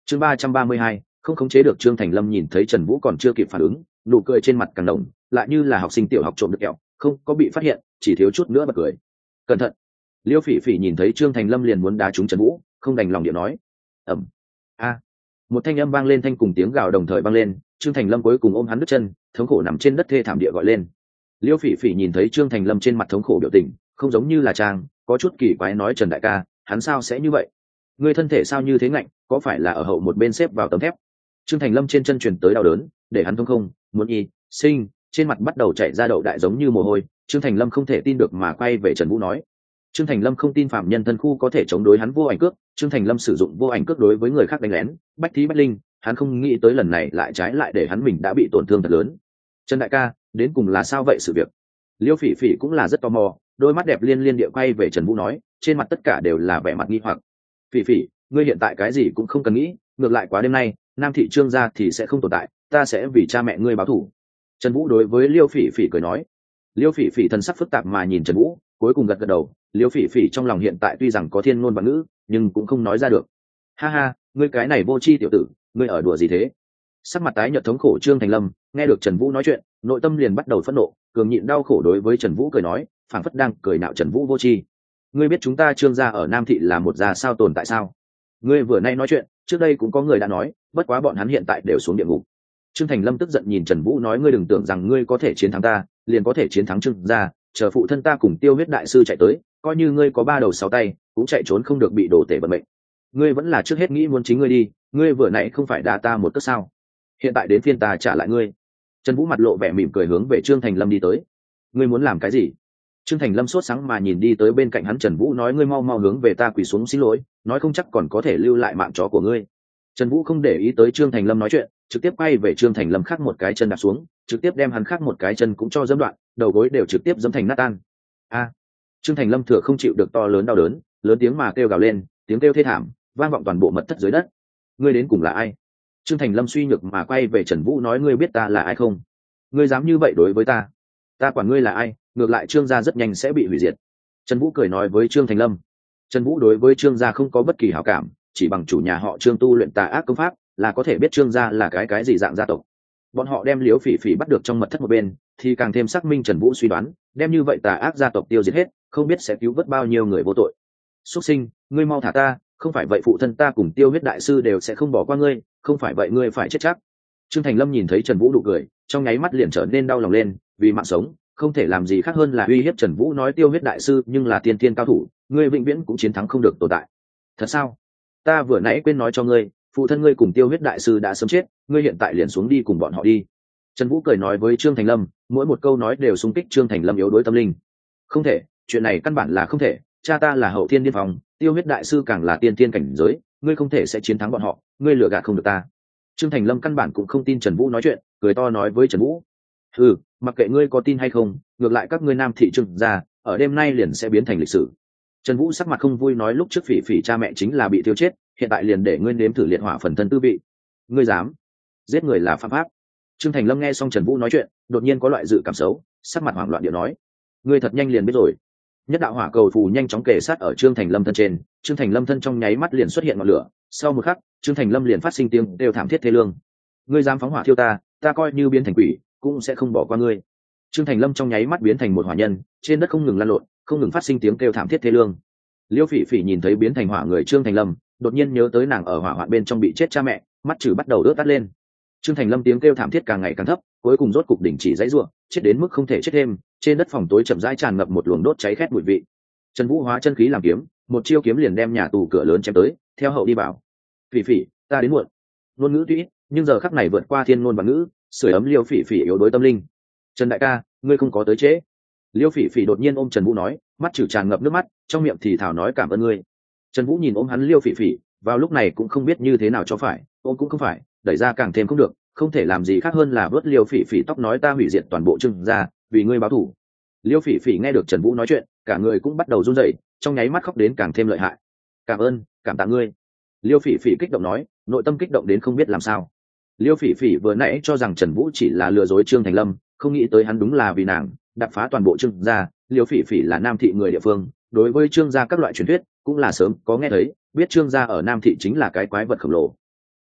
Chương 332, không khống chế được. Trương Thành Lâm nhìn thấy Trần Vũ còn chưa kịp phản ứng, nụ cười trên mặt càng đồng, lại như là học sinh tiểu học trộm được kẹo, không có bị phát hiện, chỉ thiếu chút nữa bật cười. Cẩn thận. Liêu Phỉ Phỉ nhìn thấy Trương Thành Lâm liền muốn đá trúng Trần Vũ, không đành lòng điện nói. Ầm. A. Một thanh âm vang lên, thanh cùng tiếng gào đồng thời vang lên, Trương Thành Lâm cuối cùng ôm hắn đứt chân, thống khổ nằm trên đất thê thảm địa gọi lên. Liêu Phỉ Phỉ nhìn thấy Trương Thành Lâm trên mặt thống khổ biểu tình, không giống như là trang, có chút kỳ quái nói, Trần đại ca, hắn sao sẽ như vậy? Ngươi thân thể sao như thế ngạnh, có phải là ở hậu một bên xếp vào tấm thép? Trương Thành Lâm trên chân truyền tới đau đớn, để hắn thông không, muốn y, sinh, trên mặt bắt đầu chảy ra đậu đại giống như mồ hôi. Trương Thành Lâm không thể tin được mà quay về Trần Vũ nói. Trương Thành Lâm không tin phạm nhân thân khu có thể chống đối hắn vô ảnh cước. Trương Thành Lâm sử dụng vô ảnh cước đối với người khác đánh lén, bách thí bách linh, hắn không nghĩ tới lần này lại trái lại để hắn mình đã bị tổn thương thật lớn. Trần đại ca, đến cùng là sao vậy sự việc? Liêu Phỉ Phỉ cũng là rất tò mò, đôi mắt đẹp liên liên địa quay về Trần Vũ nói, trên mặt tất cả đều là vẻ mặt nghi hoặc. Phỉ Phỉ, ngươi hiện tại cái gì cũng không cần nghĩ, ngược lại quá đêm nay Nam thị Trương gia thì sẽ không tồn tại, ta sẽ vì cha mẹ ngươi báo thù. Trần Vũ đối với Liêu Phỉ Phỉ cười nói. Liêu Phỉ Phỉ thần sắc phức tạp mà nhìn Trần Vũ, cuối cùng gật gật đầu. Liêu Phỉ Phỉ trong lòng hiện tại tuy rằng có thiên ngôn và ngữ, nhưng cũng không nói ra được. Ha ha, ngươi cái này vô tri tiểu tử, ngươi ở đùa gì thế? Sắc mặt tái nhợt thống khổ Trương Thành Lâm nghe được Trần Vũ nói chuyện, nội tâm liền bắt đầu phẫn nộ, cường nhịn đau khổ đối với Trần Vũ cười nói, phảng phất đang cười nạo Trần Vũ vô tri. Ngươi biết chúng ta Trương gia ở Nam thị là một gia sao tồn tại sao? Ngươi vừa nay nói chuyện, trước đây cũng có người đã nói, bất quá bọn hắn hiện tại đều xuống địa ngục. Trương Thành Lâm tức giận nhìn Trần Vũ nói, ngươi đừng tưởng rằng ngươi có thể chiến thắng ta, liền có thể chiến thắng Trương gia, chờ phụ thân ta cùng Tiêu Huyết đại sư chạy tới, coi như ngươi có ba đầu sáu tay, cũng chạy trốn không được, bị đổ tể vận mệnh. Ngươi vẫn là trước hết nghĩ muốn chính ngươi đi, ngươi vừa nãy không phải đá ta một cước sao? Hiện tại đến phiên ta trả lại ngươi. Trần Vũ mặt lộ vẻ mỉm cười hướng về Trương Thành Lâm đi tới. Ngươi muốn làm cái gì? Trương Thành Lâm sốt sáng mà nhìn đi tới bên cạnh hắn Trần Vũ nói, ngươi mau mau hướng về ta quỳ xuống xin lỗi, nói không chắc còn có thể lưu lại mạng chó của ngươi. Trần Vũ không để ý tới Trương Thành Lâm nói chuyện, trực tiếp quay về Trương Thành Lâm khác một cái chân đạp xuống, trực tiếp đem hắn khác một cái chân cũng cho dẫm đoạn, đầu gối đều trực tiếp dẫm thành nát tan. A! Trương Thành Lâm thừa không chịu được to lớn đau đớn, lớn tiếng mà kêu gào lên, tiếng kêu thê thảm vang vọng toàn bộ mật thất dưới đất. Ngươi đến cùng là ai? Trương Thành Lâm suy nhược mà quay về Trần Vũ nói, ngươi biết ta là ai không? Ngươi dám như vậy đối với ta? Ta quản ngươi là ai, ngược lại Trương gia rất nhanh sẽ bị hủy diệt. Trần Vũ cười nói với Trương Thành Lâm. Trần Vũ đối với Trương gia không có bất kỳ hảo cảm, chỉ bằng chủ nhà họ Trương tu luyện tà ác công pháp là có thể biết Trương gia là cái gì dạng gia tộc. Bọn họ đem Liễu Phỉ Phỉ bắt được trong mật thất một bên, thì càng thêm xác minh Trần Vũ suy đoán, đem như vậy tà ác gia tộc tiêu diệt hết, không biết sẽ cứu vớt bao nhiêu người vô tội. Súc sinh, ngươi mau thả ta, không phải vậy phụ thân ta cùng Tiêu Huyết đại sư đều sẽ không bỏ qua ngươi, không phải vậy ngươi phải chết chắc. Trương Thành Lâm nhìn thấy Trần Vũ nụ cười, trong nháy mắt liền trở nên đau lòng lên, vì mạng sống, không thể làm gì khác hơn là uy hiếp Trần Vũ, nói Tiêu Huyết đại sư nhưng là tiên thiên cao thủ, ngươi vĩnh viễn cũng chiến thắng không được tồn tại. Thật sao? Ta vừa nãy quên nói cho ngươi, phụ thân ngươi cùng Tiêu Huyết đại sư đã sớm chết, ngươi hiện tại liền xuống đi cùng bọn họ đi. Trần Vũ cười nói với Trương Thành Lâm, mỗi một câu nói đều xung kích Trương Thành Lâm yếu đuối tâm linh. Không thể, chuyện này căn bản là không thể, cha ta là hậu thiên điên phòng, Tiêu Huyết đại sư càng là tiên thiên cảnh giới, ngươi không thể sẽ chiến thắng bọn họ, ngươi lừa gạt không được ta. Trương Thành Lâm căn bản cũng không tin Trần Vũ nói chuyện, cười to nói với Trần Vũ, mặc kệ ngươi có tin hay không, ngược lại các ngươi Nam thị Trương gia ở đêm nay liền sẽ biến thành lịch sử. Trần Vũ sắc mặt không vui nói, lúc trước Phỉ Phỉ cha mẹ chính là bị tiêu chết, hiện tại liền để ngươi nếm thử liệt hỏa phần thân tư vị. Ngươi dám giết người là phạm pháp. Trương Thành Lâm nghe xong Trần Vũ nói chuyện, đột nhiên có loại dự cảm xấu, sắc mặt hoảng loạn điệu nói, ngươi thật nhanh liền biết rồi. Nhất đạo hỏa cầu phù nhanh chóng kề sát ở Trương Thành Lâm thân trên, Trương Thành Lâm thân trong nháy mắt liền xuất hiện ngọn lửa, sau một khắc, Trương Thành Lâm liền phát sinh tiếng đều thảm thiết thê lương. Ngươi dám phóng hỏa thiêu ta, ta coi như biến thành quỷ cũng sẽ không bỏ qua ngươi. Trương Thành Lâm trong nháy mắt biến thành một hỏa nhân, trên đất không ngừng lăn lộn, không ngừng phát sinh tiếng kêu thảm thiết thê lương. Liêu Phỉ Phỉ nhìn thấy biến thành hỏa người Trương Thành Lâm, đột nhiên nhớ tới nàng ở hỏa hoạn bên trong bị chết cha mẹ, mắt chữ bắt đầu đốt tắt lên. Trương Thành Lâm tiếng kêu thảm thiết càng ngày càng thấp, cuối cùng rốt cục đình chỉ dãy rủa, chết đến mức không thể chết thêm, trên đất phòng tối chậm rãi tràn ngập một luồng đốt cháy khét mùi vị. Trần Vũ hóa chân khí làm kiếm, một chiêu kiếm liền đem nhà tù cửa lớn chém tới, theo hậu đi bảo. Phỉ Phỉ, ta đến muộn. Ngôn ngữ tuy ít, nhưng giờ khắc này vượt qua thiên ngôn và ngữ, sưởi ấm Liêu Phỉ Phỉ yếu đuối tâm linh. Trần đại ca, ngươi không có tới trễ. Liêu Phỉ Phỉ đột nhiên ôm Trần Vũ nói, mắt chữ tràn ngập nước mắt, trong miệng thì thào nói cảm ơn ngươi. Trần Vũ nhìn ôm hắn Liêu Phỉ Phỉ, vào lúc này cũng không biết như thế nào cho phải, ôm cũng không phải, đẩy ra càng thêm không được, không thể làm gì khác hơn là vớt Liêu Phỉ Phỉ tóc nói, ta hủy diệt toàn bộ Trương gia, vì ngươi báo thù. Liêu Phỉ Phỉ nghe được Trần Vũ nói chuyện, cả người cũng bắt đầu run rẩy, trong nháy mắt khóc đến càng thêm lợi hại. Cảm ơn, cảm tạ ngươi. Liêu Phỉ Phỉ kích động nói, nội tâm kích động đến không biết làm sao. Liêu Phỉ Phỉ vừa nãy cho rằng Trần Vũ chỉ là lừa dối Trương Thành Lâm, không nghĩ tới hắn đúng là vì nàng đập phá toàn bộ Trương gia. Liêu Phỉ Phỉ là Nam thị người địa phương, đối với Trương gia các loại truyền thuyết cũng là sớm có nghe thấy, biết Trương gia ở Nam thị chính là cái quái vật khổng lồ.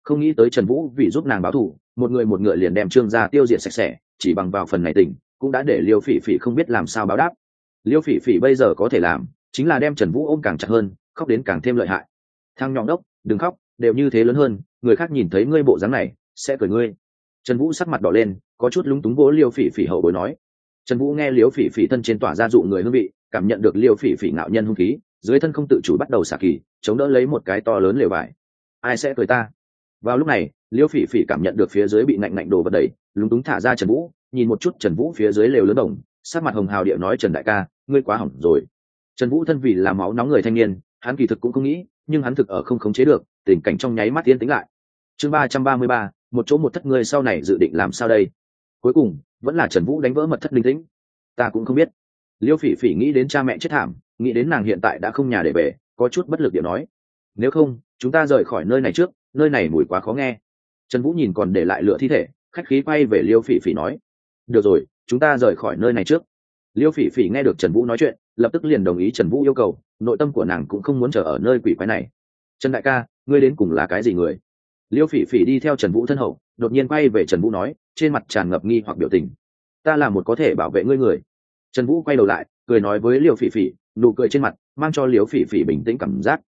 Không nghĩ tới Trần Vũ vì giúp nàng báo thù, một người một ngựa liền đem Trương gia tiêu diệt sạch sẽ, chỉ bằng vào phần này tình cũng đã để Liêu Phỉ Phỉ không biết làm sao báo đáp. Liêu Phỉ Phỉ bây giờ có thể làm chính là đem Trần Vũ ôm càng chặt hơn, khóc đến càng thêm lợi hại. Thằng nhọn đốc, đừng khóc, đều như thế lớn hơn, người khác nhìn thấy ngươi bộ dáng này sẽ cười ngươi. Trần Vũ sắc mặt đỏ lên, có chút lúng túng vỗ Liêu Phỉ Phỉ hậu bối nói. Trần Vũ nghe Liêu Phỉ Phỉ thân trên tỏa ra dụ người hương vị, cảm nhận được Liêu Phỉ Phỉ ngạo nhân hung khí, dưới thân không tự chủ bắt đầu xả kỳ, chống đỡ lấy một cái to lớn lều vải. Ai sẽ cười ta? Vào lúc này, Liêu Phỉ Phỉ cảm nhận được phía dưới bị nạnh đồ vật đẩy, lúng túng thả ra Trần Vũ, nhìn một chút Trần Vũ phía dưới lều lớn đồng, sắc mặt hồng hào địa nói: Trần đại ca, ngươi quá hỏng rồi. Trần Vũ thân vì là máu nóng người thanh niên, hắn kỳ thực cũng không nghĩ, nhưng hắn thực ở không khống chế được, tình cảnh trong nháy mắt yên tĩnh lại. Chương 333, một chỗ một thất, ngươi sau này dự định làm sao đây? Cuối cùng, vẫn là Trần Vũ đánh vỡ mật thất linh tĩnh. Ta cũng không biết. Liêu Phỉ Phỉ nghĩ đến cha mẹ chết thảm, nghĩ đến nàng hiện tại đã không nhà để về, có chút bất lực địa nói: nếu không, chúng ta rời khỏi nơi này trước, nơi này mùi quá khó nghe. Trần Vũ nhìn còn để lại lửa thi thể, khách khí quay về Liêu Phỉ Phỉ nói: được rồi, chúng ta rời khỏi nơi này trước. Liêu Phỉ Phỉ nghe được Trần Vũ nói chuyện, lập tức liền đồng ý Trần Vũ yêu cầu, nội tâm của nàng cũng không muốn chờ ở nơi quỷ quái này. Trần đại ca, ngươi đến cùng là cái gì người? Liêu Phỉ Phỉ đi theo Trần Vũ thân hậu, đột nhiên quay về Trần Vũ nói, trên mặt tràn ngập nghi hoặc biểu tình: ta là một có thể bảo vệ ngươi người. Trần Vũ quay đầu lại, cười nói với Liêu Phỉ Phỉ, nụ cười trên mặt mang cho Liêu Phỉ Phỉ bình tĩnh cảm giác.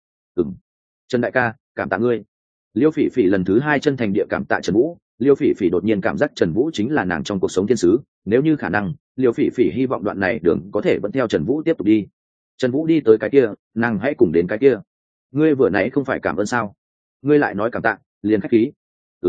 Trần đại ca, cảm tạ ngươi. Liêu Phỉ Phỉ lần thứ hai chân thành địa cảm tạ Trần Vũ. Liêu Phỉ Phỉ đột nhiên cảm giác Trần Vũ chính là nàng trong cuộc sống thiên sứ, nếu như khả năng, Liêu Phỉ Phỉ hy vọng đoạn này đường có thể vẫn theo Trần Vũ tiếp tục đi. Trần Vũ đi tới cái kia, nàng hãy cùng đến cái kia. Ngươi vừa nãy không phải cảm ơn sao? Ngươi lại nói cảm tạ, liền khách khí.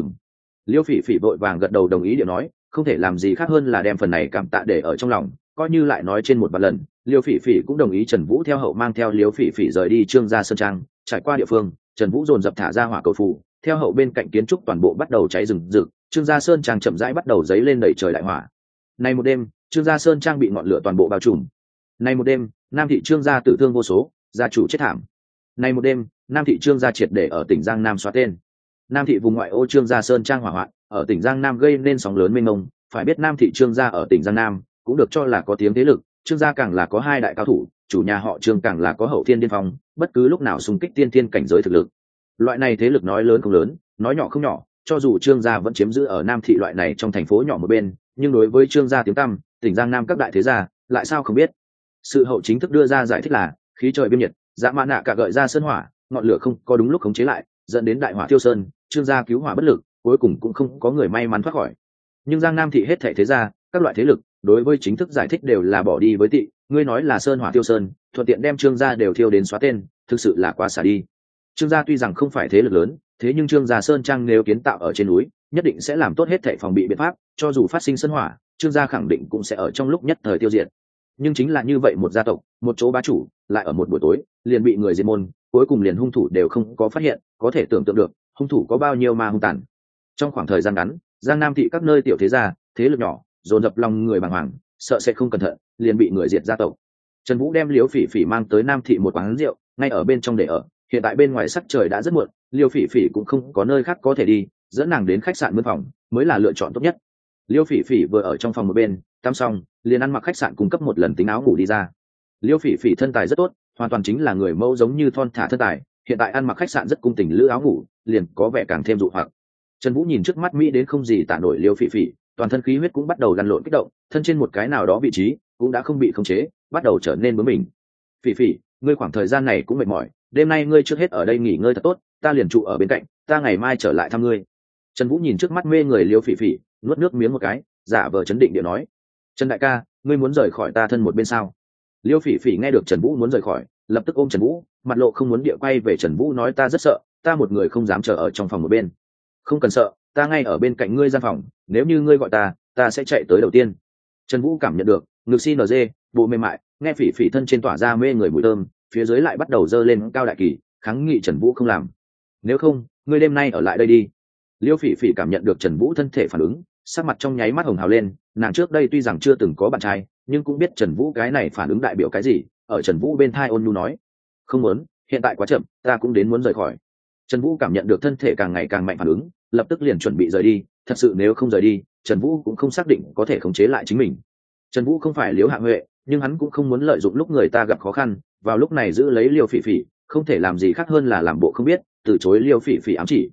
Liêu Phỉ Phỉ vội vàng gật đầu đồng ý địa nói, không thể làm gì khác hơn là đem phần này cảm tạ để ở trong lòng, coi như lại nói trên một vài lần. Liêu Phỉ Phỉ cũng đồng ý Trần Vũ theo hậu mang theo Liêu Phỉ Phỉ rời đi Trương gia sơn trang, trải qua địa phương, Trần Vũ dồn dập thả ra hỏa cầu phù, theo hậu bên cạnh kiến trúc toàn bộ bắt đầu cháy rừng rực, Trương gia sơn trang chậm rãi bắt đầu dấy lên đầy trời đại hỏa. Nay một đêm, Trương gia sơn trang bị ngọn lửa toàn bộ bao trùm. Nay một đêm, Nam thị Trương gia tử thương vô số, gia chủ chết thảm. Nay một đêm, Nam thị Trương gia triệt để ở tỉnh Giang Nam xóa tên. Nam thị vùng ngoại ô Trương gia sơn trang hỏa hoạn ở tỉnh Giang Nam gây nên sóng lớn mênh mông, phải biết Nam thị Trương gia ở tỉnh Giang Nam cũng được cho là có tiếng thế lực, Trương gia càng là có hai đại cao thủ, chủ nhà họ Trương càng là có hậu thiên điên phong, bất cứ lúc nào xung kích tiên thiên cảnh giới thực lực. Loại này thế lực nói lớn không lớn, nói nhỏ không nhỏ, cho dù Trương gia vẫn chiếm giữ ở Nam thị loại này trong thành phố nhỏ một bên, nhưng đối với Trương gia tiếng tăm, tỉnh Giang Nam các đại thế gia lại sao không biết. Sự hậu chính thức đưa ra giải thích là khí trời biên nhiệt, dã mã nạ cả gợi ra sơn hỏa, ngọn lửa không có đúng lúc khống chế lại, dẫn đến đại hỏa tiêu sơn, Trương gia cứu hỏa bất lực, cuối cùng cũng không có người may mắn thoát khỏi. Nhưng Giang Nam thị hết thảy thế gia, các loại thế lực, đối với chính thức giải thích đều là bỏ đi với tị, ngươi nói là sơn hỏa tiêu sơn, thuận tiện đem Trương gia đều thiêu đến xóa tên, thực sự là quá xả đi. Trương gia tuy rằng không phải thế lực lớn, thế nhưng Trương gia sơn trang nếu kiến tạo ở trên núi, nhất định sẽ làm tốt hết thảy phòng bị biện pháp, cho dù phát sinh sơn hỏa, Trương gia khẳng định cũng sẽ ở trong lúc nhất thời tiêu diệt. Nhưng chính là như vậy một gia tộc, một chỗ bá chủ, lại ở một buổi tối liền bị người diệt môn, cuối cùng liền hung thủ đều không có phát hiện, có thể tưởng tượng được hung thủ có bao nhiêu ma hung tàn. Trong khoảng thời gian ngắn, Giang Nam thị các nơi tiểu thế gia, thế lực nhỏ dồn dập lòng người bàng hoàng, sợ sẽ không cẩn thận liền bị người diệt gia tộc. Trần Vũ đem Liêu Phỉ Phỉ mang tới Nam thị một quán rượu, ngay ở bên trong để ở. Hiện tại bên ngoài sắc trời đã rất muộn, Liêu Phỉ Phỉ cũng không có nơi khác có thể đi, dẫn nàng đến khách sạn mướn phòng mới là lựa chọn tốt nhất. Liêu Phỉ Phỉ vừa ở trong phòng một bên tắm xong, liền ăn mặc khách sạn cung cấp một lần tính áo ngủ đi ra. Liêu Phỉ Phỉ thân tài rất tốt, hoàn toàn chính là người mẫu giống như thon thả thân tài, hiện tại ăn mặc khách sạn rất cung tình lữ áo ngủ, liền có vẻ càng thêm dụ hoặc. Trần Vũ nhìn trước mắt mỹ đến không gì tả nổi Liêu Phỉ Phỉ, toàn thân khí huyết cũng bắt đầu lăn lộn kích động, thân trên một cái nào đó vị trí cũng đã không bị khống chế, bắt đầu trở nên bướng bỉnh. Phỉ Phỉ, ngươi khoảng thời gian này cũng mệt mỏi, đêm nay ngươi trước hết ở đây nghỉ ngơi thật tốt, ta liền trụ ở bên cạnh, ta ngày mai trở lại thăm ngươi. Trần Vũ nhìn trước mắt mê người Liêu Phỉ Phỉ, nuốt nước miếng một cái, giả vờ chấn định địa nói: Trần đại ca, ngươi muốn rời khỏi ta thân một bên sao? Liêu Phỉ Phỉ nghe được Trần Vũ muốn rời khỏi, lập tức ôm Trần Vũ, mặt lộ không muốn địa quay về Trần Vũ nói: ta rất sợ, ta một người không dám chờ ở trong phòng một bên. Không cần sợ, ta ngay ở bên cạnh ngươi gian phòng, nếu như ngươi gọi ta sẽ chạy tới đầu tiên. Trần Vũ cảm nhận được ngực xin nz, bộ mềm mại, nghe Phỉ Phỉ thân trên tỏa ra mê người mùi thơm, phía dưới lại bắt đầu dơ lên cao đại kỳ, kháng nghị Trần Vũ không làm. Nếu không, ngươi đêm nay ở lại đây đi. Liêu Phỉ Phỉ cảm nhận được Trần Vũ thân thể phản ứng, sắc mặt trong nháy mắt hồng hào lên, nàng trước đây tuy rằng chưa từng có bạn trai, nhưng cũng biết Trần Vũ cái này phản ứng đại biểu cái gì, ở Trần Vũ bên thai ôn nhu nói: không muốn, hiện tại quá chậm, ta cũng đến muốn rời khỏi. Trần Vũ cảm nhận được thân thể càng ngày càng mạnh phản ứng, lập tức liền chuẩn bị rời đi, thật sự nếu không rời đi, Trần Vũ cũng không xác định có thể khống chế lại chính mình. Trần Vũ không phải Liễu Hạ Huệ, nhưng hắn cũng không muốn lợi dụng lúc người ta gặp khó khăn, vào lúc này giữ lấy Liêu Phỉ Phỉ, không thể làm gì khác hơn là làm bộ không biết, từ chối Liêu Phỉ Phỉ ám chỉ.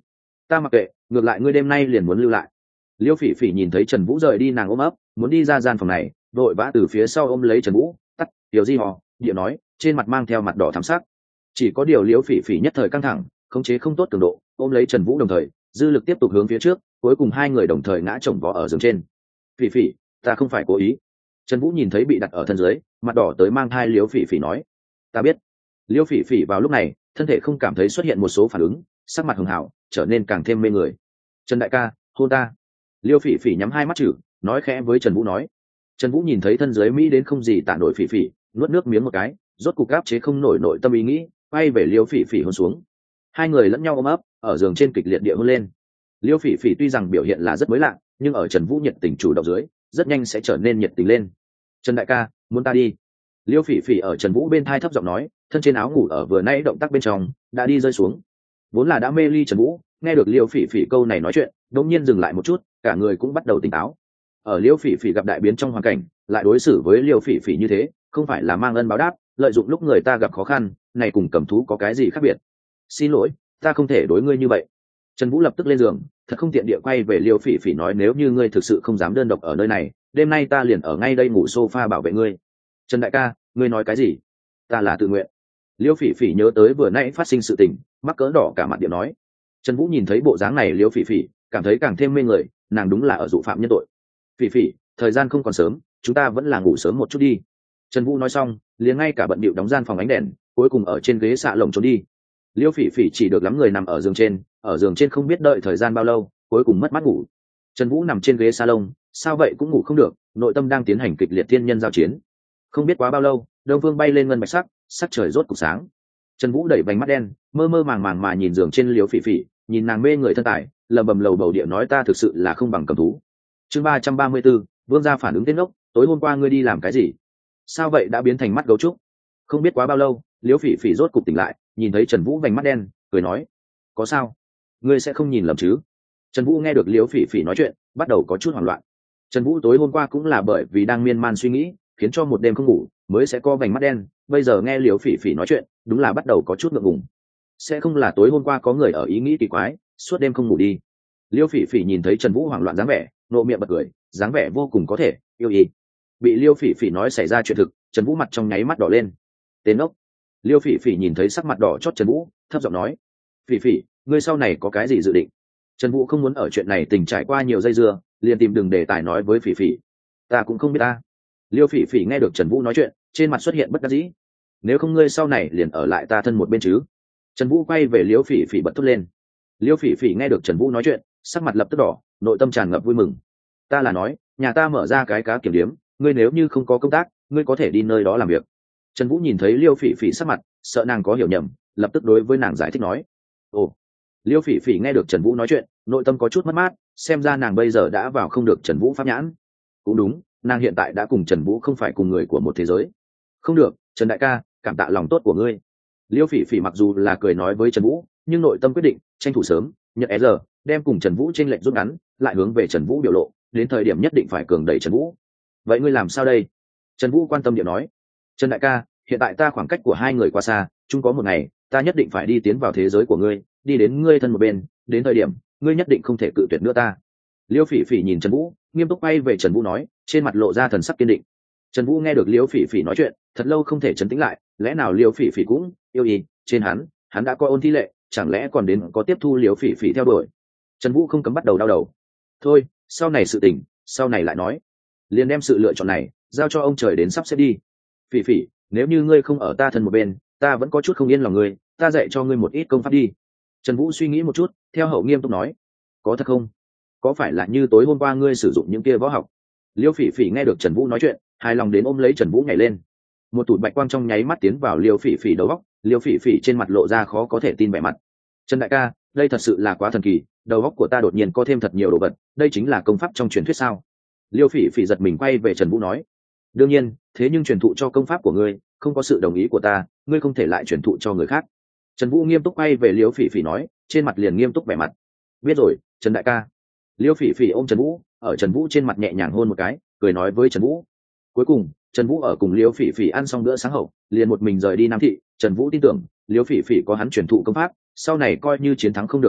ta mặc kệ, ngược lại ngươi đêm nay liền muốn lưu lại. Liêu phỉ phỉ nhìn thấy Trần Vũ rời đi, nàng ôm ấp muốn đi ra gian phòng này, vội vã từ phía sau ôm lấy Trần Vũ, tắt điều di hò địa nói, trên mặt mang theo mặt đỏ thắm sắc. Chỉ có điều Liêu phỉ phỉ nhất thời căng thẳng, khống chế không tốt cường độ, ôm lấy Trần Vũ đồng thời dư lực tiếp tục hướng phía trước, cuối cùng hai người đồng thời ngã chồng vó ở giường trên. Phỉ phỉ, ta không phải cố ý. Trần Vũ nhìn thấy bị đặt ở thân dưới, mặt đỏ tới mang thai Liêu phỉ phỉ nói, ta biết. Liêu phỉ phỉ vào lúc này thân thể không cảm thấy xuất hiện một số phản ứng, sắc mặt hường hảo trở nên càng thêm mê người. Trần đại ca, hôn ta. Liêu phỉ phỉ nhắm hai mắt chử, nói khẽ với Trần Vũ nói. Trần Vũ nhìn thấy thân dưới mỹ đến không gì tả nổi phỉ phỉ, nuốt nước miếng một cái, rốt cục áp chế không nổi nội tâm ý nghĩ, quay về Liêu phỉ phỉ hôn xuống. Hai người lẫn nhau ôm ấp ở giường trên kịch liệt địa hôn lên. Liêu phỉ phỉ tuy rằng biểu hiện là rất mới lạ, nhưng ở Trần Vũ nhiệt tình chủ động dưới rất nhanh sẽ trở nên nhiệt tình lên. Trần đại ca, muốn ta đi. Liêu phỉ phỉ ở Trần Vũ bên thai thấp giọng nói, thân trên áo ngủ ở vừa nãy động tác bên trong đã đi rơi xuống. Vốn là đã mê ly Trần Vũ nghe được Liêu phỉ phỉ câu này nói chuyện, đột nhiên dừng lại một chút, cả người cũng bắt đầu tỉnh táo. Ở Liêu phỉ phỉ gặp đại biến trong hoàn cảnh, lại đối xử với Liêu phỉ phỉ như thế, không phải là mang ân báo đáp, lợi dụng lúc người ta gặp khó khăn, này cùng cầm thú có cái gì khác biệt? Xin lỗi, ta không thể đối ngươi như vậy. Trần Vũ lập tức lên giường, thật không tiện địa quay về Liêu phỉ phỉ nói, nếu như ngươi thực sự không dám đơn độc ở nơi này, đêm nay ta liền ở ngay đây ngủ sofa bảo vệ ngươi. Trần đại ca, ngươi nói cái gì? Ta là tự nguyện. Liêu phỉ phỉ nhớ tới vừa nãy phát sinh sự tình, mắc cỡ đỏ cả mặt điệu nói. Trần Vũ nhìn thấy bộ dáng này Liêu phỉ phỉ cảm thấy càng thêm mê người, nàng đúng là ở dụ phạm nhân tội. Phỉ phỉ, thời gian không còn sớm, chúng ta vẫn là ngủ sớm một chút đi. Trần Vũ nói xong liền ngay cả bận bịu đóng gian phòng ánh đèn, cuối cùng ở trên ghế xạ lồng trốn đi. Liêu phỉ phỉ chỉ được lắm người nằm ở giường trên không biết đợi thời gian bao lâu, cuối cùng mất mắt ngủ. Trần Vũ nằm trên ghế salon, sao vậy cũng ngủ không được, nội tâm đang tiến hành kịch liệt thiên nhân giao chiến. Không biết quá bao lâu, đông phương bay lên ngân bạch sắc, sắc trời rốt cục sáng. Trần Vũ đẩy vành mắt đen, mơ mơ màng màng mà nhìn giường trên Liêu phỉ phỉ, nhìn nàng mê người thân tài, lầm bầm lầu bầu địa nói, ta thực sự là không bằng cầm thú. Chương 334, Vương gia phản ứng tiến ốc, tối hôm qua ngươi đi làm cái gì? Sao vậy đã biến thành mắt gấu trúc? Không biết quá bao lâu, Liêu phỉ phỉ rốt cục tỉnh lại, nhìn thấy Trần Vũ vành mắt đen, cười nói, có sao? Ngươi sẽ không nhìn lầm chứ? Trần Vũ nghe được Liêu phỉ phỉ nói chuyện, bắt đầu có chút hoảng loạn. Trần Vũ tối hôm qua cũng là bởi vì đang miên man suy nghĩ, khiến cho một đêm không ngủ, mới sẽ co vành mắt đen, bây giờ nghe Liêu phỉ phỉ nói chuyện, đúng là bắt đầu có chút ngượng ngùng. Sẽ không là tối hôm qua có người ở ý nghĩ kỳ quái, suốt đêm không ngủ đi. Liêu phỉ phỉ nhìn thấy Trần Vũ hoảng loạn dáng vẻ, nộ miệng bật cười, dáng vẻ vô cùng có thể yêu ý. Bị Liêu phỉ phỉ nói xảy ra chuyện thực, Trần Vũ mặt trong nháy mắt đỏ lên. Tên ốc. Liêu phỉ phỉ nhìn thấy sắc mặt đỏ chót Trần Vũ, thấp giọng nói, phỉ phỉ, ngươi sau này có cái gì dự định? Trần Vũ không muốn ở chuyện này tình trải qua nhiều dây dưa, liền tìm đừng đề tài nói với phỉ phỉ. Ta cũng không biết ta. Liêu phỉ phỉ nghe được Trần Vũ nói chuyện, trên mặt xuất hiện bất đắc dĩ. Nếu không ngươi sau này liền ở lại ta thân một bên chứ? Trần Vũ quay về Liêu phỉ phỉ bật thốt lên. Liêu phỉ phỉ nghe được Trần Vũ nói chuyện, sắc mặt lập tức đỏ, nội tâm tràn ngập vui mừng. Ta là nói, nhà ta mở ra cái cá kiểm điếm, ngươi nếu như không có công tác, ngươi có thể đi nơi đó làm việc. Trần Vũ nhìn thấy Liêu phỉ phỉ sắc mặt, sợ nàng có hiểu nhầm, lập tức đối với nàng giải thích nói. Ồ. Liêu phỉ phỉ nghe được Trần Vũ nói chuyện, nội tâm có chút mất mát, xem ra nàng bây giờ đã vào không được Trần Vũ pháp nhãn. Cũng đúng, nàng hiện tại đã cùng Trần Vũ không phải cùng người của một thế giới. Không được, Trần đại ca, cảm tạ lòng tốt của ngươi. Liêu phỉ phỉ mặc dù là cười nói với Trần Vũ, nhưng nội tâm quyết định tranh thủ sớm, nhận giờ, đem cùng Trần Vũ chênh lệch rút ngắn, lại hướng về Trần Vũ biểu lộ, đến thời điểm nhất định phải cường đẩy Trần Vũ. Vậy ngươi làm sao đây? Trần Vũ quan tâm điệu nói. Trần đại ca, hiện tại ta khoảng cách của hai người quá xa, chung có một ngày, ta nhất định phải đi tiến vào thế giới của ngươi, đi đến ngươi thân một bên, đến thời điểm, ngươi nhất định không thể cự tuyệt nữa ta. Liêu phỉ phỉ nhìn Trần Vũ, nghiêm túc quay về Trần Vũ nói, trên mặt lộ ra thần sắc kiên định. Trần Vũ nghe được Liêu phỉ phỉ nói chuyện, thật lâu không thể trấn tĩnh lại, lẽ nào Liêu phỉ phỉ cũng yêu ý, trên hắn đã coi ôn thi lệ, chẳng lẽ còn đến có tiếp thu Liêu phỉ phỉ theo đuổi. Trần Vũ không cấm bắt đầu đau đầu. Thôi, sau này sự tình, sau này lại nói. Liền đem sự lựa chọn này giao cho ông trời đến sắp xếp đi. Phỉ phỉ, nếu như ngươi không ở ta thân một bên, ta vẫn có chút không yên lòng ngươi, ta dạy cho ngươi một ít công pháp đi. Trần Vũ suy nghĩ một chút, theo hậu nghiêm túc nói. Có thật không? Có phải là như tối hôm qua ngươi sử dụng những kia võ học? Liêu phỉ phỉ nghe được Trần Vũ nói chuyện, hài lòng đến ôm lấy Trần Vũ nhảy lên. Một tụt bạch quang trong nháy mắt tiến vào Liêu phỉ phỉ đầu óc, Liêu phỉ phỉ trên mặt lộ ra khó có thể tin vẻ mặt. Trần đại ca, đây thật sự là quá thần kỳ, đầu óc của ta đột nhiên có thêm thật nhiều đồ vật, đây chính là công pháp trong truyền thuyết sao? Liêu phỉ phỉ giật mình quay về Trần Vũ nói. Đương nhiên, thế nhưng truyền thụ cho công pháp của ngươi, không có sự đồng ý của ta, ngươi không thể lại truyền thụ cho người khác. Trần Vũ nghiêm túc quay về Liêu phỉ phỉ nói, trên mặt liền nghiêm túc vẻ mặt. Biết rồi, Trần đại ca. Liêu phỉ phỉ ôm Trần Vũ, ở Trần Vũ trên mặt nhẹ nhàng hôn một cái, cười nói với Trần Vũ. Cuối cùng, Trần Vũ ở cùng Liêu phỉ phỉ ăn xong bữa sáng hậu, liền một mình rời đi Nam thị. Trần Vũ tin tưởng, Liêu phỉ phỉ có hắn truyền thụ công pháp, sau này coi như chiến thắng không được kẻ địch,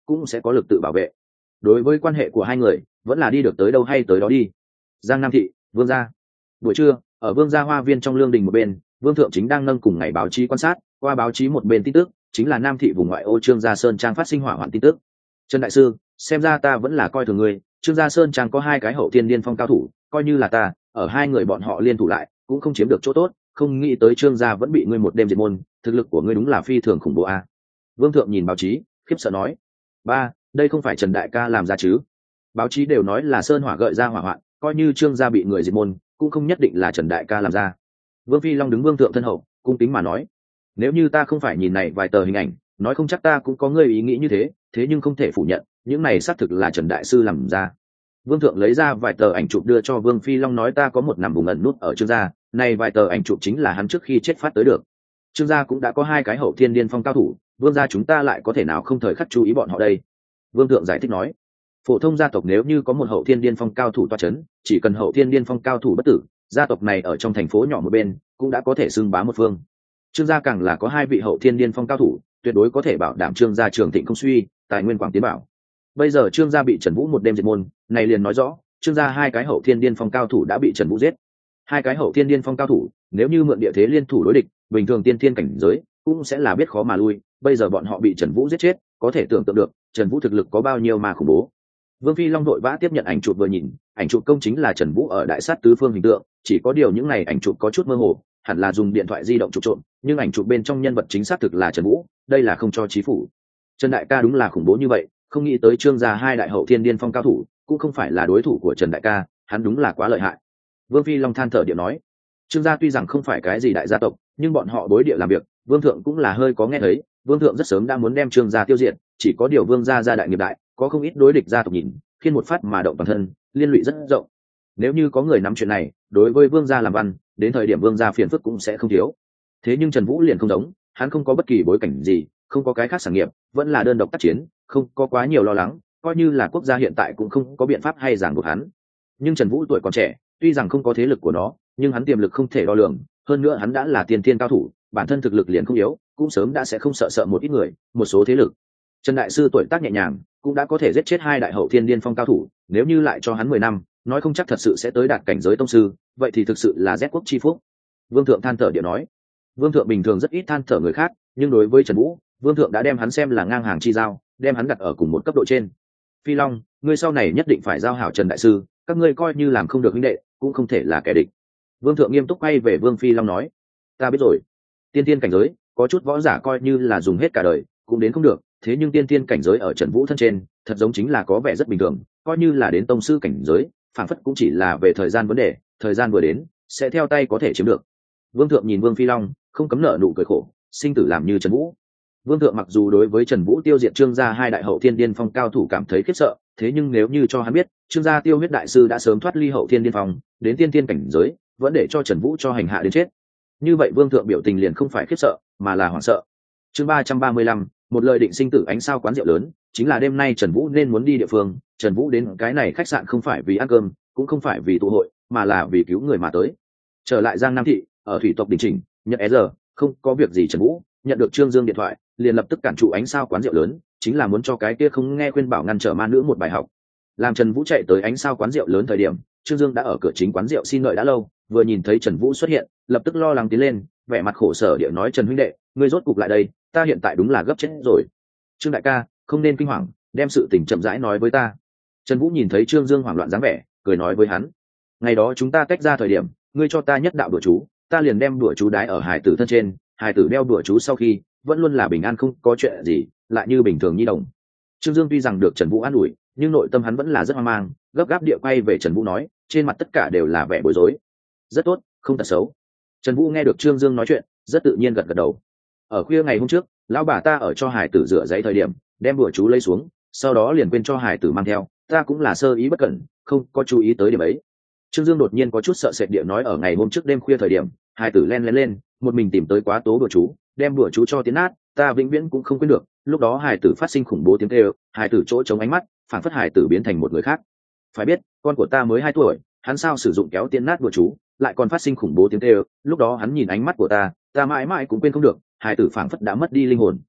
cũng sẽ có lực tự bảo vệ. Đối với quan hệ của hai người vẫn là đi được tới đâu hay tới đó đi. Giang Nam thị, Vương gia. Buổi trưa, ở Vương gia hoa viên trong lương đình một bên, Vương thượng chính đang nâng cùng ngày báo chí quan sát, qua báo chí một bên tin tức chính là Nam thị vùng ngoại ô Trương Gia Sơn Trang phát sinh hỏa hoạn tin tức. Trần đại sư, xem ra ta vẫn là coi thường ngươi. Trương Gia Sơn Trang có hai cái hậu thiên điên phong cao thủ, coi như là ta ở hai người bọn họ liên thủ lại cũng không chiếm được chỗ tốt, không nghĩ tới Trương gia vẫn bị ngươi một đêm diệt môn, thực lực của ngươi đúng là phi thường khủng bố a. Vương thượng nhìn báo chí, khiếp sợ nói: ba, đây không phải Trần đại ca làm ra chứ? Báo chí đều nói là sơn hỏa gợi ra hỏa hoạn, coi như Trương gia bị người diệt môn cũng không nhất định là Trần đại ca làm ra. Vương Phi Long đứng vương thượng thân hậu, cung kính mà nói: nếu như ta không phải nhìn này vài tờ hình ảnh, nói không chắc ta cũng có ngươi ý nghĩ như thế, thế nhưng không thể phủ nhận những này xác thực là Trần đại sư làm ra. Vương thượng lấy ra vài tờ ảnh chụp đưa cho Vương Phi Long, nói ta có một nằm vùng ẩn nút ở Trương gia, này vài tờ ảnh chụp chính là hắn trước khi chết phát tới được. Trương gia cũng đã có hai cái hậu thiên điên phong cao thủ, Vương gia chúng ta lại có thể nào không thời khắc chú ý bọn họ đây? Vương thượng giải thích nói: phổ thông gia tộc nếu như có một hậu thiên điên phong cao thủ toa chấn, chỉ cần hậu thiên điên phong cao thủ bất tử, gia tộc này ở trong thành phố nhỏ một bên cũng đã có thể xưng bá một phương. Trương gia càng là có hai vị hậu thiên điên phong cao thủ, tuyệt đối có thể bảo đảm Trương gia trường thịnh không suy, tài nguyên quảng tiến bảo. Bây giờ Trương gia bị Trần Vũ một đêm diệt môn, này liền nói rõ Trương gia hai cái hậu thiên điên phong cao thủ đã bị Trần Vũ giết. Hai cái hậu thiên điên phong cao thủ nếu như mượn địa thế liên thủ đối địch, bình thường tiên thiên cảnh giới cũng sẽ là biết khó mà lui, bây giờ bọn họ bị Trần Vũ giết chết, có thể tưởng tượng được Trần Vũ thực lực có bao nhiêu mà khủng bố. Vương Phi Long vội vã tiếp nhận ảnh chụp vừa nhìn, ảnh chụp công chính là Trần Vũ ở đại sát tứ phương hình tượng, chỉ có điều những này ảnh chụp có chút mơ hồ, hẳn là dùng điện thoại di động chụp trộm, nhưng ảnh chụp bên trong nhân vật chính xác thực là Trần Vũ, đây là không cho chí phủ. Trần đại ca đúng là khủng bố như vậy, không nghĩ tới Trương gia hai đại hậu thiên điên phong cao thủ cũng không phải là đối thủ của Trần đại ca, hắn đúng là quá lợi hại. Vương Phi Long than thở điệu nói: Trương gia tuy rằng không phải cái gì đại gia tộc, nhưng bọn họ đối địa làm việc, Vương thượng cũng là hơi có nghe thấy, Vương thượng rất sớm đã muốn đem Trương gia tiêu diệt, chỉ có điều Vương gia gia đại nghiệp đại, có không ít đối địch gia tộc nhìn, khiến một phát mà động toàn thân, liên lụy rất rộng. Nếu như có người nắm chuyện này, đối với Vương gia làm văn, đến thời điểm Vương gia phiền phức cũng sẽ không thiếu. Thế nhưng Trần Vũ liền không giống, hắn không có bất kỳ bối cảnh gì, không có cái khác sản nghiệp, vẫn là đơn độc tác chiến, không có quá nhiều lo lắng, coi như là quốc gia hiện tại cũng không có biện pháp hay ràng buộc hắn. Nhưng Trần Vũ tuổi còn trẻ, tuy rằng không có thế lực của nó, nhưng hắn tiềm lực không thể đo lường, hơn nữa hắn đã là tiên thiên cao thủ, bản thân thực lực liền không yếu, cũng sớm đã sẽ không sợ một ít người, một số thế lực. Trần đại sư tuổi tác nhẹ nhàng, cũng đã có thể giết chết hai đại hậu thiên điên phong cao thủ, nếu như lại cho hắn 10 năm, nói không chắc thật sự sẽ tới đạt cảnh giới tông sư, vậy thì thực sự là rét quốc chi phúc. Vương thượng than thở địa nói. Vương thượng bình thường rất ít than thở người khác, nhưng đối với Trần Vũ, Vương thượng đã đem hắn xem là ngang hàng chi giao, đem hắn đặt ở cùng một cấp độ trên. Phi Long, ngươi sau này nhất định phải giao hảo Trần đại sư, các ngươi coi như làm không được huynh đệ, cũng không thể là kẻ địch. Vương thượng nghiêm túc quay về Vương Phi Long nói: ta biết rồi. Tiên tiên cảnh giới, có chút võ giả coi như là dùng hết cả đời, cũng đến không được, thế nhưng tiên tiên cảnh giới ở Trần Vũ thân trên, thật giống chính là có vẻ rất bình thường, coi như là đến tông sư cảnh giới, phản phất cũng chỉ là về thời gian vấn đề, thời gian vừa đến, sẽ theo tay có thể chiếm được. Vương thượng nhìn Vương Phi Long, không cấm nở nụ cười khổ, sinh tử làm như Trần Vũ. Vương thượng mặc dù đối với Trần Vũ tiêu diệt Trương gia hai đại hậu thiên điên phong cao thủ cảm thấy khiếp sợ, thế nhưng nếu như cho hắn biết, Trương gia Tiêu Huyết đại sư đã sớm thoát ly hậu thiên điên phong, đến tiên tiên cảnh giới, vẫn để cho Trần Vũ cho hành hạ đến chết. Như vậy Vương thượng biểu tình liền không phải khiếp sợ, mà là hoảng sợ. Chương 335, một lời định sinh tử ánh sao quán rượu lớn, chính là đêm nay Trần Vũ nên muốn đi địa phương, Trần Vũ đến cái này khách sạn không phải vì ăn cơm, cũng không phải vì tụ hội, mà là vì cứu người mà tới. Trở lại Giang Nam thị, ở thủy tộc đình chỉnh, nhận giờ, không có việc gì Trần Vũ nhận được Trương Dương điện thoại, liền lập tức cản trụ ánh sao quán rượu lớn, chính là muốn cho cái kia không nghe khuyên bảo ngăn trở ma nữ một bài học. Làm Trần Vũ chạy tới ánh sao quán rượu lớn thời điểm, Trương Dương đã ở cửa chính quán rượu xin đợi đã lâu, vừa nhìn thấy Trần Vũ xuất hiện, lập tức lo lắng tiến lên, vẻ mặt khổ sở địa nói: Trần huynh đệ, ngươi rốt cục lại đây, ta hiện tại đúng là gấp chết rồi. Trương đại ca, không nên kinh hoàng, đem sự tình chậm rãi nói với ta. Trần Vũ nhìn thấy Trương Dương hoảng loạn dáng vẻ, cười nói với hắn: ngày đó chúng ta tách ra thời điểm, ngươi cho ta nhất đạo đùa chú, ta liền đem đùa chú đái ở hải tử thân trên, hải tử đeo đùa chú sau khi vẫn luôn là bình an không có chuyện gì, lại như bình thường nhi đồng. Trương Dương tuy rằng được Trần Vũ an ủi, nhưng nội tâm hắn vẫn là rất hoang mang, gấp gáp địa quay về Trần Vũ nói, trên mặt tất cả đều là vẻ bối rối. Rất tốt, không tật xấu. Trần Vũ nghe được Trương Dương nói chuyện, rất tự nhiên gật gật đầu. Ở khuya ngày hôm trước, lão bà ta ở cho hải tử rửa giấy thời điểm, đem đùa chú lấy xuống, sau đó liền quên cho hải tử mang theo, ta cũng là sơ ý bất cẩn, không có chú ý tới điểm ấy. Trương Dương đột nhiên có chút sợ sệt địa nói, ở ngày hôm trước đêm khuya thời điểm, hải tử len lén lên, một mình tìm tới quá tố đùa chú, đem đùa chú cho tiến nát, ta vĩnh viễn cũng không quên được. Lúc đó hải tử phát sinh khủng bố tiếng kêu, hải tử chỗ chống ánh mắt, phản phất hải tử biến thành một người khác. Phải biết, con của ta mới 2 tuổi, hắn sao sử dụng kéo tiến nát đùa chú, lại còn phát sinh khủng bố tiếng kêu, lúc đó hắn nhìn ánh mắt của ta mãi mãi cũng quên không được, hải tử phản phất đã mất đi linh hồn.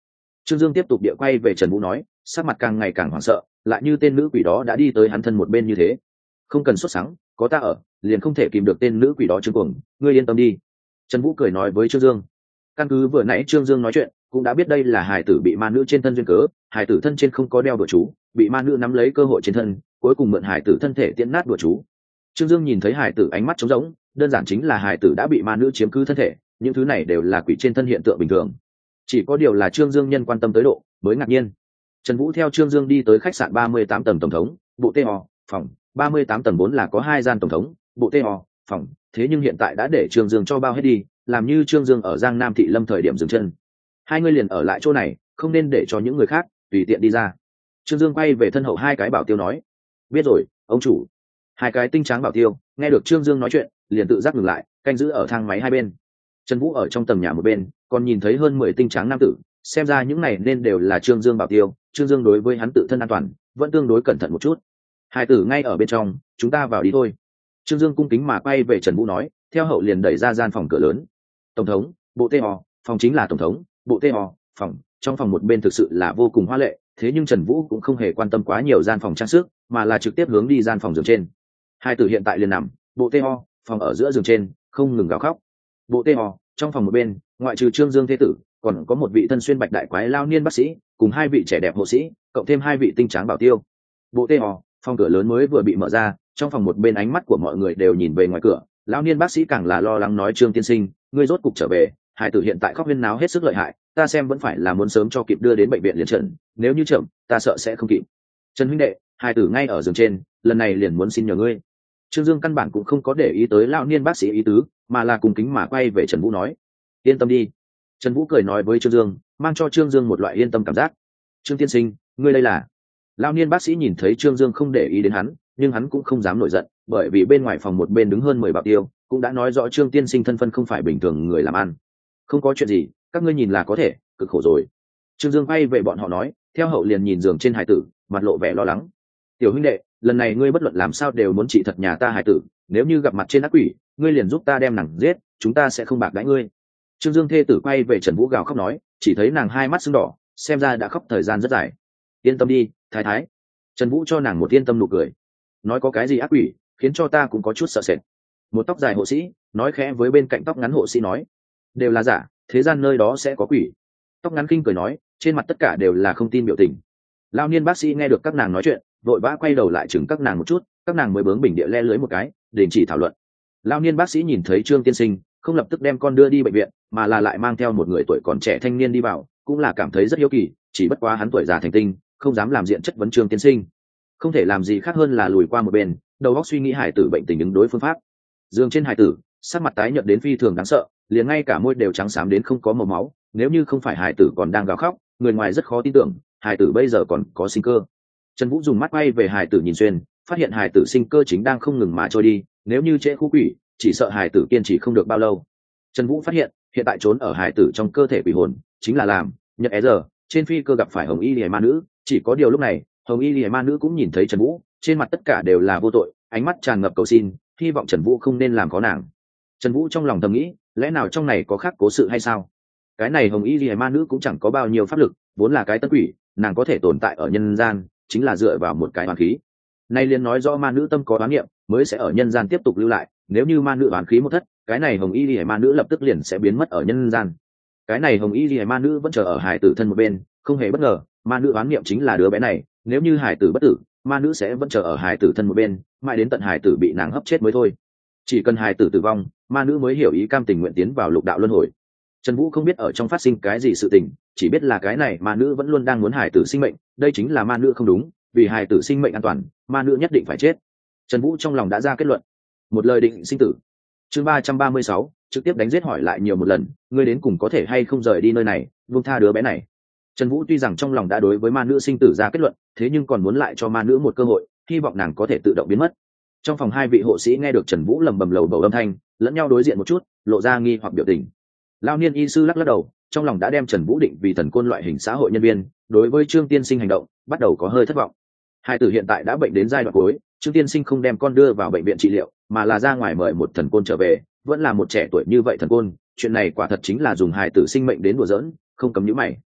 Trương Dương tiếp tục địa quay về Trần Vũ nói, sắc mặt càng ngày càng hoảng sợ, lại như tên nữ quỷ đó đã đi tới hắn thân một bên như thế. Không cần sốt sắng, có ta ở, liền không thể kìm được tên nữ quỷ đó. Trương Cuồng, ngươi yên tâm đi. Trần Vũ cười nói với Trương Dương. Căn cứ vừa nãy Trương Dương nói chuyện, cũng đã biết đây là hài tử bị ma nữ trên thân duyên cớ, hài tử thân trên không có đeo đùa chú, bị ma nữ nắm lấy cơ hội trên thân, cuối cùng mượn hài tử thân thể tiễn nát đùa chú. Trương Dương nhìn thấy hài tử ánh mắt trống rỗng, đơn giản chính là hài tử đã bị ma nữ chiếm cứ thân thể, những thứ này đều là quỷ trên thân hiện tượng bình thường. Chỉ có điều là Trương Dương nhân quan tâm tới độ, mới ngạc nhiên. Trần Vũ theo Trương Dương đi tới khách sạn 38 tầng tổng thống, bộ TO, phòng, 38 tầng 4 là có 2 gian tổng thống, bộ TO, phòng, thế nhưng hiện tại đã để Trương Dương cho bao hết đi, làm như Trương Dương ở Giang Nam Thị Lâm thời điểm dừng chân. Hai người liền ở lại chỗ này, không nên để cho những người khác tùy tiện đi ra. Trương Dương quay về thân hậu hai cái bảo tiêu nói, biết rồi, ông chủ. Hai cái tinh tráng bảo tiêu nghe được Trương Dương nói chuyện, liền tự giác ngừng lại, canh giữ ở thang máy hai bên. Trần Vũ ở trong tầng nhà một bên, còn nhìn thấy hơn 10 tinh tráng nam tử, xem ra những này nên đều là Trương Dương bảo tiêu. Trương Dương đối với hắn tự thân an toàn vẫn tương đối cẩn thận một chút. Hai tử ngay ở bên trong, chúng ta vào đi thôi. Trương Dương cung kính mà quay về Trần Vũ nói, theo hậu liền đẩy ra gian phòng cửa lớn. Tổng thống, bộ TO, phòng chính là tổng thống, bộ TO, phòng. Trong phòng một bên thực sự là vô cùng hoa lệ, thế nhưng Trần Vũ cũng không hề quan tâm quá nhiều gian phòng trang sức, mà là trực tiếp hướng đi gian phòng giường trên. Hai tử hiện tại liền nằm, bộ TO, phòng ở giữa giường trên, không ngừng gào khóc. Bộ TO, trong phòng một bên, ngoại trừ Trương Dương thế tử, còn có một vị thân xuyên bạch đại quái lao niên bác sĩ, cùng hai vị trẻ đẹp hộ sĩ, cộng thêm hai vị tinh tráng bảo tiêu. Bộ TO, phòng cửa lớn mới vừa bị mở ra, trong phòng một bên ánh mắt của mọi người đều nhìn về ngoài cửa. Lão niên bác sĩ càng là lo lắng nói, Trương tiên sinh, ngươi rốt cục trở về, hải tử hiện tại khóc huyên náo hết sức lợi hại, ta xem vẫn phải là muốn sớm cho kịp đưa đến bệnh viện liền trận, nếu như chậm, ta sợ sẽ không kịp. Trần huynh đệ, hải tử ngay ở giường trên, lần này liền muốn xin nhờ ngươi. Trương Dương căn bản cũng không có để ý tới lão niên bác sĩ ý tứ, mà là cùng kính mà quay về Trần Vũ nói, yên tâm đi. Trần Vũ cười nói với Trương Dương, mang cho Trương Dương một loại yên tâm cảm giác. Trương tiên sinh, ngươi đây là? Lão niên bác sĩ nhìn thấy Trương Dương không để ý đến hắn, nhưng hắn cũng không dám nổi giận, bởi vì bên ngoài phòng một bên đứng hơn 10 bảo tiêu, cũng đã nói rõ Trương tiên sinh thân phận không phải bình thường người làm ăn. Không có chuyện gì, các ngươi nhìn là có thể, cực khổ rồi. Trương Dương quay về bọn họ nói, theo hậu liền nhìn giường trên hải tử, mặt lộ vẻ lo lắng. Tiểu huynh đệ, lần này ngươi bất luận làm sao đều muốn trị thật nhà ta hải tử, nếu như gặp mặt trên ác quỷ, ngươi liền giúp ta đem nàng giết, chúng ta sẽ không bạc đãi ngươi. Trương Dương thê tử quay về Trần Vũ gào khóc nói, chỉ thấy nàng hai mắt sưng đỏ, xem ra đã khóc thời gian rất dài. Yên tâm đi, thái thái. Trần Vũ cho nàng một yên tâm nụ cười, nói có cái gì ác quỷ, khiến cho ta cũng có chút sợ sệt. Một tóc dài hộ sĩ nói khẽ với bên cạnh tóc ngắn hộ sĩ nói, đều là giả, thế gian nơi đó sẽ có quỷ. Tóc ngắn kinh cười nói, trên mặt tất cả đều là không tin biểu tình. Lão niên bác sĩ nghe được các nàng nói chuyện, vội vã quay đầu lại chừng các nàng một chút, các nàng mới bướng bỉnh địa le lưới một cái, đình chỉ thảo luận. Lão niên bác sĩ nhìn thấy Trương tiên sinh, không lập tức đem con đưa đi bệnh viện, mà là lại mang theo một người tuổi còn trẻ thanh niên đi vào, cũng là cảm thấy rất hiếu kỳ, chỉ bất quá hắn tuổi già thành tinh, không dám làm diện chất vấn Trương tiên sinh, không thể làm gì khác hơn là lùi qua một bên, đầu óc suy nghĩ hải tử bệnh tình ứng đối phương pháp. Giường trên hải tử, sắc mặt tái nhợt đến phi thường đáng sợ, liền ngay cả môi đều trắng xám đến không có màu máu, nếu như không phải hải tử còn đang gào khóc, người ngoài rất khó tin tưởng hải tử bây giờ còn có sinh cơ. Trần Vũ dùng mắt quay về hải tử nhìn xuyên, phát hiện hải tử sinh cơ chính đang không ngừng mà trôi đi, nếu như trễ khu quỷ, chỉ sợ hải tử kiên trì không được bao lâu. Trần Vũ phát hiện, hiện tại trốn ở hải tử trong cơ thể quỷ hồn, chính là làm nhật giờ trên phi cơ gặp phải hồng y liễu ma nữ, chỉ có điều lúc này, hồng y liễu ma nữ cũng nhìn thấy Trần Vũ, trên mặt tất cả đều là vô tội, ánh mắt tràn ngập cầu xin, hy vọng Trần Vũ không nên làm có nàng. Trần Vũ trong lòng thầm nghĩ, lẽ nào trong này có khác cố sự hay sao? Cái này hồng y liễu ma nữ cũng chẳng có bao nhiêu pháp lực, vốn là cái tân quỷ, nàng có thể tồn tại ở nhân gian, chính là dựa vào một cái oán khí. Nay liền nói rõ ma nữ tâm có oán niệm, mới sẽ ở nhân gian tiếp tục lưu lại, nếu như ma nữ oán khí một thất, cái này hồng y liễu ma nữ lập tức liền sẽ biến mất ở nhân gian. Cái này hồng y liễu ma nữ vẫn chờ ở hải tử thân một bên, không hề bất ngờ, ma nữ oán niệm chính là đứa bé này, nếu như hải tử bất tử, ma nữ sẽ vẫn chờ ở hải tử thân một bên, mãi đến tận hải tử bị nàng hấp chết mới thôi. Chỉ cần hải tử tử vong, ma nữ mới hiểu ý cam tình nguyện tiến vào lục đạo luân hồi. Trần Vũ không biết ở trong phát sinh cái gì sự tình, chỉ biết là cái này ma nữ vẫn luôn đang muốn hải tử sinh mệnh, đây chính là ma nữ không đúng, vì hải tử sinh mệnh an toàn, ma nữ nhất định phải chết. Trần Vũ trong lòng đã ra kết luận, một lời định sinh tử. Chương 336, trực tiếp đánh giết hỏi lại nhiều một lần, ngươi đến cùng có thể hay không rời đi nơi này, buông tha đứa bé này. Trần Vũ tuy rằng trong lòng đã đối với ma nữ sinh tử ra kết luận, thế nhưng còn muốn lại cho ma nữ một cơ hội, hy vọng nàng có thể tự động biến mất. Trong phòng hai vị hộ sĩ nghe được Trần Vũ lẩm bẩm lầu bầu âm thanh, lẫn nhau đối diện một chút, lộ ra nghi hoặc biểu tình. Lão niên y sư lắc lắc đầu, trong lòng đã đem Trần Vũ định vì thần côn loại hình xã hội nhân viên, đối với Trương tiên sinh hành động, bắt đầu có hơi thất vọng. Hai tử hiện tại đã bệnh đến giai đoạn cuối, Trương tiên sinh không đem con đưa vào bệnh viện trị liệu, mà là ra ngoài mời một thần côn trở về, vẫn là một trẻ tuổi như vậy thần côn, chuyện này quả thật chính là dùng hài tử sinh mệnh đến đùa giỡn, không cấm nhíu mày.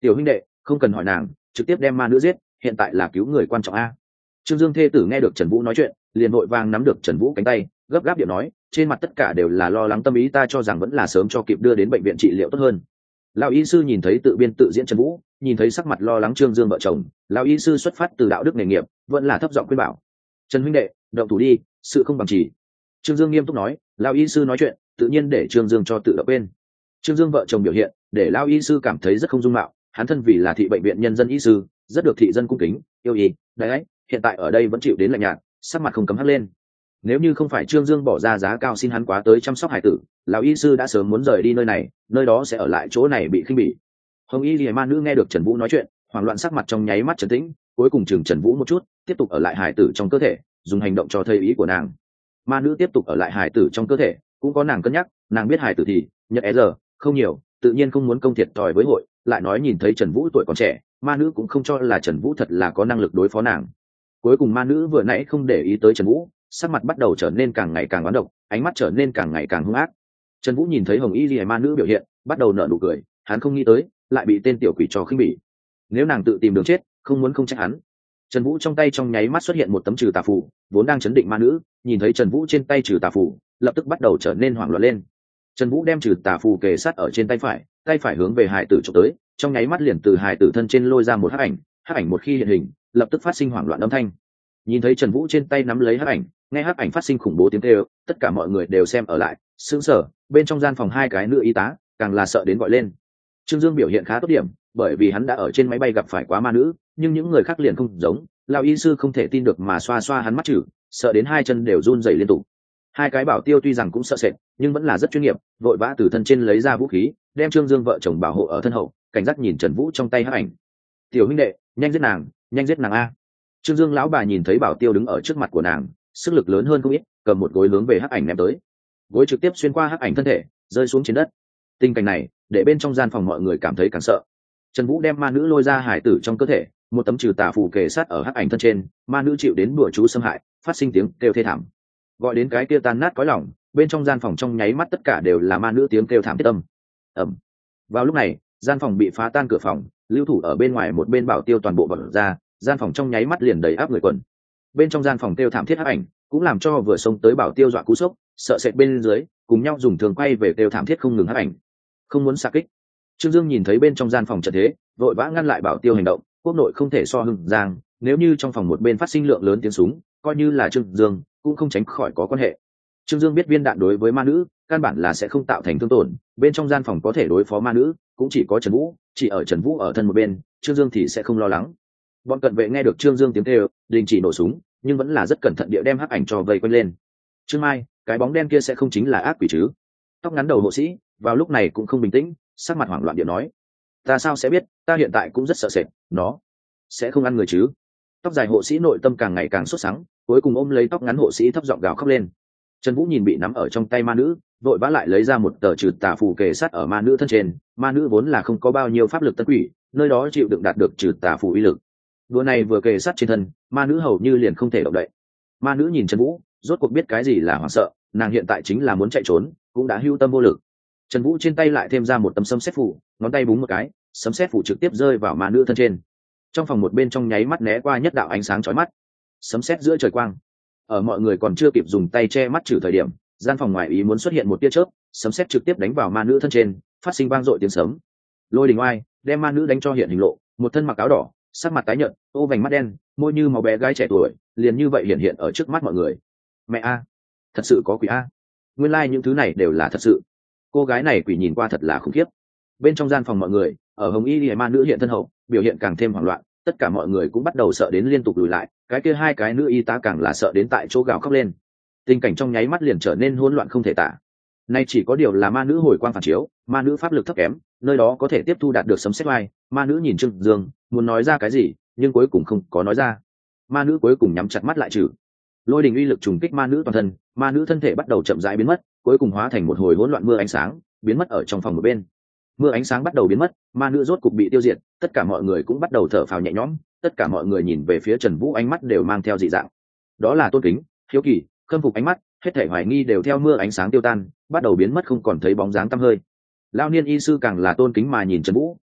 tiểu huynh đệ không cần hỏi nàng, trực tiếp đem ma nữ giết, hiện tại là cứu người quan trọng a. Trương Dương thê tử nghe được Trần Vũ nói chuyện, liền vội vàng nắm được Trần Vũ cánh tay, gấp gáp điệu nói, trên mặt tất cả đều là lo lắng tâm ý, ta cho rằng vẫn là sớm cho kịp đưa đến bệnh viện trị liệu tốt hơn. Lão y sư nhìn thấy tự biên tự diễn Trần Vũ, nhìn thấy sắc mặt lo lắng Trương Dương vợ chồng, lão y sư xuất phát từ đạo đức nghề nghiệp, vẫn là thấp giọng khuyên bảo, Trần huynh đệ, động thủ đi, sự không bằng chỉ. Trương Dương nghiêm túc nói, lão y sư nói chuyện, tự nhiên để Trương Dương cho tự động bên. Trương Dương vợ chồng biểu hiện, để lão y sư cảm thấy rất không dung mạo, hắn thân vì là thị bệnh viện nhân dân y sư, rất được thị dân cung kính, yêu y, đấy, hiện tại ở đây vẫn chịu đến lạnh nhạt, sắc mặt không cấm hắt lên. Nếu như không phải Trương Dương bỏ ra giá cao xin hắn quá tới chăm sóc hải tử, lão y sư đã sớm muốn rời đi nơi này, nơi đó sẽ ở lại chỗ này bị khinh bỉ. Hồng y lìa ma nữ nghe được Trần Vũ nói chuyện, hoảng loạn sắc mặt trong nháy mắt trấn tĩnh, cuối cùng chừng Trần Vũ một chút, tiếp tục ở lại hải tử trong cơ thể, dùng hành động cho thấy ý của nàng. Ma nữ tiếp tục ở lại hải tử trong cơ thể, cũng có nàng cân nhắc, nàng biết hải tử thì nhật giờ không nhiều, tự nhiên không muốn công thiệt thòi với hội, lại nói nhìn thấy Trần Vũ tuổi còn trẻ, ma nữ cũng không cho là Trần Vũ thật là có năng lực đối phó nàng. Cuối cùng ma nữ vừa nãy không để ý tới Trần Vũ, sắc mặt bắt đầu trở nên càng ngày càng oán độc, ánh mắt trở nên càng ngày càng hung ác. Trần Vũ nhìn thấy Hồng Y Liễu ma nữ biểu hiện, bắt đầu nở nụ cười, hắn không nghĩ tới, lại bị tên tiểu quỷ trò khinh bỉ. Nếu nàng tự tìm đường chết, không muốn không trách hắn. Trần Vũ trong tay trong nháy mắt xuất hiện một tấm trừ tà phù, vốn đang chấn định ma nữ, nhìn thấy Trần Vũ trên tay trừ tà phù, lập tức bắt đầu trở nên hoảng loạn lên. Trần Vũ đem trừ tà phù kề sát ở trên tay phải hướng về hải tử chụp tới, trong nháy mắt liền từ hải tử thân trên lôi ra một hắc ảnh một khi hiện hình, lập tức phát sinh hoảng loạn âm thanh. Nhìn thấy Trần Vũ trên tay nắm lấy hắc ảnh, nghe hắc ảnh phát sinh khủng bố tiếng kêu, tất cả mọi người đều xem ở lại, sững sờ, bên trong gian phòng hai cái nữ y tá, càng là sợ đến gọi lên. Trương Dương biểu hiện khá tốt điểm, bởi vì hắn đã ở trên máy bay gặp phải quá ma nữ, nhưng những người khác liền không giống, lão y sư không thể tin được mà xoa xoa hắn mắt chữ, sợ đến hai chân đều run rẩy liên tục. Hai cái bảo tiêu tuy rằng cũng sợ sệt, nhưng vẫn là rất chuyên nghiệp, vội vã từ thân trên lấy ra vũ khí, đem Trương Dương vợ chồng bảo hộ ở thân hậu, cảnh giác nhìn Trần Vũ trong tay hắc ảnh. Tiểu huynh đệ, nhanh giết nàng a. Trương Dương lão bà nhìn thấy bảo tiêu đứng ở trước mặt của nàng, sức lực lớn hơn không ít, cầm một gối hướng về hắc ảnh ném tới. Gối trực tiếp xuyên qua hắc ảnh thân thể, rơi xuống trên đất. Tình cảnh này, để bên trong gian phòng mọi người cảm thấy càng sợ. Trần Vũ đem ma nữ lôi ra hải tử trong cơ thể, một tấm trừ tà phù kề sát ở hắc ảnh thân trên, ma nữ chịu đến bùa chú xâm hại, phát sinh tiếng kêu thê thảm. Gọi đến cái kia tan nát cõi lòng, bên trong gian phòng trong nháy mắt tất cả đều là ma nữ tiếng kêu thảm thiết âm. Ầm. Vào lúc này, gian phòng bị phá tan cửa phòng, lưu thủ ở bên ngoài một bên bảo tiêu toàn bộ bật ra, gian phòng trong nháy mắt liền đầy áp người quần. Bên trong gian phòng kêu thảm thiết hắc ảnh, cũng làm cho vừa xông tới bảo tiêu dọa cú sốc, sợ sệt bên dưới, cùng nhau dùng thường quay về kêu thảm thiết không ngừng hắc ảnh. Không muốn xạ kích. Trương Dương nhìn thấy bên trong gian phòng trận thế, vội vã ngăn lại bảo tiêu hành động, quốc nội không thể so hưng giang, nếu như trong phòng một bên phát sinh lượng lớn tiếng súng, coi như là Trương Dương cũng không tránh khỏi có quan hệ. Trương Dương biết viên đạn đối với ma nữ căn bản là sẽ không tạo thành thương tổn, bên trong gian phòng có thể đối phó ma nữ cũng chỉ có Trần Vũ, chỉ ở Trần Vũ ở thân một bên, Trương Dương thì sẽ không lo lắng. Bọn cận vệ nghe được Trương Dương tiếng kêu, đình chỉ nổ súng, nhưng vẫn là rất cẩn thận địa đem hắc ảnh cho vây quanh lên. Trương Mai, cái bóng đen kia sẽ không chính là ác quỷ chứ? Tóc ngắn đầu hộ sĩ vào lúc này cũng không bình tĩnh, sắc mặt hoảng loạn địa nói, ta sao sẽ biết, ta hiện tại cũng rất sợ sệt, nó sẽ không ăn người chứ? Tóc dài hộ sĩ nội tâm càng ngày càng sốt sắng, cuối cùng ôm lấy tóc ngắn hộ sĩ thấp giọng gào khóc lên. Trần Vũ nhìn bị nắm ở trong tay ma nữ, vội vã lại lấy ra một tờ trừ tà phù kề sát ở ma nữ thân trên, ma nữ vốn là không có bao nhiêu pháp lực tân quỷ, nơi đó chịu đựng đạt được trừ tà phù uy lực. Đùa này vừa kề sát trên thân, ma nữ hầu như liền không thể động đậy. Ma nữ nhìn Trần Vũ, rốt cuộc biết cái gì là hoảng sợ, nàng hiện tại chính là muốn chạy trốn, cũng đã hưu tâm vô lực. Trần Vũ trên tay lại thêm ra một tấm sấm sét phù, ngón tay búng một cái, sấm sét phù trực tiếp rơi vào ma nữ thân trên. Trong phòng một bên trong nháy mắt né qua nhất đạo ánh sáng chói mắt, sấm sét giữa trời quang. Ở mọi người còn chưa kịp dùng tay che mắt trừ thời điểm, gian phòng ngoài ý muốn xuất hiện một tia chớp, sấm sét trực tiếp đánh vào ma nữ thân trên, phát sinh vang dội tiếng sấm. Lôi đình oai đem ma nữ đánh cho hiện hình lộ, một thân mặc áo đỏ, sắc mặt tái nhợt, ô vành mắt đen, môi như máu bé gái trẻ tuổi, liền như vậy hiện ở trước mắt mọi người. Mẹ a, thật sự có quỷ a. Nguyên lai những thứ này đều là thật sự. Cô gái này quỷ nhìn qua thật là khủng khiếp. Bên trong gian phòng mọi người, ở Hồng Y Liễu ma nữ hiện thân hậu, biểu hiện càng thêm hoảng loạn, tất cả mọi người cũng bắt đầu sợ đến liên tục lùi lại, cái kia hai cái nữ y tá càng là sợ đến tại chỗ gào khóc lên. Tình cảnh trong nháy mắt liền trở nên hỗn loạn không thể tả. Nay chỉ có điều là ma nữ hồi quang phản chiếu, ma nữ pháp lực thấp kém, nơi đó có thể tiếp thu đạt được sấm sét oai. Ma nữ nhìn Trương Dương, muốn nói ra cái gì, nhưng cuối cùng không có nói ra. Ma nữ cuối cùng nhắm chặt mắt lại trừ. Lôi đình uy lực trùng kích ma nữ toàn thân, ma nữ thân thể bắt đầu chậm rãi biến mất, cuối cùng hóa thành một hồi hỗn loạn mưa ánh sáng, biến mất ở trong phòng một bên. Mưa ánh sáng bắt đầu biến mất, ma nữ rốt cục bị tiêu diệt, tất cả mọi người cũng bắt đầu thở phào nhẹ nhõm, tất cả mọi người nhìn về phía Trần Vũ ánh mắt đều mang theo dị dạng. Đó là tôn kính, hiếu kỳ, khâm phục ánh mắt, hết thảy hoài nghi đều theo mưa ánh sáng tiêu tan, bắt đầu biến mất không còn thấy bóng dáng tăm hơi. Lão niên y sư càng là tôn kính mà nhìn Trần Vũ,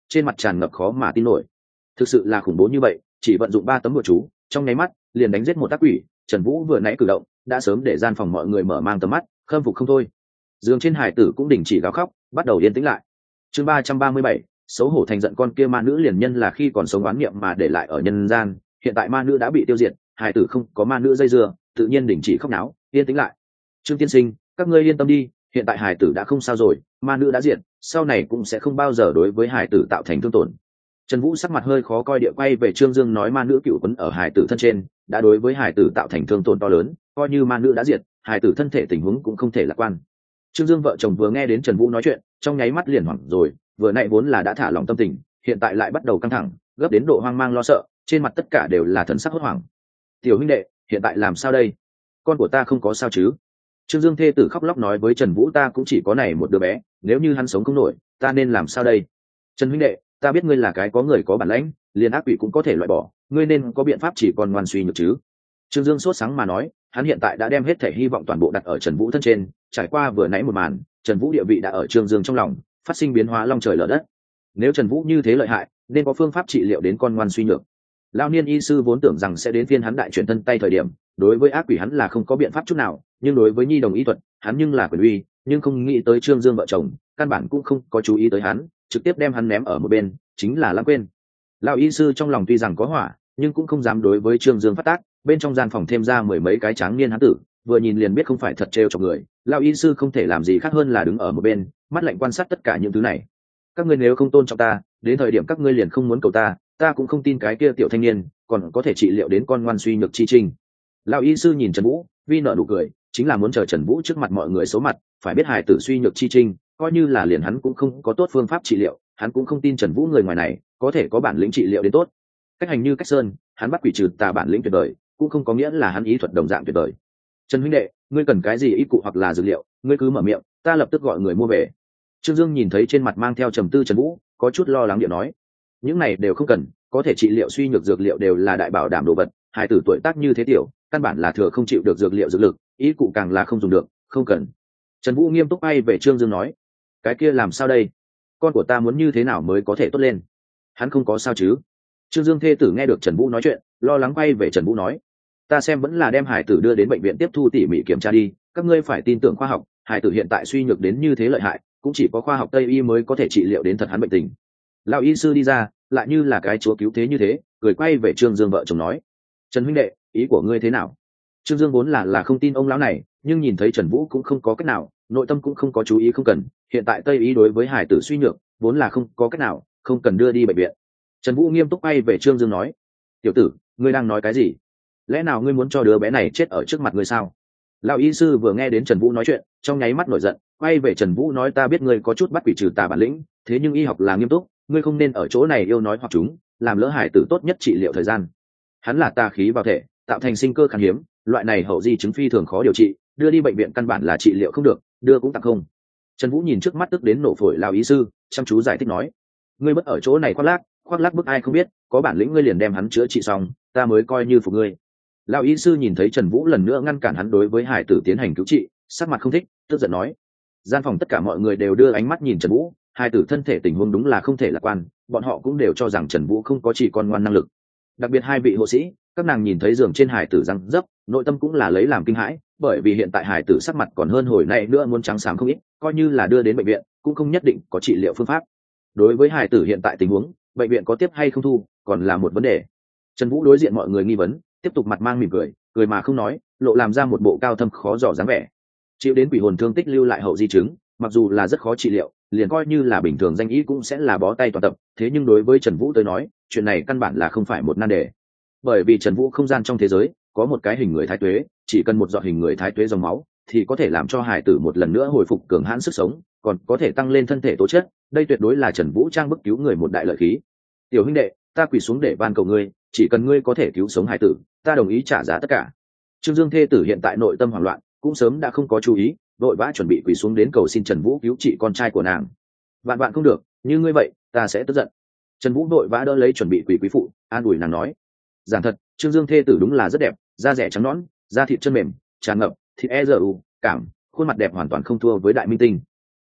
trên mặt tràn ngập khó mà tin nổi. Thực sự là khủng bố như vậy, chỉ vận dụng 3 tấm bùa chú trong nháy mắt liền đánh giết một ác quỷ. Trần Vũ vừa nãy cử động đã sớm để gian phòng mọi người mở mang tầm mắt, khâm phục không thôi. Giường trên hải tử cũng đình chỉ gào khóc, bắt đầu yên tĩnh lại. Chương 337, xấu hổ thành giận, con kia ma nữ liền nhân là khi còn sống oán niệm mà để lại ở nhân gian, hiện tại ma nữ đã bị tiêu diệt, hải tử không có ma nữ dây dưa, tự nhiên đình chỉ khóc náo, yên tĩnh lại. Trương tiên sinh, các ngươi yên tâm đi, hiện tại hải tử đã không sao rồi, ma nữ đã diệt, sau này cũng sẽ không bao giờ đối với hải tử tạo thành thương tổn. Trần Vũ sắc mặt hơi khó coi địa quay về Trương Dương nói, ma nữ cựu quấn ở hải tử thân trên, đã đối với hải tử tạo thành thương tổn to lớn, coi như ma nữ đã diệt, hải tử thân thể tình huống cũng không thể lạc quan. Trương Dương vợ chồng vừa nghe đến Trần Vũ nói chuyện, trong nháy mắt liền hoảng rồi, vừa nãy vốn là đã thả lỏng tâm tình, hiện tại lại bắt đầu căng thẳng, gấp đến độ hoang mang lo sợ, trên mặt tất cả đều là thần sắc hốt hoảng. Tiểu huynh đệ, hiện tại làm sao đây? Con của ta không có sao chứ? Trương Dương thê tử khóc lóc nói với Trần Vũ, ta cũng chỉ có này một đứa bé, nếu như hắn sống không nổi, ta nên làm sao đây? Trần huynh đệ, ta biết ngươi là cái có người có bản lãnh, liền ác quỷ cũng có thể loại bỏ, ngươi nên có biện pháp, chỉ còn ngoan suy nhược chứ. Trương Dương sốt sáng mà nói, hắn hiện tại đã đem hết thể hy vọng toàn bộ đặt ở Trần Vũ thân trên, trải qua vừa nãy một màn, Trần Vũ địa vị đã ở Trương Dương trong lòng phát sinh biến hóa long trời lở đất. Nếu Trần Vũ như thế lợi hại, nên có phương pháp trị liệu đến con ngoan suy nhược. Lão niên y sư vốn tưởng rằng sẽ đến phiên hắn đại chuyển thân tay thời điểm, đối với ác quỷ hắn là không có biện pháp chút nào, nhưng đối với nhi đồng y thuật, hắn nhưng là quyền uy, nhưng không nghĩ tới Trương Dương vợ chồng, căn bản cũng không có chú ý tới hắn, trực tiếp đem hắn ném ở một bên, chính là lãng quên. Lão y sư trong lòng tuy rằng có hỏa, nhưng cũng không dám đối với Trương Dương phát tác, bên trong gian phòng thêm ra 10 mấy cái tráng niên hán tử, vừa nhìn liền biết không phải thật trêu chọc người. Lão y sư không thể làm gì khác hơn là đứng ở một bên, mắt lạnh quan sát tất cả những thứ này. Các ngươi nếu không tôn trọng ta, đến thời điểm các ngươi liền không muốn cầu ta, ta cũng không tin cái kia tiểu thanh niên còn có thể trị liệu đến con ngoan suy nhược chi trinh. Lão y sư nhìn Trần Vũ, vi nợ nụ cười, chính là muốn chờ Trần Vũ trước mặt mọi người số mặt, phải biết hài tử suy nhược chi trinh, coi như là liền hắn cũng không có tốt phương pháp trị liệu, hắn cũng không tin Trần Vũ người ngoài này có thể có bản lĩnh trị liệu đến tốt. Cách hành như cách sơn, hắn bắt quỷ trừ tà bản lĩnh tuyệt vời, cũng không có nghĩa là hắn ý thuật đồng dạng tuyệt vời. Trần huynh đệ, ngươi cần cái gì ý cụ hoặc là dược liệu, ngươi cứ mở miệng, ta lập tức gọi người mua về. Trương Dương nhìn thấy trên mặt mang theo trầm tư Trần Vũ, có chút lo lắng điệu nói, những này đều không cần, có thể trị liệu suy nhược dược liệu đều là đại bảo đảm đồ vật, hài tử tuổi tác như thế tiểu, căn bản là thừa không chịu được dược liệu dược lực, ý cụ càng là không dùng được, không cần. Trần Vũ nghiêm túc bay về Trương Dương nói, cái kia làm sao đây? Con của ta muốn như thế nào mới có thể tốt lên? Hắn không có sao chứ? Trương Dương thê tử nghe được Trần Vũ nói chuyện, lo lắng bay về Trần Vũ nói, ta xem vẫn là đem hải tử đưa đến bệnh viện tiếp thu tỉ mỉ kiểm tra đi, các ngươi phải tin tưởng khoa học, hải tử hiện tại suy nhược đến như thế lợi hại, cũng chỉ có khoa học Tây y mới có thể trị liệu đến thật hắn bệnh tình. Lão y sư đi ra, lại như là cái chúa cứu thế như thế, cười quay về Trương Dương vợ chồng nói, Trần huynh đệ, ý của ngươi thế nào? Trương Dương vốn là không tin ông lão này, nhưng nhìn thấy Trần Vũ cũng không có cách nào, nội tâm cũng không có chú ý không cần, hiện tại Tây y đối với hải tử suy nhược vốn là không có cách nào, không cần đưa đi bệnh viện. Trần Vũ nghiêm túc bay về Trương Dương nói, tiểu tử, ngươi đang nói cái gì? Lẽ nào ngươi muốn cho đứa bé này chết ở trước mặt ngươi sao? Lão y sư vừa nghe đến Trần Vũ nói chuyện, trong nháy mắt nổi giận, quay về Trần Vũ nói, ta biết ngươi có chút bắt quỷ trừ tà bản lĩnh, thế nhưng y học là nghiêm túc, ngươi không nên ở chỗ này yêu nói hoặc chúng, làm lỡ hải tử tốt nhất trị liệu thời gian. Hắn là tà khí vào thể, tạo thành sinh cơ khan hiếm, loại này hậu di chứng phi thường khó điều trị, đưa đi bệnh viện căn bản là trị liệu không được, đưa cũng tặng không. Trần Vũ nhìn trước mắt tức đến nổ phổi lão y sư, chăm chú giải thích nói, ngươi bất ở chỗ này khoác lác bức ai không biết, có bản lĩnh ngươi liền đem hắn chữa trị xong, ta mới coi như phục ngươi. Lão y sư nhìn thấy Trần Vũ lần nữa ngăn cản hắn đối với hải tử tiến hành cứu trị, sắc mặt không thích, tức giận nói. Gian phòng tất cả mọi người đều đưa ánh mắt nhìn Trần Vũ, hải tử thân thể tình huống đúng là không thể lạc quan, bọn họ cũng đều cho rằng Trần Vũ không có chỉ con ngoan năng lực. Đặc biệt hai vị hộ sĩ, các nàng nhìn thấy giường trên hải tử răng dấp, nội tâm cũng là lấy làm kinh hãi, bởi vì hiện tại hải tử sắc mặt còn hơn hồi nay nữa muốn trắng xám không ít, coi như là đưa đến bệnh viện, cũng không nhất định có trị liệu phương pháp. Đối với hải tử hiện tại tình huống, bệnh viện có tiếp hay không thu, còn là một vấn đề. Trần Vũ đối diện mọi người nghi vấn, tiếp tục mặt mang mỉm cười, cười mà không nói, lộ làm ra một bộ cao thâm khó dò dáng vẻ. Chịu đến quỷ hồn thương tích lưu lại hậu di chứng, mặc dù là rất khó trị liệu, liền coi như là bình thường danh ý cũng sẽ là bó tay toàn tập, thế nhưng đối với Trần Vũ tới nói, chuyện này căn bản là không phải một nan đề. Bởi vì Trần Vũ không gian trong thế giới có một cái hình người thái tuế, chỉ cần một giọt hình người thái tuế dòng máu thì có thể làm cho hải tử một lần nữa hồi phục cường hãn sức sống, còn có thể tăng lên thân thể tố chất, đây tuyệt đối là Trần Vũ trang bức cứu người một đại lợi khí. Tiểu huynh đệ, ta quỳ xuống để van cầu ngươi, chỉ cần ngươi có thể cứu sống hải tử, ta đồng ý trả giá tất cả. Trương Dương thê tử hiện tại nội tâm hoảng loạn, cũng sớm đã không có chú ý, vội vã chuẩn bị quỳ xuống đến cầu xin Trần Vũ cứu trị con trai của nàng. Vạn vạn không được, như ngươi vậy ta sẽ tức giận. Trần Vũ vội vã đỡ lấy chuẩn bị quỳ quý phụ, an ủi nàng nói, giản thật, Trương Dương thê tử đúng là rất đẹp, da rẻ trắng nõn, da thịt chân mềm, tràn ngập thịt e giờ u cảm, khuôn mặt đẹp hoàn toàn không thua với đại minh tinh.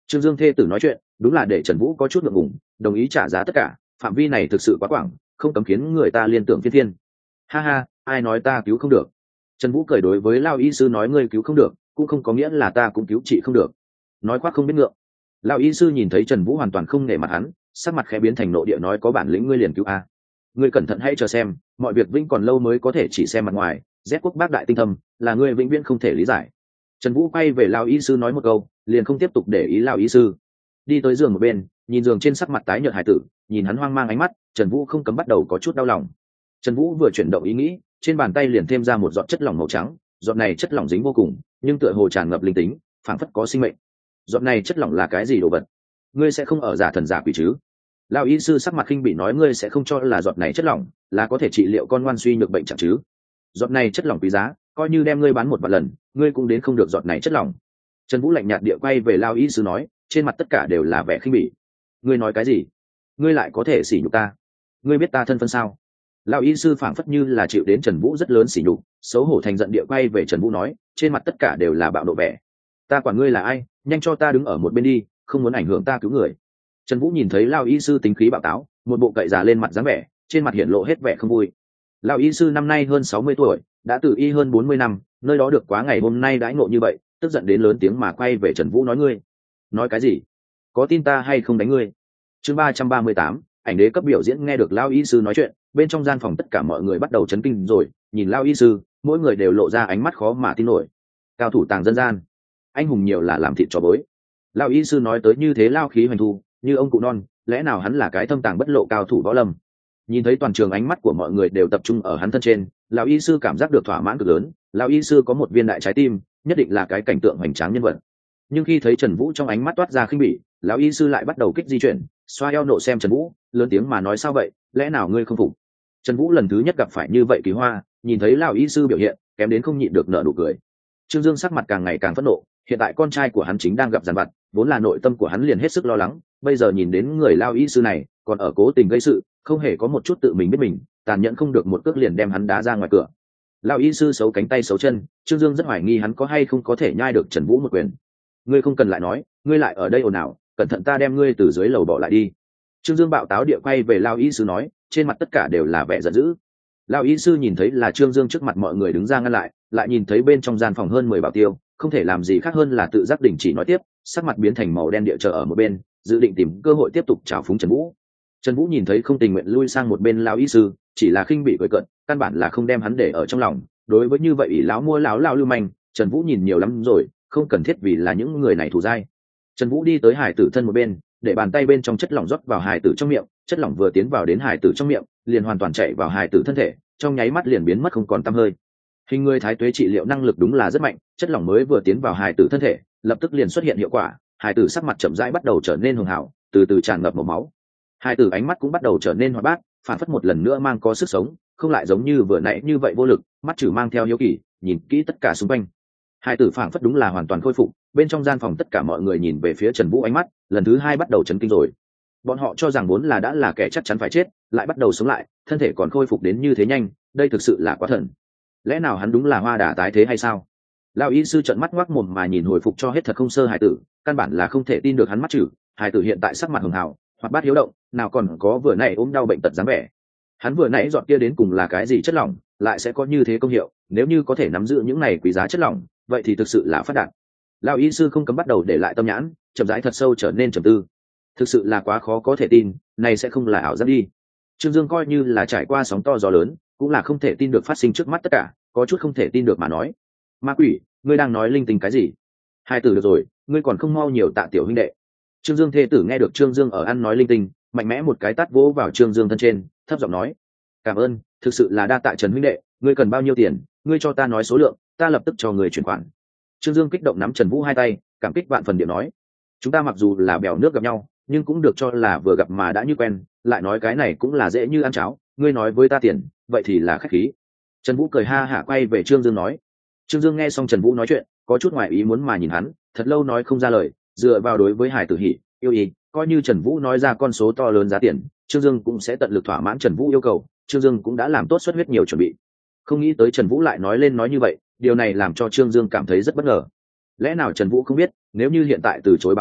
Trương Dương thê tử nói chuyện đúng là để Trần Vũ có chút ngượng ngùng, đồng ý trả giá tất cả. Phạm vi này thực sự quá quảng, không cấm khiến người ta liên tưởng phiên phiên. Ha ha, ai nói ta cứu không được? Trần Vũ cười đối với Lao y sư nói, ngươi cứu không được cũng không có nghĩa là ta cũng cứu trị không được. Nói khoác không biết ngượng. Lao y sư nhìn thấy Trần Vũ hoàn toàn không nể mặt hắn, sắc mặt khẽ biến thành nộ địa, nói có bản lĩnh ngươi liền cứu a. Ngươi cẩn thận hãy chờ xem, mọi việc vĩnh còn lâu mới có thể chỉ xem mặt ngoài. Z quốc bác đại tinh thâm là ngươi vĩnh viễn không thể lý giải. Trần Vũ quay về Lao y sư nói một câu, liền không tiếp tục để ý Lao y sư. Đi tới giường một bên, nhìn giường trên sắc mặt tái nhợt hải tử, nhìn hắn hoang mang ánh mắt, Trần Vũ không cấm bắt đầu có chút đau lòng. Trần Vũ vừa chuyển động ý nghĩ, trên bàn tay liền thêm ra một giọt chất lỏng màu trắng. Giọt này chất lỏng dính vô cùng, nhưng tựa hồ tràn ngập linh tính, phảng phất có sinh mệnh. Giọt này chất lỏng là cái gì đồ vật? Ngươi sẽ không ở giả thần giả quỷ chứ? Lão y sư sắc mặt khinh bỉ nói, ngươi sẽ không cho là giọt này chất lỏng là có thể trị liệu con ngoan suy nhược bệnh chẳng chứ? Giọt này chất lỏng quý giá, coi như đem ngươi bán một vạn lần, ngươi cũng đến không được giọt này chất lỏng. Trần Vũ lạnh nhạt địa quay về Lão y sư nói, trên mặt tất cả đều là vẻ khinh bỉ. Ngươi nói cái gì? Ngươi lại có thể sỉ nhục ta? Ngươi biết ta thân phận sao? Lão y sư phảng phất như là chịu đến Trần Vũ rất lớn sỉ nhục, xấu hổ thành giận địa quay về Trần Vũ nói, trên mặt tất cả đều là bạo nộ vẻ. Ta quản ngươi là ai, nhanh cho ta đứng ở một bên đi, không muốn ảnh hưởng ta cứu người. Trần Vũ nhìn thấy Lão y sư tính khí bạo táo, một bộ cậy già lên mặt dáng vẻ, trên mặt hiện lộ hết vẻ không vui. Lão y sư năm nay hơn 60 tuổi, đã từ y hơn 40 năm, nơi đó được quá ngày hôm nay đãi ngộ như vậy, tức giận đến lớn tiếng mà quay về Trần Vũ nói, ngươi nói cái gì? Có tin ta hay không đánh ngươi? Chương 338, ảnh đế cấp biểu diễn. Nghe được Lão y sư nói chuyện, bên trong gian phòng tất cả mọi người bắt đầu chấn kinh rồi, nhìn Lão y sư, mỗi người đều lộ ra ánh mắt khó mà tin nổi. Cao thủ tàng dân gian, anh hùng nhiều là làm thịt chó bới. Lão y sư nói tới như thế lao khí hoành thu, như ông cụ non, lẽ nào hắn là cái thâm tàng bất lộ cao thủ võ lâm? Nhìn thấy toàn trường ánh mắt của mọi người đều tập trung ở hắn thân trên, lão y sư cảm giác được thỏa mãn cực lớn. Lão y sư có một viên đại trái tim, nhất định là cái cảnh tượng hoành tráng nhân vật. Nhưng khi thấy Trần Vũ trong ánh mắt toát ra khinh bỉ, lão y sư lại bắt đầu kích di chuyển, xoa eo nộ xem Trần Vũ, lớn tiếng mà nói, sao vậy, lẽ nào ngươi không phục? Trần Vũ lần thứ nhất gặp phải như vậy kỳ hoa, nhìn thấy lão y sư biểu hiện, kém đến không nhịn được nở nụ cười. Trương Dương sắc mặt càng ngày càng phẫn nộ, hiện tại con trai của hắn chính đang gặp giàn vặt, vốn là nội tâm của hắn liền hết sức lo lắng, bây giờ nhìn đến người lão y sư này còn ở cố tình gây sự, không hề có một chút tự mình biết mình, tàn nhẫn không được một cước liền đem hắn đá ra ngoài cửa. Lão y sư xấu cánh tay xấu chân, Trương Dương rất hoài nghi hắn có hay không có thể nhai được Trần Vũ một quyền. Ngươi không cần lại nói, ngươi lại ở đây ồn ào, cẩn thận ta đem ngươi từ dưới lầu bỏ lại đi. Trương Dương bạo táo địa quay về Lão y sư nói, trên mặt tất cả đều là vẻ giận dữ. Lão y sư nhìn thấy là Trương Dương trước mặt mọi người đứng ra ngăn lại nhìn thấy bên trong gian phòng hơn 10 bảo tiêu, không thể làm gì khác hơn là tự giác đình chỉ nói tiếp, sắc mặt biến thành màu đen địa chờ ở một bên, dự định tìm cơ hội tiếp tục trào phúng Trần Vũ. Trần Vũ nhìn thấy không tình nguyện lui sang một bên Lão y sư, chỉ là khinh bị cười cợt, căn bản là không đem hắn để ở trong lòng. Đối với như vậy ỷ lão mua lão lưu manh, Trần Vũ nhìn nhiều lắm rồi, không cần thiết vì là những người này thù dai. Trần Vũ đi tới hải tử thân một bên, để bàn tay bên trong chất lỏng rót vào hải tử trong miệng, chất lỏng vừa tiến vào đến hải tử trong miệng, liền hoàn toàn chạy vào hải tử thân thể, trong nháy mắt liền biến mất không còn tăm hơi. Hình người thái tuế trị liệu năng lực đúng là rất mạnh, chất lỏng mới vừa tiến vào hải tử thân thể, lập tức liền xuất hiện hiệu quả, hải tử sắc mặt chậm rãi bắt đầu trở nên hường hào, từ từ tràn ngập màu máu. Hải tử ánh mắt cũng bắt đầu trở nên hoạt bát, phản phất một lần nữa mang có sức sống, không lại giống như vừa nãy như vậy vô lực, mắt trừ mang theo hiếu kỳ, nhìn kỹ tất cả xung quanh. Hải tử phản phất đúng là hoàn toàn khôi phục, bên trong gian phòng tất cả mọi người nhìn về phía Trần Vũ, ánh mắt lần thứ hai bắt đầu chấn kinh rồi. Bọn họ cho rằng vốn là đã là kẻ chắc chắn phải chết, lại bắt đầu sống lại, thân thể còn khôi phục đến như thế nhanh, đây thực sự là quá thần. Lẽ nào hắn đúng là hoa đà tái thế hay sao? Lão y sư trợn mắt ngoác mồm mà nhìn hồi phục cho hết thật không sơ hải tử, căn bản là không thể tin được hắn mắt chữ. Hải tử hiện tại sắc mặt hường hào, hoạt bát hiếu động, nào còn có vừa nãy ốm đau bệnh tật dáng vẻ. Hắn vừa nãy dọn kia đến cùng là cái gì chất lỏng, lại sẽ có như thế công hiệu? Nếu như có thể nắm giữ những này quý giá chất lỏng, vậy thì thực sự là phát đạt. Lão y sư không cấm bắt đầu để lại tâm nhãn, chậm rãi thật sâu trở nên trầm tư. Thực sự là quá khó có thể tin, này sẽ không là ảo giác đi. Trương Dương coi như là trải qua sóng to gió lớn, cũng là không thể tin được phát sinh trước mắt tất cả, có chút không thể tin được mà nói, ma quỷ, ngươi đang nói linh tinh cái gì? Hai tử được rồi, ngươi còn không mau nhiều tạ tiểu huynh đệ. Trương Dương thê tử nghe được Trương Dương ở ăn nói linh tinh, mạnh mẽ một cái tát vỗ vào Trương Dương thân trên, thấp giọng nói, cảm ơn, thực sự là đa tạ Trần huynh đệ, ngươi cần bao nhiêu tiền, ngươi cho ta nói số lượng, ta lập tức cho người chuyển khoản. Trương Dương kích động nắm Trần Vũ hai tay, cảm kích vạn phần điệu nói, chúng ta mặc dù là bèo nước gặp nhau, nhưng cũng được cho là vừa gặp mà đã như quen, lại nói cái này cũng là dễ như ăn cháo, ngươi nói với ta tiền, vậy thì là khách khí. Trần Vũ cười ha hả quay về Trương Dương nói. Trương Dương nghe xong Trần Vũ nói chuyện, có chút ngoài ý muốn mà nhìn hắn, thật lâu nói không ra lời, dựa vào đối với hải tử hỉ yêu ý, coi như Trần Vũ nói ra con số to lớn giá tiền, Trương Dương cũng sẽ tận lực thỏa mãn Trần Vũ yêu cầu. Trương Dương cũng đã làm tốt xuất huyết nhiều chuẩn bị, không nghĩ tới Trần Vũ lại nói lên nói như vậy, điều này làm cho Trương Dương cảm thấy rất bất ngờ. Lẽ nào Trần Vũ không biết, nếu như hiện tại từ chối báo đáp,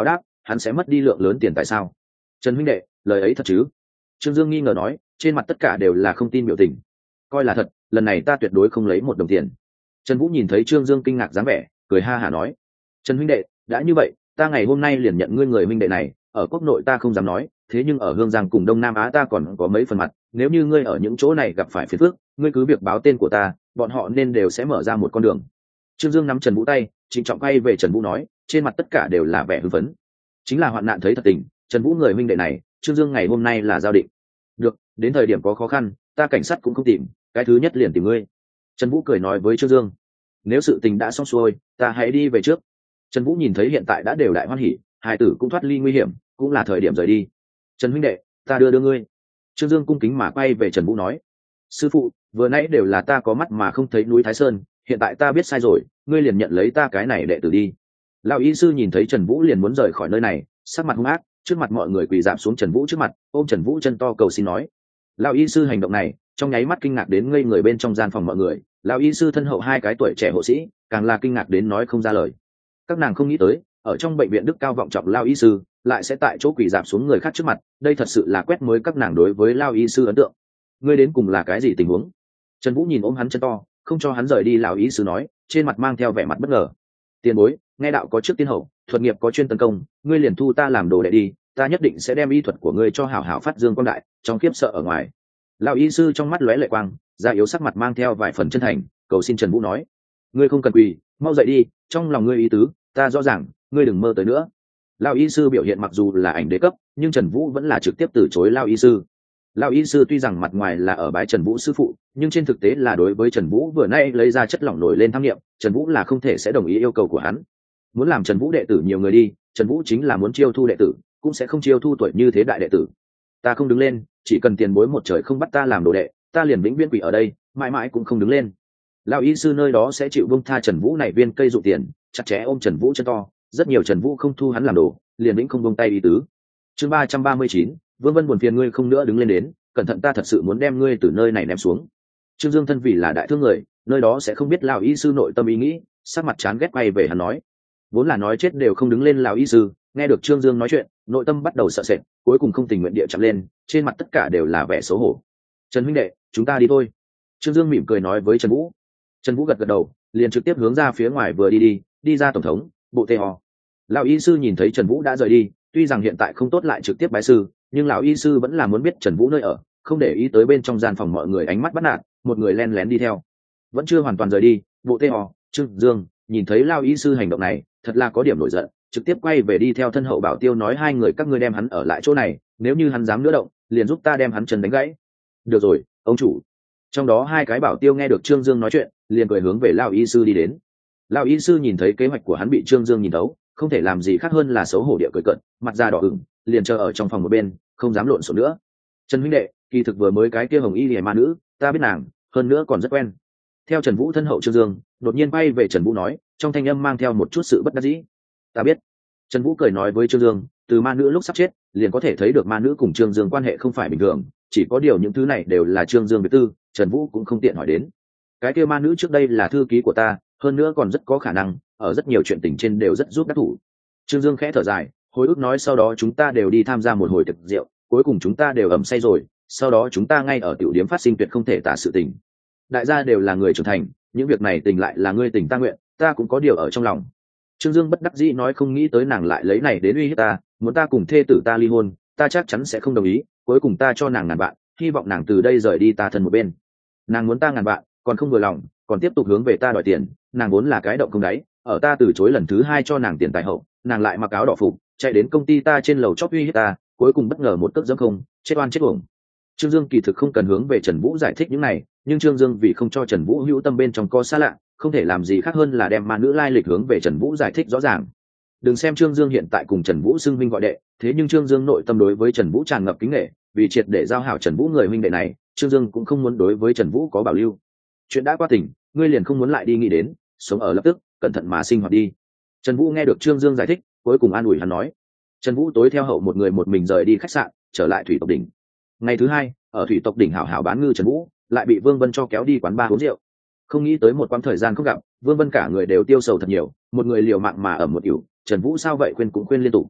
hắn sẽ mất đi lượng lớn tiền tại sao? Trần huynh đệ, lời ấy thật chứ? Trương Dương nghi ngờ nói, trên mặt tất cả đều là không tin biểu tình. Coi là thật, lần này ta tuyệt đối không lấy một đồng tiền. Trần Vũ nhìn thấy Trương Dương kinh ngạc dáng vẻ, cười ha hả nói, Trần huynh đệ, đã như vậy, ta ngày hôm nay liền nhận ngươi người huynh đệ này, ở quốc nội ta không dám nói, thế nhưng ở Hương Giang cùng Đông Nam Á ta còn có mấy phần mặt, nếu như ngươi ở những chỗ này gặp phải phiền phức, ngươi cứ việc báo tên của ta, bọn họ nên đều sẽ mở ra một con đường. Trương Dương nắm Trần Vũ tay, trịnh trọng quay về Trần Vũ nói, trên mặt tất cả đều là vẻ hưng phấn. Chính là hoạn nạn thấy thật tình, Trần Vũ người huynh đệ này, Trương Dương ngày hôm nay là giao định. Được, đến thời điểm có khó khăn, ta cảnh sát cũng không tìm, cái thứ nhất liền tìm ngươi. Trần Vũ cười nói với Trương Dương, nếu sự tình đã xong xuôi, ta hãy đi về trước. Trần Vũ nhìn thấy hiện tại đã đều đại hoan hỉ, hai tử cũng thoát ly nguy hiểm, cũng là thời điểm rời đi. Trần huynh đệ, ta đưa ngươi. Trương Dương cung kính mà quay về Trần Vũ nói, sư phụ, vừa nãy đều là ta có mắt mà không thấy núi Thái Sơn, hiện tại ta biết sai rồi, ngươi liền nhận lấy ta cái này đệ tử đi. Lão y sư nhìn thấy Trần Vũ liền muốn rời khỏi nơi này, sắc mặt hung ác, trước mặt mọi người quỳ rạp xuống Trần Vũ trước mặt, ôm Trần Vũ chân to cầu xin nói. Lão y sư hành động này, trong nháy mắt kinh ngạc đến ngây người bên trong gian phòng mọi người, lão y sư thân hậu hai cái tuổi trẻ hộ sĩ, càng là kinh ngạc đến nói không ra lời. Các nàng không nghĩ tới, ở trong bệnh viện đức cao vọng trọng lão y sư, lại sẽ tại chỗ quỳ rạp xuống người khác trước mặt, đây thật sự là quét mới các nàng đối với lão y sư ấn tượng. Ngươi đến cùng là cái gì tình huống? Trần Vũ nhìn ôm hắn chân to, không cho hắn rời đi, lão y sư nói, trên mặt mang theo vẻ mặt bất ngờ. Tiền bối, nghe đạo có trước tiên hậu, thuật nghiệp có chuyên tấn công, ngươi liền thu ta làm đồ đệ đi, ta nhất định sẽ đem y thuật của ngươi cho hảo hảo phát dương quang đại, trong kiếp sợ ở ngoài. Lão y sư trong mắt lóe lệ quang, da yếu sắc mặt mang theo vài phần chân thành, cầu xin Trần Vũ nói, ngươi không cần quỳ, mau dậy đi, trong lòng ngươi ý tứ, ta rõ ràng, ngươi đừng mơ tới nữa. Lão y sư biểu hiện mặc dù là ảnh đế cấp, nhưng Trần Vũ vẫn là trực tiếp từ chối lão y sư. Lão y sư tuy rằng mặt ngoài là ở bái Trần Vũ sư phụ, nhưng trên thực tế là đối với Trần Vũ vừa nay lấy ra chất lỏng nổi lên tham nghiệm, Trần Vũ là không thể sẽ đồng ý yêu cầu của hắn. Muốn làm Trần Vũ đệ tử nhiều người đi, Trần Vũ chính là muốn chiêu thu đệ tử, cũng sẽ không chiêu thu tuổi như thế đại đệ tử. Ta không đứng lên, chỉ cần tiền bối một trời không bắt ta làm đồ đệ, ta liền vĩnh viễn quỷ ở đây, mãi mãi cũng không đứng lên. Lão y sư nơi đó sẽ chịu buông tha Trần Vũ này viên cây dụ tiền, chặt chẽ ôm Trần Vũ chân to, rất nhiều Trần Vũ không thu hắn làm đồ, liền vĩnh không buông tay ý tứ. Chương 339, Vương Vân buồn phiền ngươi không nữa đứng lên đến, cẩn thận ta thật sự muốn đem ngươi từ nơi này ném xuống. Trương Dương thân vì là đại thương người, nơi đó sẽ không biết lão y sư nội tâm ý nghĩ, sắc mặt chán ghét quay về hắn nói, vốn là nói chết đều không đứng lên lão y sư, nghe được Trương Dương nói chuyện, nội tâm bắt đầu sợ sệt, cuối cùng không tình nguyện địa chạm lên, trên mặt tất cả đều là vẻ xấu hổ. Trần huynh đệ, chúng ta đi thôi. Trương Dương mỉm cười nói với Trần Vũ. Trần Vũ gật gật đầu, liền trực tiếp hướng ra phía ngoài vừa đi ra tổng thống bộ tê ho. Lão y sư nhìn thấy Trần Vũ đã rời đi, tuy rằng hiện tại không tốt lại trực tiếp bái sư, nhưng lão y sư vẫn là muốn biết Trần Vũ nơi ở, không để ý tới bên trong gian phòng mọi người ánh mắt bắt nạt, một người len lén đi theo. Vẫn chưa hoàn toàn rời đi, bộ tê ho, Trương Dương nhìn thấy lão y sư hành động này, thật là có điểm nổi giận, trực tiếp quay về đi theo thân hậu bảo tiêu nói, hai người các ngươi đem hắn ở lại chỗ này, nếu như hắn dám nữa động, liền giúp ta đem hắn chân đánh gãy. Được rồi, ông chủ. Trong đó hai cái bảo tiêu nghe được Trương Dương nói chuyện, liền cười hướng về lão y sư đi đến. Lão y sư nhìn thấy kế hoạch của hắn bị Trương Dương nhìn thấu, không thể làm gì khác hơn là xấu hổ địa cười cợt, mặt da đỏ ửng, liền chờ ở trong phòng một bên, không dám lộn xộn nữa. Trần huynh đệ, kỳ thực vừa mới cái kia hồng y liễu ma nữ, ta biết nàng, hơn nữa còn rất quen. Theo Trần Vũ thân hậu Trương Dương, đột nhiên bay về Trần Vũ nói, trong thanh âm mang theo một chút sự bất đắc dĩ. Ta biết. Trần Vũ cười nói với Trương Dương, từ ma nữ lúc sắp chết, liền có thể thấy được ma nữ cùng Trương Dương quan hệ không phải bình thường, chỉ có điều những thứ này đều là Trương Dương biệt tư, Trần Vũ cũng không tiện hỏi đến. Cái kia ma nữ trước đây là thư ký của ta, hơn nữa còn rất có khả năng, ở rất nhiều chuyện tình trên đều rất giúp đắc thủ. Trương Dương khẽ thở dài, hồi ức nói sau đó chúng ta đều đi tham gia một hồi tiệc rượu, cuối cùng chúng ta đều ẩm say rồi, sau đó chúng ta ngay ở tiểu điếm phát sinh tuyệt không thể tả sự tình. Đại gia đều là người trưởng thành, những việc này tình lại là ngươi tình ta nguyện, ta cũng có điều ở trong lòng. Trương Dương bất đắc dĩ nói, không nghĩ tới nàng lại lấy này đến uy hiếp ta, muốn ta cùng thê tử ta ly hôn, ta chắc chắn sẽ không đồng ý, cuối cùng ta cho nàng ngàn vạn, hy vọng nàng từ đây rời đi ta thân một bên. Nàng muốn ta ngàn vạn, còn không vừa lòng, còn tiếp tục hướng về ta đòi tiền, nàng vốn là cái động không đáy, ở ta từ chối lần thứ hai cho nàng tiền tài hậu, nàng lại mặc áo đỏ phục, chạy đến công ty ta trên lầu chóp uy hiếp ta, cuối cùng bất ngờ một cước dẫm không, chết oan chết uổng. Trương Dương kỳ thực không cần hướng về Trần Vũ giải thích những này, nhưng Trương Dương vì không cho Trần Vũ hữu tâm bên trong có xa lạ, không thể làm gì khác hơn là đem ma nữ lai lịch hướng về Trần Vũ giải thích rõ ràng. Đừng xem Trương Dương hiện tại cùng Trần Vũ xưng huynh gọi đệ, thế nhưng Trương Dương nội tâm đối với Trần Vũ tràn ngập kính nể, vì triệt để giao hảo Trần Vũ người huynh đệ này, Trương Dương cũng không muốn đối với Trần Vũ có bảo lưu. Chuyện đã qua tình, ngươi liền không muốn lại đi nghĩ đến, sống ở lập tức, cẩn thận mà sinh hoạt đi. Trần Vũ nghe được Trương Dương giải thích, cuối cùng an ủi hắn nói. Trần Vũ tối theo hậu một người một mình rời đi khách sạn, trở lại Thủy Tộc đỉnh. Ngày thứ hai, ở Thủy Tộc đỉnh hảo hảo bán ngư Trần Vũ lại bị Vương Vân cho kéo đi quán bar uống rượu. Không nghĩ tới một quãng thời gian không gặp, Vương Vân cả người đều tiêu sầu thật nhiều, một người liều mạng mà ở một ỉu, Trần Vũ sao vậy khuyên cũng khuyên liên tục.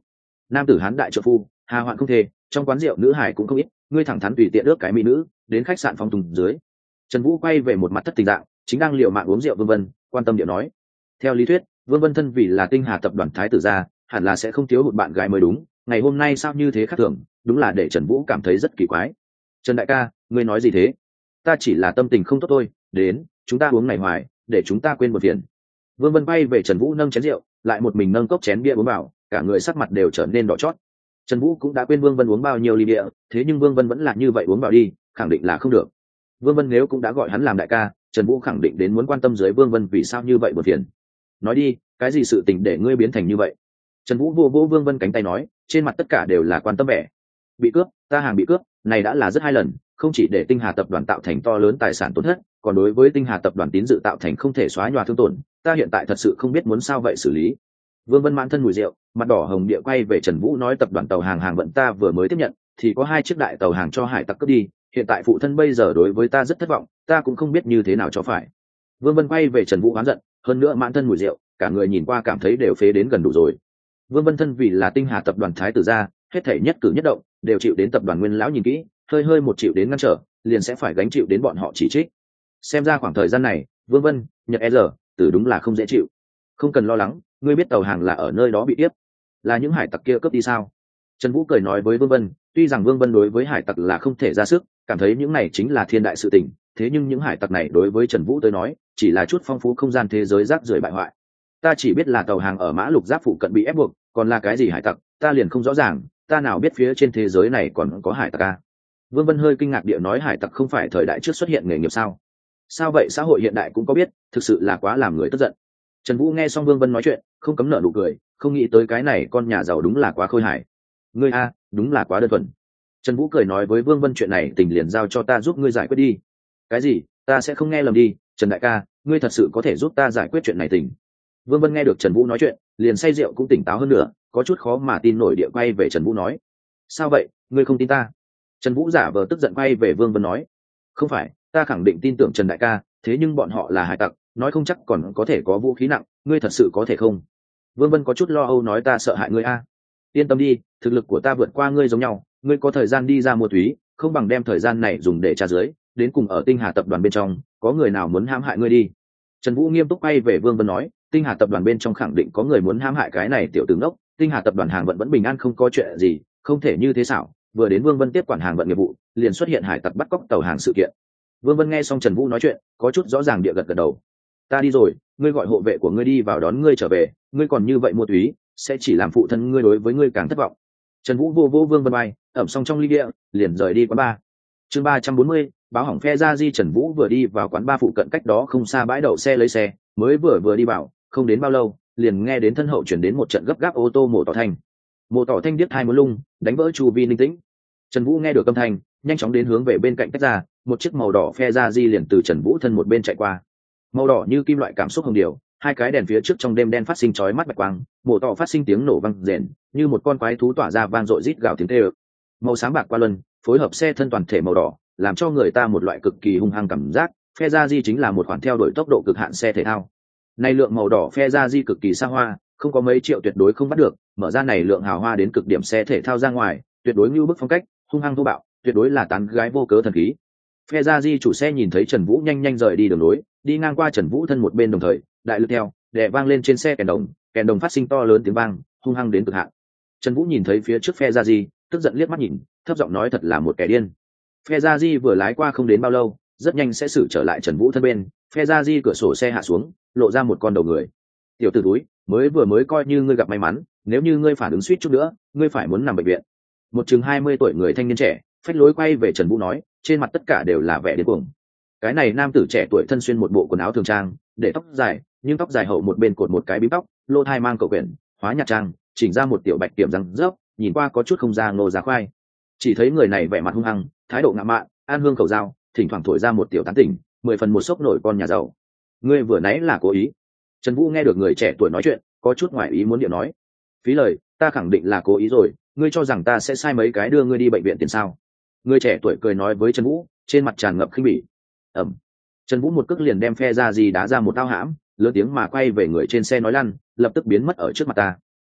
nam tử hán đại trợ phu, hà hoạn không thề, trong quán rượu nữ hải cũng không ít, ngươi thẳng thắn tùy tiện ước cái mỹ nữ đến khách sạn phong tùng dưới. Trần Vũ quay về một mặt thất tình dạng, chính đang liều mạng uống rượu Vương Vân quan tâm điệu nói, theo lý thuyết Vương Vân thân vì là Tinh Hà tập đoàn thái tử gia, hẳn là sẽ không thiếu hụt bạn gái mới đúng, ngày hôm nay sao như thế khác thường, đúng là để Trần Vũ cảm thấy rất kỳ quái. Trần đại ca, ngươi nói gì thế? Ta chỉ là tâm tình không tốt thôi, đến chúng ta uống ngày hoài để chúng ta quên một phiền. Vương Vân bay về Trần Vũ nâng chén rượu, lại một mình nâng cốc chén bia uống vào, cả người sắc mặt đều trở nên đỏ chót. Trần Vũ cũng đã quên Vương Vân uống bao nhiêu ly bia, thế nhưng Vương Vân vẫn là như vậy uống vào đi, khẳng định là không được. Vương Vân nếu cũng đã gọi hắn làm đại ca, Trần Vũ khẳng định đến muốn quan tâm dưới Vương Vân vì sao như vậy một phiền. Nói đi, cái gì sự tình để ngươi biến thành như vậy? Trần Vũ vô vô Vương Vân cánh tay nói, trên mặt tất cả đều là quan tâm vẻ. Bị cướp, ta hàng bị cướp, này đã là rất hai lần, không chỉ để Tinh Hà tập đoàn tạo thành to lớn tài sản tổn thất, còn đối với Tinh Hà tập đoàn tín dự tạo thành không thể xóa nhòa thương tổn, ta hiện tại thật sự không biết muốn sao vậy xử lý. Vương Vân mãn thân mùi rượu, mặt đỏ hồng địa quay về Trần Vũ nói, tập đoàn tàu hàng vận ta vừa mới tiếp nhận, thì có 2 chiếc đại tàu hàng cho hải tặc cướp đi, hiện tại phụ thân bây giờ đối với ta rất thất vọng, ta cũng không biết như thế nào cho phải. Vương Vân quay về Trần Vũ oán giận, hơn nữa mãn thân mùi rượu, cả người nhìn qua cảm thấy đều phế đến gần đủ rồi. Vương Vân thân vì là Tinh Hà tập đoàn thái tử gia, hết thảy nhất cử nhất động đều chịu đến tập đoàn Nguyên lão nhìn kỹ, hơi một chịu đến ngăn trở, liền sẽ phải gánh chịu đến bọn họ chỉ trích. Xem ra khoảng thời gian này, Vương Vân, Nhật E giờ, tử đúng là không dễ chịu. Không cần lo lắng, ngươi biết tàu hàng là ở nơi đó bị tiếp, là những hải tặc kia cướp đi sao? Trần Vũ cười nói với Vương Vân, tuy rằng Vương Vân đối với hải tặc là không thể ra sức, cảm thấy những này chính là thiên đại sự tình, thế nhưng những hải tặc này đối với Trần Vũ tới nói, chỉ là chút phong phú không gian thế giới rác rưởi bại hoại. Ta chỉ biết là tàu hàng ở Mã Lục Giáp phụ cận bị ép buộc, còn là cái gì hải tặc, ta liền không rõ ràng, ta nào biết phía trên thế giới này còn có hải tặc à? Vương Vân hơi kinh ngạc địa nói, hải tặc không phải thời đại trước xuất hiện nghề nghiệp sao? Sao vậy, xã hội hiện đại cũng có biết, thực sự là quá làm người tức giận. Trần Vũ nghe xong Vương Vân nói chuyện, không cấm nở nụ cười, không nghĩ tới cái này con nhà giàu đúng là quá khôi hài. Ngươi a, đúng là quá đơn thuần. Trần Vũ cười nói với Vương Vân, chuyện này tình liền giao cho ta giúp ngươi giải quyết đi. Cái gì? Ta sẽ không nghe lầm đi, Trần đại ca, ngươi thật sự có thể giúp ta giải quyết chuyện này tình? Vương Vân nghe được Trần Vũ nói chuyện, liền say rượu cũng tỉnh táo hơn nữa, có chút khó mà tin nổi địa quay về Trần Vũ nói, sao vậy, ngươi không tin ta? Trần Vũ giả vờ tức giận quay về Vương Vân nói, không phải, ta khẳng định tin tưởng Trần đại ca, thế nhưng bọn họ là hải tặc, nói không chắc còn có thể có vũ khí nặng, ngươi thật sự có thể không? Vương Vân có chút lo âu nói, ta sợ hại ngươi a. Yên tâm đi, thực lực của ta vượt qua ngươi giống nhau, ngươi có thời gian đi ra mua thúy, không bằng đem thời gian này dùng để tra dưới, đến cùng ở Tinh Hà tập đoàn bên trong, có người nào muốn hãm hại ngươi đi. Trần Vũ nghiêm túc quay về Vương Vân nói, Tinh Hà tập đoàn bên trong khẳng định có người muốn hãm hại cái này tiểu tử ngốc, Tinh Hà tập đoàn hàng vận vẫn bình an không có chuyện gì, không thể như thế xảo. Vừa đến Vương Vân tiếp quản hàng vận nghiệp vụ, liền xuất hiện hải tặc bắt cóc tàu hàng sự kiện. Vương Vân nghe xong Trần Vũ nói chuyện, có chút rõ ràng địa gật gật đầu. Ta đi rồi, ngươi gọi hộ vệ của ngươi đi vào đón ngươi trở về, ngươi còn như vậy mua túy, sẽ chỉ làm phụ thân ngươi đối với ngươi càng thất vọng. Trần Vũ vô vô Vương Vân bay, ẩm xong trong ly bia, liền rời đi quán bar. Chương 340, báo hỏng phe ra di. Trần Vũ vừa đi vào quán bar phụ cận cách đó không xa bãi đậu xe lấy xe, mới vừa đi vào, không đến bao lâu, liền nghe đến thân hậu chuyển đến một trận gấp gáp ô tô mổ tỏ thanh. Mổ tỏ thanh điếc hai muốn lung, đánh vỡ chu vi ninh tĩnh. Trần Vũ nghe được âm thanh, nhanh chóng đến hướng về bên cạnh tách ra, một chiếc màu đỏ phe ra di liền từ Trần Vũ thân một bên chạy qua. Màu đỏ như kim loại cảm xúc hồng điều, hai cái đèn phía trước trong đêm đen phát sinh chói mắt bạch quang, mổ tỏ phát sinh tiếng nổ vang rền, như một con quái thú tỏa ra vang dội rít gào tiếng kêu. Màu sáng bạc qua luân, phối hợp xe thân toàn thể màu đỏ, làm cho người ta một loại cực kỳ hung hăng cảm giác. Phe ra di chính là một khoản theo đuổi tốc độ cực hạn xe thể thao. Này lượng màu đỏ phe ra di cực kỳ xa hoa, không có mấy triệu tuyệt đối không bắt được, mở ra này lượng hào hoa đến cực điểm xe thể thao ra ngoài, tuyệt đối như bức phong cách, hung hăng thô bạo, tuyệt đối là tán gái vô cớ thần khí. Phe ra di chủ xe nhìn thấy Trần Vũ nhanh nhanh rời đi đường lối, đi ngang qua Trần Vũ thân một bên đồng thời, đại lực theo, đè vang lên trên xe kèn đồng phát sinh to lớn tiếng vang, hung hăng đến cực hạn. Trần Vũ nhìn thấy phía trước phe ra di, tức giận liếc mắt nhìn, thấp giọng nói, thật là một kẻ điên. Phe ra di vừa lái qua không đến bao lâu, rất nhanh sẽ xử trở lại Trần Vũ thân bên, phe ra di cửa sổ xe hạ xuống, lộ ra một con đầu người. Tiểu tử túi, mới coi như ngươi gặp may mắn, nếu như ngươi phản ứng suýt chút nữa, ngươi phải muốn nằm bệnh viện. Một chừng 20 tuổi người thanh niên trẻ, phách lối quay về Trần Vũ nói, trên mặt tất cả đều là vẻ điên cuồng. Cái này nam tử trẻ tuổi thân xuyên một bộ quần áo thường trang, để tóc dài, nhưng tóc dài hậu một bên cột một cái bím tóc, lô thai mang cầu quyển, hóa nhạt trang, chỉnh ra một tiểu bạch tiệm răng rớp, nhìn qua có chút không ra ngô ra khoai. Chỉ thấy người này vẻ mặt hung hăng, thái độ ngạo mạn, an hương khẩu dao, thỉnh thoảng thổi ra một tiểu tán tỉnh, 10 phần một sốc nổi con nhà giàu. Ngươi vừa nãy là cố ý? Trần Vũ nghe được người trẻ tuổi nói chuyện, có chút ngoài ý muốn điệu nói, phí lời, ta khẳng định là cố ý rồi, ngươi cho rằng ta sẽ sai mấy cái đưa ngươi đi bệnh viện tiền sao? Người trẻ tuổi cười nói với Trần Vũ, trên mặt tràn ngập khinh bỉ. Ẩm. Trần Vũ một cước liền đem phe ra gì đá ra một tao hãm, lớn tiếng mà quay về người trên xe nói lăn, lập tức biến mất ở trước mặt ta.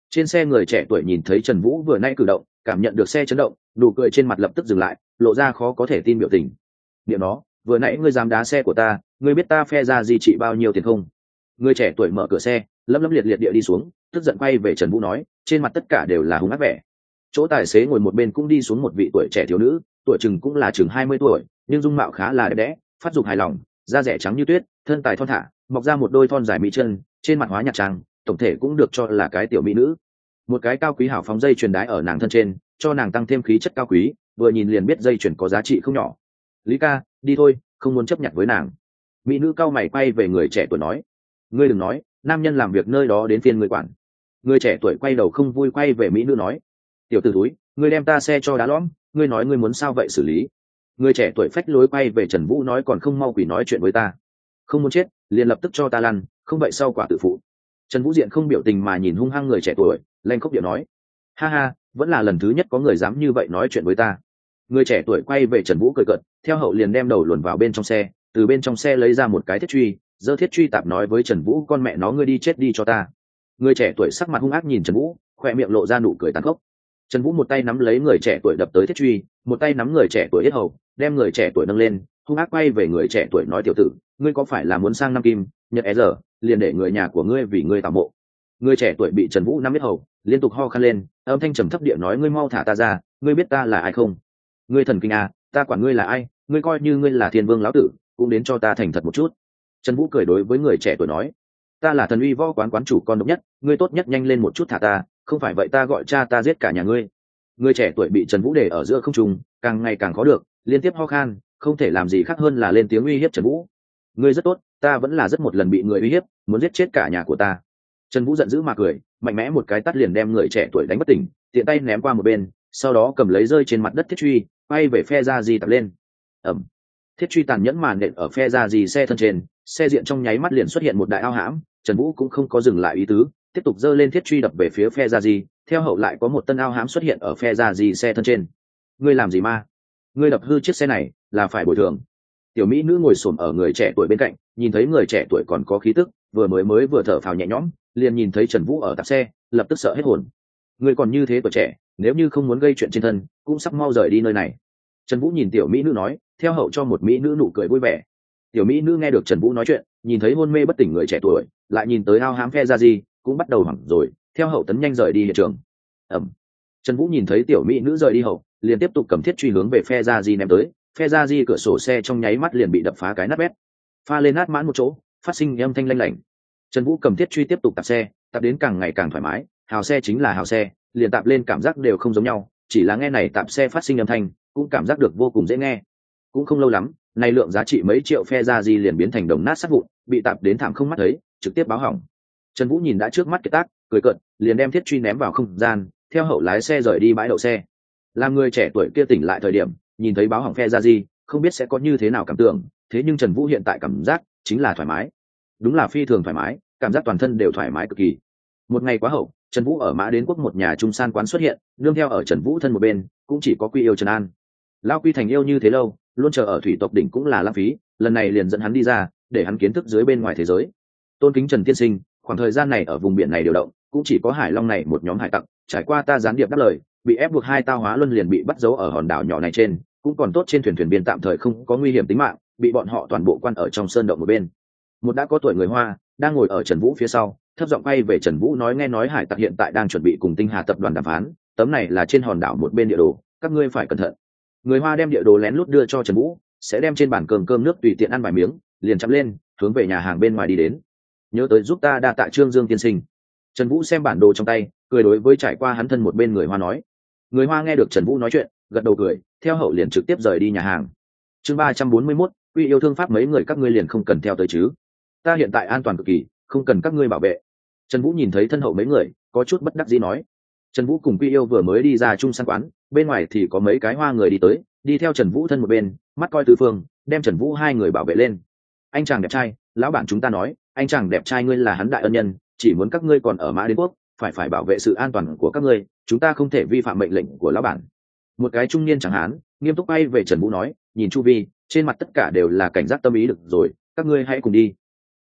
Trên xe người trẻ tuổi nhìn thấy Trần Vũ vừa nay cử động, cảm nhận được xe chấn động, nụ cười trên mặt lập tức dừng lại, lộ ra khó có thể tin biểu tình. Niệm nó, vừa nãy ngươi dám đá xe của ta, ngươi biết ta phe ra gì trị bao nhiêu tiền không? Người trẻ tuổi mở cửa xe, lấm lấm liệt liệt địa đi xuống, tức giận quay về Trần Vũ nói, trên mặt tất cả đều là hung ác vẻ. Chỗ tài xế ngồi một bên cũng đi xuống một vị tuổi trẻ thiếu nữ, tuổi chừng cũng là chừng 20 tuổi, nhưng dung mạo khá là đẹp đẽ, phát dục hài lòng, da rẻ trắng như tuyết, thân tài thon thả, mọc ra một đôi thon dài mỹ chân, trên mặt hóa nhạt trang, tổng thể cũng được cho là cái tiểu mỹ nữ. Một cái cao quý hảo phóng dây chuyền đái ở nàng thân trên, cho nàng tăng thêm khí chất cao quý, vừa nhìn liền biết dây chuyền có giá trị không nhỏ. Lý ca, đi thôi, không muốn chấp nhận với nàng. Mỹ nữ cao mày quay về người trẻ tuổi nói, ngươi đừng nói, nam nhân làm việc nơi đó đến phiên người quản. Người trẻ tuổi quay đầu không vui quay về mỹ nữ nói, tiểu tử túi, ngươi đem ta xe cho đá lõm, ngươi nói ngươi muốn sao vậy xử lý. Người trẻ tuổi phách lối quay về Trần Vũ nói, còn không mau quỷ nói chuyện với ta, không muốn chết liền lập tức cho ta lăn, không vậy sau quả tự phụ. Trần Vũ diện không biểu tình mà nhìn hung hăng người trẻ tuổi, lên khóc điệu nói, ha ha, vẫn là lần thứ nhất có người dám như vậy nói chuyện với ta. Người trẻ tuổi quay về Trần Vũ cười cợt, theo hậu liền đem đầu luồn vào bên trong xe, từ bên trong xe lấy ra một cái thiết truy, giơ thiết truy tạp nói với Trần Vũ, con mẹ nó ngươi đi chết đi cho ta. Người trẻ tuổi sắc mặt hung ác nhìn Trần Vũ, khoe miệng lộ ra nụ cười tàn khốc. Trần Vũ một tay nắm lấy người trẻ tuổi đập tới thiết truy, một tay nắm người trẻ tuổi yết hầu, đem người trẻ tuổi nâng lên, hung ác quay về người trẻ tuổi nói, tiểu tử, ngươi có phải là muốn sang năm kim nhật é giờ liền để người nhà của ngươi vì ngươi tảo mộ. Người trẻ tuổi bị Trần Vũ nắm yết hầu, liên tục ho khan lên, âm thanh trầm thấp địa nói, ngươi mau thả ta ra, ngươi biết ta là ai không? Ngươi thần kinh à, ta quản ngươi là ai, ngươi coi như ngươi là thiên vương lão tử cũng đến cho ta thành thật một chút. Trần Vũ cười đối với người trẻ tuổi nói, ta là thần uy võ quán quán chủ con độc nhất, ngươi tốt nhất nhanh lên một chút thả ta, không phải vậy ta gọi cha ta giết cả nhà ngươi. Người trẻ tuổi bị Trần Vũ để ở giữa không trung, càng ngày càng khó được, liên tiếp ho khan, không thể làm gì khác hơn là lên tiếng uy hiếp Trần Vũ. Ngươi rất tốt, ta vẫn là rất một lần bị người uy hiếp, muốn giết chết cả nhà của ta. Trần Vũ giận dữ mà cười, mạnh mẽ một cái tát liền đem người trẻ tuổi đánh bất tỉnh, tiện tay ném qua một bên, sau đó cầm lấy rơi trên mặt đất thiết truy, bay về phe ra gì tập lên. Ầm. Thiết truy tàn nhẫn màn nện ở phe ra gì xe thân trên, xe diện trong nháy mắt liền xuất hiện một đại ao hãm. Trần Vũ cũng không có dừng lại ý tứ, tiếp tục giơ lên thiết truy đập về phía phe ra gì, theo hậu lại có một tân ao hãm xuất hiện ở phe ra gì xe thân trên. Ngươi làm gì ma? Ngươi đập hư chiếc xe này là phải bồi thường. Tiểu mỹ nữ ngồi xổm ở người trẻ tuổi bên cạnh, nhìn thấy người trẻ tuổi còn có khí tức, vừa thở phào nhẹ nhõm, liền nhìn thấy Trần Vũ ở tạp xe, lập tức sợ hết hồn. Ngươi còn như thế tuổi trẻ, nếu như không muốn gây chuyện trên thân, cũng sắp mau rời đi nơi này. Trần Vũ nhìn tiểu mỹ nữ nói, theo hậu cho một mỹ nữ nụ cười vui vẻ. Tiểu mỹ nữ nghe được Trần Vũ nói chuyện, nhìn thấy hôn mê bất tỉnh người trẻ tuổi, lại nhìn tới ao hám phe ra gì, cũng bắt đầu hoảng rồi, theo hậu tấn nhanh rời đi hiện trường. Ẩm. Trần Vũ nhìn thấy tiểu mỹ nữ rời đi hậu, liền tiếp tục cầm thiết truy hướng về phe ra gì ném tới, phe ra gì cửa sổ xe trong nháy mắt liền bị đập phá cái nát bét, pha lên nát mãn một chỗ, phát sinh âm thanh lanh lảnh. Trần Vũ cầm thiết truy tiếp tục tạp xe, tạp đến càng ngày càng thoải mái, hào xe chính là hào xe, liền tạp lên cảm giác đều không giống nhau, chỉ là nghe này tạp xe phát sinh âm thanh, cũng cảm giác được vô cùng dễ nghe. Cũng không lâu lắm, này lượng giá trị mấy triệu phe ra gì liền biến thành đồng nát sắt vụn, bị tạp đến thảm không mắt thấy, trực tiếp báo hỏng. Trần Vũ nhìn đã trước mắt cái tác, cười cợt, liền đem thiết truy ném vào không gian, theo hậu lái xe rời đi bãi đậu xe. Làm người trẻ tuổi kia tỉnh lại thời điểm, nhìn thấy báo hỏng phe ra gì, không biết sẽ có như thế nào cảm tưởng, thế nhưng Trần Vũ hiện tại cảm giác chính là thoải mái. Đúng là phi thường thoải mái, cảm giác toàn thân đều thoải mái cực kỳ. Một ngày quá hậu, Trần Vũ ở Mã Đến Quốc một nhà trung san quán xuất hiện, nương theo ở Trần Vũ thân một bên, cũng chỉ có Quy Yêu Trần An. Lao Quy thành yêu như thế lâu, luôn chờ ở thủy tộc đỉnh cũng là lãng phí, lần này liền dẫn hắn đi ra, để hắn kiến thức dưới bên ngoài thế giới. Tôn kính Trần tiên sinh, khoảng thời gian này ở vùng biển này điều động, cũng chỉ có Hải Long này một nhóm hải tặc, trải qua ta gián điệp đáp lời, bị ép buộc hai tao hóa luân liền bị bắt giấu ở hòn đảo nhỏ này trên, cũng còn tốt trên thuyền viên tạm thời không có nguy hiểm tính mạng, bị bọn họ toàn bộ quan ở trong sơn động một bên. Một đã có tuổi người Hoa đang ngồi ở Trần Vũ phía sau, thấp giọng quay về Trần Vũ nói, nghe nói hải tặc hiện tại đang chuẩn bị cùng Tinh Hà tập đoàn đàm phán, tấm này là trên hòn đảo một bên địa đồ, các ngươi phải cẩn thận. Người Hoa đem địa đồ lén lút đưa cho Trần Vũ, sẽ đem trên bàn cơm nước tùy tiện ăn vài miếng, liền chậm lên, hướng về nhà hàng bên ngoài đi đến. Nhớ tới giúp ta đa tạ Trương Dương tiên sinh. Trần Vũ xem bản đồ trong tay, cười đối với trải qua hắn thân một bên người Hoa nói. Người Hoa nghe được Trần Vũ nói chuyện, gật đầu cười, theo hậu liền trực tiếp rời đi nhà hàng. Chương 341, Quy Yêu Thương Pháp mấy người các ngươi liền không cần theo tới chứ? Ta hiện tại an toàn cực kỳ, không cần các ngươi bảo vệ. Trần Vũ nhìn thấy thân hậu mấy người, có chút bất đắc dĩ nói. Trần Vũ cùng Quy Yêu vừa mới đi ra trung san quán, bên ngoài thì có mấy cái Hoa người đi tới, đi theo Trần Vũ thân một bên, mắt coi tứ phương, đem Trần Vũ hai người bảo vệ lên. Anh chàng đẹp trai, lão bản chúng ta nói, anh chàng đẹp trai ngươi là hắn đại ân nhân, chỉ muốn các ngươi còn ở Mã Đến Quốc, phải bảo vệ sự an toàn của các ngươi, chúng ta không thể vi phạm mệnh lệnh của lão bản. Một cái trung niên chẳng hán nghiêm túc bay về Trần Vũ nói, nhìn chu vi, trên mặt tất cả đều là cảnh giác tâm ý, được rồi, các ngươi hãy cùng đi.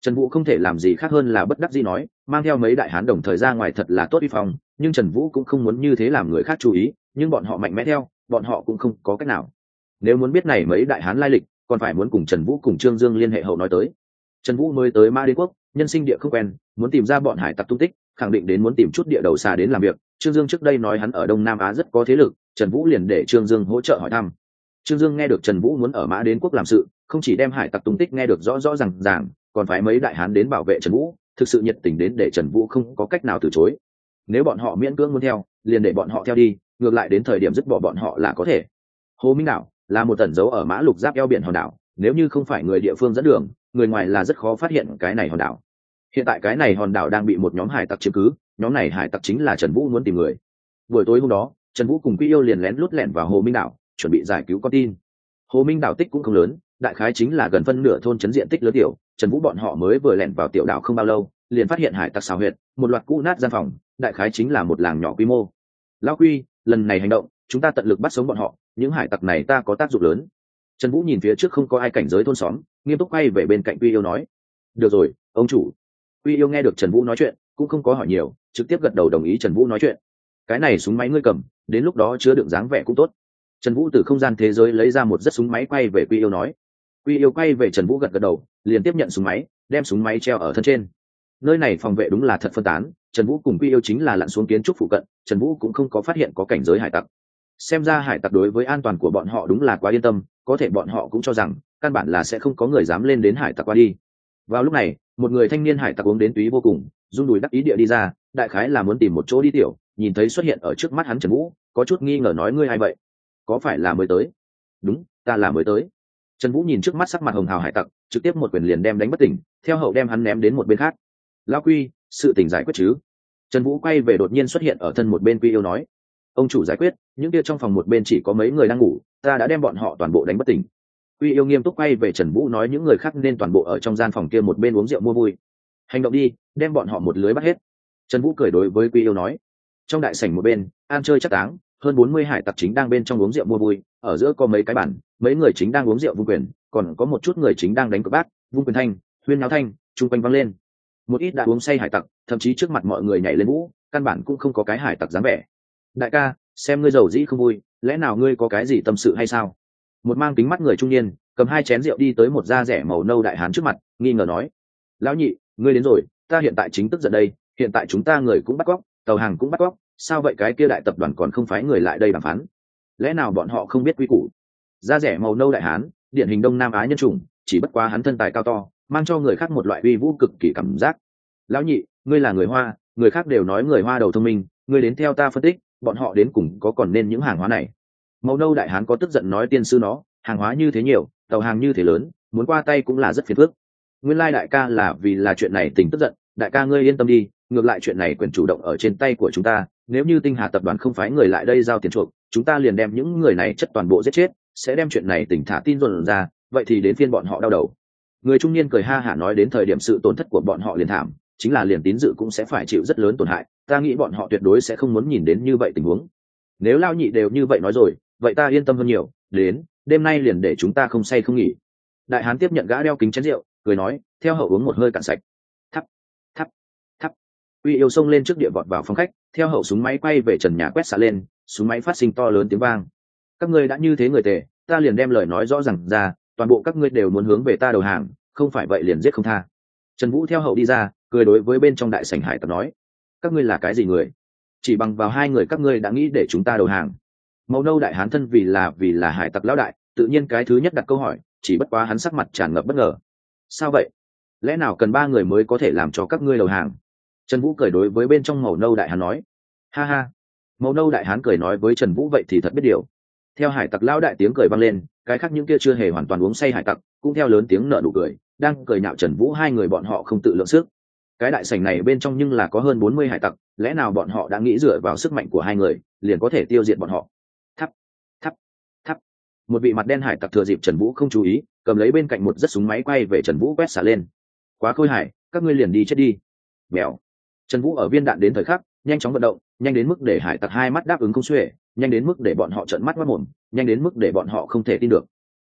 Trần Vũ không thể làm gì khác hơn là bất đắc dĩ nói, mang theo mấy đại hán đồng thời ra ngoài thật là tốt uy phong, nhưng Trần Vũ cũng không muốn như thế làm người khác chú ý, nhưng bọn họ mạnh mẽ theo, bọn họ cũng không có cách nào. Nếu muốn biết này mấy đại hán lai lịch, còn phải muốn cùng Trần Vũ cùng Trương Dương liên hệ hậu nói tới. Trần Vũ mới tới Mã Đế quốc, nhân sinh địa không quen, muốn tìm ra bọn hải tặc tung tích, khẳng định đến muốn tìm chút địa đầu xa đến làm việc. Trương Dương trước đây nói hắn ở Đông Nam Á rất có thế lực, Trần Vũ liền để Trương Dương hỗ trợ hỏi thăm. Trương Dương nghe được Trần Vũ muốn ở Mã Đế quốc làm sự, không chỉ đem hải tặc tung tích nghe được rõ rõ ràng ràng, còn phải mấy đại hán đến bảo vệ Trần Vũ, thực sự nhiệt tình đến để Trần Vũ không có cách nào từ chối. Nếu bọn họ miễn cưỡng muốn theo, liền để bọn họ theo đi, ngược lại đến thời điểm dứt bỏ bọn họ là có thể. Hồ Minh đảo là một tẩn dấu ở Mã Lục giáp eo biển hòn đảo, nếu như không phải người địa phương dẫn đường, người ngoài là rất khó phát hiện cái này hòn đảo. Hiện tại cái này hòn đảo đang bị một nhóm hải tặc chiếm cứ, nhóm này hải tặc chính là Trần Vũ muốn tìm người. Buổi tối hôm đó, Trần Vũ cùng Quy Yêu liền lén lút lẻn vào Hồ Minh đảo, chuẩn bị giải cứu con tin. Hồ Minh đảo tích cũng không lớn, đại khái chính là gần phân nửa thôn trấn diện tích lớn tiểu. Trần Vũ bọn họ mới vừa lẻn vào tiểu đảo không bao lâu, liền phát hiện hải tặc xào huyệt, một loạt cũ nát gian phòng, đại khái chính là một làng nhỏ quy mô. Lão Quy, lần này hành động, chúng ta tận lực bắt sống bọn họ, những hải tặc này ta có tác dụng lớn. Trần Vũ nhìn phía trước không có ai cảnh giới thôn xóm, nghiêm túc quay về bên cạnh Quy Yêu nói: được rồi, ông chủ. Quy Yêu nghe được Trần Vũ nói chuyện, cũng không có hỏi nhiều, trực tiếp gật đầu đồng ý Trần Vũ nói chuyện. Cái này súng máy ngươi cầm, đến lúc đó chứa đựng dáng vẻ cũng tốt. Trần Vũ từ không gian thế giới lấy ra một rất súng máy quay về Quy Yêu nói. Quy Yêu quay về Trần Vũ gật gật đầu, liền tiếp nhận súng máy, đem súng máy treo ở thân trên. Nơi này phòng vệ đúng là thật phân tán, Trần Vũ cùng Quy Yêu chính là lặn xuống kiến trúc phụ cận, Trần Vũ cũng không có phát hiện có cảnh giới hải tặc. Xem ra hải tặc đối với an toàn của bọn họ đúng là quá yên tâm, có thể bọn họ cũng cho rằng căn bản là sẽ không có người dám lên đến hải tặc qua đi. Vào lúc này, một người thanh niên hải tặc uống đến túy vô cùng, run đùi đắc ý địa đi ra, đại khái là muốn tìm một chỗ đi tiểu, nhìn thấy xuất hiện ở trước mắt hắn Trần Vũ, có chút nghi ngờ nói: ngươi ai vậy? Có phải là mới tới? Đúng, ta là mới tới. Trần Vũ nhìn trước mắt sắc mặt hồng hào hải tặc, trực tiếp một quyền liền đem đánh bất tỉnh, theo hậu đem hắn ném đến một bên khác. Lão Quy, sự tình giải quyết chứ? Trần Vũ quay về đột nhiên xuất hiện ở thân một bên Quy Yêu nói: ông chủ giải quyết, những kia trong phòng một bên chỉ có mấy người đang ngủ, ta đã đem bọn họ toàn bộ đánh bất tỉnh. Quy Yêu nghiêm túc quay về Trần Vũ nói: những người khác nên toàn bộ ở trong gian phòng kia một bên uống rượu mua vui. Hành động đi, đem bọn họ một lưới bắt hết. Trần Vũ cười đối với Quy Yêu nói. Trong đại sảnh một bên, ăn chơi chắc táng, hơn 40 hải tặc chính đang bên trong uống rượu mua vui, ở giữa có mấy cái bàn, mấy người chính đang uống rượu vung quyền, còn có một chút người chính đang đánh cờ bát, vung quyền thanh, huyên náo thanh, trung quanh vang lên. Một ít đã uống say hải tặc, thậm chí trước mặt mọi người nhảy lên vũ, căn bản cũng không có cái hải tặc dáng vẻ. Đại ca, xem ngươi giàu dĩ không vui, lẽ nào ngươi có cái gì tâm sự hay sao? Một mang kính mắt người trung niên, cầm 2 chén rượu đi tới một da rẻ màu nâu đại hán trước mặt, nghi ngờ nói: lão nhị, ngươi đến rồi, ta hiện tại chính tức giận đây, hiện tại chúng ta người cũng bắt cóc, tàu hàng cũng bắt cóc, sao vậy cái kia đại tập đoàn còn không phái người lại đây đàm phán? Lẽ nào bọn họ không biết quy củ? Da rẻ màu nâu đại hán, điển hình Đông Nam Á nhân chủng, chỉ bất quá hắn thân tài cao to, mang cho người khác một loại uy vũ cực kỳ cảm giác. Lão nhị, ngươi là người Hoa, người khác đều nói người Hoa đầu thông minh, ngươi đến theo ta phân tích, bọn họ đến cùng có còn nên những hàng hóa này? Màu nâu đại hán có tức giận nói: tiên sư nó, hàng hóa như thế nhiều, tàu hàng như thế lớn, muốn qua tay cũng là rất phiền phức. Nguyên lai đại ca là vì là chuyện này tình tức giận, đại ca ngươi yên tâm đi, ngược lại chuyện này quyền chủ động ở trên tay của chúng ta, nếu như Tinh Hà tập đoàn không phái người lại đây giao tiền chuộc, chúng ta liền đem những người này chất toàn bộ giết chết, sẽ đem chuyện này tỉnh thả tin dồn ra, vậy thì đến phiên bọn họ đau đầu. Người trung niên cười ha hả nói: đến thời điểm sự tổn thất của bọn họ liền thảm, chính là liền tín dự cũng sẽ phải chịu rất lớn tổn hại, ta nghĩ bọn họ tuyệt đối sẽ không muốn nhìn đến như vậy tình huống. Nếu lao nhị đều như vậy nói rồi, vậy ta yên tâm hơn nhiều, đến đêm nay liền để chúng ta không say không nghỉ. Đại hán tiếp nhận gã đeo kính chén rượu, cười nói, theo hậu uống một hơi cạn sạch. Thắp thắp thắp. Uy Yêu xông lên trước địa vọt vào phòng khách, theo hậu súng máy quay về trần nhà quét xạ lên, súng máy phát sinh to lớn tiếng vang. Các ngươi đã như thế người tề, ta liền đem lời nói rõ ràng ra, toàn bộ các ngươi đều muốn hướng về ta đầu hàng, không phải vậy liền giết không tha. Trần Vũ theo hậu đi ra, cười đối với bên trong đại sảnh hải tặc nói, các ngươi là cái gì người? Chỉ bằng vào hai người các ngươi đã nghĩ để chúng ta đầu hàng? Màu nâu đại hán thân vì là hải tặc lão đại, tự nhiên cái thứ nhất đặt câu hỏi, chỉ bất quá hắn sắc mặt tràn ngập bất ngờ. Sao vậy? Lẽ nào cần 3 người mới có thể làm cho các ngươi đầu hàng? Trần Vũ cười đối với bên trong màu nâu đại hán nói. Ha ha. Màu nâu đại hán cười nói với Trần Vũ, vậy thì thật biết điều. Theo hải tặc lão đại tiếng cười vang lên, cái khác những kia chưa hề hoàn toàn uống say hải tặc cũng theo lớn tiếng nở nụ cười, đang cười nhạo Trần Vũ hai người bọn họ không tự lượng sức. Cái đại sảnh này bên trong nhưng là có hơn 40 hải tặc, lẽ nào bọn họ đã nghĩ dựa vào sức mạnh của hai người liền có thể tiêu diệt bọn họ? Thắp thắp thắp. Một vị mặt đen hải tặc thừa dịp Trần Vũ không chú ý, cầm lấy bên cạnh một rất súng máy quay về Trần Vũ quét xả lên. Quá khôi hài, các ngươi liền đi chết đi. Bèo. Trần Vũ ở viên đạn đến thời khắc, nhanh chóng vận động, nhanh đến mức để hải tặc hai mắt đáp ứng không xuể, nhanh đến mức để bọn họ trợn mắt mất mồm, nhanh đến mức để bọn họ không thể tin được.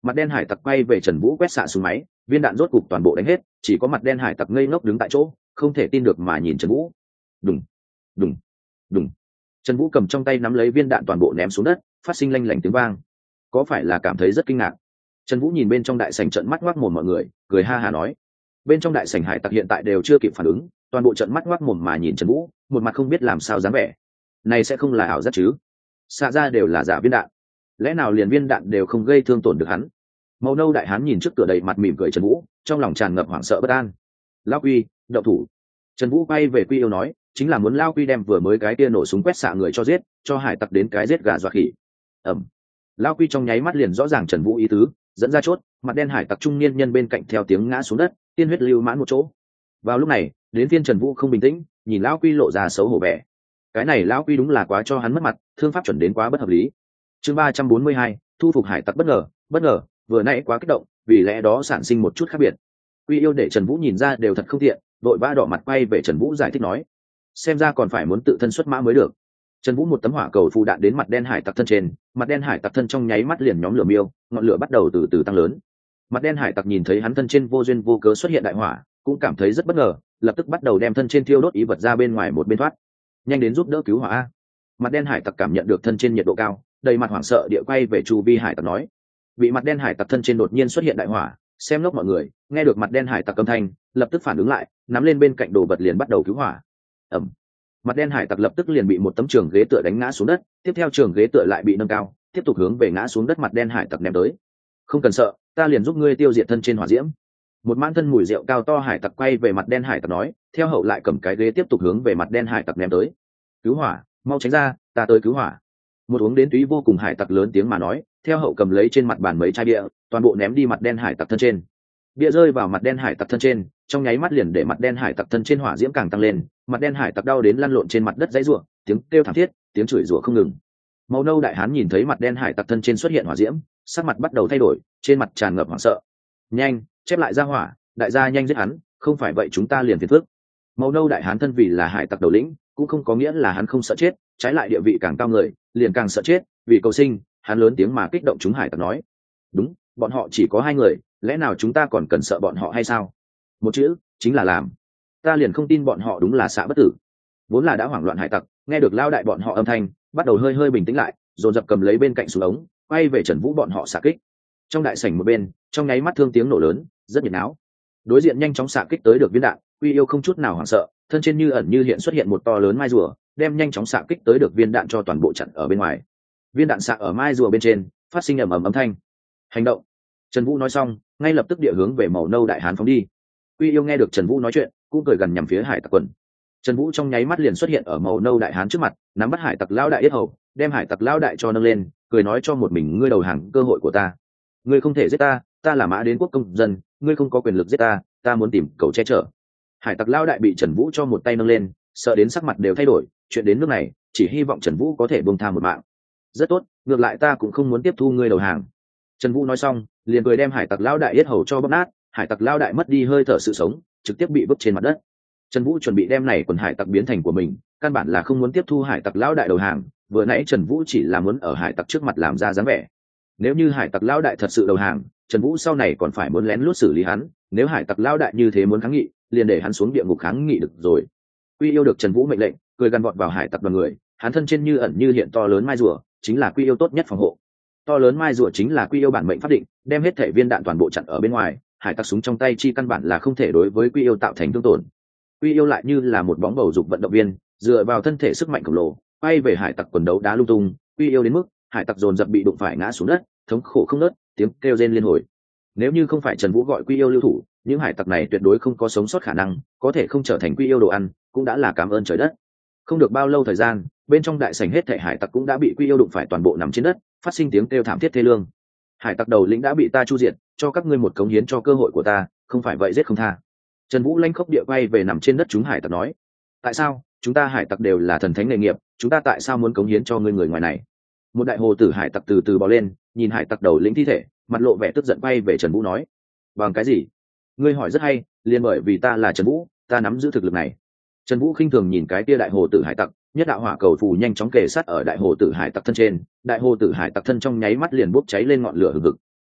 Mặt đen hải tặc quay về Trần Vũ quét xạ súng máy, viên đạn rốt cục toàn bộ đánh hết, chỉ có mặt đen hải tặc ngây ngốc đứng tại chỗ, không thể tin được mà nhìn Trần Vũ. Đùng, đùng, đùng. Trần Vũ cầm trong tay nắm lấy viên đạn toàn bộ ném xuống đất, phát sinh lanh lảnh tiếng vang. Có phải là cảm thấy rất kinh ngạc? Trần Vũ nhìn bên trong đại sảnh trợn mắt ngoác mồm mọi người, cười ha ha nói. Bên trong đại sảnh hải tặc hiện tại đều chưa kịp phản ứng, toàn bộ trợn mắt ngoác mồm mà nhìn Trần Vũ, một mặt không biết làm sao dáng vẻ. Này sẽ không là ảo giác chứ? Xạ ra đều là giả viên đạn, lẽ nào liền viên đạn đều không gây thương tổn được hắn? Màu nâu đại hán nhìn trước cửa đầy mặt mỉm cười Trần Vũ, trong lòng tràn ngập hoảng sợ bất an. Lão Quy, động thủ! Trần Vũ quay về Quy Yêu nói, chính là muốn Lão Quy đem vừa mới cái kia nổ súng quét xạ người cho giết, cho hải tặc đến cái giết gà dọa khỉ. Ẩm. Lão Quy trong nháy mắt liền rõ ràng Trần Vũ ý tứ, dẫn ra chốt, mặt đen hải tặc trung niên nhân bên cạnh theo tiếng ngã xuống đất, tiên huyết lưu mãn một chỗ. Vào lúc này, đến phiên Trần Vũ không bình tĩnh, nhìn Lão Quy lộ ra xấu hổ vẻ. Cái này Lão Quy đúng là quá cho hắn mất mặt, thương pháp chuẩn đến quá bất hợp lý. Chương 342, thu phục hải tặc bất ngờ, vừa nãy quá kích động, vì lẽ đó sản sinh một chút khác biệt. Quy Yêu để Trần Vũ nhìn ra đều thật không tiện, vội vã đỏ mặt quay về Trần Vũ giải thích nói, xem ra còn phải muốn tự thân xuất mã mới được. Trần Vũ một tấm hỏa cầu phù đạn đến mặt đen hải tặc thân trên, mặt đen hải tặc thân trong nháy mắt liền nhóm lửa miêu, ngọn lửa bắt đầu từ từ tăng lớn. Mặt đen hải tặc nhìn thấy hắn thân trên vô duyên vô cớ xuất hiện đại hỏa, cũng cảm thấy rất bất ngờ, lập tức bắt đầu đem thân trên thiêu đốt ý vật ra bên ngoài một bên thoát. Nhanh đến giúp đỡ cứu hỏa a! Mặt đen hải tặc cảm nhận được thân trên nhiệt độ cao, đầy mặt hoảng sợ địa quay về chu vi hải tặc nói. Bị mặt đen hải tặc thân trên đột nhiên xuất hiện đại hỏa, xem lốc mọi người nghe được mặt đen hải tặc âm thanh, lập tức phản ứng lại, nắm lên bên cạnh đồ vật liền bắt đầu cứu hỏa. Ẩm. Mặt đen hải tặc lập tức liền bị một tấm trường ghế tựa đánh ngã xuống đất, tiếp theo trường ghế tựa lại bị nâng cao, tiếp tục hướng về ngã xuống đất mặt đen hải tặc ném tới. Không cần sợ, ta liền giúp ngươi tiêu diệt thân trên hỏa diễm. Một mãn thân mùi rượu cao to hải tặc quay về mặt đen hải tặc nói, theo hậu lại cầm cái ghế tiếp tục hướng về mặt đen hải tặc ném tới. Cứu hỏa, mau tránh ra, ta tới cứu hỏa. Một uống đến túy vô cùng hải tặc lớn tiếng mà nói, theo hậu cầm lấy trên mặt bàn mấy chai bia, toàn bộ ném đi mặt đen hải tặc thân trên. Bia rơi vào mặt đen hải tặc thân trên, trong nháy mắt liền để mặt đen hải tặc thân trên hỏa diễm càng tăng lên, mặt đen hải tặc đau đến lăn lộn trên mặt đất dãy rủa, tiếng kêu thảm thiết, tiếng chửi rủa không ngừng. Màu nâu đại hán nhìn thấy mặt đen hải tặc thân trên xuất hiện hỏa diễm, sắc mặt bắt đầu thay đổi, trên mặt tràn ngập hoảng sợ. Nhanh, chép lại ra hỏa, đại gia nhanh giết hắn, không phải vậy chúng ta liền phiền phức. Màu nâu đại hán thân vì là hải tặc đầu lĩnh, cũng không có nghĩa là hắn không sợ chết, trái lại địa vị càng cao người, liền càng sợ chết, vì cầu sinh, hắn lớn tiếng mà kích động chúng hải tặc nói. Đúng, bọn họ chỉ có 2 người, lẽ nào chúng ta còn cần sợ bọn họ hay sao? Một chữ, chính là làm. Ta liền không tin bọn họ đúng là xạ bất tử. Vốn là đã hoảng loạn hải tặc, nghe được lao đại bọn họ âm thanh, bắt đầu hơi hơi bình tĩnh lại, dồn dập cầm lấy bên cạnh súng ống, quay về Trần Vũ bọn họ xạ kích. Trong đại sảnh một bên, trong nháy mắt thương tiếng nổ lớn, rất nhiệt náo. Đối diện nhanh chóng xạ kích tới được viên đạn, Quy Yêu không chút nào hoảng sợ, thân trên như ẩn như hiện xuất hiện một to lớn mai rùa, đem nhanh chóng xạ kích tới được viên đạn cho toàn bộ chặn ở bên ngoài. Viên đạn xạ ở mai rùa bên trên, phát sinh ầm ầm âm thanh. Hành động! Trần Vũ nói xong, ngay lập tức địa hướng về màu nâu đại hán phóng đi. Quy Yêu nghe được Trần Vũ nói chuyện, cũng cười gần nhằm phía hải tặc quần. Trần Vũ trong nháy mắt liền xuất hiện ở màu nâu đại hán trước mặt, nắm bắt hải tặc lão đại yết hầu, đem hải tặc lão đại cho nâng lên, cười nói cho một mình ngươi đầu hàng cơ hội của ta. Ngươi không thể giết ta, ta là Mã Đế quốc công dân, ngươi không có quyền lực giết ta, ta muốn tìm cầu che chở. Hải tặc lão đại bị Trần Vũ cho một tay nâng lên, sợ đến sắc mặt đều thay đổi, chuyện đến nước này, chỉ hy vọng Trần Vũ có thể buông tha một mạng. Rất tốt, ngược lại ta cũng không muốn tiếp thu ngươi đầu hàng. Trần Vũ nói xong, liền cười đem hải tặc lão đại yết hầu cho bóp nát, hải tặc lão đại mất đi hơi thở sự sống, trực tiếp bị vứt trên mặt đất. Trần Vũ chuẩn bị đem này quần hải tặc biến thành của mình, căn bản là không muốn tiếp thu hải tặc lão đại đầu hàng, vừa nãy Trần Vũ chỉ là muốn ở hải tặc trước mặt làm ra dáng vẻ. Nếu như hải tặc lão đại thật sự đầu hàng, Trần Vũ sau này còn phải muốn lén lút xử lý hắn, nếu hải tặc lão đại như thế muốn kháng nghị, liền để hắn xuống địa ngục kháng nghị được rồi. Quy Yêu được Trần Vũ mệnh lệnh, cười gằn vọt vào hải tặc đoàn người, hắn thân trên như ẩn như hiện to lớn mai rùa, chính là Quy Yêu tốt nhất phòng hộ. To lớn mai rùa chính là Quy Yêu bản mệnh pháp định, đem hết thể viên đạn toàn bộ chặn ở bên ngoài, hải tặc súng trong tay chi căn bản là không thể đối với Quy Yêu tạo thành thương tổn. Quy Yêu lại như là một bóng bầu dục vận động viên, dựa vào thân thể sức mạnh khổng lồ, bay về hải tặc quần đấu đá lung tung. Quy Yêu đến mức hải tặc dồn dập bị đụng phải ngã xuống đất, thống khổ không nớt, tiếng kêu rên liên hồi. Nếu như không phải Trần Vũ gọi Quy Yêu lưu thủ, những hải tặc này tuyệt đối không có sống sót khả năng, có thể không trở thành Quy Yêu đồ ăn, cũng đã là cảm ơn trời đất. Không được bao lâu thời gian, bên trong đại sảnh hết thảy hải tặc cũng đã bị Quy Yêu đụng phải toàn bộ nằm trên đất, phát sinh tiếng kêu thảm thiết thê lương. Hải tặc đầu lĩnh đã bị ta chu diệt, cho các ngươi một cống hiến cho cơ hội của ta, không phải vậy giết không tha. Trần Vũ lanh khốc địa quay về nằm trên đất chúng hải tặc nói, tại sao chúng ta hải tặc đều là thần thánh nghề nghiệp, chúng ta tại sao muốn cống hiến cho ngươi người ngoài này? Một đại hồ tử hải tặc từ từ bò lên, nhìn hải tặc đầu lĩnh thi thể, mặt lộ vẻ tức giận quay về Trần Vũ nói, bằng cái gì? Ngươi hỏi rất hay, liền bởi vì ta là Trần Vũ, ta nắm giữ thực lực này. Trần Vũ khinh thường nhìn cái tia đại hồ tử hải tặc, nhất đạo hỏa cầu phù nhanh chóng kề sát ở đại hồ tử hải tặc thân trên, đại hồ tử hải tặc thân trong nháy mắt liền bốc cháy lên ngọn lửa hừng hực.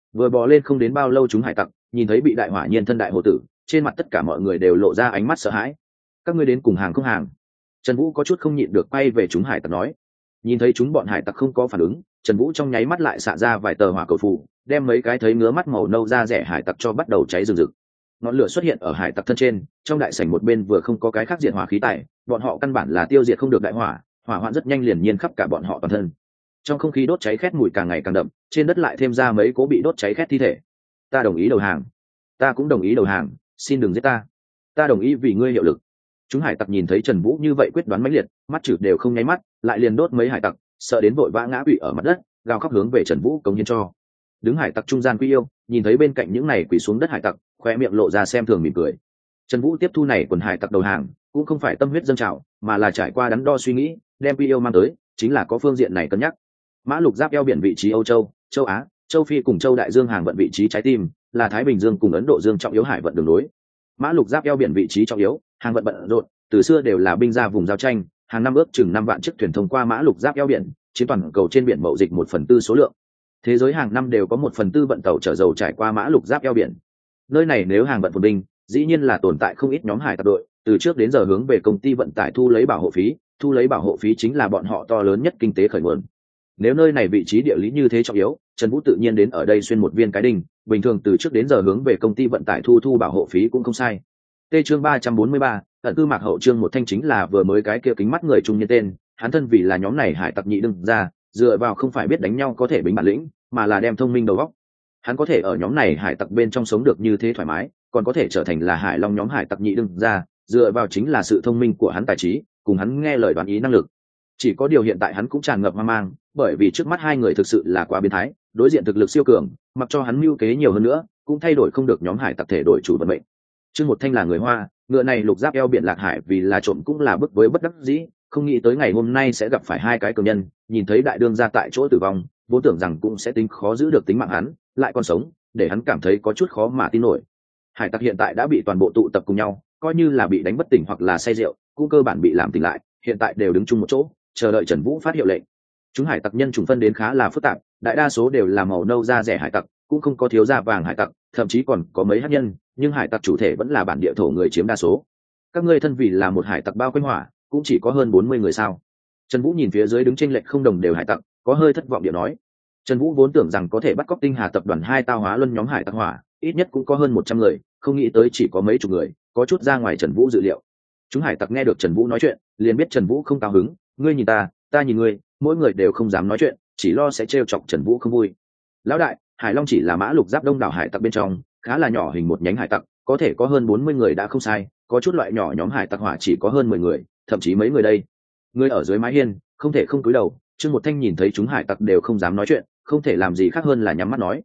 Vừa bò lên không đến bao lâu, chúng hải tặc nhìn thấy bị đại hỏa nhiên thân đại hồ tử, trên mặt tất cả mọi người đều lộ ra ánh mắt sợ hãi. Các ngươi đến cùng hàng không hàng? Trần Vũ có chút không nhịn được quay về chúng hải tặc nói. Nhìn thấy chúng bọn hải tặc không có phản ứng, Trần Vũ trong nháy mắt lại xạ ra vài tờ hỏa cầu phù, đem mấy cái thấy ngứa mắt màu nâu da rẻ hải tặc cho bắt đầu cháy rừng rực. Ngọn lửa xuất hiện ở hải tặc thân trên, trong đại sảnh một bên vừa không có cái khác diệt hỏa khí tài, bọn họ căn bản là tiêu diệt không được đại hỏa, hỏa hoạn rất nhanh liền nhiên khắp cả bọn họ toàn thân. Trong không khí đốt cháy khét mùi càng ngày càng đậm, trên đất lại thêm ra mấy cố bị đốt cháy khét thi thể. Ta đồng ý đầu hàng. Ta cũng đồng ý đầu hàng, xin đừng giết ta. Ta đồng ý vì ngươi hiệu lực. Chúng hải tặc nhìn thấy Trần Vũ như vậy quyết đoán mãnh liệt, mắt chử đều không nháy mắt, lại liền đốt mấy hải tặc, sợ đến vội vã ngã quỵ ở mặt đất, gào khóc hướng về Trần Vũ cống hiến cho. Đứng hải tặc trung gian Quy Yêu nhìn thấy bên cạnh những này quỳ xuống đất hải tặc, khoe miệng lộ ra xem thường mỉm cười. Trần Vũ tiếp thu này quần hải tặc đầu hàng, cũng không phải tâm huyết dâng trào, mà là trải qua đắn đo suy nghĩ, đem Quy Yêu mang tới, chính là có phương diện này cân nhắc. Mã lục giáp eo biển vị trí Âu Châu, Châu Á, Châu Phi cùng Châu Đại Dương hàng vận vị trí trái tim, là Thái Bình Dương cùng Ấn Độ Dương trọng yếu hải vận đường nối. Mã lục giáp eo biển vị trí trọng yếu, hàng vận bận rộn, từ xưa đều là binh ra vùng giao tranh, hàng năm ước chừng 5 vạn chiếc thuyền thông qua mã lục giáp eo biển, chiếm toàn cầu trên biển mậu dịch 1/4 số lượng. Thế giới hàng năm đều có 1/4 vận tàu chở dầu trải qua mã lục giáp eo biển. Nơi này nếu hàng vận phồn binh, dĩ nhiên là tồn tại không ít nhóm hải tặc đội, từ trước đến giờ hướng về công ty vận tải thu lấy bảo hộ phí, thu lấy bảo hộ phí chính là bọn họ to lớn nhất kinh tế khởi nguồn. Nếu nơi này vị trí địa lý như thế trọng yếu, Trần Vũ tự nhiên đến ở đây xuyên một viên cái đinh, bình thường từ trước đến giờ hướng về công ty vận tải thu bảo hộ phí cũng không sai. Tê chương 343, ẩn cư mạc hậu chương một thanh chính là vừa mới cái kia kính mắt người trung niên tên, hắn thân vì là nhóm này hải tặc nhị đương ra, dựa vào không phải biết đánh nhau có thể bính bản lĩnh, mà là đem thông minh đầu óc. Hắn có thể ở nhóm này hải tặc bên trong sống được như thế thoải mái, còn có thể trở thành là hải long nhóm hải tặc nhị đương ra, dựa vào chính là sự thông minh của hắn tài trí, cùng hắn nghe lời đoán ý năng lực. Chỉ có điều hiện tại hắn cũng tràn ngập hoang mang, bởi vì trước mắt hai người thực sự là quá biến thái, đối diện thực lực siêu cường, mặc cho hắn mưu kế nhiều hơn nữa, cũng thay đổi không được nhóm hải tặc thể đổi chủ vận mệnh. Trương Một Thanh là người Hoa, ngựa này lục giáp eo biển lạc hải vì là trộm cũng là bức với bất đắc dĩ, không nghĩ tới ngày hôm nay sẽ gặp phải hai cái cường nhân, nhìn thấy đại đương ra tại chỗ tử vong, vốn tưởng rằng cũng sẽ tính khó giữ được tính mạng hắn, lại còn sống, để hắn cảm thấy có chút khó mà tin nổi. Hải tặc hiện tại đã bị toàn bộ tụ tập cùng nhau, coi như là bị đánh bất tỉnh hoặc là say rượu, cũng cơ bản bị làm tỉnh lại, hiện tại đều đứng chung một chỗ, chờ đợi Trần Vũ phát hiệu lệnh. Chúng hải tặc nhân chủng phân đến khá là phức tạp, đại đa số đều là màu nâu da rẻ hải tặc, cũng không có thiếu da vàng hải tặc, thậm chí còn có mấy hắc nhân, nhưng hải tặc chủ thể vẫn là bản địa thổ người chiếm đa số. Các ngươi thân vì là một hải tặc bao quanh hỏa, cũng chỉ có hơn 40 người sao? Trần Vũ nhìn phía dưới đứng chênh lệch không đồng đều hải tặc, có hơi thất vọng điệu nói. Trần Vũ vốn tưởng rằng có thể bắt cóc Tinh Hà tập đoàn hai tao hóa luân nhóm hải tặc hỏa, ít nhất cũng có hơn 100 người, không nghĩ tới chỉ có mấy chục người, có chút ra ngoài Trần Vũ dự liệu. Chúng hải tặc nghe được Trần Vũ nói chuyện, liền biết Trần Vũ không cao hứng, ngươi nhìn ta, ta nhìn ngươi, mỗi người đều không dám nói chuyện, chỉ lo sẽ trêu chọc Trần Vũ không vui. Lão đại, Hải Long chỉ là mã lục giáp đông đảo hải tặc bên trong, khá là nhỏ hình một nhánh hải tặc, có thể có hơn 40 người đã không sai, có chút loại nhỏ nhóm hải tặc hỏa chỉ có hơn 10 người, thậm chí mấy người đây. Người ở dưới mái hiên, không thể không cúi đầu, Trương Một Thanh nhìn thấy chúng hải tặc đều không dám nói chuyện, không thể làm gì khác hơn là nhắm mắt nói.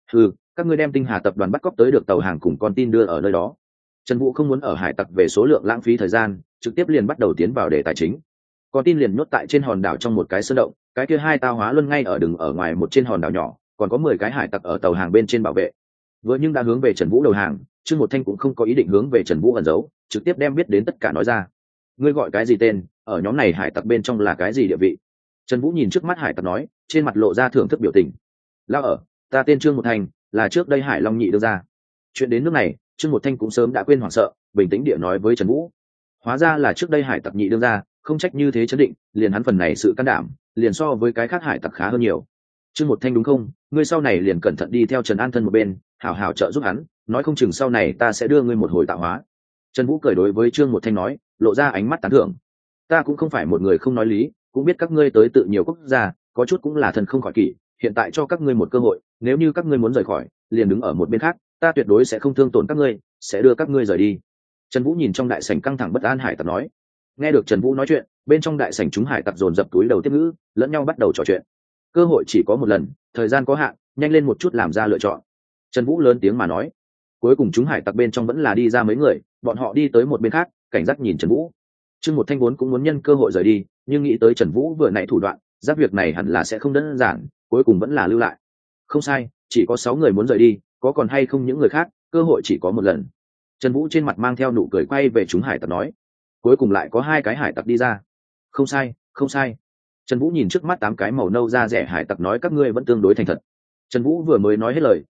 Các ngươi đem Tinh Hà tập đoàn bắt cóc tới được tàu hàng cùng con tin đưa ở nơi đó. Trần Vũ không muốn ở hải tặc về số lượng lãng phí thời gian, trực tiếp liền bắt đầu tiến vào đề tài chính. Con tin liền nhốt tại trên hòn đảo trong một cái sơn động, cái kia hai tao hóa luân ngay ở đường ở ngoài một trên hòn đảo nhỏ, còn có 10 cái hải tặc ở tàu hàng bên trên bảo vệ. Vừa nhưng đã hướng về Trần Vũ đầu hàng, Trương Một Thanh cũng không có ý định hướng về Trần Vũ ẩn giấu, trực tiếp đem biết đến tất cả nói ra. Ngươi gọi cái gì tên, ở nhóm này hải tặc bên trong là cái gì địa vị? Trần Vũ nhìn trước mắt hải tặc nói, trên mặt lộ ra thưởng thức biểu tình. Lao ở, ta tên Trương Một Thanh, là trước đây Hải Long nhị đưa ra. Chuyện đến nước này, Trương Một Thanh cũng sớm đã quên hoảng sợ, bình tĩnh địa nói với Trần Vũ. Hóa ra là trước đây hải tặc nhị đương ra, không trách như thế chấn định, liền hắn phần này sự can đảm, liền so với cái khác hải tặc khá hơn nhiều. Trương Một Thanh đúng không? Ngươi sau này liền cẩn thận đi theo Trần An Thân một bên, hảo hảo trợ giúp hắn, nói không chừng sau này ta sẽ đưa ngươi một hồi tạo hóa. Trần Vũ cười đối với Trương Một Thanh nói, lộ ra ánh mắt tán thưởng. Ta cũng không phải một người không nói lý, cũng biết các ngươi tới tự nhiều quốc gia, có chút cũng là thần không khỏi kỷ, hiện tại cho các ngươi một cơ hội, nếu như các ngươi muốn rời khỏi, liền đứng ở một bên khác, ta tuyệt đối sẽ không thương tổn các ngươi, sẽ đưa các ngươi rời đi. Trần Vũ nhìn trong đại sảnh căng thẳng bất an hải tặc nói. Nghe được Trần Vũ nói chuyện, bên trong đại sảnh chúng hải tặc dồn dập túi đầu tiếp ngữ, lẫn nhau bắt đầu trò chuyện. Cơ hội chỉ có một lần, thời gian có hạn, nhanh lên một chút làm ra lựa chọn. Trần Vũ lớn tiếng mà nói. Cuối cùng chúng hải tặc bên trong vẫn là đi ra mấy người, bọn họ đi tới một bên khác, cảnh giác nhìn Trần Vũ. Trương Một Thanh vốn cũng muốn nhân cơ hội rời đi, nhưng nghĩ tới Trần Vũ vừa nãy thủ đoạn, giác việc này hẳn là sẽ không đơn giản, cuối cùng vẫn là lưu lại. Không sai, chỉ có 6 người muốn rời đi, có còn hay không những người khác, cơ hội chỉ có một lần. Trần Vũ trên mặt mang theo nụ cười quay về chúng hải tặc nói. Cuối cùng lại có 2 cái hải tặc đi ra. Không sai, không sai. Trần Vũ nhìn trước mắt 8 cái màu nâu da rẻ hải tặc nói các ngươi vẫn tương đối thành thật. Trần Vũ vừa mới nói hết lời,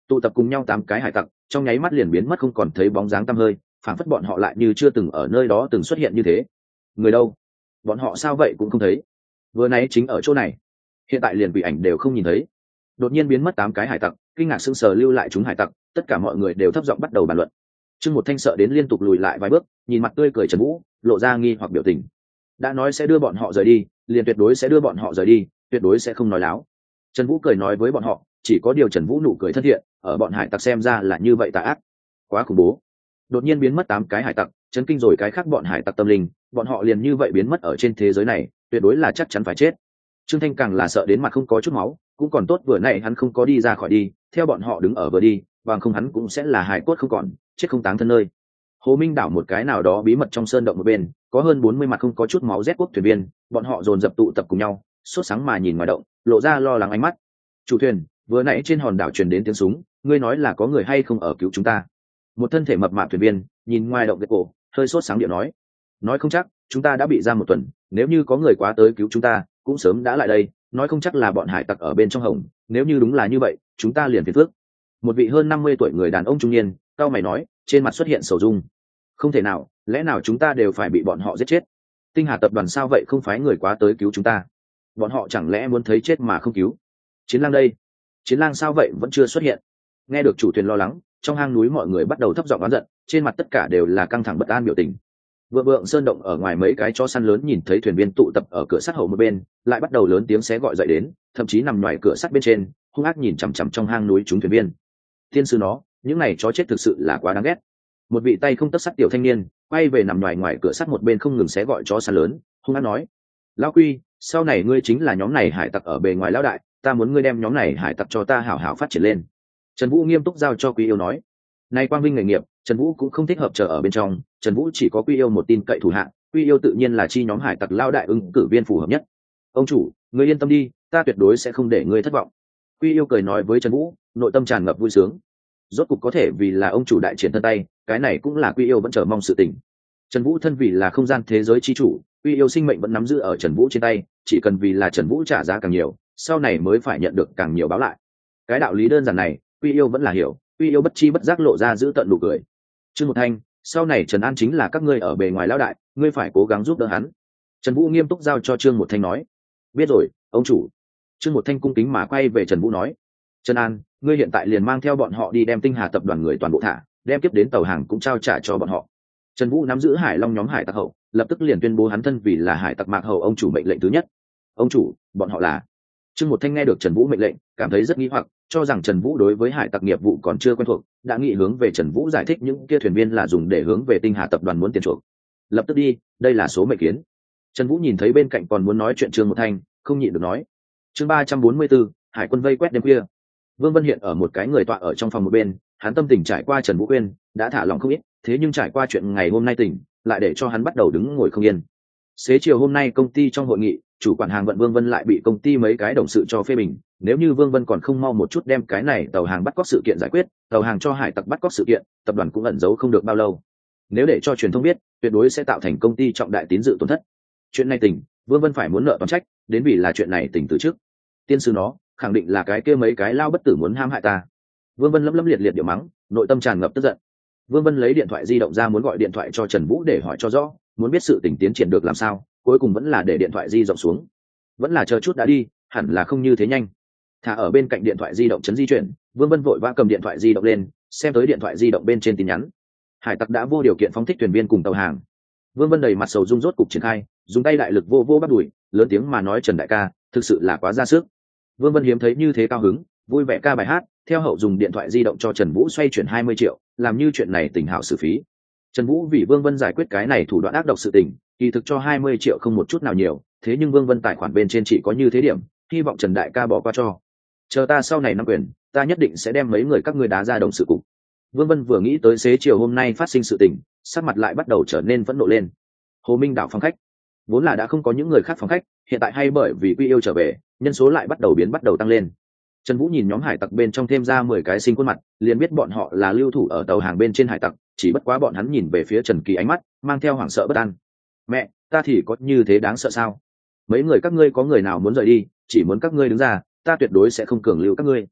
tụ tập cùng nhau 8 cái hải tặc trong nháy mắt liền biến mất không còn thấy bóng dáng tăm hơi, phảng phất bọn họ lại như chưa từng ở nơi đó từng xuất hiện như thế. Người đâu? Bọn họ sao vậy cũng không thấy. Vừa nãy chính ở chỗ này, hiện tại liền quỷ ảnh đều không nhìn thấy. Đột nhiên biến mất 8 cái hải tặc, kinh ngạc sững sờ lưu lại chúng hải tặc, tất cả mọi người đều thấp giọng bắt đầu bàn luận. Trương Một Thanh sợ đến liên tục lùi lại vài bước, nhìn mặt tươi cười Trần Vũ, lộ ra nghi hoặc biểu tình. Đã nói sẽ đưa bọn họ rời đi, liền tuyệt đối sẽ đưa bọn họ rời đi, tuyệt đối sẽ không nói láo. Trần Vũ cười nói với bọn họ, chỉ có điều Trần Vũ nụ cười thân thiện, ở bọn hải tặc xem ra là như vậy tà ác, quá khủng bố. Đột nhiên biến mất 8 cái hải tặc, chấn kinh rồi cái khác bọn hải tặc tâm linh, bọn họ liền như vậy biến mất ở trên thế giới này, tuyệt đối là chắc chắn phải chết. Trương Thanh càng là sợ đến mặt không có chút máu, cũng còn tốt vừa nãy hắn không có đi ra khỏi đi, theo bọn họ đứng ở vừa đi, bằng không hắn cũng sẽ là hài cốt không còn, chết không táng thân nơi. Hồ Minh đảo một cái nào đó bí mật trong sơn động một bên, có hơn 40 mặt không có chút máu rét quốc thuyền viên, bọn họ dồn dập tụ tập cùng nhau, sốt sáng mà nhìn ngoài động, lộ ra lo lắng ánh mắt. Chủ thuyền, vừa nãy trên hòn đảo truyền đến tiếng súng, ngươi nói là có người hay không ở cứu chúng ta? Một thân thể mập mạp thuyền viên nhìn ngoài động cái cổ, hơi sốt sáng điệu nói không chắc, chúng ta đã bị giam một tuần, nếu như có người quá tới cứu chúng ta cũng sớm đã lại đây, nói không chắc là bọn hải tặc ở bên trong hồng, nếu như đúng là như vậy chúng ta liền phiền phước. Một vị hơn 50 tuổi người đàn ông trung niên cao mày nói, trên mặt xuất hiện sầu dung. Không thể nào, lẽ nào chúng ta đều phải bị bọn họ giết chết? Tinh Hà tập đoàn sao vậy không phái người quá tới cứu chúng ta? Bọn họ chẳng lẽ muốn thấy chết mà không cứu? Chiến lang đây, chiến lang sao vậy vẫn chưa xuất hiện? Nghe được chủ thuyền lo lắng, trong hang núi mọi người bắt đầu thấp giọng oán giận, trên mặt tất cả đều là căng thẳng bất an biểu tình. Vượng sơn động ở ngoài mấy cái chó săn lớn nhìn thấy thuyền viên tụ tập ở cửa sắt hậu một bên, lại bắt đầu lớn tiếng xé gọi dậy đến, thậm chí nằm ngoài cửa sắt bên trên, hung ác nhìn chằm chằm trong hang núi chúng thuyền viên. Tiên sư nó, những này chó chết thực sự là quá đáng ghét. Một vị tay không tấc sắt tiểu thanh niên quay về nằm ngoài cửa sắt một bên không ngừng xé gọi chó săn lớn, hung ác nói: Lão Quy, sau này ngươi chính là nhóm này hải tặc ở bề ngoài lão đại, ta muốn ngươi đem nhóm này hải tặc cho ta hảo hảo phát triển lên. Trần Vũ nghiêm túc giao cho Quy Yêu nói. Nay quang vinh nghề nghiệp, Trần Vũ cũng không thích hợp chờ ở bên trong, Trần Vũ chỉ có Quy Yêu một tin cậy thủ hạ, Quy Yêu tự nhiên là chi nhóm hải tặc lao đại ứng cử viên phù hợp nhất. Ông chủ, ngươi yên tâm đi, ta tuyệt đối sẽ không để ngươi thất vọng. Quy Yêu cười nói với Trần Vũ, nội tâm tràn ngập vui sướng. Rốt cục có thể vì là ông chủ đại triển thân tay, cái này cũng là Quy Yêu vẫn chờ mong sự tình. Trần Vũ thân vì là không gian thế giới chi chủ, Quy Yêu sinh mệnh vẫn nắm giữ ở Trần Vũ trên tay, chỉ cần vì là Trần Vũ trả giá càng nhiều, sau này mới phải nhận được càng nhiều báo lại. Cái đạo lý đơn giản này, Quy Yêu vẫn là hiểu, Quy Yêu bất chi bất giác lộ ra giữ tận nụ cười. Trương Một Thanh, sau này Trần An chính là các ngươi ở bề ngoài lão đại, ngươi phải cố gắng giúp đỡ hắn. Trần Vũ nghiêm túc giao cho Trương Một Thanh nói. Biết rồi, ông chủ. Trương Một Thanh cung kính mà quay về Trần Vũ nói. Trần An, ngươi hiện tại liền mang theo bọn họ đi đem Tinh Hà tập đoàn người toàn bộ thả, đem kiếp đến tàu hàng cũng trao trả cho bọn họ. Trần Vũ nắm giữ Hải Long nhóm hải tặc hậu, lập tức liền tuyên bố hắn thân vì là hải tặc mạc hậu ông chủ mệnh lệnh thứ nhất. Ông chủ, bọn họ là? Trương Một Thanh nghe được Trần Vũ mệnh lệnh, cảm thấy rất nghi hoặc, cho rằng Trần Vũ đối với hải tặc nghiệp vụ còn chưa quen thuộc, đã nghĩ hướng về Trần Vũ giải thích những kia thuyền viên là dùng để hướng về Tinh Hà tập đoàn muốn tiền chuộc. Lập tức đi, đây là số mệnh kiến. Trần Vũ nhìn thấy bên cạnh còn muốn nói chuyện Trương Một Thanh, không nhịn được nói. Chương 344, hải quân vây quét đêm khuya. Vương Vân hiện ở một cái người tọa ở trong phòng một bên, hắn tâm tình trải qua Trần Vũ khuyên, đã thả lòng không ít, thế nhưng trải qua chuyện ngày hôm nay tỉnh, lại để cho hắn bắt đầu đứng ngồi không yên. Xế chiều hôm nay công ty trong hội nghị, chủ quản hàng vận Vương Vân lại bị công ty mấy cái đồng sự cho phê bình, nếu như Vương Vân còn không mau một chút đem cái này tàu hàng bắt cóc sự kiện giải quyết, tàu hàng cho hải tặc bắt cóc sự kiện, tập đoàn cũng ẩn giấu không được bao lâu. Nếu để cho truyền thông biết, tuyệt đối sẽ tạo thành công ty trọng đại tín dự tổn thất. Chuyện này tỉnh, Vương Vân phải muốn nợ toàn trách, đến vì là chuyện này tỉnh từ trước. Tiên sư nó, khẳng định là cái kia mấy cái lao bất tử muốn hãm hại ta. Vương Vân lấm liệt điệu mắng, nội tâm tràn ngập tức giận. Vương Vân lấy điện thoại di động ra muốn gọi điện thoại cho Trần Vũ để hỏi cho rõ, muốn biết sự tình tiến triển được làm sao, cuối cùng vẫn là để điện thoại di động xuống, vẫn là chờ chút đã đi, hẳn là không như thế nhanh. Thả ở bên cạnh điện thoại di động chấn di chuyển, Vương Vân vội vã cầm điện thoại di động lên, xem tới điện thoại di động bên trên tin nhắn. Hải tặc đã vô điều kiện phóng thích thuyền viên cùng tàu hàng. Vương Vân đầy mặt sầu rung rốt cục triển khai, dùng tay đại lực vô bắt đùi, lớn tiếng mà nói Trần đại ca, thực sự là quá ra sức. Vương Vân hiếm thấy như thế cao hứng, vui vẻ ca bài hát, theo hậu dùng điện thoại di động cho Trần Vũ xoay chuyển 20 triệu, làm như chuyện này tình hảo xử phí. Trần Vũ vì Vương Vân giải quyết cái này thủ đoạn ác độc sự tình, kỳ thực cho 20 triệu không một chút nào nhiều, thế nhưng Vương Vân tài khoản bên trên chỉ có như thế điểm, hy vọng Trần đại ca bỏ qua cho. Chờ ta sau này nắm quyền, ta nhất định sẽ đem mấy người các ngươi đá ra đồng sự cục. Vương Vân vừa nghĩ tới xế chiều hôm nay phát sinh sự tình, sắc mặt lại bắt đầu trở nên phẫn nộ lên. Hồ Minh đảo phòng khách, vốn là đã không có những người khác phòng khách, hiện tại hay bởi vì Quy Yêu trở về, nhân số lại bắt đầu tăng lên. Trần Vũ nhìn nhóm hải tặc bên trong thêm ra 10 cái sinh khuôn mặt, liền biết bọn họ là lưu thủ ở tàu hàng bên trên hải tặc, chỉ bất quá bọn hắn nhìn về phía Trần Kỳ ánh mắt mang theo hoảng sợ bất an. Mẹ, ta thì có như thế đáng sợ sao? Mấy người các ngươi có người nào muốn rời đi, chỉ muốn các ngươi đứng ra, ta tuyệt đối sẽ không cường lưu các ngươi.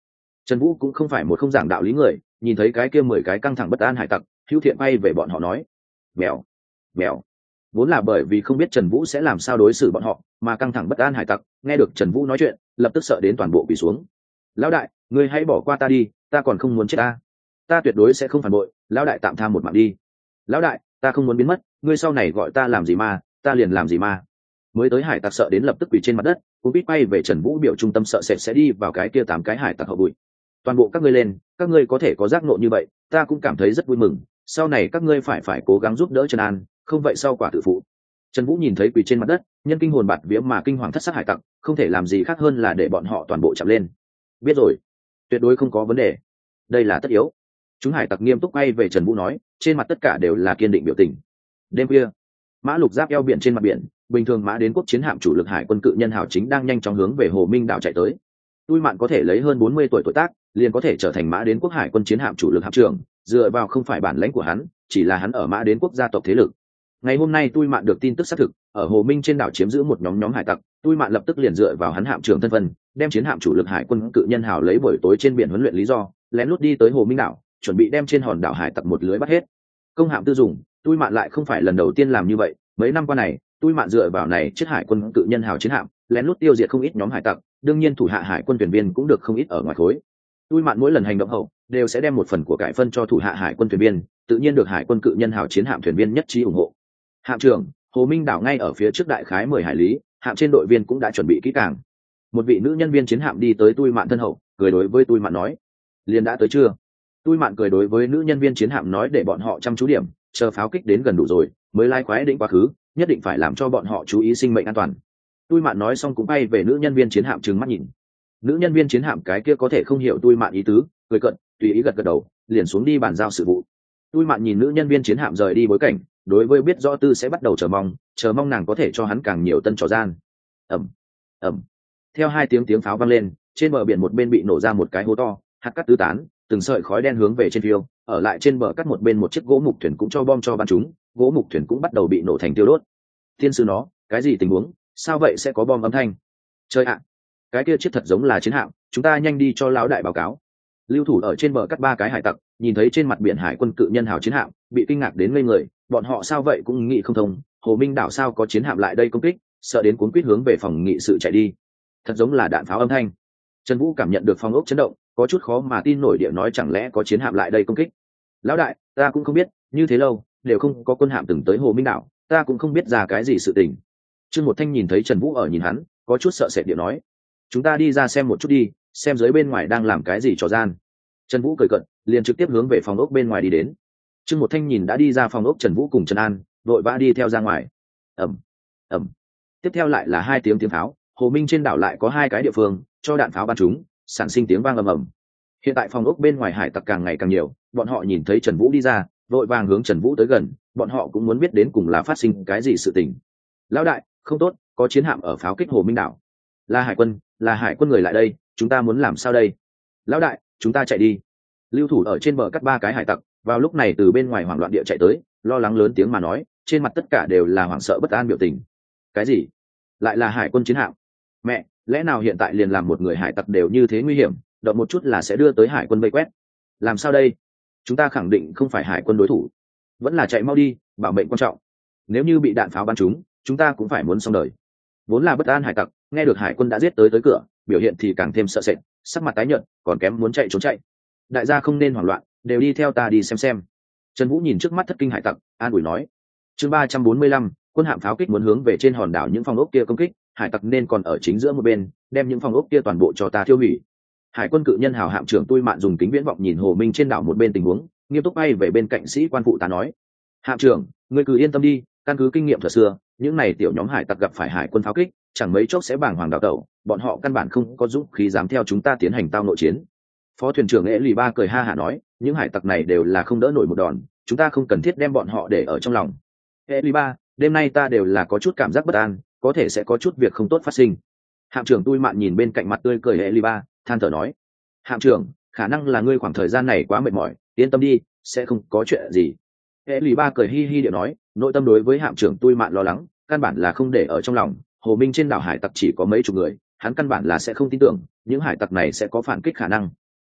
Trần Vũ cũng không phải một không giảng đạo lý người, nhìn thấy cái kia 10 cái căng thẳng bất an hải tặc, hữu thiện bay về bọn họ nói: "Mèo, mèo." Vốn là bởi vì không biết Trần Vũ sẽ làm sao đối xử bọn họ, mà căng thẳng bất an hải tặc, nghe được Trần Vũ nói chuyện, lập tức sợ đến toàn bộ quỳ xuống. "Lão đại, ngươi hãy bỏ qua ta đi, ta còn không muốn chết ta. Ta tuyệt đối sẽ không phản bội, lão đại tạm tha một mạng đi. Lão đại, ta không muốn biến mất, ngươi sau này gọi ta làm gì ma, ta liền làm gì ma." Mới tới hải tặc sợ đến lập tức quỳ trên mặt đất, cũng biết bay về Trần Vũ biểu trung tâm sợ sệt sẽ đi vào cái kia 8 cái hải tặc hậu bụi. "Toàn bộ các ngươi lên, các ngươi có thể có giác ngộ như vậy, ta cũng cảm thấy rất vui mừng, sau này các ngươi phải cố gắng giúp đỡ Trần An, không vậy sau quả tự phụ." Trần Vũ nhìn thấy quỳ trên mặt đất, nhân kinh hồn bạt vía mà kinh hoàng thất sắc hải tặc, không thể làm gì khác hơn là để bọn họ toàn bộ chạm lên. "Biết rồi, tuyệt đối không có vấn đề, đây là tất yếu." Chúng hải tặc nghiêm túc bay về Trần Vũ nói, trên mặt tất cả đều là kiên định biểu tình. Đêm khuya, mã lục giáp eo biển trên mặt biển, bình thường mã đến quốc chiến hạm chủ lực hải quân cự nhân hào chính đang nhanh chóng hướng về Hồ Minh đảo chạy tới. Tui Mạn có thể lấy hơn 40 tuổi tuổi tác, liền có thể trở thành mã đến quốc hải quân chiến hạm chủ lực hạm trưởng, dựa vào không phải bản lãnh của hắn, chỉ là hắn ở mã đến quốc gia tộc thế lực. Ngày hôm nay Tui Mạn được tin tức xác thực, ở Hồ Minh trên đảo chiếm giữ một nhóm hải tặc, Tui Mạn lập tức liền dựa vào hắn hạm trưởng thân phận, đem chiến hạm chủ lực hải quân cự nhân hào lấy buổi tối trên biển huấn luyện lý do, lén lút đi tới Hồ Minh đảo, chuẩn bị đem trên hòn đảo hải tặc một lưới bắt hết. Công hạm tư dùng, Tui Mạn lại không phải lần đầu tiên làm như vậy, mấy năm qua này, Tui Mạn dựa vào này chiếc hải quân cự nhân hào chiến hạm, lén lút tiêu diệt không ít nhóm hải tặc, đương nhiên thủ hạ hải quân thuyền viên cũng được không ít ở ngoài khối. Tui Mạn mỗi lần hành động hậu, đều sẽ đem một phần của cải phân cho thủ hạ hải quân thuyền viên, tự nhiên được hải quân cự nhân hào chiến hạm thuyền viên nhất trí ủng hộ. Hạm trưởng, Hồ Minh đảo ngay ở phía trước đại khái 10 hải lý, hạm trên đội viên cũng đã chuẩn bị kỹ càng. Một vị nữ nhân viên chiến hạm đi tới Tui Mạn thân hậu, cười đối với Tui Mạn nói: "Liền đã tới chưa?" Tui Mạn cười đối với nữ nhân viên chiến hạm nói để bọn họ chăm chú điểm, chờ pháo kích đến gần đủ rồi, mới lai khoái định quá khứ, nhất định phải làm cho bọn họ chú ý sinh mệnh an toàn. Tui Mạn nói xong cũng bay về nữ nhân viên chiến hạm trừng mắt nhìn. Nữ nhân viên chiến hạm cái kia có thể không hiểu Tui Mạn ý tứ, cười cận, tùy ý gật gật đầu, liền xuống đi bàn giao sự vụ. Tui Mạn nhìn nữ nhân viên chiến hạm rời đi bối cảnh, đối với biết rõ tư sẽ bắt đầu chờ mong nàng có thể cho hắn càng nhiều tân trò gian. Ầm, ầm. Theo 2 tiếng pháo vang lên, trên bờ biển một bên bị nổ ra một cái hố to, hạt cát tứ tán, từng sợi khói đen hướng về trên phiêu, ở lại trên bờ cắt một bên một chiếc gỗ mục thuyền cũng cho bom cho bắn chúng, gỗ mục thuyền cũng bắt đầu bị nổ thành tiêu đốt. Thiên sư nó, cái gì tình huống, sao vậy sẽ có bom âm thanh? Chơi ạ, cái kia chiếc thật giống là chiến hạm, chúng ta nhanh đi cho lão đại báo cáo. Lưu thủ ở trên bờ cắt 3 cái hải tặc, nhìn thấy trên mặt biển hải quân cự nhân hào chiến hạm, bị kinh ngạc đến ngây người, bọn họ sao vậy cũng nghĩ không thông, Hồ Minh đảo sao có chiến hạm lại đây công kích, sợ đến cuống quýt hướng về phòng nghị sự chạy đi. Thật giống là đạn pháo âm thanh. Trần Vũ cảm nhận được phòng ốc chấn động, có chút khó mà tin nổi địa nói chẳng lẽ có chiến hạm lại đây công kích. Lão đại, ta cũng không biết, như thế lâu đều không có quân hạm từng tới Hồ Minh đảo, ta cũng không biết ra cái gì sự tình. Trương Một Thanh nhìn thấy Trần Vũ ở nhìn hắn, có chút sợ sệt địa nói: "Chúng ta đi ra xem một chút đi, xem dưới bên ngoài đang làm cái gì trò gian." Trần Vũ cười cận, liền trực tiếp hướng về phòng ốc bên ngoài đi đến. Trương Một Thanh nhìn đã đi ra phòng ốc Trần Vũ cùng Trần An, vội vã đi theo ra ngoài. Ầm, ầm. Tiếp theo lại là 2 tiếng pháo, Hồ Minh trên đảo lại có 2 cái địa phương cho đạn pháo bắn trúng, sản sinh tiếng vang ầm ầm. Hiện tại phòng ốc bên ngoài hải tặc càng ngày càng nhiều, bọn họ nhìn thấy Trần Vũ đi ra, vội vàng hướng Trần Vũ tới gần, bọn họ cũng muốn biết đến cùng là phát sinh cái gì sự tình. "Lão đại, không tốt, có chiến hạm ở pháo kích Hồ Minh đảo. Là hải quân người lại đây, chúng ta muốn làm sao đây? Lão đại, chúng ta chạy đi." Lưu thủ ở trên bờ cắt 3 cái hải tặc, vào lúc này từ bên ngoài hoảng loạn địa chạy tới, lo lắng lớn tiếng mà nói, trên mặt tất cả đều là hoảng sợ bất an biểu tình. "Cái gì? Lại là hải quân chiến hạm? Mẹ, lẽ nào hiện tại liền làm một người hải tặc đều như thế nguy hiểm, động một chút là sẽ đưa tới hải quân vây quét? Làm sao đây? Chúng ta khẳng định không phải hải quân đối thủ, vẫn là chạy mau đi, bảo mệnh quan trọng. Nếu như bị đạn pháo bắn trúng, chúng ta cũng phải muốn xong đời." Vốn là bất an hải tặc, nghe được hải quân đã giết tới cửa, biểu hiện thì càng thêm sợ sệt, sắc mặt tái nhợt, còn kém muốn chạy trốn chạy. "Đại gia không nên hoảng loạn, đều đi theo ta đi xem." Trần Vũ nhìn trước mắt thất kinh hải tặc, an ủi nói. Chương 345, quân hạm pháo kích muốn hướng về trên hòn đảo những phòng ốc kia công kích, hải tặc nên còn ở chính giữa một bên, đem những phòng ốc kia toàn bộ cho ta tiêu hủy. Hải quân cự nhân hào hạm trưởng Tui Mạn dùng kính viễn vọng nhìn Hồ Minh trên đảo một bên tình huống, nghiêm túc bay về bên cạnh sĩ quan phụ tá nói: "Hạm trưởng, ngươi cứ yên tâm đi, căn cứ kinh nghiệm thời xưa, những này tiểu nhóm hải tặc gặp phải hải quân pháo kích, chẳng mấy chốc sẽ bàng hoàng đảo tẩu, bọn họ căn bản không có dũng khí dám theo chúng ta tiến hành tao nội chiến." Phó thuyền trưởng Ế Lì Ba cười ha hả nói: "Những hải tặc này đều là không đỡ nổi một đòn, chúng ta không cần thiết đem bọn họ để ở trong lòng." "Ế Lì Ba, đêm nay ta đều là có chút cảm giác bất an, có thể sẽ có chút việc không tốt phát sinh." Hạm trưởng Tui Mạn nhìn bên cạnh mặt tươi cười Ế Lì Ba, than thở nói: "Hạm trưởng, khả năng là ngươi khoảng thời gian này quá mệt mỏi, yên tâm đi, sẽ không có chuyện gì." Ế Lì Ba cười hi hi điệu nói, nội tâm đối với hạm trưởng Tui Mạn lo lắng, căn bản là không để ở trong lòng. Hồ Minh trên đảo hải tặc chỉ có mấy chục người, hắn căn bản là sẽ không tin tưởng những hải tặc này sẽ có phản kích khả năng.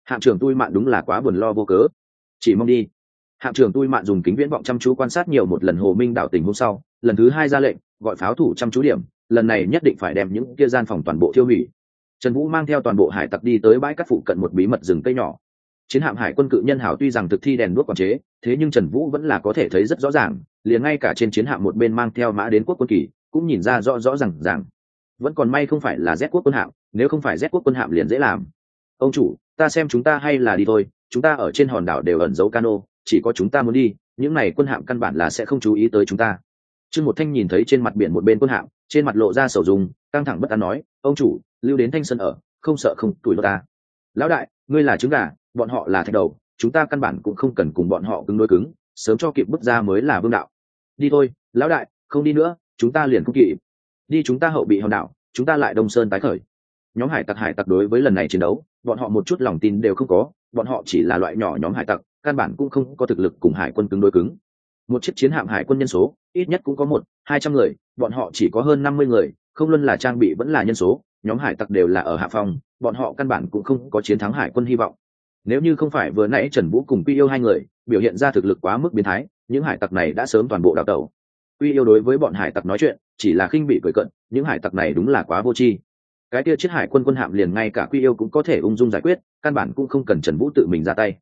hạm trưởng tui mạn đúng là quá buồn lo vô cớ, chỉ mong đi. Hạm trưởng tui mạn dùng kính viễn vọng chăm chú quan sát nhiều một lần Hồ Minh đảo tình hôm sau, lần thứ hai ra lệnh gọi pháo thủ chăm chú điểm, lần này nhất định phải đem những kia gian phòng toàn bộ tiêu hủy. Trần Vũ mang theo toàn bộ hải tặc đi tới bãi cát phụ cận một bí mật rừng cây nhỏ. Chiến hạm hải quân cự nhân hảo tuy rằng thực thi đèn đuốc quản chế, thế nhưng Trần Vũ vẫn là có thể thấy rất rõ ràng, liền ngay cả trên chiến hạm một bên mang theo mã đến quốc quân kỳ, cũng nhìn ra rõ rõ ràng. Vẫn còn may không phải là Z quốc quân hạm, nếu không phải Z quốc quân hạm liền dễ làm. Ông chủ, ta xem chúng ta hay là đi thôi, chúng ta ở trên hòn đảo đều ẩn giấu cano, chỉ có chúng ta muốn đi, những này quân hạm căn bản là sẽ không chú ý tới chúng ta. Trương Một Thanh nhìn thấy trên mặt biển một bên quân hạm, trên mặt lộ ra sầu dung, căng thẳng bất an nói, ông chủ, lưu đến Thanh Sơn ở, không sợ không tuổi ta. Lão đại, ngươi là trứng gà, bọn họ là thạch đầu, chúng ta căn bản cũng không cần cùng bọn họ cứng đối cứng, sớm cho kịp bước ra mới là vương đạo. Đi thôi, lão đại, không đi nữa, chúng ta liền không kịp. Đi, chúng ta hậu bị hòn đảo, chúng ta lại Đông Sơn tái khởi. Nhóm hải tặc đối với lần này chiến đấu, bọn họ một chút lòng tin đều không có, bọn họ chỉ là loại nhỏ nhóm hải tặc, căn bản cũng không có thực lực cùng hải quân cứng đối cứng. Một chiếc chiến hạm hải quân nhân số ít nhất cũng có 100-200 người, bọn họ chỉ có hơn 50 người, không luân là trang bị vẫn là nhân số, nhóm hải tặc đều là ở hạ phòng, bọn họ căn bản cũng không có chiến thắng hải quân hy vọng. Nếu như không phải vừa nãy Trần Vũ cùng Quy Yêu hai người biểu hiện ra thực lực quá mức biến thái, những hải tặc này đã sớm toàn bộ đào tẩu. Quy Yêu đối với bọn hải tặc nói chuyện chỉ là khinh bị cười cợt, những hải tặc này đúng là quá vô tri. Cái kia chiếc hải quân quân hạm liền ngay cả Quy Yêu cũng có thể ung dung giải quyết, căn bản cũng không cần Trần Vũ tự mình ra tay.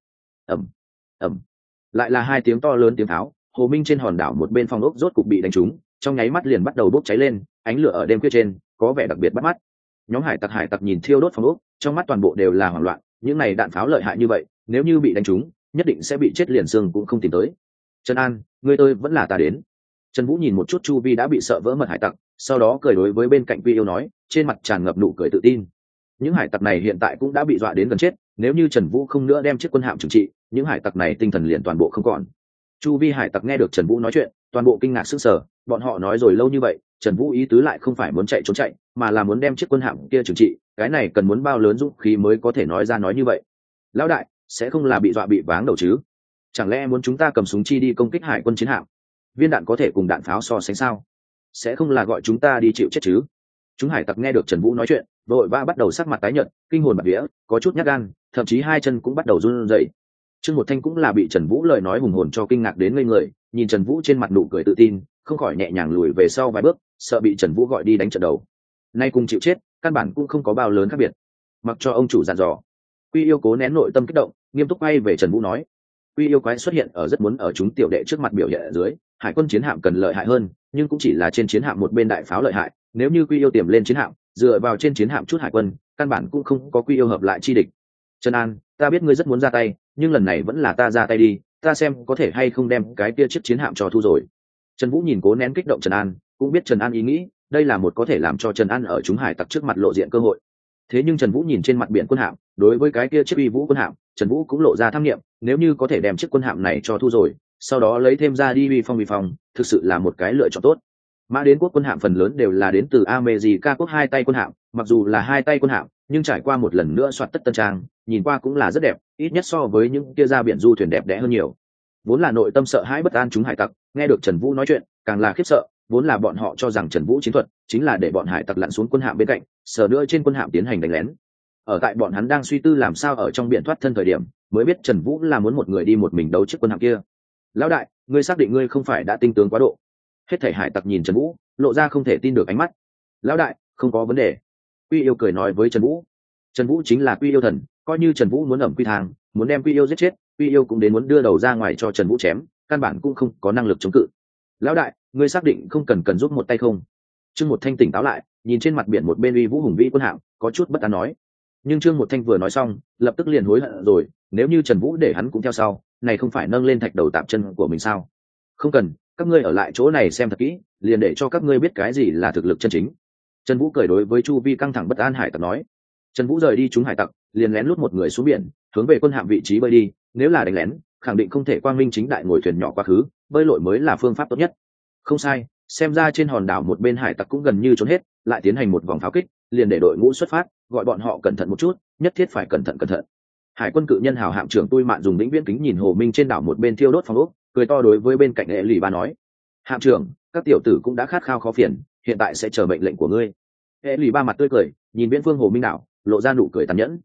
Ầm, lại là hai tiếng to lớn tiếng tháo. Hồ Minh trên hòn đảo một bên phòng ốc rốt cục bị đánh trúng, trong nháy mắt liền bắt đầu bốc cháy lên, ánh lửa ở đêm khuya trên có vẻ đặc biệt bắt mắt. Nhóm hải tặc nhìn thiêu đốt phòng ốc, trong mắt toàn bộ đều là hoảng loạn, những này đạn pháo lợi hại như vậy, nếu như bị đánh trúng, nhất định sẽ bị chết liền xương cũng không tìm tới. Trần An, ngươi tôi vẫn là ta đến. Trần Vũ nhìn một chút chu vi đã bị sợ vỡ mật hải tặc, sau đó cười đối với bên cạnh Quy Yêu nói, trên mặt tràn ngập nụ cười tự tin. Những hải tặc này hiện tại cũng đã bị dọa đến gần chết, nếu như Trần Vũ không nữa đem chiếc quân hạm trừng trị, những hải tặc này tinh thần liền toàn bộ không còn. Chu vi hải tặc nghe được Trần Vũ nói chuyện, toàn bộ kinh ngạc sững sờ, bọn họ nói rồi lâu như vậy, Trần Vũ ý tứ lại không phải muốn chạy trốn chạy, mà là muốn đem chiếc quân hạm kia trừng trị, cái này cần muốn bao lớn dũng khí mới có thể nói ra nói như vậy. Lão đại, sẽ không là bị dọa bị váng đầu chứ? Chẳng lẽ muốn chúng ta cầm súng chi đi công kích hải quân chiến hạm? Viên đạn có thể cùng đạn pháo so sánh sao? Sẽ không là gọi chúng ta đi chịu chết chứ? Chúng hải tặc nghe được Trần Vũ nói chuyện, vội vã bắt đầu sắc mặt tái nhợt, kinh hồn bạt vía, có chút nhát gan, thậm chí hai chân cũng bắt đầu run rẩy. Trương Một Thanh cũng là bị Trần Vũ lời nói hùng hồn cho kinh ngạc đến ngây người, nhìn Trần Vũ trên mặt nụ cười tự tin, không khỏi nhẹ nhàng lùi về sau vài bước, sợ bị Trần Vũ gọi đi đánh trận đầu. Nay cùng chịu chết, căn bản cũng không có bao lớn khác biệt. Mặc cho ông chủ dặn dò. Quy Yêu cố nén nội tâm kích động, nghiêm túc quay về Trần Vũ nói: Quy Yêu quái xuất hiện ở rất muốn ở chúng tiểu đệ trước mặt biểu hiện ở dưới, hải quân chiến hạm cần lợi hại hơn, nhưng cũng chỉ là trên chiến hạm một bên đại pháo lợi hại, nếu như Quy Yêu tiềm lên chiến hạm, dựa vào trên chiến hạm chút hải quân, căn bản cũng không có Quy Yêu hợp lại chi địch. Trần An, ta biết ngươi rất muốn ra tay, nhưng lần này vẫn là ta ra tay đi, ta xem có thể hay không đem cái kia chiếc chiến hạm cho thu rồi. Trần Vũ nhìn cố nén kích động Trần An, cũng biết Trần An ý nghĩ, đây là một có thể làm cho Trần An ở chúng hải tặc trước mặt lộ diện cơ hội. Thế nhưng Trần Vũ nhìn trên mặt biển quân hạm, đối với cái kia chiếc uy vũ quân hạm, Trần Vũ cũng lộ ra tham nghiệm, nếu như có thể đem chiếc quân hạm này cho thu rồi, sau đó lấy thêm ra đi uy phong, thực sự là một cái lựa chọn tốt. Mã đến quốc quân hạm phần lớn đều là đến từ America quốc hai tay quân hạm, mặc dù là hai tay quân hạm, nhưng trải qua một lần nữa soạt tất tân trang, nhìn qua cũng là rất đẹp, ít nhất so với những kia ra biển du thuyền đẹp đẽ hơn nhiều. Vốn là nội tâm sợ hãi bất an chúng hải tặc, nghe được Trần Vũ nói chuyện, càng là khiếp sợ, vốn là bọn họ cho rằng Trần Vũ chiến thuật chính là để bọn hải tặc lặn xuống quân hạm bên cạnh, sờ nữa trên quân hạm tiến hành đánh lén. Ở tại bọn hắn đang suy tư làm sao ở trong biển thoát thân thời điểm, mới biết Trần Vũ là muốn một người đi một mình đấu chiếc quân hạm kia. Lão đại, ngươi xác định ngươi không phải đã tinh tướng quá độ? Hết thảy hải tặc nhìn Trần Vũ, lộ ra không thể tin được ánh mắt. Lão đại, không có vấn đề. Quy Yêu cười nói với Trần Vũ. Trần Vũ chính là Quy Yêu thần, coi như Trần Vũ muốn ẩm quy thang, muốn đem Quy Yêu giết chết, Quy Yêu cũng đến muốn đưa đầu ra ngoài cho Trần Vũ chém, căn bản cũng không có năng lực chống cự. Lão đại, ngươi xác định không cần giúp một tay không? Trương Một Thanh tỉnh táo lại, nhìn trên mặt biển một bên uy vũ hùng vĩ quân hạm, có chút bất an nói. Nhưng Trương Một Thanh vừa nói xong, lập tức liền hối hận rồi, nếu như Trần Vũ để hắn cũng theo sau, này không phải nâng lên thạch đầu tạm chân của mình sao? Không cần, các ngươi ở lại chỗ này xem thật kỹ, liền để cho các ngươi biết cái gì là thực lực chân chính. Trần Vũ cười đối với chu vi căng thẳng bất an hải tặc nói. Trần Vũ rời đi chúng hải tặc, liền lén lút một người xuống biển, hướng về quân hạm vị trí bơi đi, nếu là đánh lén, khẳng định không thể quang minh chính đại ngồi thuyền nhỏ quá khứ, bơi lội mới là phương pháp tốt nhất. Không sai, xem ra trên hòn đảo một bên hải tặc cũng gần như trốn hết, lại tiến hành một vòng pháo kích, liền để đội ngũ xuất phát, gọi bọn họ cẩn thận một chút, nhất thiết phải cẩn thận. Hải quân cự nhân hào hạm trưởng Tui Mạn dùng vĩnh viễn kính nhìn Hồ Minh trên đảo một bên thiêu đốt phong ốc, cười to đối với bên cạnh Hệ Lụy Ba nói: "Hạm trưởng, các tiểu tử cũng đã khát khao khó phiền, hiện tại sẽ chờ mệnh lệnh của ngươi." Hệ Lụy Ba mặt tươi cười, nhìn viễn phương Hồ Minh đảo, lộ ra nụ cười tàn nhẫn.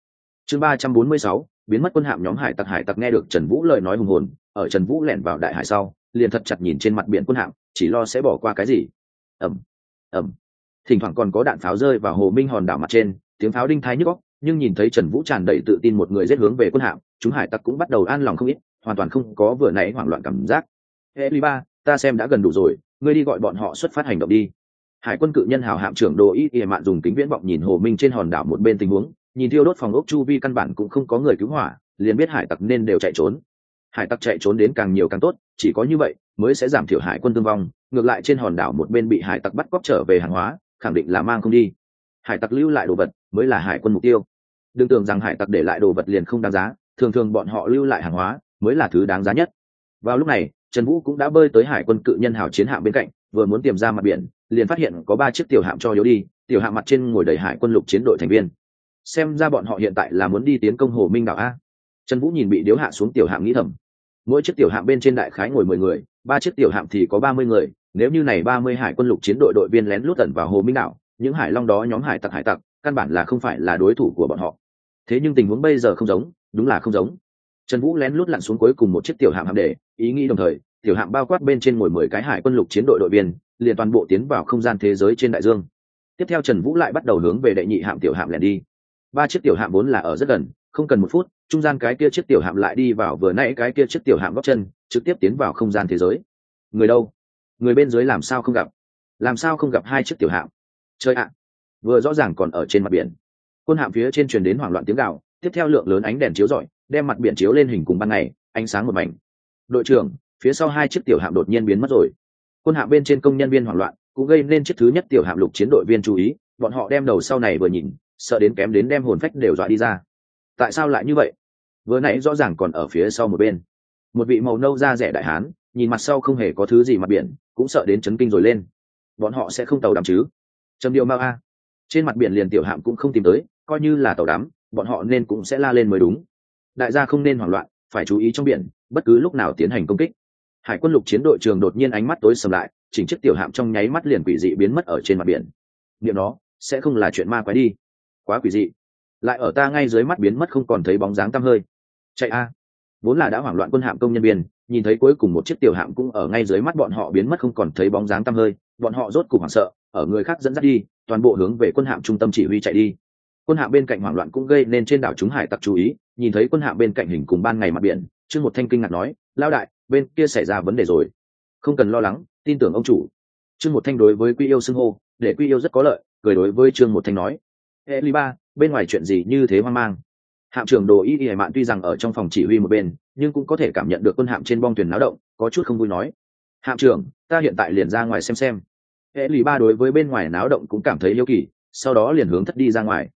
Chương 346, biến mất quân hạm. Nhóm hải tặc nghe được Trần Vũ lời nói hùng hồn, ở Trần Vũ lẻn vào đại hải sau, liền thật chặt nhìn trên mặt biển quân hạm, chỉ lo sẽ bỏ qua cái gì. Ầm, ầm. Thỉnh thoảng còn có đạn pháo rơi vào Hồ Minh hòn đảo mặt trên, tiếng pháo đinh thái nhức óc, nhưng nhìn thấy Trần Vũ tràn đầy tự tin một người giết hướng về quân hạm, chúng hải tặc cũng bắt đầu an lòng không ít, hoàn toàn không có vừa nãy hoảng loạn cảm giác. Eliba, ta xem đã gần đủ rồi, ngươi đi gọi bọn họ xuất phát hành động đi. Hải quân cự nhân hào hạm trưởng Đồ Y Y Mạn dùng kính viễn vọng nhìn Hồ Minh trên hòn đảo một bên tình huống, nhìn thiêu đốt phòng ốc chu vi căn bản cũng không có người cứu hỏa, liền biết hải tặc nên đều chạy trốn. Hải tặc chạy trốn đến càng nhiều càng tốt, chỉ có như vậy mới sẽ giảm thiểu hải quân thương vong. Ngược lại trên hòn đảo một bên bị hải tặc bắt cóc trở về hàng hóa, khẳng định là mang không đi. Hải tặc lưu lại đồ vật mới là hải quân mục tiêu. Đừng tưởng rằng hải tặc để lại đồ vật liền không đáng giá, thường thường bọn họ lưu lại hàng hóa mới là thứ đáng giá nhất. Vào lúc này, Trần Vũ cũng đã bơi tới hải quân cự nhân hào chiến hạm bên cạnh, vừa muốn tiềm ra mặt biển, liền phát hiện có 3 chiếc tiểu hạm cho yếu đi, tiểu hạm mặt trên ngồi đầy hải quân lục chiến đội thành viên. Xem ra bọn họ hiện tại là muốn đi tiến công Hồ Minh đảo a. Trần Vũ nhìn bị điếu hạ xuống tiểu hạm nghĩ thầm. Mỗi chiếc tiểu hạm bên trên đại khái ngồi 10 người, 3 chiếc tiểu hạm thì có 30 người, nếu như này 30 hải quân lục chiến đội đội viên lén lút ẩn vào Hồ Minh đảo, những hải long đó nhóm hải tặc căn bản là không phải là đối thủ của bọn họ. Thế nhưng tình huống bây giờ không giống, đúng là không giống. Trần Vũ lén lút lặn xuống cuối cùng một chiếc tiểu hạm hạm để, ý nghĩ đồng thời, tiểu hạm bao quát bên trên ngồi 10 cái hải quân lục chiến đội đội viên, liền toàn bộ tiến vào không gian thế giới trên đại dương. Tiếp theo Trần Vũ lại bắt đầu hướng về đệ nhị hạm tiểu hạm lẻn đi. 3 chiếc tiểu hạm vốn là ở rất gần, không cần 1 phút, trung gian cái kia chiếc tiểu hạm lại đi vào vừa nãy cái kia chiếc tiểu hạm góp chân, trực tiếp tiến vào không gian thế giới. Người đâu? Người bên dưới làm sao không gặp? Làm sao không gặp 2 chiếc tiểu hạm? Chơi ạ! Vừa rõ ràng còn ở trên mặt biển. Quân hạm phía trên truyền đến hoảng loạn tiếng gào, tiếp theo lượng lớn ánh đèn chiếu rọi, đem mặt biển chiếu lên hình cùng ban ngày, ánh sáng một mảnh. Đội trưởng, phía sau 2 chiếc tiểu hạm đột nhiên biến mất rồi. Quân hạm bên trên công nhân viên hoảng loạn, cũng gây nên chiếc thứ nhất tiểu hạm lục chiến đội viên chú ý, bọn họ đem đầu sau này vừa nhìn, sợ đến kém đến đem hồn phách đều dọa đi ra. Tại sao lại như vậy? Vừa nãy rõ ràng còn ở phía sau một bên. Một vị màu nâu da rẻ đại hán, nhìn mặt sau không hề có thứ gì mặt biển, cũng sợ đến chấn kinh rồi lên. Bọn họ sẽ không tàu đắm chứ? Trầm điều mau a. Trên mặt biển liền tiểu hạm cũng không tìm tới, coi như là tàu đắm, bọn họ nên cũng sẽ la lên mới đúng. Đại gia không nên hoảng loạn, phải chú ý trong biển, bất cứ lúc nào tiến hành công kích. Hải quân lục chiến đội trưởng đột nhiên ánh mắt tối sầm lại, chỉnh chiếc tiểu hạm trong nháy mắt liền quỷ dị biến mất ở trên mặt biển. Niệm nó, sẽ không là chuyện ma quái đi. Quá quỷ dị. Lại ở ta ngay dưới mắt biến mất không còn thấy bóng dáng tăm hơi. Chạy a. Vốn là đã hoảng loạn quân hạm công nhân viên, nhìn thấy cuối cùng một chiếc tiểu hạm cũng ở ngay dưới mắt bọn họ biến mất không còn thấy bóng dáng tăm hơi, bọn họ rốt cục hoảng sợ, ở người khác dẫn dắt đi, toàn bộ hướng về quân hạm trung tâm chỉ huy chạy đi. Quân hạm bên cạnh hoảng loạn cũng gây nên trên đảo chúng hải tặc chú ý, nhìn thấy quân hạm bên cạnh hình cùng ban ngày mặt biển, Trương Một Thanh kinh ngạc nói, lao đại, bên kia xảy ra vấn đề rồi. Không cần lo lắng, tin tưởng ông chủ. Trương Một Thanh đối với Quy Yêu xưng hô, để Quy Yêu rất có lợi, cười đối với Trương Một Thanh nói, Eliba, bên ngoài chuyện gì như thế hoang mang? Hạm trưởng Đồ Y Y Mạn tuy rằng ở trong phòng chỉ huy một bên, nhưng cũng có thể cảm nhận được quân hạm trên bong thuyền náo động, có chút không vui nói, hạm trưởng, ta hiện tại liền ra ngoài xem. Eliba đối với bên ngoài náo động cũng cảm thấy hiếu kỳ, sau đó liền hướng thất đi ra ngoài.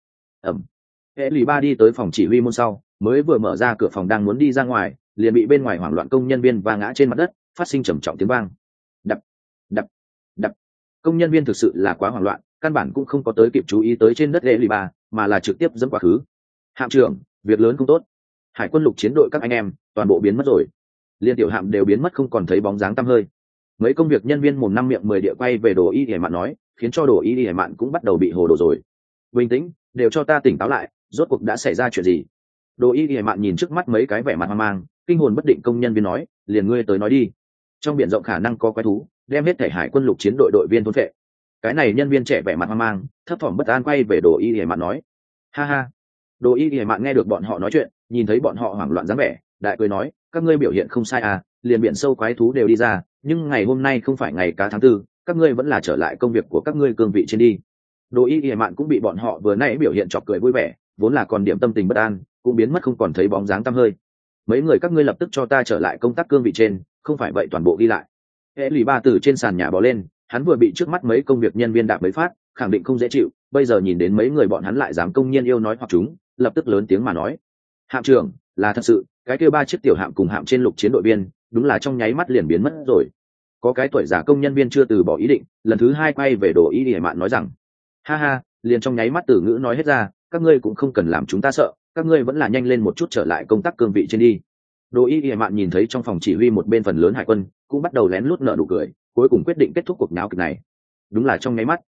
Eliba đi tới phòng chỉ huy môn sau, mới vừa mở ra cửa phòng đang muốn đi ra ngoài, liền bị bên ngoài hoảng loạn công nhân viên va ngã trên mặt đất, phát sinh trầm trọng tiếng vang. Đập, đập, đập. Công nhân viên thực sự là quá hoảng loạn, căn bản cũng không có tới kịp chú ý tới trên đất Eliba, mà là trực tiếp dẫm quá khứ. Hạm trưởng, việc lớn không tốt. Hải quân lục chiến đội các anh em, toàn bộ biến mất rồi. Liên tiểu hạm đều biến mất không còn thấy bóng dáng tăm hơi. Mấy công việc nhân viên mồm năm miệng 10 địa quay về Đồ Y Y Mạn nói, khiến cho Đồ Y Y Mạn cũng bắt đầu bị hồ đồ rồi. Bình tĩnh, đều cho ta tỉnh táo lại, rốt cuộc đã xảy ra chuyện gì? Đồ Y Y Mạn nhìn trước mắt mấy cái vẻ mặt hoang mang, kinh hồn bất định công nhân viên nói, liền ngươi tới nói đi. Trong biển rộng khả năng có quái thú, đem hết thể hải quân lục chiến đội đội viên thôn phệ. Cái này nhân viên trẻ vẻ mặt hoang mang, thấp thỏm bất an quay về Đồ Y Y Mạn nói, ha ha. Đồ Y Y Mạn nghe được bọn họ nói chuyện, nhìn thấy bọn họ hoảng loạn dáng vẻ, đại cười nói, các ngươi biểu hiện không sai à, liền biển sâu quái thú đều đi ra, nhưng ngày hôm nay không phải ngày cá tháng 4, các ngươi vẫn là trở lại công việc của các ngươi cương vị trên đi. Đồ Y Y Mạn cũng bị bọn họ vừa nãy biểu hiện chọc cười vui vẻ, vốn là còn điểm tâm tình bất an, cũng biến mất không còn thấy bóng dáng tăm hơi. Mấy người các ngươi lập tức cho ta trở lại công tác cương vị trên, không phải vậy toàn bộ ghi lại. Eliba từ trên sàn nhà bò lên, hắn vừa bị trước mắt mấy công việc nhân viên đạp mấy phát, khẳng định không dễ chịu, bây giờ nhìn đến mấy người bọn hắn lại dám công nhiên yêu nói hoặc chúng, lập tức lớn tiếng mà nói, hạm trưởng, là thật sự, cái kia 3 chiếc tiểu hạm cùng hạm trên lục chiến đội viên, đúng là trong nháy mắt liền biến mất rồi. Có cái tuổi già công nhân viên chưa từ bỏ ý định, lần thứ 2 quay về Đồ Y Y Mạn nói rằng, ha ha, liền trong nháy mắt từ ngữ nói hết ra, các ngươi cũng không cần làm chúng ta sợ, các ngươi vẫn là nhanh lên một chút trở lại công tác cương vị trên đi. Đồ Y Y Mạn nhìn thấy trong phòng chỉ huy một bên phần lớn hải quân cũng bắt đầu lén lút nở nụ cười, cuối cùng quyết định kết thúc cuộc náo kịch này. Đúng là trong nháy mắt.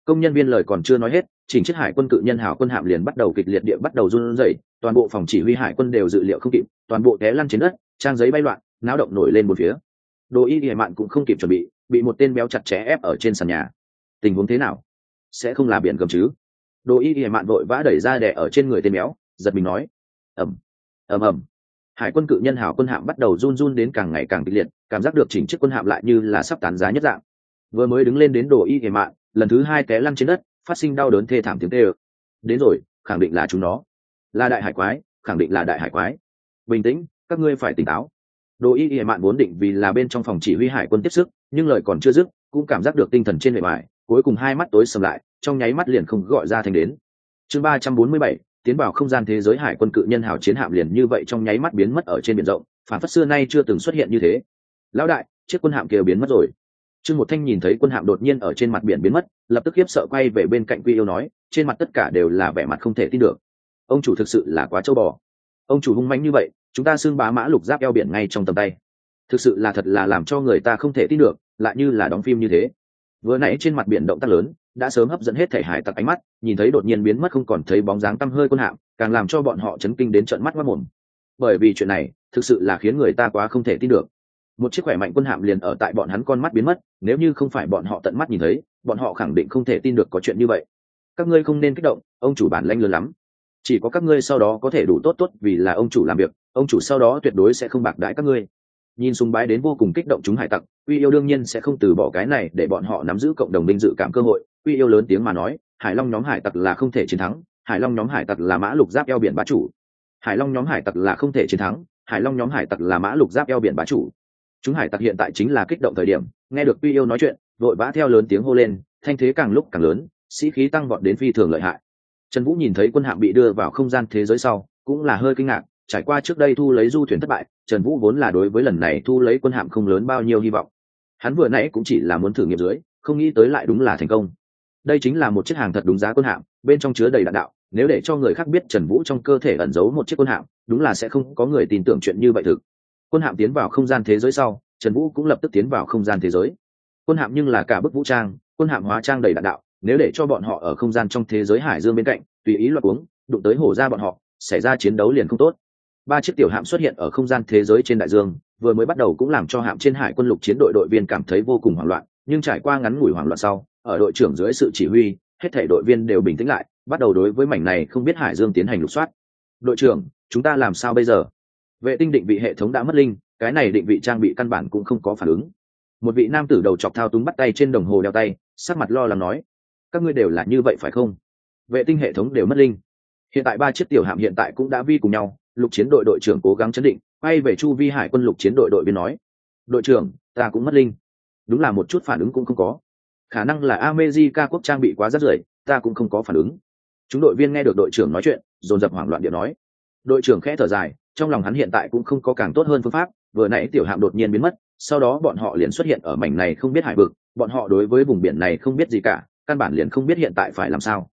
Công nhân viên lời còn chưa nói hết, chỉnh chiếc hải quân cự nhân hào quân hạm liền bắt đầu kịch liệt địa bắt đầu run rẩy, toàn bộ phòng chỉ huy hải quân đều dự liệu không kịp, toàn bộ té lăn trên đất, trang giấy bay loạn, náo động nổi lên một phía. Đồ Y Y Mạn cũng không kịp chuẩn bị một tên béo chặt chẽ ép ở trên sàn nhà. Tình huống thế nào? Sẽ không là biển gầm chứ? Đồ Y Y Mạn vội vã đẩy ra đè ở trên người tên béo, giật mình nói. ầm ầm ầm. Hải quân cự nhân hào quân hạm bắt đầu run run đến càng ngày càng kịch liệt, cảm giác được chỉnh chiếc quân hạm lại như là sắp tán giá nhất dạng. Vừa mới đứng lên đến Đồ Y Y Mạn, lần thứ hai té lăn trên đất, phát sinh đau đớn thê thảm tiếng kêu. Đến rồi, khẳng định là chúng nó. Là đại hải quái, khẳng định là đại hải quái. Bình tĩnh, các ngươi phải tỉnh táo. Đồ Y Y Mạn vốn định vì là bên trong phòng chỉ huy hải quân tiếp sức, nhưng lời còn chưa dứt, cũng cảm giác được tinh thần trên bề ngoài, cuối cùng hai mắt tối sầm lại, trong nháy mắt liền không gọi ra thành đến. Chương 347, tiến vào không gian thế giới hải quân cự nhân hào chiến hạm liền như vậy trong nháy mắt biến mất ở trên biển rộng, phản phất xưa nay chưa từng xuất hiện như thế. Lão đại, chiếc quân hạm kia biến mất rồi. Trương Một Thanh nhìn thấy quân hạm đột nhiên ở trên mặt biển biến mất, lập tức khiếp sợ quay về bên cạnh Quy Yêu nói, trên mặt tất cả đều là vẻ mặt không thể tin được. Ông chủ thực sự là quá trâu bò. Ông chủ hung mãnh như vậy, chúng ta xương bá mã lục giáp eo biển ngay trong tầm tay. Thực sự là thật là làm cho người ta không thể tin được, lại như là đóng phim như thế. Vừa nãy trên mặt biển động tác lớn, đã sớm hấp dẫn hết thể hải tặc ánh mắt, nhìn thấy đột nhiên biến mất không còn thấy bóng dáng tăm hơi quân hạm, càng làm cho bọn họ chấn kinh đến trợn mắt ngoác mồm. Bởi vì chuyện này, thực sự là khiến người ta quá không thể tin được. Một chiếc khỏe mạnh quân hạm liền ở tại bọn hắn con mắt biến mất, nếu như không phải bọn họ tận mắt nhìn thấy, bọn họ khẳng định không thể tin được có chuyện như vậy. Các ngươi không nên kích động, ông chủ bản lãnh lớn lắm. Chỉ có các ngươi sau đó có thể đủ tốt vì là ông chủ làm việc, ông chủ sau đó tuyệt đối sẽ không bạc đãi các ngươi. Nhìn sùng bái đến vô cùng kích động chúng hải tặc, Uy Yêu đương nhiên sẽ không từ bỏ cái này để bọn họ nắm giữ cộng đồng vinh dự cảm cơ hội. Uy Yêu lớn tiếng mà nói, Hải Long nhóm hải tặc là không thể chiến thắng, Hải Long nhóm hải tặc là mã lục giáp eo biển bá chủ. Hải Long nhóm hải tặc là không thể chiến thắng, Hải Long nhóm hải tặc là mã lục giáp eo biển bá chủ. Chúng hải tặc hiện tại chính là kích động thời điểm, nghe được Uy Yêu nói chuyện, vội vã theo lớn tiếng hô lên, thanh thế càng lúc càng lớn, sĩ khí tăng vọt đến phi thường lợi hại. Trần Vũ nhìn thấy quân hạm bị đưa vào không gian thế giới sau, cũng là hơi kinh ngạc, trải qua trước đây thu lấy du thuyền thất bại, Trần Vũ vốn là đối với lần này thu lấy quân hạm không lớn bao nhiêu hy vọng. Hắn vừa nãy cũng chỉ là muốn thử nghiệm dưới, không nghĩ tới lại đúng là thành công. Đây chính là một chiếc hàng thật đúng giá quân hạm, bên trong chứa đầy đạn đạo, nếu để cho người khác biết Trần Vũ trong cơ thể ẩn giấu một chiếc quân hạm, đúng là sẽ không có người tin tưởng chuyện như vậy thực. Quân hạm tiến vào không gian thế giới sau, Trần Vũ cũng lập tức tiến vào không gian thế giới. Quân hạm nhưng là cả bức vũ trang, quân hạm hóa trang đầy đạn đạo, nếu để cho bọn họ ở không gian trong thế giới hải dương bên cạnh, tùy ý loạt uống, đụng tới hổ ra bọn họ, xảy ra chiến đấu liền không tốt. Ba chiếc tiểu hạm xuất hiện ở không gian thế giới trên đại dương, vừa mới bắt đầu cũng làm cho hạm trên hải quân lục chiến đội đội viên cảm thấy vô cùng hoảng loạn, nhưng trải qua ngắn ngủi hoảng loạn sau, ở đội trưởng dưới sự chỉ huy, hết thảy đội viên đều bình tĩnh lại, bắt đầu đối với mảnh này không biết hải dương tiến hành lục soát. Đội trưởng, chúng ta làm sao bây giờ? Vệ tinh định vị hệ thống đã mất linh, cái này định vị trang bị căn bản cũng không có phản ứng. Một vị nam tử đầu chọc thao túng bắt tay trên đồng hồ đeo tay, sắc mặt lo lắng nói, các ngươi đều là như vậy phải không? Vệ tinh hệ thống đều mất linh. Hiện tại ba chiếc tiểu hạm hiện tại cũng đã vi cùng nhau, lục chiến đội đội trưởng cố gắng chấn định, quay về chu vi hải quân lục chiến đội đội viên nói, đội trưởng, ta cũng mất linh. Đúng là một chút phản ứng cũng không có. Khả năng là America quốc trang bị quá rất rưởi, ta cũng không có phản ứng. Chúng đội viên nghe được đội trưởng nói chuyện, dồn dập hoảng loạn điện nói. Đội trưởng khẽ thở dài, trong lòng hắn hiện tại cũng không có càng tốt hơn phương pháp, vừa nãy tiểu hạm đột nhiên biến mất, sau đó bọn họ liền xuất hiện ở mảnh này không biết hải vực, bọn họ đối với vùng biển này không biết gì cả, căn bản liền không biết hiện tại phải làm sao.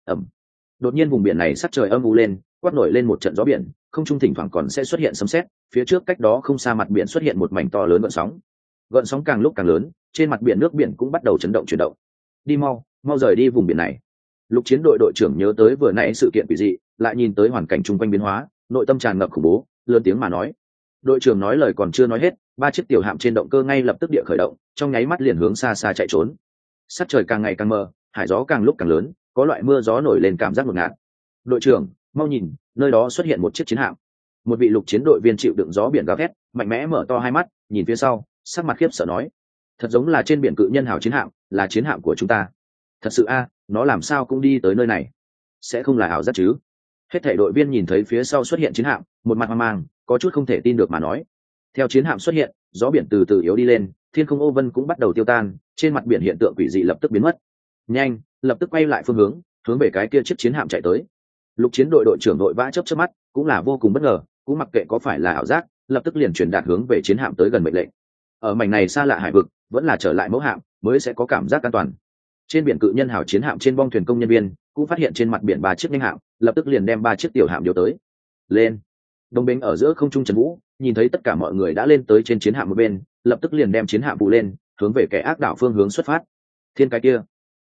Đột nhiên vùng biển này sắc trời âm u lên, quát nổi lên một trận gió biển, không trung thỉnh thoảng còn sẽ xuất hiện sấm sét, phía trước cách đó không xa mặt biển xuất hiện một mảnh to lớn gợn sóng càng lúc càng lớn, trên mặt biển nước biển cũng bắt đầu chấn động chuyển động. Đi mau rời đi vùng biển này. Lục chiến đội đội trưởng nhớ tới vừa nãy sự kiện quỷ dị, lại nhìn tới hoàn cảnh chung quanh biến hóa, nội tâm tràn ngập khủng bố, lớn tiếng mà nói. Đội trưởng nói lời còn chưa nói hết, ba chiếc tiểu hạm trên động cơ ngay lập tức địa khởi động, trong nháy mắt liền hướng xa xa chạy trốn. Sắc trời càng ngày càng mờ, hải gió càng lúc càng lớn, có loại mưa gió nổi lên cảm giác ngột ngạt. Đội trưởng, mau nhìn, nơi đó xuất hiện một chiếc chiến hạm. Một vị lục chiến đội viên chịu đựng gió biển gào thét, mạnh mẽ mở to hai mắt, nhìn phía sau, sắc mặt khiếp sợ nói, thật giống là trên biển cự nhân hào chiến hạm, là chiến hạm của chúng ta. Thật sự a, nó làm sao cũng đi tới nơi này? Sẽ không là ảo giác chứ? Hết thảy đội viên nhìn thấy phía sau xuất hiện chiến hạm, một mặt hoang mang, có chút không thể tin được mà nói. Theo chiến hạm xuất hiện, gió biển từ từ yếu đi lên, thiên không ô vân cũng bắt đầu tiêu tan, trên mặt biển hiện tượng quỷ dị lập tức biến mất. Nhanh, lập tức quay lại phương hướng về cái kia chiếc chiến hạm chạy tới. Lục chiến đội đội trưởng đội vã chớp mắt, cũng là vô cùng bất ngờ, cũng mặc kệ có phải là ảo giác, lập tức liền truyền đạt hướng về chiến hạm tới gần mệnh lệnh. Ở mảnh này xa lạ hải vực, vẫn là trở lại mẫu hạm mới sẽ có cảm giác an toàn. Trên biển cự nhân hào chiến hạm trên bong thuyền công nhân viên cũng phát hiện trên mặt biển ba chiếc nhanh hạm, lập tức liền đem ba chiếc tiểu hạm điều tới. Lên. Đồng binh ở giữa không trung Trần Vũ nhìn thấy tất cả mọi người đã lên tới trên chiến hạm một bên, lập tức liền đem chiến hạm vụ lên, hướng về kẻ ác đảo phương hướng xuất phát. Thiên cái kia,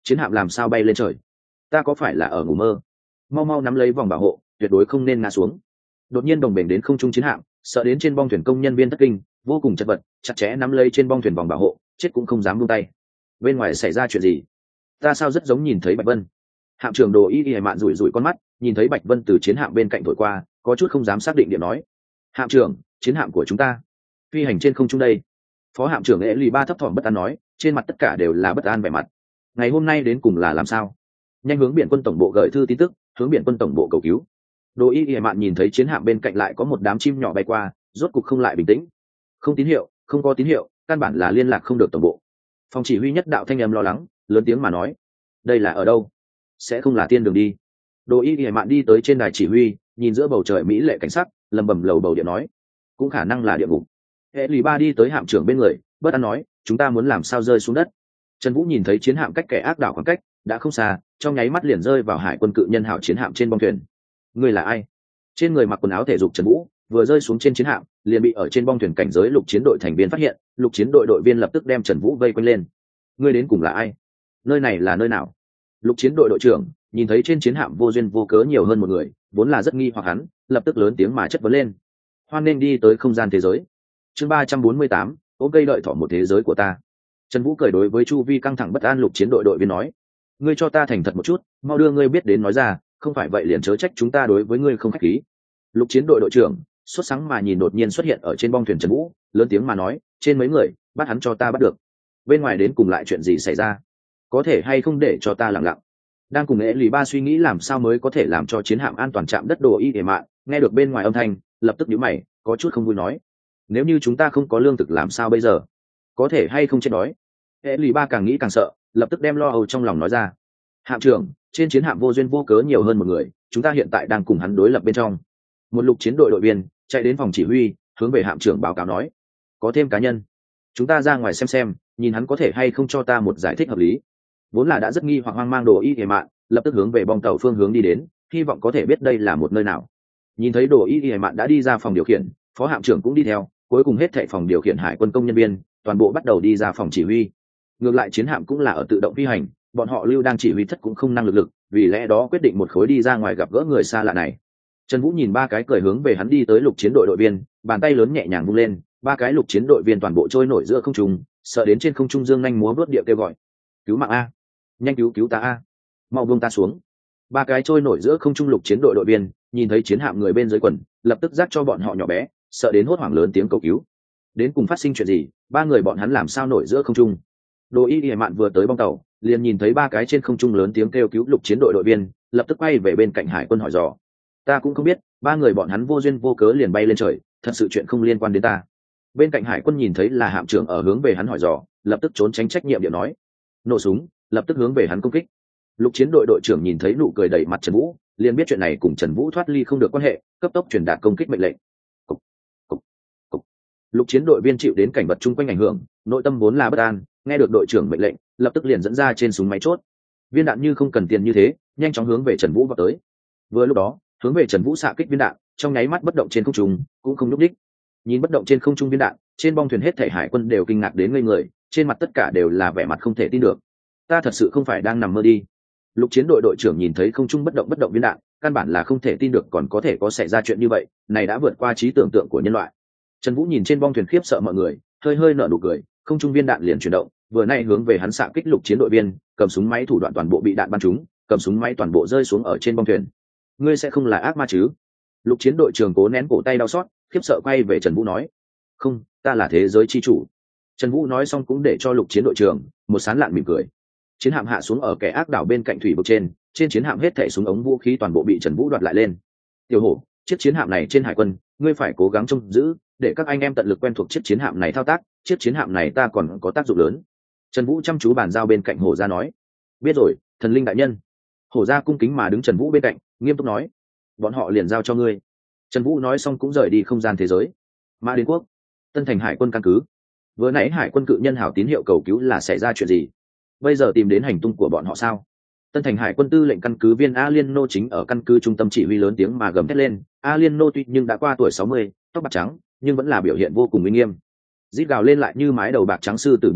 chiến hạm làm sao bay lên trời? Ta có phải là ở ngủ mơ? Mau mau nắm lấy vòng bảo hộ, tuyệt đối không nên ngã xuống. Đột nhiên đồng bền đến không trung chiến hạm, sợ đến trên bong thuyền công nhân viên thất kinh, vô cùng chật vật, chặt chẽ nắm lấy trên bong thuyền vòng bảo hộ, chết cũng không dám buông tay. Bên ngoài xảy ra chuyện gì? Ta sao rất giống nhìn thấy Bạch Vân? Hạm trưởng Đồ Y Y Mạn rủi rủi con mắt, nhìn thấy Bạch Vân từ chiến hạm bên cạnh thổi qua, có chút không dám xác định điểm nói: hạm trưởng, chiến hạm của chúng ta phi hành trên không trung đây. Phó hạm trưởng Ế Lì Ba thấp thỏm bất an nói, trên mặt tất cả đều là bất an vẻ mặt. Ngày hôm nay đến cùng là làm sao? Nhanh hướng biển quân tổng bộ gửi thư tin tức, hướng biển quân tổng bộ cầu cứu. Đồ Y Y Mạn nhìn thấy chiến hạm bên cạnh lại có một đám chim nhỏ bay qua, rốt cục không lại bình tĩnh. Không tín hiệu, không có tín hiệu, căn bản là liên lạc không được tổng bộ. Phòng chỉ huy nhất đạo thanh âm lo lắng, lớn tiếng mà nói: đây là ở đâu? Sẽ không là tiên đường đi? Đồ Y Y Mạn đi tới trên đài chỉ huy, nhìn giữa bầu trời mỹ lệ cảnh sắc, lầm bầm lầu bầu điện nói: cũng khả năng là địa ngục. Hệ lì ba đi tới hạm trưởng bên người, bất an nói: chúng ta muốn làm sao rơi xuống đất? Trần Vũ nhìn thấy chiến hạm cách kẻ ác đảo khoảng cách đã không xa, trong nháy mắt liền rơi vào hải quân cự nhân hào chiến hạm trên bong thuyền. Người là ai? Trên người mặc quần áo thể dục Trần Vũ vừa rơi xuống trên chiến hạm, liền bị ở trên bong thuyền cảnh giới lục chiến đội thành viên phát hiện, lục chiến đội đội viên lập tức đem Trần Vũ vây quanh lên. Ngươi đến cùng là ai? Nơi này là nơi nào? Lục chiến đội đội trưởng nhìn thấy trên chiến hạm vô duyên vô cớ nhiều hơn một người, vốn là rất nghi hoặc hắn, lập tức lớn tiếng mà chất vấn lên. Hoan nên đi tới không gian thế giới. Chương 348, ôm cây đợi thỏ một thế giới của ta. Trần Vũ cười đối với chu vi căng thẳng bất an lục chiến đội đội viên nói: ngươi cho ta thành thật một chút, mau đưa ngươi biết đến nói ra, không phải vậy liền chớ trách chúng ta đối với ngươi không khách khí. Lục chiến đội đội trưởng sốt sáng mà nhìn đột nhiên xuất hiện ở trên bong thuyền Trần Vũ, lớn tiếng mà nói: trên mấy người, bắt hắn cho ta bắt được. Bên ngoài đến cùng lại chuyện gì xảy ra? Có thể hay không để cho ta lặng lặng? Đang cùng Ế Lì Ba suy nghĩ làm sao mới có thể làm cho chiến hạm an toàn chạm đất Đồ Y Y Mạn, nghe được bên ngoài âm thanh, lập tức nhíu mày, có chút không vui nói: nếu như chúng ta không có lương thực làm sao bây giờ? Có thể hay không chết đói? Ế Lì Ba càng nghĩ càng sợ, lập tức đem lo âu trong lòng nói ra: hạm trưởng, trên chiến hạm vô duyên vô cớ nhiều hơn một người, chúng ta hiện tại đang cùng hắn đối lập bên trong. Một lục chiến đội đội viên chạy đến phòng chỉ huy, hướng về hạm trưởng báo cáo nói: có thêm cá nhân, chúng ta ra ngoài xem, nhìn hắn có thể hay không cho ta một giải thích hợp lý. Vốn là đã rất nghi hoặc hoang mang Đồ Y Y Mạn, lập tức hướng về bong tàu phương hướng đi đến, hy vọng có thể biết đây là một nơi nào. Nhìn thấy Đồ Y Y Mạn đã đi ra phòng điều khiển, phó hạm trưởng cũng đi theo, cuối cùng hết thảy phòng điều khiển hải quân công nhân viên toàn bộ bắt đầu đi ra phòng chỉ huy. Ngược lại chiến hạm cũng là ở tự động phi hành, bọn họ lưu đang chỉ huy thất cũng không năng lực, vì lẽ đó quyết định một khối đi ra ngoài gặp gỡ người xa lạ này. Trần Vũ nhìn ba cái cười hướng về hắn đi tới lục chiến đội đội viên, bàn tay lớn nhẹ nhàng vung lên, ba cái lục chiến đội viên toàn bộ trôi nổi giữa không trung, sợ đến trên không trung dương nhanh múa vớt địa kêu gọi: cứu mạng a, nhanh cứu cứu ta a, mau buông ta xuống. Ba cái trôi nổi giữa không trung lục chiến đội đội viên nhìn thấy chiến hạm người bên dưới quần, lập tức giác cho bọn họ nhỏ bé, sợ đến hốt hoảng lớn tiếng cầu cứu. Đến cùng phát sinh chuyện gì? Ba người bọn hắn làm sao nổi giữa không trung? Đồ Y Y Mạn vừa tới bong tàu, liền nhìn thấy ba cái trên không trung lớn tiếng kêu cứu lục chiến đội đội viên, lập tức quay về bên cạnh hải quân hỏi dò: ta cũng không biết, ba người bọn hắn vô duyên vô cớ liền bay lên trời, thật sự chuyện không liên quan đến ta. Bên cạnh hải quân nhìn thấy là hạm trưởng ở hướng về hắn hỏi dò, lập tức trốn tránh trách nhiệm điệu nói: nổ súng, lập tức hướng về hắn công kích. Lục chiến đội đội trưởng nhìn thấy nụ cười đầy mặt Trần Vũ, liền biết chuyện này cùng Trần Vũ thoát ly không được quan hệ, cấp tốc truyền đạt công kích mệnh lệnh. Cục, cục, cục. Lục chiến đội viên chịu đến cảnh vật chung quanh ảnh hưởng, nội tâm vốn là bất an, nghe được đội trưởng mệnh lệnh, lập tức liền dẫn ra trên súng máy chốt. Viên đạn như không cần tiền như thế, nhanh chóng hướng về Trần Vũ vào tới. Vừa lúc đó, hướng về Trần Vũ xạ kích viên đạn, trong nháy mắt bất động trên không trung, cũng không nhúc nhích. Nhìn bất động trên không trung viên đạn, trên bong thuyền hết thảy hải quân đều kinh ngạc đến ngây người, trên mặt tất cả đều là vẻ mặt không thể tin được. Ta thật sự không phải đang nằm mơ đi. Lục chiến đội đội trưởng nhìn thấy không trung bất động viên đạn, căn bản là không thể tin được còn có thể có xảy ra chuyện như vậy, này đã vượt qua trí tưởng tượng của nhân loại. Trần Vũ nhìn trên bong thuyền khiếp sợ mọi người, hơi hơi nở nụ cười, không trung viên đạn liền chuyển động, vừa nay hướng về hắn xạ kích lục chiến đội viên, cầm súng máy thủ đoạn toàn bộ bị đạn bắn trúng, cầm súng máy toàn bộ rơi xuống ở trên bong thuyền. Ngươi sẽ không là ác ma chứ? Lục chiến đội trưởng cố nén cổ tay đau xót, khiếp sợ quay về Trần Vũ nói: không, ta là thế giới chi chủ. Trần Vũ nói xong cũng để cho lục chiến đội trưởng một sán lạn mỉm cười. Chiến hạm hạ xuống ở kẻ ác đảo bên cạnh thủy vực trên chiến hạm hết thảy súng ống vũ khí toàn bộ bị Trần Vũ đoạt lại lên. Tiểu hổ, chiếc chiến hạm này trên hải quân, ngươi phải cố gắng trông giữ, để các anh em tận lực quen thuộc chiếc chiến hạm này thao tác, chiếc chiến hạm này ta còn có tác dụng lớn. Trần Vũ chăm chú bàn giao bên cạnh Hổ Gia nói: biết rồi, thần linh đại nhân. Hổ Gia cung kính mà đứng Trần Vũ bên cạnh, nghiêm túc nói: bọn họ liền giao cho ngươi. Trần Vũ nói xong cũng rời đi không gian thế giới. Mã Đến Quốc, Tân Thành hải quân căn cứ. Vừa nãy hải quân cự nhân hảo tín hiệu cầu cứu là xảy ra chuyện gì? Bây giờ tìm đến hành tung của bọn họ sao? Tân Thành hải quân tư lệnh căn cứ viên A Liên Nô chính ở căn cứ trung tâm chỉ huy lớn tiếng mà gầm thét lên. A Liên Nô tuy nhưng đã qua tuổi 60, tóc bạc trắng, nhưng vẫn là biểu hiện vô cùng uy nghiêm. Rít gào lên lại như mái đầu bạc trắng sư tử như thế,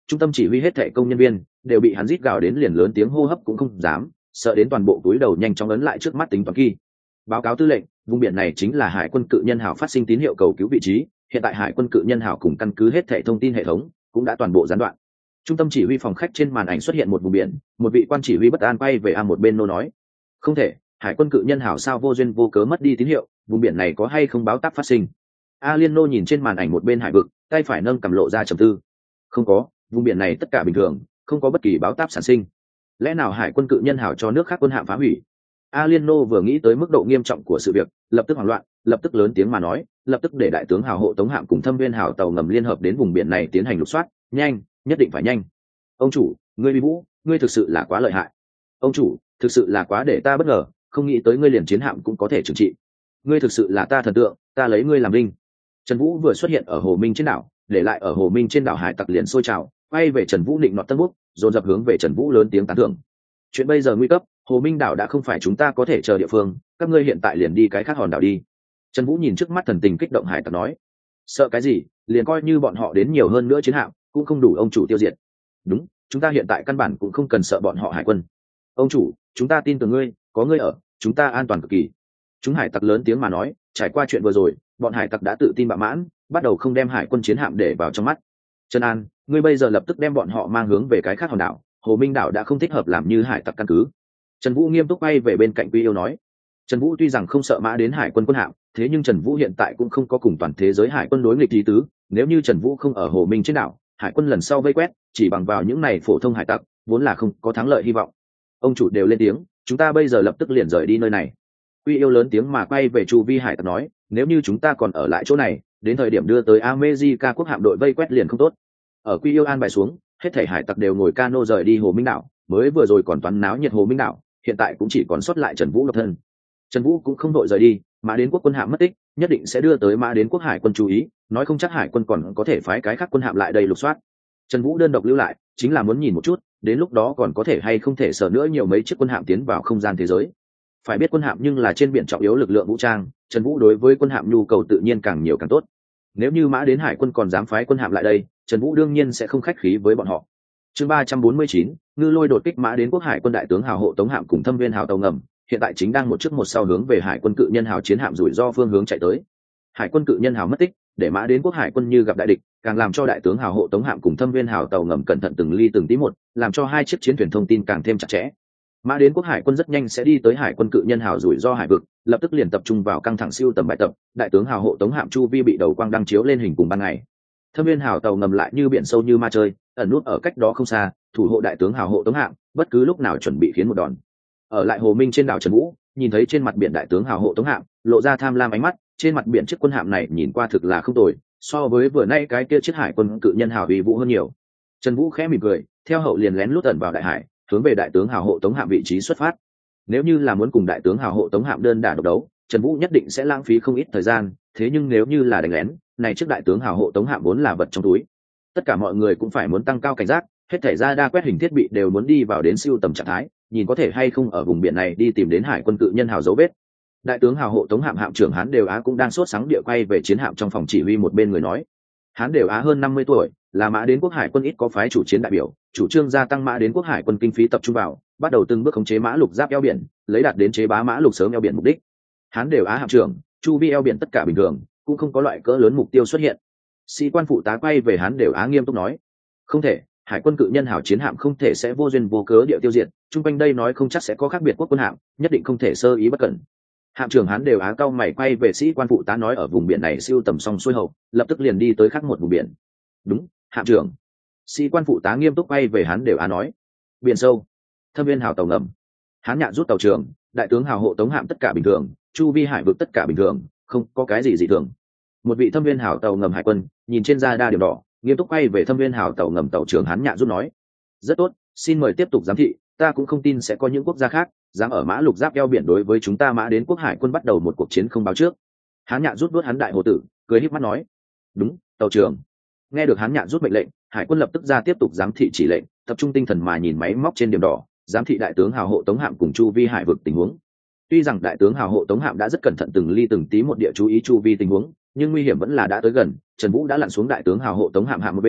trung tâm chỉ huy hết thệ công nhân viên đều bị hắn rít gào đến liền lớn tiếng hô hấp cũng không dám, sợ đến toàn bộ túi đầu nhanh chóng ấn lại trước mắt tính toán kỳ. Báo cáo tư lệnh, vùng biển này chính là hải quân cự nhân hào phát sinh tín hiệu cầu cứu vị trí, hiện tại hải quân cự nhân hào cùng căn cứ hết thệ thông tin hệ thống cũng đã toàn bộ gián đoạn. Trung tâm chỉ huy phòng khách trên màn ảnh xuất hiện một vùng biển, một vị quan chỉ huy bất an quay về một bên nô nói: không thể, hải quân cự nhân hào sao vô duyên vô cớ mất đi tín hiệu, vùng biển này có hay không báo táp phát sinh? Liên nô nhìn trên màn ảnh một bên hải vực, tay phải nâng cầm lộ ra trầm tư. không có, vùng biển này tất cả bình thường, không có bất kỳ báo táp sản sinh. Lẽ nào hải quân cự nhân hào cho nước khác quân hạm phá hủy? Liên nô vừa nghĩ tới mức độ nghiêm trọng của sự việc, lập tức hoảng loạn, lập tức lớn tiếng mà nói, lập tức để đại tướng hào hộ tống hạm cùng thâm viên hào tàu ngầm liên hợp đến vùng biển này tiến hành lục soát, nhanh, nhất định phải nhanh. Ông chủ, ngươi Vũ, ngươi thực sự là quá lợi hại. Ông chủ, thực sự là quá để ta bất ngờ, không nghĩ tới ngươi liền chiến hạm cũng có thể trừng trị. Ngươi thực sự là ta thần tượng, ta lấy ngươi làm linh. Trần Vũ vừa xuất hiện ở Hồ Minh trên đảo, để lại ở Hồ Minh trên đảo hải tặc liền sôi trào, quay về Trần Vũ định nọt tân bút, dồn dập hướng về Trần Vũ lớn tiếng tán thưởng. Chuyện bây giờ nguy cấp, Hồ Minh đảo đã không phải chúng ta có thể chờ địa phương, các ngươi hiện tại liền đi cái khác hòn đảo đi. Trần Vũ nhìn trước mắt thần tình kích động hải tặc nói: sợ cái gì, liền coi như bọn họ đến nhiều hơn nữa chiến hạm cũng không đủ ông chủ tiêu diệt. Đúng, chúng ta hiện tại căn bản cũng không cần sợ bọn họ hải quân. Ông chủ, chúng ta tin tưởng ngươi, có ngươi ở, chúng ta an toàn cực kỳ. Chúng hải tặc lớn tiếng mà nói, trải qua chuyện vừa rồi, bọn hải tặc đã tự tin bạo mãn, bắt đầu không đem hải quân chiến hạm để vào trong mắt. Trần An, ngươi bây giờ lập tức đem bọn họ mang hướng về cái khác hòn đảo, Hồ Minh đảo đã không thích hợp làm như hải tặc căn cứ. Trần Vũ nghiêm túc bay về bên cạnh Quy Yêu nói. Trần Vũ tuy rằng không sợ mã đến hải quân quân hạm, thế nhưng Trần Vũ hiện tại cũng không có cùng toàn thế giới hải quân đối nghịch ý tứ, nếu như Trần Vũ không ở Hồ Minh trên đảo, hải quân lần sau vây quét, chỉ bằng vào những này phổ thông hải tặc, vốn là không có thắng lợi hy vọng. Ông chủ đều lên tiếng, chúng ta bây giờ lập tức liền rời đi nơi này. Quy Yêu lớn tiếng mà quay về chu vi hải tặc nói, nếu như chúng ta còn ở lại chỗ này, đến thời điểm đưa tới America quốc hạm đội vây quét liền không tốt. Ở Quy Yêu an bài xuống, hết thảy hải tặc đều ngồi cano rời đi Hồ Minh đảo, mới vừa rồi còn toán náo nhiệt Hồ Minh đảo, hiện tại cũng chỉ còn sót lại Trần Vũ độc thân. Trần Vũ cũng không đội rời đi, Mã Đến quốc quân hạm mất tích, nhất định sẽ đưa tới Mã Đến quốc hải quân chú ý, nói không chắc hải quân còn có thể phái cái khác quân hạm lại đây lục soát. Trần Vũ đơn độc lưu lại, chính là muốn nhìn một chút, đến lúc đó còn có thể hay không thể sở nữa nhiều mấy chiếc quân hạm tiến vào không gian thế giới. Phải biết quân hạm nhưng là trên biển trọng yếu lực lượng vũ trang, Trần Vũ đối với quân hạm nhu cầu tự nhiên càng nhiều càng tốt. Nếu như Mã Đến hải quân còn dám phái quân hạm lại đây, Trần Vũ đương nhiên sẽ không khách khí với bọn họ. Chương 349, Ngư Lôi đột kích Mã Đến quốc hải quân đại tướng hào hộ tống hạm cùng thâm viên hào tàu ngầm, hiện tại chính đang một trước một sau hướng về hải quân cự nhân hào chiến hạm rủi ro phương hướng chạy tới. Hải quân cự nhân hào mất tích, để Mã Đến quốc hải quân như gặp đại địch, càng làm cho đại tướng hào hộ tống hạm cùng thâm viên hào tàu ngầm cẩn thận từng ly từng tí một, làm cho hai chiếc chiến thuyền thông tin càng thêm chặt chẽ. Mã Đến quốc hải quân rất nhanh sẽ đi tới hải quân cự nhân hào rủi ro hải vực, lập tức liền tập trung vào căng thẳng siêu tầm bài tập, đại tướng hào hộ tống hạm chu vi bị đầu quang đăng chiếu lên hình cùng ban ngày. Thâm viên hào tàu ngầm lại như biển sâu như ma chơi, ẩn nút ở cách đó không xa, thủ hộ đại tướng hào hộ tống hạm, bất cứ lúc nào chuẩn bị khiến một đòn. Ở lại Hồ Minh trên đảo Trần Vũ, nhìn thấy trên mặt biển đại tướng hào hộ tống hạm, lộ ra tham lam ánh mắt, trên mặt biển chiếc quân hạm này nhìn qua thực là không tồi, so với vừa nay cái kia chiếc hải quân cự nhân hào uy vũ hơn nhiều. Trần Vũ khẽ mỉm cười, theo hậu liền lén lút ẩn vào đại hải, hướng về đại tướng hào hộ tống hạm vị trí xuất phát. Nếu như là muốn cùng đại tướng hào hộ tống hạm đơn đả độc đấu, Trần Vũ nhất định sẽ lãng phí không ít thời gian, thế nhưng nếu như là đánh lén, này chiếc đại tướng hào hộ tống hạm vốn là vật trong túi. Tất cả mọi người cũng phải muốn tăng cao cảnh giác, hết thảy ra đa quét hình thiết bị đều muốn đi vào đến siêu tầm trạng thái, nhìn có thể hay không ở vùng biển này đi tìm đến hải quân cự nhân hào dấu vết. Đại tướng hào hộ tống hạm hạm trưởng Hán Đều Á cũng đang sốt sáng địa quay về chiến hạm trong phòng chỉ huy một bên người nói. Hán Đều Á hơn 50 tuổi, là Mã Đến quốc hải quân ít có phái chủ chiến đại biểu, chủ trương gia tăng Mã Đến quốc hải quân kinh phí tập trung vào, bắt đầu từng bước khống chế mã lục giáp eo biển, lấy đạt đến chế bá mã lục sớm eo biển mục đích. Hán Đều Á hạm trưởng, chu vi eo biển tất cả bình thường, cũng không có loại cỡ lớn mục tiêu xuất hiện. Sĩ quan phụ tá quay về Hán Đều Á nghiêm túc nói, không thể, hải quân cự nhân hào chiến hạm không thể sẽ vô duyên vô cớ địa tiêu diệt, chung quanh đây nói không chắc sẽ có khác biệt quốc quân hạm, nhất định không thể sơ ý bất cẩn. Hạm trưởng Hán Đều Á cao mày quay về sĩ quan phụ tá nói, ở vùng biển này siêu tầm xong xuôi hậu, lập tức liền đi tới khác một vùng biển. Đúng, hạm trưởng. Sĩ quan phụ tá nghiêm túc quay về Hán Đều Á nói, biển sâu, thâm viên hào tàu ngầm. Hán Nhạn rút tàu trưởng, đại tướng hào hộ tống hạm tất cả bình thường, chu vi hải vực tất cả bình thường, không có cái gì dị thường. Một vị thâm viên hào tàu ngầm hải quân nhìn trên da đa điểm đỏ, nghiêm túc quay về thâm viên hào tàu ngầm tàu trưởng Hán Nhạn rút nói, rất tốt, xin mời tiếp tục giám thị, ta cũng không tin sẽ có những quốc gia khác dám ở mã lục giáp eo biển đối với chúng ta Mã Đến quốc hải quân bắt đầu một cuộc chiến không báo trước. Hán Nhạn rút đuốt hắn đại hồ tử, cười híp mắt nói, đúng, tàu trưởng. Nghe được Hán Nhạn rút mệnh lệnh, hải quân lập tức ra tiếp tục giám thị chỉ lệnh, tập trung tinh thần mà nhìn máy móc trên điểm đỏ, giám thị đại tướng hào hộ tống hạm cùng chu vi hải vực tình huống. Tuy rằng đại tướng hào hộ tống hạm đã rất cẩn thận từng ly từng tí một địa chú ý chu vi tình huống, nhưng nguy hiểm vẫn là đã tới gần. Trần Vũ đã lặn xuống đại tướng hào hộ tống hạm hạm một bên,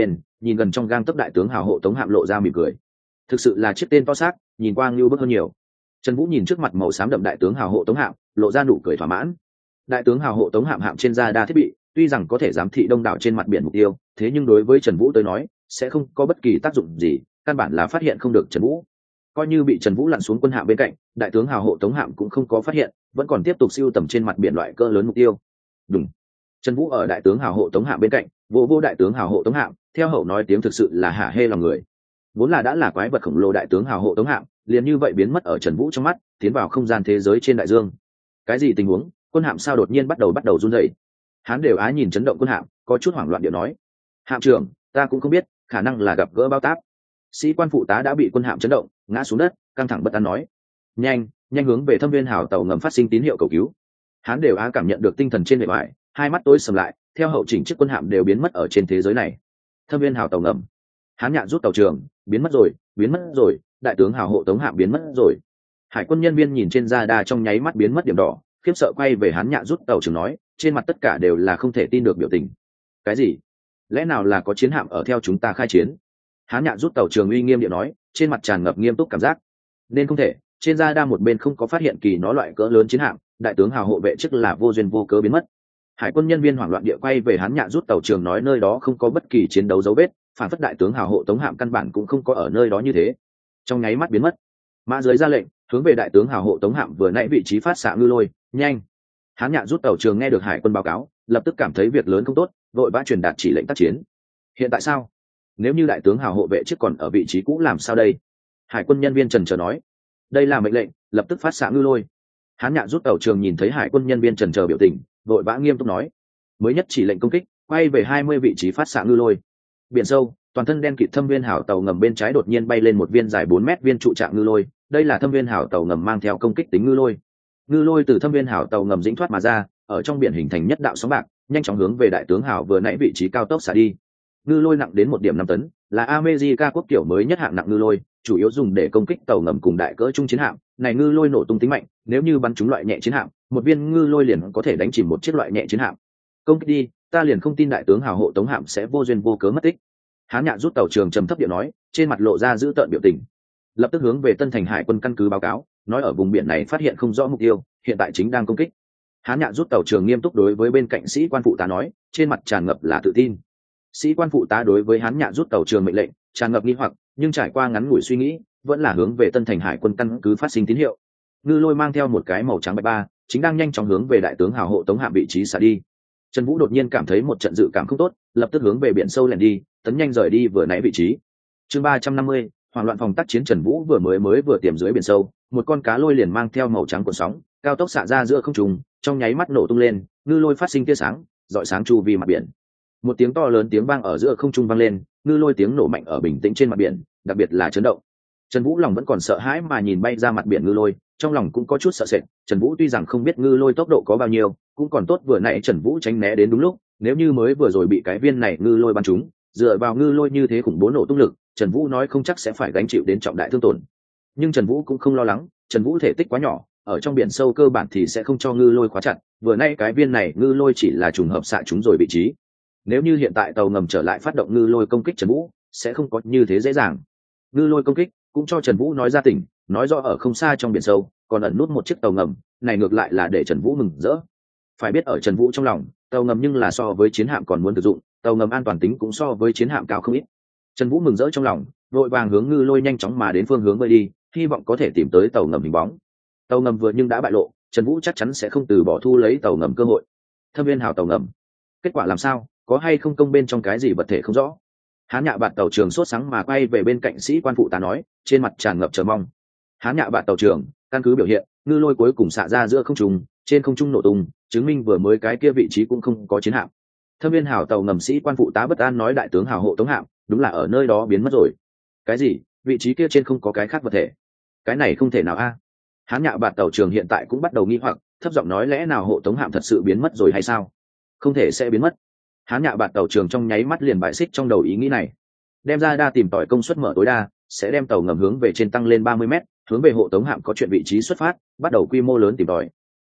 nhìn gần trong gang tấc đại tướng hào hộ tống hạm lộ ra mỉm cười. Thực sự là chiếc tên to xác, nhìn qua ngưu bức hơn nhiều. Trần Vũ nhìn trước mặt màu xám đậm đại tướng hào hộ tống hạm, lộ ra nụ cười thỏa mãn. Đại tướng hào hộ tống hạm hạm trên da đa thiết bị, tuy rằng có thể giám thị đông đảo trên mặt biển mục tiêu, thế nhưng đối với Trần Vũ tới nói sẽ không có bất kỳ tác dụng gì, căn bản là phát hiện không được Trần Vũ. Coi như bị Trần Vũ lặn xuống quân hạm bên cạnh, đại tướng hào hộ tống hạm cũng không có phát hiện, vẫn còn tiếp tục siêu tầm trên mặt biển loại cỡ lớn mục tiêu. Đúng. Trần Vũ ở đại tướng hào hộ tống hạm bên cạnh, vô đại tướng hào hộ tống hạm, theo hậu nói tiếng thực sự là hả hê lòng người. Vốn là đã là quái vật khổng lồ đại tướng hào hộ tống hạm, liền như vậy biến mất ở Trần Vũ trong mắt, tiến vào không gian thế giới trên đại dương. Cái gì tình huống? Quân hạm sao đột nhiên bắt đầu run rẩy? Hán đều á nhìn chấn động quân hạm, có chút hoảng loạn điệu nói: "Hạm trưởng, ta cũng không biết, khả năng là gặp gỡ bao táp." Sĩ quan phụ tá đã bị quân hạm chấn động, ngã xuống đất, căng thẳng bất an nói: "Nhanh, nhanh hướng về Thâm Viên Hào tàu ngầm phát sinh tín hiệu cầu cứu." Hán đều á cảm nhận được tinh thần trên bề ngoài, hai mắt tối sầm lại, theo hậu chỉnh chiếc quân hạm đều biến mất ở trên thế giới này. Thâm Viên Hào tàu ngầm. Hán nhạn rút tàu trường, biến mất rồi, đại tướng hào hộ tống hạm biến mất rồi. Hải quân nhân viên nhìn trên radar trong nháy mắt biến mất điểm đỏ, khiếp sợ quay về Hán nhạn rút tàu trường nói, trên mặt tất cả đều là không thể tin được biểu tình. Cái gì? Lẽ nào là có chiến hạm ở theo chúng ta khai chiến? Hán nhạn rút tàu trường uy nghiêm điện nói, trên mặt tràn ngập nghiêm túc cảm giác. Nên không thể, trên radar một bên không có phát hiện kỳ nó loại cỡ lớn chiến hạm, đại tướng hào hộ vệ chức là vô duyên vô cớ biến mất. Hải quân nhân viên hoảng loạn địa quay về Hán nhạn rút tàu trường nói nơi đó không có bất kỳ chiến đấu dấu vết, phản phất đại tướng hào hộ tống hạm căn bản cũng không có ở nơi đó như thế. Trong nháy mắt biến mất. Mã dưới ra lệnh, hướng về đại tướng hào hộ tống hạm vừa nãy vị trí phát xạ ngư lôi, nhanh. Hán nhạn rút tàu trường nghe được hải quân báo cáo, lập tức cảm thấy việc lớn không tốt, vội vã truyền đạt chỉ lệnh tác chiến. Hiện tại sao? Nếu như đại tướng hào hộ vệ trước còn ở vị trí cũ làm sao đây? Hải quân nhân viên trần chờ nói. Đây là mệnh lệnh, lập tức phát xạ ngư lôi. Hán nhạn rút tàu trường nhìn thấy hải quân nhân viên trần chờ biểu tình, vội vã nghiêm túc nói. Mới nhất chỉ lệnh công kích, quay về 20 vị trí phát xạ ngư lôi. Biển sâu, toàn thân đen kịt Thâm Viên Hào tàu ngầm bên trái đột nhiên bay lên một viên dài 4 mét viên trụ trạng ngư lôi, đây là Thâm Viên Hào tàu ngầm mang theo công kích tính ngư lôi. Ngư lôi từ Thâm Viên Hào tàu ngầm dĩnh thoát mà ra, ở trong biển hình thành nhất đạo sóng bạc, nhanh chóng hướng về đại tướng Hào vừa nãy vị trí cao tốc xả đi. Ngư lôi nặng đến 1.5 tấn, là America quốc tiểu mới nhất hạng nặng ngư lôi, chủ yếu dùng để công kích tàu ngầm cùng đại cỡ trung chiến hạm. Này ngư lôi nổ tung tính mạnh, nếu như bắn trúng loại nhẹ chiến hạm, một viên ngư lôi liền có thể đánh chìm một chiếc loại nhẹ chiến hạm. Công kích đi, ta liền không tin đại tướng Hào hộ tống hạm sẽ vô duyên vô cớ mất tích. Hán nhạn rút tàu trường trầm thấp điện nói, trên mặt lộ ra dữ tợn biểu tình. Lập tức hướng về Tân Thành Hải quân căn cứ báo cáo, nói ở vùng biển này phát hiện không rõ mục tiêu, hiện tại chính đang công kích. Hán nhạn rút tàu trường nghiêm túc đối với bên cạnh sĩ quan phụ tá nói, trên mặt tràn ngập là tự tin. Sĩ quan phụ tá đối với Hán nhạn rút tàu trường mệnh lệnh tràn ngập nghi hoặc, nhưng trải qua ngắn ngủi suy nghĩ, vẫn là hướng về Tân Thành Hải quân căn cứ phát sinh tín hiệu. Ngư lôi mang theo một cái màu trắng bạch ba, chính đang nhanh chóng hướng về đại tướng Hào hộ tống hạm vị trí xả đi. Trần Vũ đột nhiên cảm thấy một trận dự cảm không tốt, lập tức hướng về biển sâu lẻn đi, tấn nhanh rời đi vừa nãy vị trí. Chương 350, hoảng loạn phòng tác chiến. Trần Vũ vừa tiềm dưới biển sâu, một con cá lôi liền mang theo màu trắng cuộn sóng, cao tốc xạ ra giữa không trung, trong nháy mắt nổ tung lên, ngư lôi phát sinh tia sáng, rọi sáng chu vi mặt biển. Một tiếng to lớn tiếng vang ở giữa không trung vang lên, ngư lôi tiếng nổ mạnh ở bình tĩnh trên mặt biển, đặc biệt là chấn động. Trần Vũ lòng vẫn còn sợ hãi mà nhìn bay ra mặt biển ngư lôi, trong lòng cũng có chút sợ sệt. Trần Vũ tuy rằng không biết ngư lôi tốc độ có bao nhiêu, cũng còn tốt vừa nãy Trần Vũ tránh né đến đúng lúc, nếu như mới vừa rồi bị cái viên này ngư lôi bắn trúng, dựa vào ngư lôi như thế khủng bố nổ tung lực, Trần Vũ nói không chắc sẽ phải gánh chịu đến trọng đại thương tổn. Nhưng Trần Vũ cũng không lo lắng, Trần Vũ thể tích quá nhỏ, ở trong biển sâu cơ bản thì sẽ không cho ngư lôi khóa chặt, vừa nãy cái viên này ngư lôi chỉ là trùng hợp xạ trúng rồi vị trí. Nếu như hiện tại tàu ngầm trở lại phát động ngư lôi công kích Trần Vũ, sẽ không có như thế dễ dàng. Ngư lôi công kích cũng cho Trần Vũ nói ra tỉnh, nói rõ ở không xa trong biển sâu còn ẩn nút một chiếc tàu ngầm, này ngược lại là để Trần Vũ mừng rỡ. Phải biết ở Trần Vũ trong lòng, tàu ngầm nhưng là so với chiến hạm còn muốn sử dụng, tàu ngầm an toàn tính cũng so với chiến hạm cao không ít. Trần Vũ mừng rỡ trong lòng, vội vàng hướng ngư lôi nhanh chóng mà đến phương hướng bơi đi, hy vọng có thể tìm tới tàu ngầm hình bóng. Tàu ngầm vừa nhưng đã bại lộ, Trần Vũ chắc chắn sẽ không từ bỏ thu lấy tàu ngầm cơ hội. Thâm Viên Hào tàu ngầm, kết quả làm sao, có hay không công bên trong cái gì vật thể không rõ. Hán nhạ bạt tàu trường sốt sáng mà quay về bên cạnh sĩ quan phụ tá nói, trên mặt tràn ngập chờ mong. Hán nhạ bạt tàu trường, căn cứ biểu hiện, ngư lôi cuối cùng xạ ra giữa không trung, trên không trung nổ tung, chứng minh vừa mới cái kia vị trí cũng không có chiến hạm. Thâm Viên Hào tàu ngầm sĩ quan phụ tá bất an nói, đại tướng Hào hộ tống hạm đúng là ở nơi đó biến mất rồi. Cái gì? Vị trí kia trên không có cái khác vật thể? Cái này không thể nào a? Hán nhạ bạt tàu trường hiện tại cũng bắt đầu nghi hoặc, thấp giọng nói, lẽ nào hộ tống hạm thật sự biến mất rồi hay sao? Không thể sẽ biến mất. Hán nhạ bạt tàu trường trong nháy mắt liền bại xích trong đầu ý nghĩ này, đem ra đa tìm tòi công suất mở tối đa, sẽ đem tàu ngầm hướng về trên tăng lên 30 mét, hướng về hộ tống hạm có chuyện vị trí xuất phát, bắt đầu quy mô lớn tìm tòi.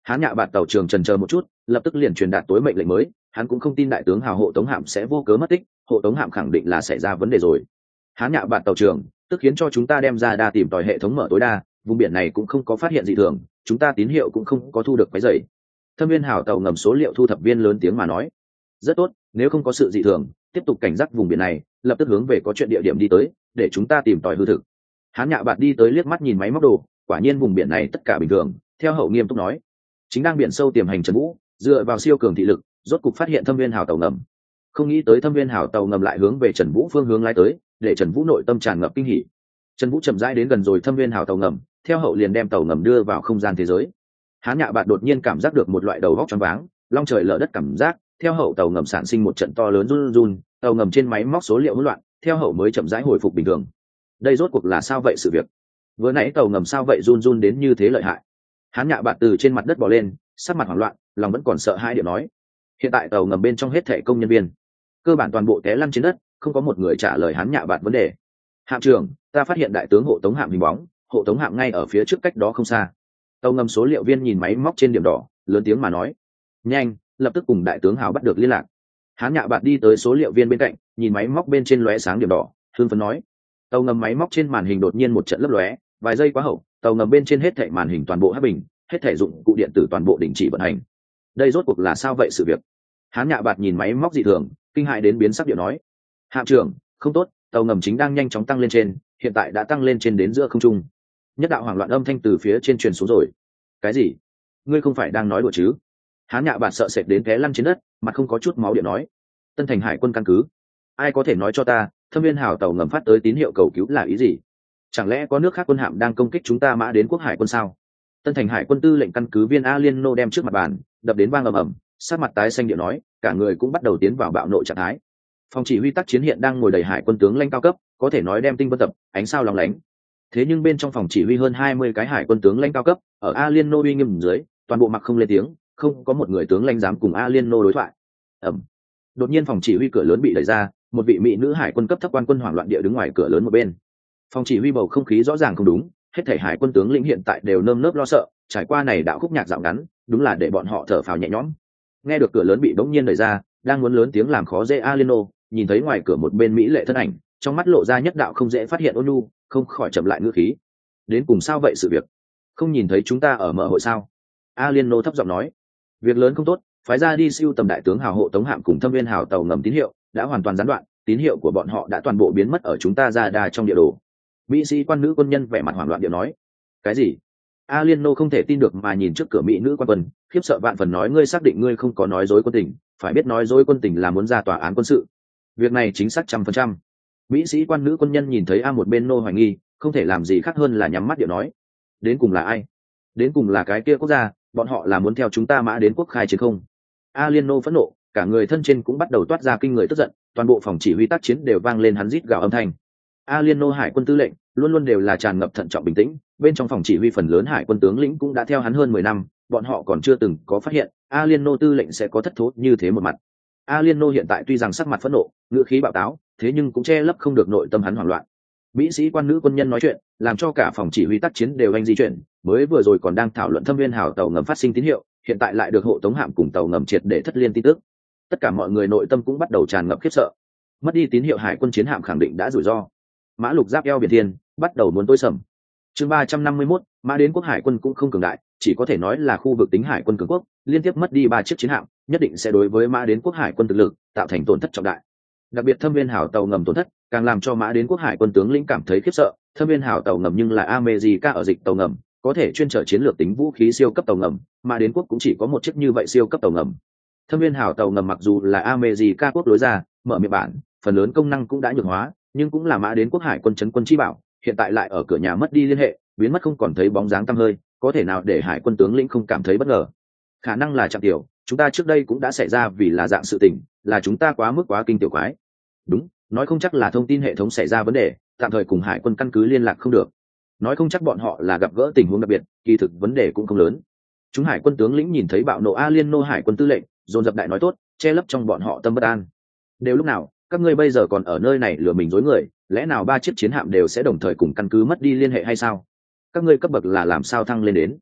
Hán Nhạ Bạt tàu trường chần chờ một chút, lập tức liền truyền đạt tối mệnh lệnh mới. Hắn cũng không tin đại tướng hào hộ tống hạm sẽ vô cớ mất tích, hộ tống hạm khẳng định là xảy ra vấn đề rồi. Hán Nhạ Bạt tàu trường, tức khiến cho chúng ta đem ra đa tìm tòi hệ thống mở tối đa, vùng biển này cũng không có phát hiện gì thường, chúng ta tín hiệu cũng không có thu được cái dày. Thâm viên hào tàu ngầm số liệu thu thập viên lớn tiếng mà nói. Rất tốt, nếu không có sự dị thường, tiếp tục cảnh giác vùng biển này, lập tức hướng về có chuyện địa điểm đi tới, để chúng ta tìm tòi hư thực. Hán Nhạ Bạt đi tới liếc mắt nhìn máy móc đồ, quả nhiên vùng biển này tất cả bình thường. Theo hậu nghiêm túc nói, chính đang biển sâu tiềm hành Trần Vũ, dựa vào siêu cường thị lực, rốt cục phát hiện thâm viên hào tàu ngầm. Không nghĩ tới thâm viên hào tàu ngầm lại hướng về Trần Vũ phương hướng lái tới, để Trần Vũ nội tâm tràn ngập kinh hỉ. Trần Vũ chậm rãi đến gần rồi thâm viên hào tàu ngầm, theo hậu liền đem tàu ngầm đưa vào không gian thế giới. Hán Nhạ Bạt đột nhiên cảm giác được một loại đầu óc choáng váng, long trời lở đất cảm giác, theo hậu tàu ngầm sản sinh một trận to lớn run run, tàu ngầm trên máy móc số liệu hỗn loạn, theo hậu mới chậm rãi hồi phục bình thường. Đây rốt cuộc là sao vậy sự việc? Vừa nãy tàu ngầm sao vậy run run đến như thế lợi hại? Hán Nhạ Bạt từ trên mặt đất bò lên, sắc mặt hoảng loạn, lòng vẫn còn sợ hãi điệu nói: hiện tại tàu ngầm bên trong hết thảy công nhân viên cơ bản toàn bộ té lăn trên đất, không có một người trả lời Hán Nhạ Bạt vấn đề. Hạm trưởng, ta phát hiện đại tướng hộ tống hạm hình bóng, hộ tống hạm ngay ở phía trước cách đó không xa. Tàu ngầm số liệu viên nhìn máy móc trên điểm đỏ, lớn tiếng mà nói: nhanh, lập tức cùng đại tướng Hào bắt được liên lạc. Hán Nhạ Bạt đi tới số liệu viên bên cạnh, nhìn máy móc bên trên lóe sáng điểm đỏ, hưng phấn nói. Tàu ngầm máy móc trên màn hình đột nhiên một trận lấp lóe, vài giây quá hậu, tàu ngầm bên trên hết thảy màn hình toàn bộ hắc bình, hết thảy dụng cụ điện tử toàn bộ đình chỉ vận hành. Đây rốt cuộc là sao vậy sự việc? Hán Nhạ Bạt nhìn máy móc dị thường, kinh hãi đến biến sắc điệu nói: hạm trưởng, không tốt, tàu ngầm chính đang nhanh chóng tăng lên trên, hiện tại đã tăng lên trên đến giữa không trung. Nhất đạo hoảng loạn âm thanh từ phía trên truyền xuống rồi. Cái gì? Ngươi không phải đang nói đùa chứ? Hán Nhạ Bạt sợ sệt đến té lăn trên đất, mặt không có chút máu điện nói: Tân Thành Hải quân căn cứ, ai có thể nói cho ta, thâm viên hào tàu ngầm phát tới tín hiệu cầu cứu là ý gì? Chẳng lẽ có nước khác quân hạm đang công kích chúng ta mã đến quốc hải quân sao? Tân Thành Hải quân tư lệnh căn cứ viên A Liên Nô đem trước mặt bàn đập đến vang ầm ầm, sát mặt tái xanh điện nói, cả người cũng bắt đầu tiến vào bạo nộ trạng thái. Phòng chỉ huy tác chiến hiện đang ngồi đầy hải quân tướng lãnh cao cấp, có thể nói đem tinh vân tập, ánh sao lóng lánh. Thế nhưng bên trong phòng chỉ huy hơn 20 cái hải quân tướng lãnh cao cấp, ở A Liên Nô uy nghiêm dưới, toàn bộ mặc không lên tiếng, không có một người tướng lãnh dám cùng A Liên Nô đối thoại. Ầm. Đột nhiên phòng chỉ huy cửa lớn bị đẩy ra, một vị mỹ nữ hải quân cấp thấp quan quân hoảng loạn địa đứng ngoài cửa lớn một bên. Phòng chỉ huy bầu không khí rõ ràng không đúng, hết thảy hải quân tướng lĩnh hiện tại đều nơm nớp lo sợ, trải qua này đạo khúc nhạc dạo ngắn, đúng là để bọn họ thở phào nhẹ nhõm. Nghe được cửa lớn bị bỗng nhiên đẩy ra, đang muốn lớn tiếng làm khó dễ Alino, nhìn thấy ngoài cửa một bên mỹ lệ thân ảnh, trong mắt lộ ra nhất đạo không dễ phát hiện ôn nhu, không khỏi chậm lại ngữ khí. Đến cùng sao vậy sự việc? Không nhìn thấy chúng ta ở mở hội sao? Alino thấp giọng nói. Việc lớn không tốt, phái ra đi siêu tầm đại tướng hào hộ tống hạm cùng thâm viên hào tàu ngầm tín hiệu đã hoàn toàn gián đoạn, tín hiệu của bọn họ đã toàn bộ biến mất ở chúng ta ra đà trong địa đồ. Mỹ sĩ quan nữ quân nhân vẻ mặt hoảng loạn điệu nói. Cái gì? Alieno không thể tin được mà nhìn trước cửa mỹ nữ quan quân, khiếp sợ vạn phần nói, ngươi xác định ngươi không có nói dối quân tình, phải biết nói dối quân tình là muốn ra tòa án quân sự. Việc này chính xác 100%. Mỹ sĩ quan nữ quân nhân nhìn thấy A một bên nô hoài nghi, không thể làm gì khác hơn là nhắm mắt điệu nói. Đến cùng là ai? Đến cùng là cái kia quốc gia, bọn họ là muốn theo chúng ta mã đến quốc khai chiến không? Alieno phẫn nộ, cả người thân trên cũng bắt đầu toát ra kinh người tức giận, toàn bộ phòng chỉ huy tác chiến đều vang lên hắn rít gào âm thanh. Alieno hải quân tư lệnh luôn luôn đều là tràn ngập thận trọng bình tĩnh, bên trong phòng chỉ huy phần lớn hải quân tướng lĩnh cũng đã theo hắn hơn 10 năm, bọn họ còn chưa từng có phát hiện Alieno tư lệnh sẽ có thất thố như thế một mặt. Alieno hiện tại tuy rằng sắc mặt phẫn nộ, ngữ khí bạo táo, thế nhưng cũng che lấp không được nội tâm hắn hoảng loạn. Mỹ sĩ quan nữ quân nhân nói chuyện, làm cho cả phòng chỉ huy tác chiến đều anh di chuyển, mới vừa rồi còn đang thảo luận thâm viên hào tàu ngầm phát sinh tín hiệu, hiện tại lại được hộ tống hạm cùng tàu ngầm triệt để thất liên tin tức. Tất cả mọi người nội tâm cũng bắt đầu tràn ngập khiếp sợ. Mất đi tín hiệu hải quân chiến hạm khẳng định đã rủi ro. Mã lục giáp eo biển thiên bắt đầu muốn tối sầm. Chương 351, mã đến quốc hải quân cũng không cường đại, chỉ có thể nói là khu vực tính hải quân cường quốc, liên tiếp mất đi 3 chiếc chiến hạm, nhất định sẽ đối với mã đến quốc hải quân thực lực tạo thành tổn thất trọng đại. Đặc biệt thâm viên hào tàu ngầm tổn thất, càng làm cho mã đến quốc hải quân tướng lĩnh cảm thấy khiếp sợ. Thâm viên hào tàu ngầm nhưng là America ở dịch tàu ngầm, có thể chuyên trở chiến lược tính vũ khí siêu cấp tàu ngầm, mã đến quốc cũng chỉ có một chiếc như vậy siêu cấp tàu ngầm. Thâm viên hào tàu ngầm mặc dù là America quốc lối ra, mở miệng bản, phần lớn công năng cũng đã nhược hóa, nhưng cũng là mã đến quốc hải quân trấn quân chi bảo, hiện tại lại ở cửa nhà mất đi liên hệ, biến mất không còn thấy bóng dáng tăm hơi, có thể nào để hải quân tướng lĩnh không cảm thấy bất ngờ? Khả năng là chạm tiểu, chúng ta trước đây cũng đã xảy ra vì là dạng sự tình, là chúng ta quá mức quá kinh tiểu quái. Đúng, nói không chắc là thông tin hệ thống xảy ra vấn đề, tạm thời cùng hải quân căn cứ liên lạc không được. Nói không chắc bọn họ là gặp gỡ tình huống đặc biệt, kỳ thực vấn đề cũng không lớn. Chúng hải quân tướng lĩnh nhìn thấy bạo nộ Alieno hải quân tư lệnh, dồn dập đại nói tốt, che lấp trong bọn họ tâm bất an. Đều lúc nào, các ngươi bây giờ còn ở nơi này lừa mình dối người, lẽ nào 3 chiếc chiến hạm đều sẽ đồng thời cùng căn cứ mất đi liên hệ hay sao? Các ngươi cấp bậc là làm sao thăng lên đến?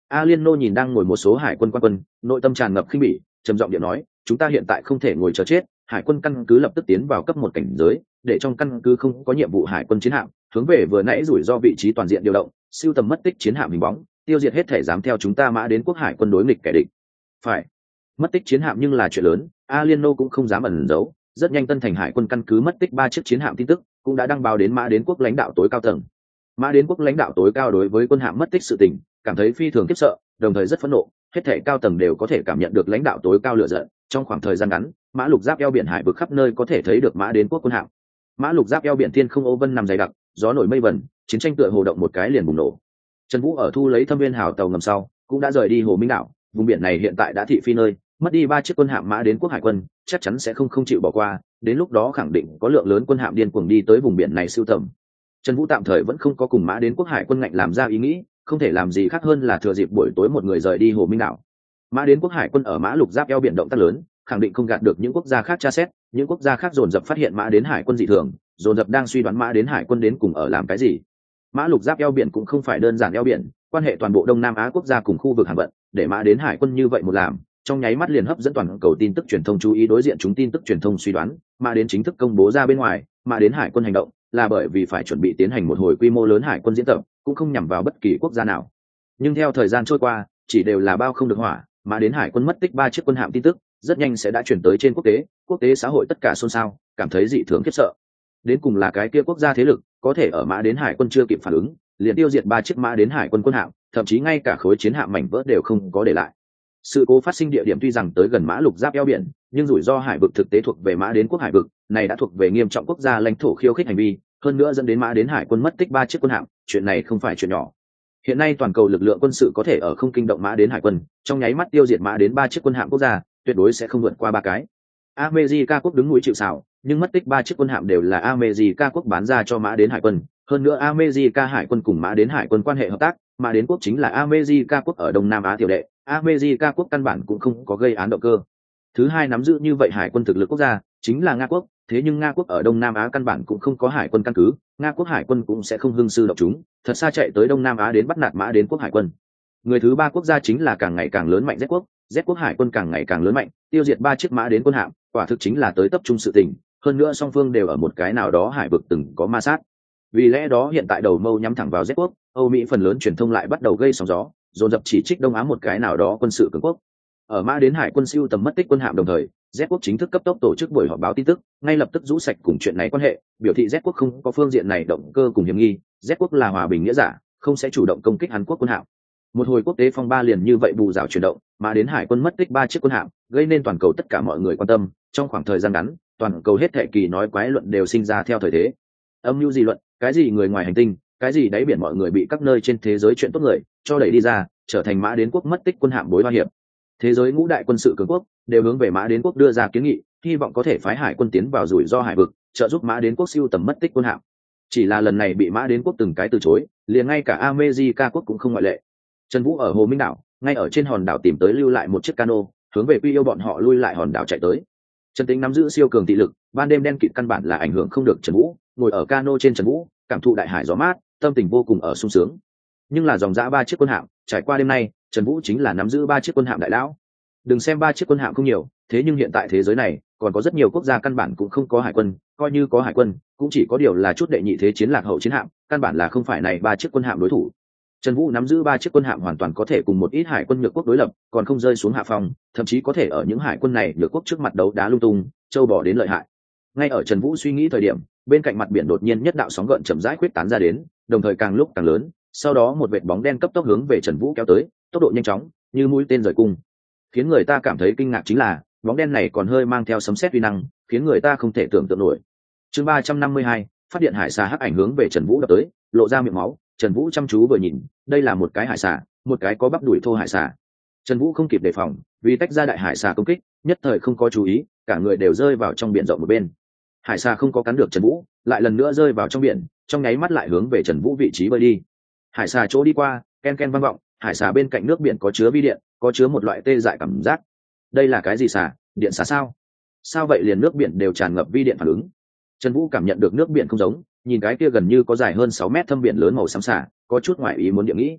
A Liên Nô nhìn đang ngồi một số hải quân quan quân, nội tâm tràn ngập khinh bỉ, trầm giọng điện nói, chúng ta hiện tại không thể ngồi chờ chết, hải quân căn cứ lập tức tiến vào cấp một cảnh giới, để trong căn cứ không có nhiệm vụ hải quân chiến hạm, hướng về vừa nãy rủi ro vị trí toàn diện điều động, siêu tầm mất tích chiến hạm hình bóng, tiêu diệt hết thể dám theo chúng ta Mã Đến quốc hải quân đối nghịch kẻ địch. Phải, mất tích chiến hạm nhưng là chuyện lớn, A Liên Nô cũng không dám ẩn giấu, rất nhanh Tân Thành hải quân căn cứ mất tích 3 chiếc chiến hạm tin tức cũng đã đăng báo đến Mã Đến quốc lãnh đạo tối cao tầng. Mã Đến quốc lãnh đạo tối cao đối với quân hạm mất tích sự tình cảm thấy phi thường khiếp sợ, đồng thời rất phẫn nộ, hết thể cao tầng đều có thể cảm nhận được lãnh đạo tối cao lựa giận. Trong khoảng thời gian ngắn, Mã Lục Giáp eo biển hải vực khắp nơi có thể thấy được Mã Đến quốc quân hạm. Mã Lục Giáp eo biển thiên không ô vân nằm dày đặc, gió nổi mây vẩn, chiến tranh tựa hồ động một cái liền bùng nổ. Trần Vũ ở thu lấy Thâm Viên hào tàu ngầm sau, cũng đã rời đi Hồ Minh đảo, vùng biển này hiện tại đã thị phi nơi, mất đi 3 chiếc quân hạm Mã Đến quốc hải quân, chắc chắn sẽ không chịu bỏ qua, đến lúc đó khẳng định có lượng lớn quân hạm điên cuồng đi tới vùng biển này sưu tầm. Trần Vũ tạm thời vẫn không có cùng Mã Đến quốc hải quân ngạnh làm ra ý nghĩ, không thể làm gì khác hơn là thừa dịp buổi tối một người rời đi Hồ Minh đảo. Mã Đến quốc hải quân ở Mã Lục Giáp eo biển động tác lớn, khẳng định không gạt được những quốc gia khác tra xét, những quốc gia khác dồn dập phát hiện Mã Đến hải quân dị thường, dồn dập đang suy đoán Mã Đến hải quân đến cùng ở làm cái gì. Mã Lục Giáp eo biển cũng không phải đơn giản eo biển, quan hệ toàn bộ Đông Nam Á quốc gia cùng khu vực hàng vận, để Mã Đến hải quân như vậy một làm, trong nháy mắt liền hấp dẫn toàn cầu tin tức truyền thông chú ý, đối diện chúng tin tức truyền thông suy đoán, Mã Đến chính thức công bố ra bên ngoài, Mã Đến hải quân hành động là bởi vì phải chuẩn bị tiến hành một hồi quy mô lớn hải quân diễn tập, cũng không nhằm vào bất kỳ quốc gia nào. Nhưng theo thời gian trôi qua, chỉ đều là bao không được hỏa, Mã Đến hải quân mất tích 3 chiếc quân hạm tin tức rất nhanh sẽ đã chuyển tới trên quốc tế xã hội tất cả xôn xao, cảm thấy dị thường khiếp sợ. Đến cùng là cái kia quốc gia thế lực có thể ở Mã Đến hải quân chưa kịp phản ứng, liền tiêu diệt 3 chiếc Mã Đến hải quân quân hạm, thậm chí ngay cả khối chiến hạm mảnh vỡ đều không có để lại. Sự cố phát sinh địa điểm tuy rằng tới gần Mã Lục Giáp eo biển, nhưng rủi ro hải vực thực tế thuộc về Mã Đến quốc hải vực, này đã thuộc về nghiêm trọng quốc gia lãnh thổ khiêu khích hành vi, hơn nữa dẫn đến Mã Đến hải quân mất tích 3 chiếc quân hạm, chuyện này không phải chuyện nhỏ. Hiện nay toàn cầu lực lượng quân sự có thể ở không kinh động Mã Đến hải quân, trong nháy mắt tiêu diệt Mã Đến 3 chiếc quân hạm quốc gia, tuyệt đối sẽ không vượt qua 3 cái. America quốc đứng núi chịu sào, nhưng mất tích 3 chiếc quân hạm đều là America quốc bán ra cho Mã Đến hải quân, hơn nữa America hải quân cùng Mã Đến hải quân quan hệ hợp tác, Mã Đến quốc chính là America quốc ở Đông Nam Á tiểu đệ, America quốc căn bản cũng không có gây án động cơ. Thứ hai, nắm giữ như vậy hải quân thực lực quốc gia chính là Nga quốc, thế nhưng Nga quốc ở Đông Nam Á căn bản cũng không có hải quân căn cứ, Nga quốc hải quân cũng sẽ không hưng sư động chúng, thật xa chạy tới Đông Nam Á đến bắt nạt Mã Đến quốc hải quân. Người thứ ba quốc gia chính là càng ngày càng lớn mạnh Z quốc hải quân càng ngày càng lớn mạnh, tiêu diệt 3 chiếc Mã Đến quân hạm, quả thực chính là tới tập trung sự tình, hơn nữa song phương đều ở một cái nào đó hải vực từng có ma sát. Vì lẽ đó hiện tại đầu mâu nhắm thẳng vào Z quốc, Âu Mỹ phần lớn truyền thông lại bắt đầu gây sóng gió, dồn dập chỉ trích Đông Á một cái nào đó quân sự cường quốc. Ở Mã Đến hải quân siêu tầm mất tích quân hạm đồng thời, Z quốc chính thức cấp tốc tổ chức buổi họp báo tin tức, ngay lập tức rũ sạch cùng chuyện này quan hệ, biểu thị Z quốc không có phương diện này động cơ cùng hiểm nghi, Z quốc là hòa bình nghĩa giả, không sẽ chủ động công kích Hàn Quốc quân hạm. Một hồi quốc tế phong ba liền như vậy bù rào chuyển động, Mã Đến hải quân mất tích 3 chiếc quân hạm, gây nên toàn cầu tất cả mọi người quan tâm. Trong khoảng thời gian ngắn, toàn cầu hết thệ kỳ nói quái luận đều sinh ra theo thời thế. Âm mưu gì luận, cái gì người ngoài hành tinh, cái gì đáy biển mọi người bị các nơi trên thế giới chuyện tốt người cho đẩy đi ra, trở thành Mã Đến quốc mất tích quân hạm bối hoa hiệp. Thế giới ngũ đại quân sự cường quốc đều hướng về Mã Đến quốc đưa ra kiến nghị, hy vọng có thể phái hải quân tiến vào rủi ro hải vực, trợ giúp Mã Đến quốc siêu tầm mất tích quân hạm. Chỉ là lần này bị Mã Đến quốc từng cái từ chối, liền ngay cả America quốc cũng không ngoại lệ. Trần Vũ ở Hồ Minh đảo, ngay ở trên hòn đảo tìm tới lưu lại một chiếc cano, hướng về Quy Yêu bọn họ lui lại hòn đảo chạy tới. Trần Tính nắm giữ siêu cường thị lực, ban đêm đen kịt căn bản là ảnh hưởng không được Trần Vũ, ngồi ở cano trên Trần Vũ, cảm thụ đại hải gió mát, tâm tình vô cùng ở sung sướng. Nhưng là dòng dã 3 chiếc quân hạm, trải qua đêm nay, Trần Vũ chính là nắm giữ 3 chiếc quân hạm đại lão. Đừng xem 3 chiếc quân hạm không nhiều, thế nhưng hiện tại thế giới này còn có rất nhiều quốc gia căn bản cũng không có hải quân, coi như có hải quân cũng chỉ có điều là chút đệ nhị thế chiến lạc hậu chiến hạm, căn bản là không phải này 3 chiếc quân hạm đối thủ. Trần Vũ nắm giữ 3 chiếc quân hạm hoàn toàn có thể cùng một ít hải quân nhược quốc đối lập, còn không rơi xuống hạ phòng, thậm chí có thể ở những hải quân này nhược quốc trước mặt đấu đá lung tung, châu bò đến lợi hại. Ngay ở Trần Vũ suy nghĩ thời điểm, bên cạnh mặt biển đột nhiên nhất đạo sóng gợn chậm rãi khuyết tán ra đến, đồng thời càng lúc càng lớn, sau đó một vệt bóng đen cấp tốc hướng về Trần Vũ kéo tới, tốc độ nhanh chóng, như mũi tên rời cung. Khiến người ta cảm thấy kinh ngạc chính là, bóng đen này còn hơi mang theo sấm sét uy năng, khiến người ta không thể tưởng tượng nổi. Chương 352, phát điện hải xà hắc ảnh hướng về Trần Vũ đập tới, lộ ra miệng máu, Trần Vũ chăm chú vừa nhìn, đây là một cái hải xà, một cái có bắp đùi thô hải xà. Trần Vũ không kịp đề phòng, vì tách ra đại hải xà công kích, nhất thời không có chú ý, cả người đều rơi vào trong biển rộng một bên. Hải xà không có cắn được Trần Vũ, lại lần nữa rơi vào trong biển, trong nháy mắt lại hướng về Trần Vũ vị trí bơi đi. Hải xà chỗ đi qua, ken ken vang vọng, hải xà bên cạnh nước biển có chứa vi điện, có chứa một loại tê dại cảm giác. Đây là cái gì xà? Điện xà sao? Sao vậy liền nước biển đều tràn ngập vi điện phản ứng? Trần Vũ cảm nhận được nước biển không giống, nhìn cái kia gần như có dài hơn 6 mét thâm biển lớn màu xám xà, có chút ngoại ý muốn địa nghĩ.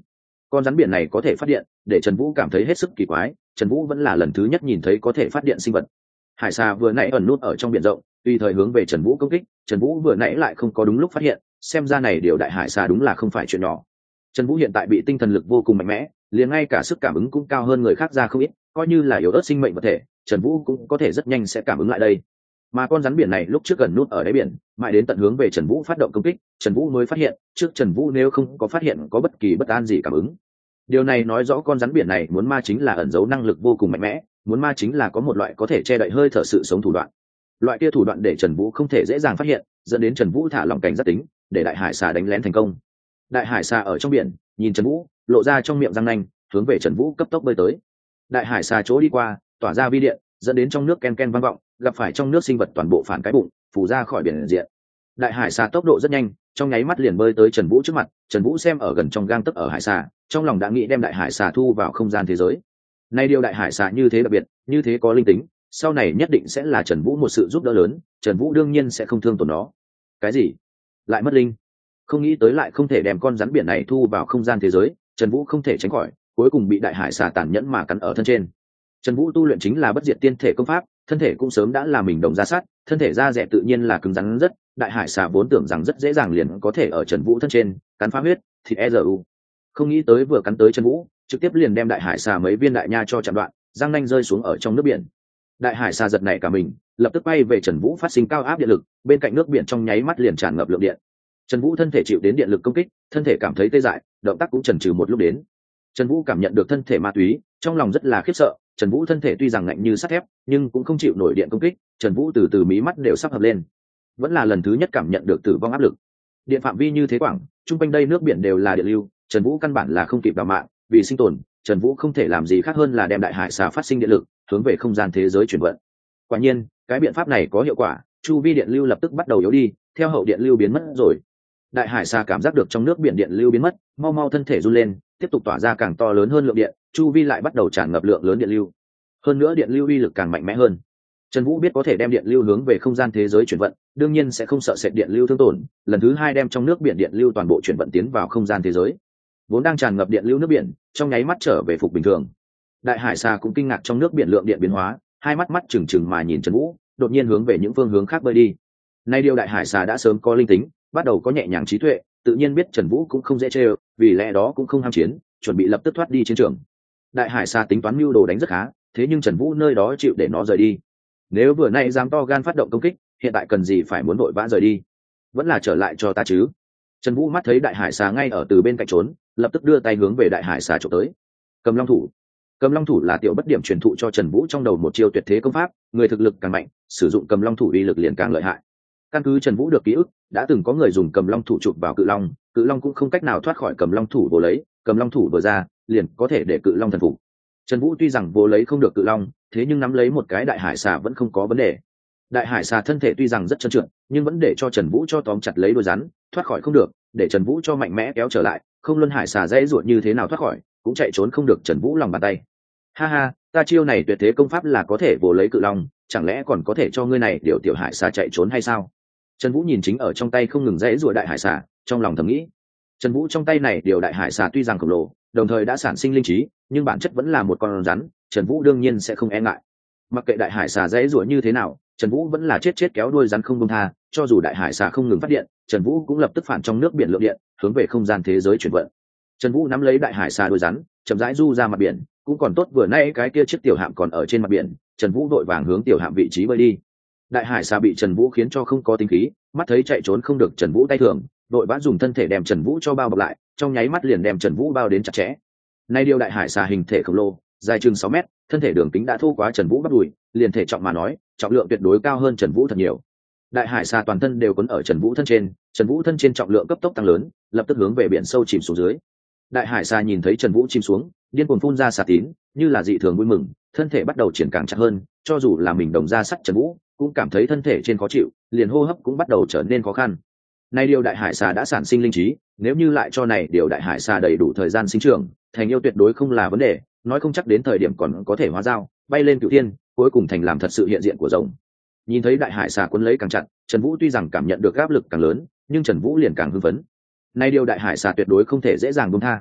con rắn biển này có thể phát điện, để Trần Vũ cảm thấy hết sức kỳ quái. Trần Vũ vẫn là lần thứ nhất nhìn thấy có thể phát điện sinh vật. Hải xà vừa nãy ẩn nút ở trong biển rộng, tùy thời hướng về Trần Vũ công kích. Trần Vũ vừa nãy lại không có đúng lúc phát hiện, xem ra này điều đại hải xà đúng là không phải chuyện nhỏ. Trần Vũ hiện tại bị tinh thần lực vô cùng mạnh mẽ, liền ngay cả sức cảm ứng cũng cao hơn người khác ra không ít, coi như là yếu ớt sinh mệnh vật thể, Trần Vũ cũng có thể rất nhanh sẽ cảm ứng lại đây. Mà con rắn biển này lúc trước gần nút ở đáy biển, mãi đến tận hướng về Trần Vũ phát động công kích, Trần Vũ mới phát hiện, trước Trần Vũ nếu không có phát hiện có bất kỳ bất an gì cảm ứng. Điều này nói rõ con rắn biển này muốn ma chính là ẩn giấu năng lực vô cùng mạnh mẽ, muốn ma chính là có một loại có thể che đậy hơi thở sự sống thủ đoạn. Loại kia thủ đoạn để Trần Vũ không thể dễ dàng phát hiện, dẫn đến Trần Vũ thả lỏng cảnh giác tính, để đại hải xà đánh lén thành công. Đại hải xà ở trong biển, nhìn Trần Vũ, lộ ra trong miệng răng nanh, hướng về Trần Vũ cấp tốc bơi tới. Đại hải xà chỗ đi qua, tỏa ra vi điện, dẫn đến trong nước ken ken vang vọng, gặp phải trong nước sinh vật toàn bộ phản cái bụng, phù ra khỏi biển diện. Đại hải xà tốc độ rất nhanh, trong nháy mắt liền bơi tới Trần Vũ trước mặt. Trần Vũ xem ở gần trong gang tấc ở hải xà, trong lòng đã nghĩ đem đại hải xà thu vào không gian thế giới. Nay điều đại hải xà như thế đặc biệt, như thế có linh tính, sau này nhất định sẽ là Trần Vũ một sự giúp đỡ lớn, Trần Vũ đương nhiên sẽ không thương tổn nó. Cái gì? Lại mất linh? Không nghĩ tới lại không thể đem con rắn biển này thu vào không gian thế giới, Trần Vũ không thể tránh khỏi, cuối cùng bị đại hải xà tàn nhẫn mà cắn ở thân trên. Trần Vũ tu luyện chính là bất diệt tiên thể công pháp, thân thể cũng sớm đã là mình đồng ra sát, thân thể da rẻ tự nhiên là cứng rắn rất, đại hải xà vốn tưởng rằng rất dễ dàng liền có thể ở Trần Vũ thân trên cắn phá huyết, thịt ezu. Không nghĩ tới vừa cắn tới Trần Vũ, trực tiếp liền đem đại hải xà mấy viên đại nha cho chặn đoạn, răng nanh rơi xuống ở trong nước biển. Đại hải xà giật nảy cả mình, lập tức bay về Trần Vũ phát sinh cao áp điện lực, bên cạnh nước biển trong nháy mắt liền tràn ngập lượng điện. Trần Vũ thân thể chịu đến điện lực công kích, thân thể cảm thấy tê dại, động tác cũng chần chừ một lúc đến. Trần Vũ cảm nhận được thân thể ma túy, trong lòng rất là khiếp sợ. Trần Vũ thân thể tuy rằng lạnh như sắt thép, nhưng cũng không chịu nổi điện công kích. Trần Vũ từ từ mí mắt đều sắp hợp lên, vẫn là lần thứ nhất cảm nhận được tử vong áp lực. Điện phạm vi như thế quảng, trung quanh đây nước biển đều là điện lưu, Trần Vũ căn bản là không kịp đào mạng, vì sinh tồn, Trần Vũ không thể làm gì khác hơn là đem đại hải xà phát sinh điện lực hướng về không gian thế giới chuyển vận. Quả nhiên, cái biện pháp này có hiệu quả, chu vi điện lưu lập tức bắt đầu yếu đi, theo hậu điện lưu biến mất rồi. Đại hải xà cảm giác được trong nước biển điện lưu biến mất, mau mau thân thể run lên, tiếp tục tỏa ra càng to lớn hơn lượng điện, chu vi lại bắt đầu tràn ngập lượng lớn điện lưu. Hơn nữa điện lưu uy lực càng mạnh mẽ hơn. Trần Vũ biết có thể đem điện lưu hướng về không gian thế giới chuyển vận, đương nhiên sẽ không sợ sệt điện lưu thương tổn, lần thứ hai đem trong nước biển điện lưu toàn bộ chuyển vận tiến vào không gian thế giới. Vốn đang tràn ngập điện lưu nước biển, trong nháy mắt trở về phục bình thường. Đại hải xà cũng kinh ngạc trong nước biển lượng điện biến hóa, hai mắt mắt trừng trừng mà nhìn Trần Vũ, đột nhiên hướng về những phương hướng khác bơi đi. Nay điều đại hải xà đã sớm có linh tính, bắt đầu có nhẹ nhàng trí tuệ, tự nhiên biết Trần Vũ cũng không dễ chơi, vì lẽ đó cũng không ham chiến, chuẩn bị lập tức thoát đi chiến trường. Đại hải xà tính toán mưu đồ đánh rất khá, thế nhưng Trần Vũ nơi đó chịu để nó rời đi. Nếu vừa nay dám to gan phát động công kích, hiện tại cần gì phải muốn vội vã rời đi, vẫn là trở lại cho ta chứ. Trần Vũ mắt thấy đại hải xà ngay ở từ bên cạnh trốn, lập tức đưa tay hướng về đại hải xà chụp tới. Cầm long thủ. Cầm long thủ là tiểu bất điểm truyền thụ cho Trần Vũ trong đầu một chiêu tuyệt thế công pháp, người thực lực càng mạnh, sử dụng cầm long thủ uy lực liền càng lợi hại. Căn cứ Trần Vũ được ký ức, đã từng có người dùng cầm long thủ chụp vào cự long cũng không cách nào thoát khỏi cầm long thủ vô lấy, cầm long thủ vừa ra, liền có thể để cự long thần phục. Trần Vũ tuy rằng vô lấy không được cự long, thế nhưng nắm lấy một cái đại hải xà vẫn không có vấn đề. Đại hải xà thân thể tuy rằng rất trơn trượt, nhưng vẫn để cho Trần Vũ cho tóm chặt lấy đuôi rắn, thoát khỏi không được, để Trần Vũ cho mạnh mẽ kéo trở lại, không luân hải xà dễ ruột như thế nào thoát khỏi, cũng chạy trốn không được Trần Vũ lòng bàn tay. Ha ha, ta chiêu này tuyệt thế công pháp là có thể vô lấy cự long, chẳng lẽ còn có thể cho ngươi này điều tiểu hải xà chạy trốn hay sao? Trần Vũ nhìn chính ở trong tay không ngừng dễ ruột đại hải xà, trong lòng thầm nghĩ. Trần Vũ trong tay này điều đại hải xà tuy rằng khổng lồ, đồng thời đã sản sinh linh trí, nhưng bản chất vẫn là một con rắn, Trần Vũ đương nhiên sẽ không e ngại. Mặc kệ đại hải xà dễ ruột như thế nào, Trần Vũ vẫn là chết kéo đuôi rắn không buông tha, cho dù đại hải xà không ngừng phát điện, Trần Vũ cũng lập tức phản trong nước biển lượng điện, hướng về không gian thế giới chuyển vận. Trần Vũ nắm lấy đại hải xà đuôi rắn, chậm rãi du ra mặt biển, cũng còn tốt vừa nay cái kia chiếc tiểu hạm còn ở trên mặt biển, Trần Vũ vội vàng hướng tiểu hạm vị trí bơi đi. Đại hải xà bị Trần Vũ khiến cho không có tính khí, mắt thấy chạy trốn không được Trần Vũ tay thường, vội vã dùng thân thể đem Trần Vũ cho bao bọc lại, trong nháy mắt liền đem Trần Vũ bao đến chặt chẽ. Nay điều đại hải xà hình thể khổng lồ, dài chừng 6 mét, thân thể đường kính đã thô quá Trần Vũ bắt đùi, liền thể trọng mà nói, trọng lượng tuyệt đối cao hơn Trần Vũ thật nhiều. Đại hải xà toàn thân đều quấn ở Trần Vũ thân trên, Trần Vũ thân trên trọng lượng cấp tốc tăng lớn, lập tức hướng về biển sâu chìm xuống dưới. Đại hải xà nhìn thấy Trần Vũ chìm xuống, điên cuồng phun ra xà tín, như là dị thường vui mừng, thân thể bắt đầu triển càng chặt hơn, cho dù là mình đồng ra sắt Trần Vũ, cũng cảm thấy thân thể trên khó chịu, liền hô hấp cũng bắt đầu trở nên khó khăn. Nay điều đại hải xà đã sản sinh linh trí, nếu như lại cho này điều đại hải xà đầy đủ thời gian sinh trưởng, thành yêu tuyệt đối không là vấn đề, nói không chắc đến thời điểm còn có thể hóa dao, bay lên cửu thiên, cuối cùng thành làm thật sự hiện diện của rồng. Nhìn thấy đại hải xà quấn lấy càng chặt, Trần Vũ tuy rằng cảm nhận được áp lực càng lớn, nhưng Trần Vũ liền càng hưng phấn. Nay điều đại hải xà tuyệt đối không thể dễ dàng buông tha.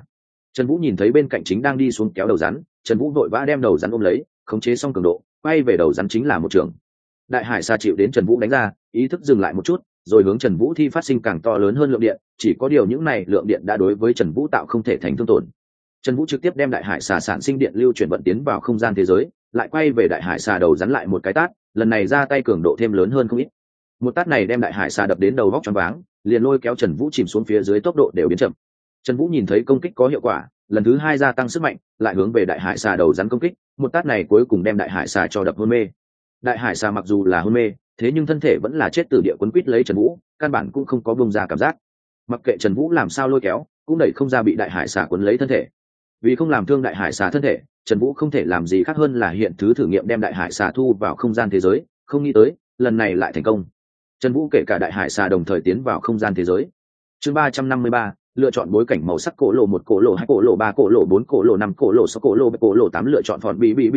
Trần Vũ nhìn thấy bên cạnh chính đang đi xuống kéo đầu rắn, Trần Vũ vội vã đem đầu rắn ôm lấy, khống chế xong cường độ, quay về đầu rắn chính là một trường. Đại hải xà chịu đến Trần Vũ đánh ra, ý thức dừng lại một chút, rồi hướng Trần Vũ thi phát sinh càng to lớn hơn lượng điện, chỉ có điều những này lượng điện đã đối với Trần Vũ tạo không thể thành thương tổn. Trần Vũ trực tiếp đem đại hải xà sản sinh điện lưu chuyển vận tiến vào không gian thế giới, lại quay về đại hải xà đầu rắn lại một cái tát, lần này ra tay cường độ thêm lớn hơn không ít. Một tát này đem đại hải xà đập đến đầu vóc choáng váng, liền lôi kéo Trần Vũ chìm xuống phía dưới, tốc độ đều biến chậm. Trần Vũ nhìn thấy công kích có hiệu quả, lần thứ hai gia tăng sức mạnh, lại hướng về đại hải xà đầu rắn công kích, một tát này cuối cùng đem đại hải xà cho đập hôn mê. Đại hải xà mặc dù là hôn mê, thế nhưng thân thể vẫn là chết từ địa quấn quýt lấy Trần Vũ, căn bản cũng không có bung ra cảm giác. Mặc kệ Trần Vũ làm sao lôi kéo, cũng đẩy không ra bị đại hải xà quấn lấy thân thể. Vì không làm thương đại hải xà thân thể, Trần Vũ không thể làm gì khác hơn là hiện thứ thử nghiệm đem đại hải xà thu vào không gian thế giới, không nghĩ tới lần này lại thành công. Trần Vũ kể cả đại hải xà đồng thời tiến vào không gian thế giới. Chương 353, lựa chọn bối cảnh màu sắc: cổ lộ 1, cổ lộ 2, cổ lộ 3, cổ lộ 4, cổ lộ 5, cổ lộ 6, cổ lộ 8. Lựa chọn phòn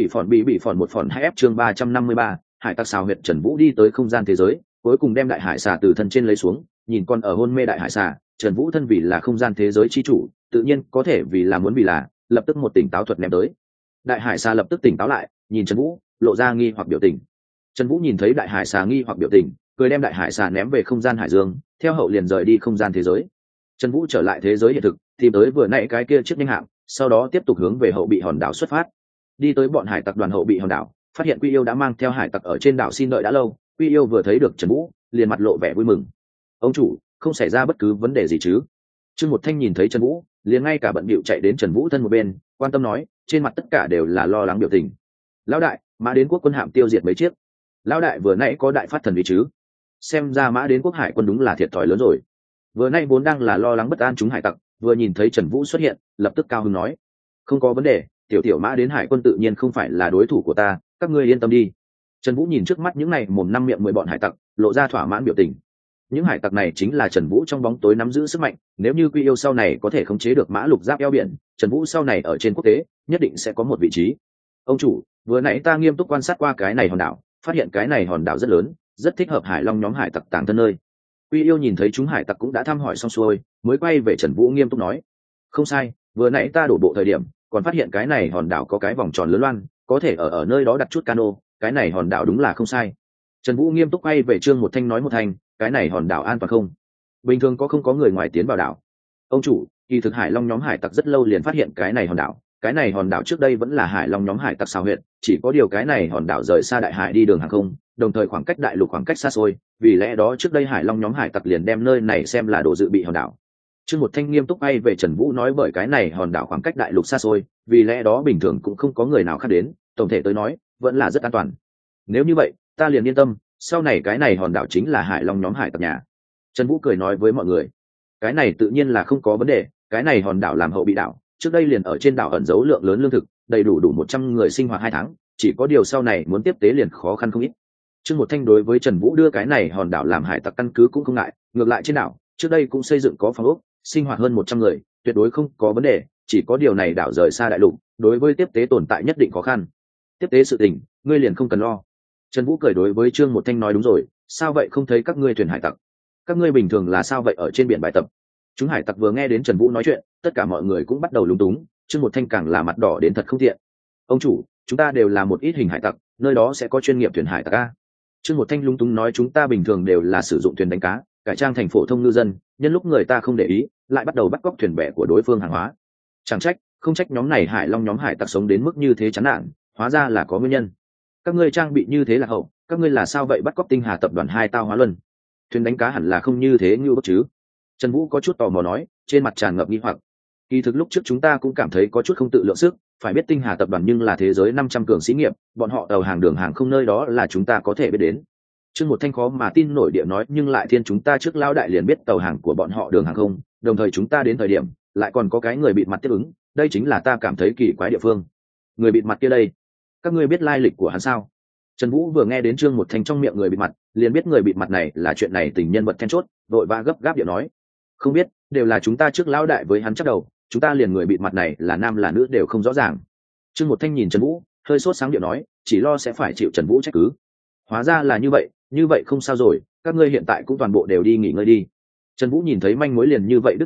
bị phòn 1 phòn 2 F. Chương 353, hải tặc xào huyệt. Trần Vũ đi tới không gian thế giới, cuối cùng đem đại hải xà từ thân trên lấy xuống, nhìn con ở hôn mê đại hải xà, Trần Vũ thân vì là không gian thế giới chi chủ, tự nhiên có thể vì là muốn vì là, lập tức một tỉnh táo thuật ném tới. Đại hải xà lập tức tỉnh táo lại, nhìn Trần Vũ, lộ ra nghi hoặc biểu tình. Trần Vũ nhìn thấy đại hải xà nghi hoặc biểu tình, cười đem đại hải xà ném về không gian hải dương, theo hậu liền rời đi không gian thế giới. Trần Vũ trở lại thế giới hiện thực, tìm tới vừa nãy cái kia chiếc nhanh hạm, sau đó tiếp tục hướng về hậu bị hòn đảo xuất phát. Đi tới bọn hải tặc đoàn hậu bị hòn đảo, phát hiện Quy Yêu đã mang theo hải tặc ở trên đảo xin đợi đã lâu. Quy Yêu vừa thấy được Trần Vũ, liền mặt lộ vẻ vui mừng. Ông chủ, không xảy ra bất cứ vấn đề gì chứ? Trương Một Thanh nhìn thấy Trần Vũ, liền ngay cả bận bịu chạy đến Trần Vũ thân một bên, quan tâm nói, trên mặt tất cả đều là lo lắng biểu tình. Lão đại, Mã Đến Quốc quân hạm tiêu diệt mấy chiếc. Lão đại vừa nãy có đại phát thần uy chứ? Xem ra Mã Đến Quốc hải quân đúng là thiệt thòi lớn rồi. Vừa nay vốn đang là lo lắng bất an chúng hải tặc, vừa nhìn thấy Trần Vũ xuất hiện, lập tức cao hứng nói, không có vấn đề, tiểu Mã đến hải quân tự nhiên không phải là đối thủ của ta, các ngươi yên tâm đi. Trần Vũ nhìn trước mắt những này mồm năm miệng 10 bọn hải tặc, lộ ra thỏa mãn biểu tình. Những hải tặc này chính là Trần Vũ trong bóng tối nắm giữ sức mạnh, nếu như Quy Yêu sau này có thể khống chế được Mã Lục Giáp eo biển, Trần Vũ sau này ở trên quốc tế nhất định sẽ có một vị trí. Ông chủ, vừa nãy ta nghiêm túc quan sát qua cái này hòn đảo, phát hiện cái này hòn đảo rất lớn, rất thích hợp Hải Long nhóm hải tặc tàng thân nơi. Quy Yêu nhìn thấy chúng hải tặc cũng đã thăm hỏi xong xuôi, mới quay về Trần Vũ nghiêm túc nói, không sai, vừa nãy ta đổ bộ thời điểm còn phát hiện cái này hòn đảo có cái vòng tròn lớn loan, có thể ở nơi đó đặt chút cano, cái này hòn đảo đúng là không sai. Trần Vũ nghiêm túc quay về Trương Một Thanh nói một thanh, cái này hòn đảo an toàn không? Bình thường không có người ngoài tiến vào đảo. Ông chủ, kỳ thực Hải Long nhóm hải tặc rất lâu liền phát hiện cái này hòn đảo, cái này hòn đảo trước đây vẫn là Hải Long nhóm hải tặc xào huyệt, chỉ có điều cái này hòn đảo rời xa đại hải đi đường hàng không, đồng thời khoảng cách đại lục khoảng cách xa xôi, vì lẽ đó trước đây Hải Long nhóm hải tặc liền đem nơi này xem là đồ dự bị hòn đảo. Trương Một Thanh nghiêm túc bay về Trần Vũ nói, bởi cái này hòn đảo khoảng cách đại lục xa xôi, vì lẽ đó bình thường cũng không có người nào khác đến, tổng thể tới nói vẫn là rất an toàn. Nếu như vậy, ta liền yên tâm, sau này cái này hòn đảo chính là Hải Long nhóm hải tặc nhà. Trần Vũ cười nói với mọi người, cái này tự nhiên là không có vấn đề, cái này hòn đảo làm hậu bị đảo, trước đây liền ở trên đảo ẩn giấu lượng lớn lương thực, đầy đủ 100 người sinh hoạt 2 tháng, chỉ có điều sau này muốn tiếp tế liền khó khăn không ít. Trương Một Thanh đối với Trần Vũ đưa cái này hòn đảo làm hải tặc căn cứ cũng không ngại, ngược lại trên đảo trước đây cũng xây dựng có phòng ốc, sinh hoạt hơn 100 người, tuyệt đối không có vấn đề, chỉ có điều này đảo rời xa đại lục, đối với tiếp tế tồn tại nhất định khó khăn. Tiếp tế sự tình, ngươi liền không cần lo. Trần Vũ cười đối với Trương Một Thanh nói, đúng rồi, sao vậy không thấy các ngươi thuyền hải tặc? Các ngươi bình thường là sao vậy ở trên biển bài tập? Chúng hải tặc vừa nghe đến Trần Vũ nói chuyện, tất cả mọi người cũng bắt đầu lúng túng, Trương Một Thanh càng là mặt đỏ đến thật không tiện. Ông chủ, chúng ta đều là một ít hình hải tặc, nơi đó sẽ có chuyên nghiệp thuyền hải tặc a. Trương Một Thanh lúng túng nói, chúng ta bình thường đều là sử dụng thuyền đánh cá, cải trang thành phổ thông ngư dân, nhân lúc người ta không để ý, lại bắt đầu bắt cóc thuyền bè của đối phương hàng hóa. Chẳng trách, không trách nhóm này Hải Long nhóm hải tặc sống đến mức như thế chán nản, hóa ra là có nguyên nhân. Các ngươi trang bị như thế là hậu, các ngươi là sao vậy bắt cóc Tinh Hà tập đoàn 2 tao hóa luân? Thuyền đánh cá hẳn là không như thế như bất chứ? Trần Vũ có chút tò mò nói, trên mặt tràn ngập nghi hoặc. Kỳ thực lúc trước chúng ta cũng cảm thấy có chút không tự lượng sức, phải biết Tinh Hà tập đoàn nhưng là thế giới 500 cường xí nghiệp, bọn họ tàu hàng đường hàng không nơi đó là chúng ta có thể biết đến. Trương Một Thanh khó mà tin nổi địa nói, nhưng lại thiên chúng ta trước lão đại liền biết tàu hàng của bọn họ đường hàng không, đồng thời chúng ta đến thời điểm lại còn có cái người bịt mặt tiếp ứng, đây chính là ta cảm thấy kỳ quái địa phương. Người bịt mặt kia đây, các ngươi biết lai lịch của hắn sao? Trần Vũ vừa nghe đến Trương Một Thanh trong miệng người bịt mặt, liền biết người bịt mặt này là chuyện này tình nhân vật then chốt, vội vã gấp gáp điệu nói, không biết, đều là chúng ta trước lão đại với hắn chắc đầu, chúng ta liền người bịt mặt này là nam là nữ đều không rõ ràng. Trương Một Thanh nhìn Trần Vũ, hơi sốt sáng điệu nói, chỉ lo sẽ phải chịu Trần Vũ trách cứ. Hóa ra là như vậy không sao rồi, các ngươi hiện tại cũng toàn bộ đều đi nghỉ ngơi đi. Trần Vũ nhìn thấy manh mối liền như vậy đứt đoạn mất,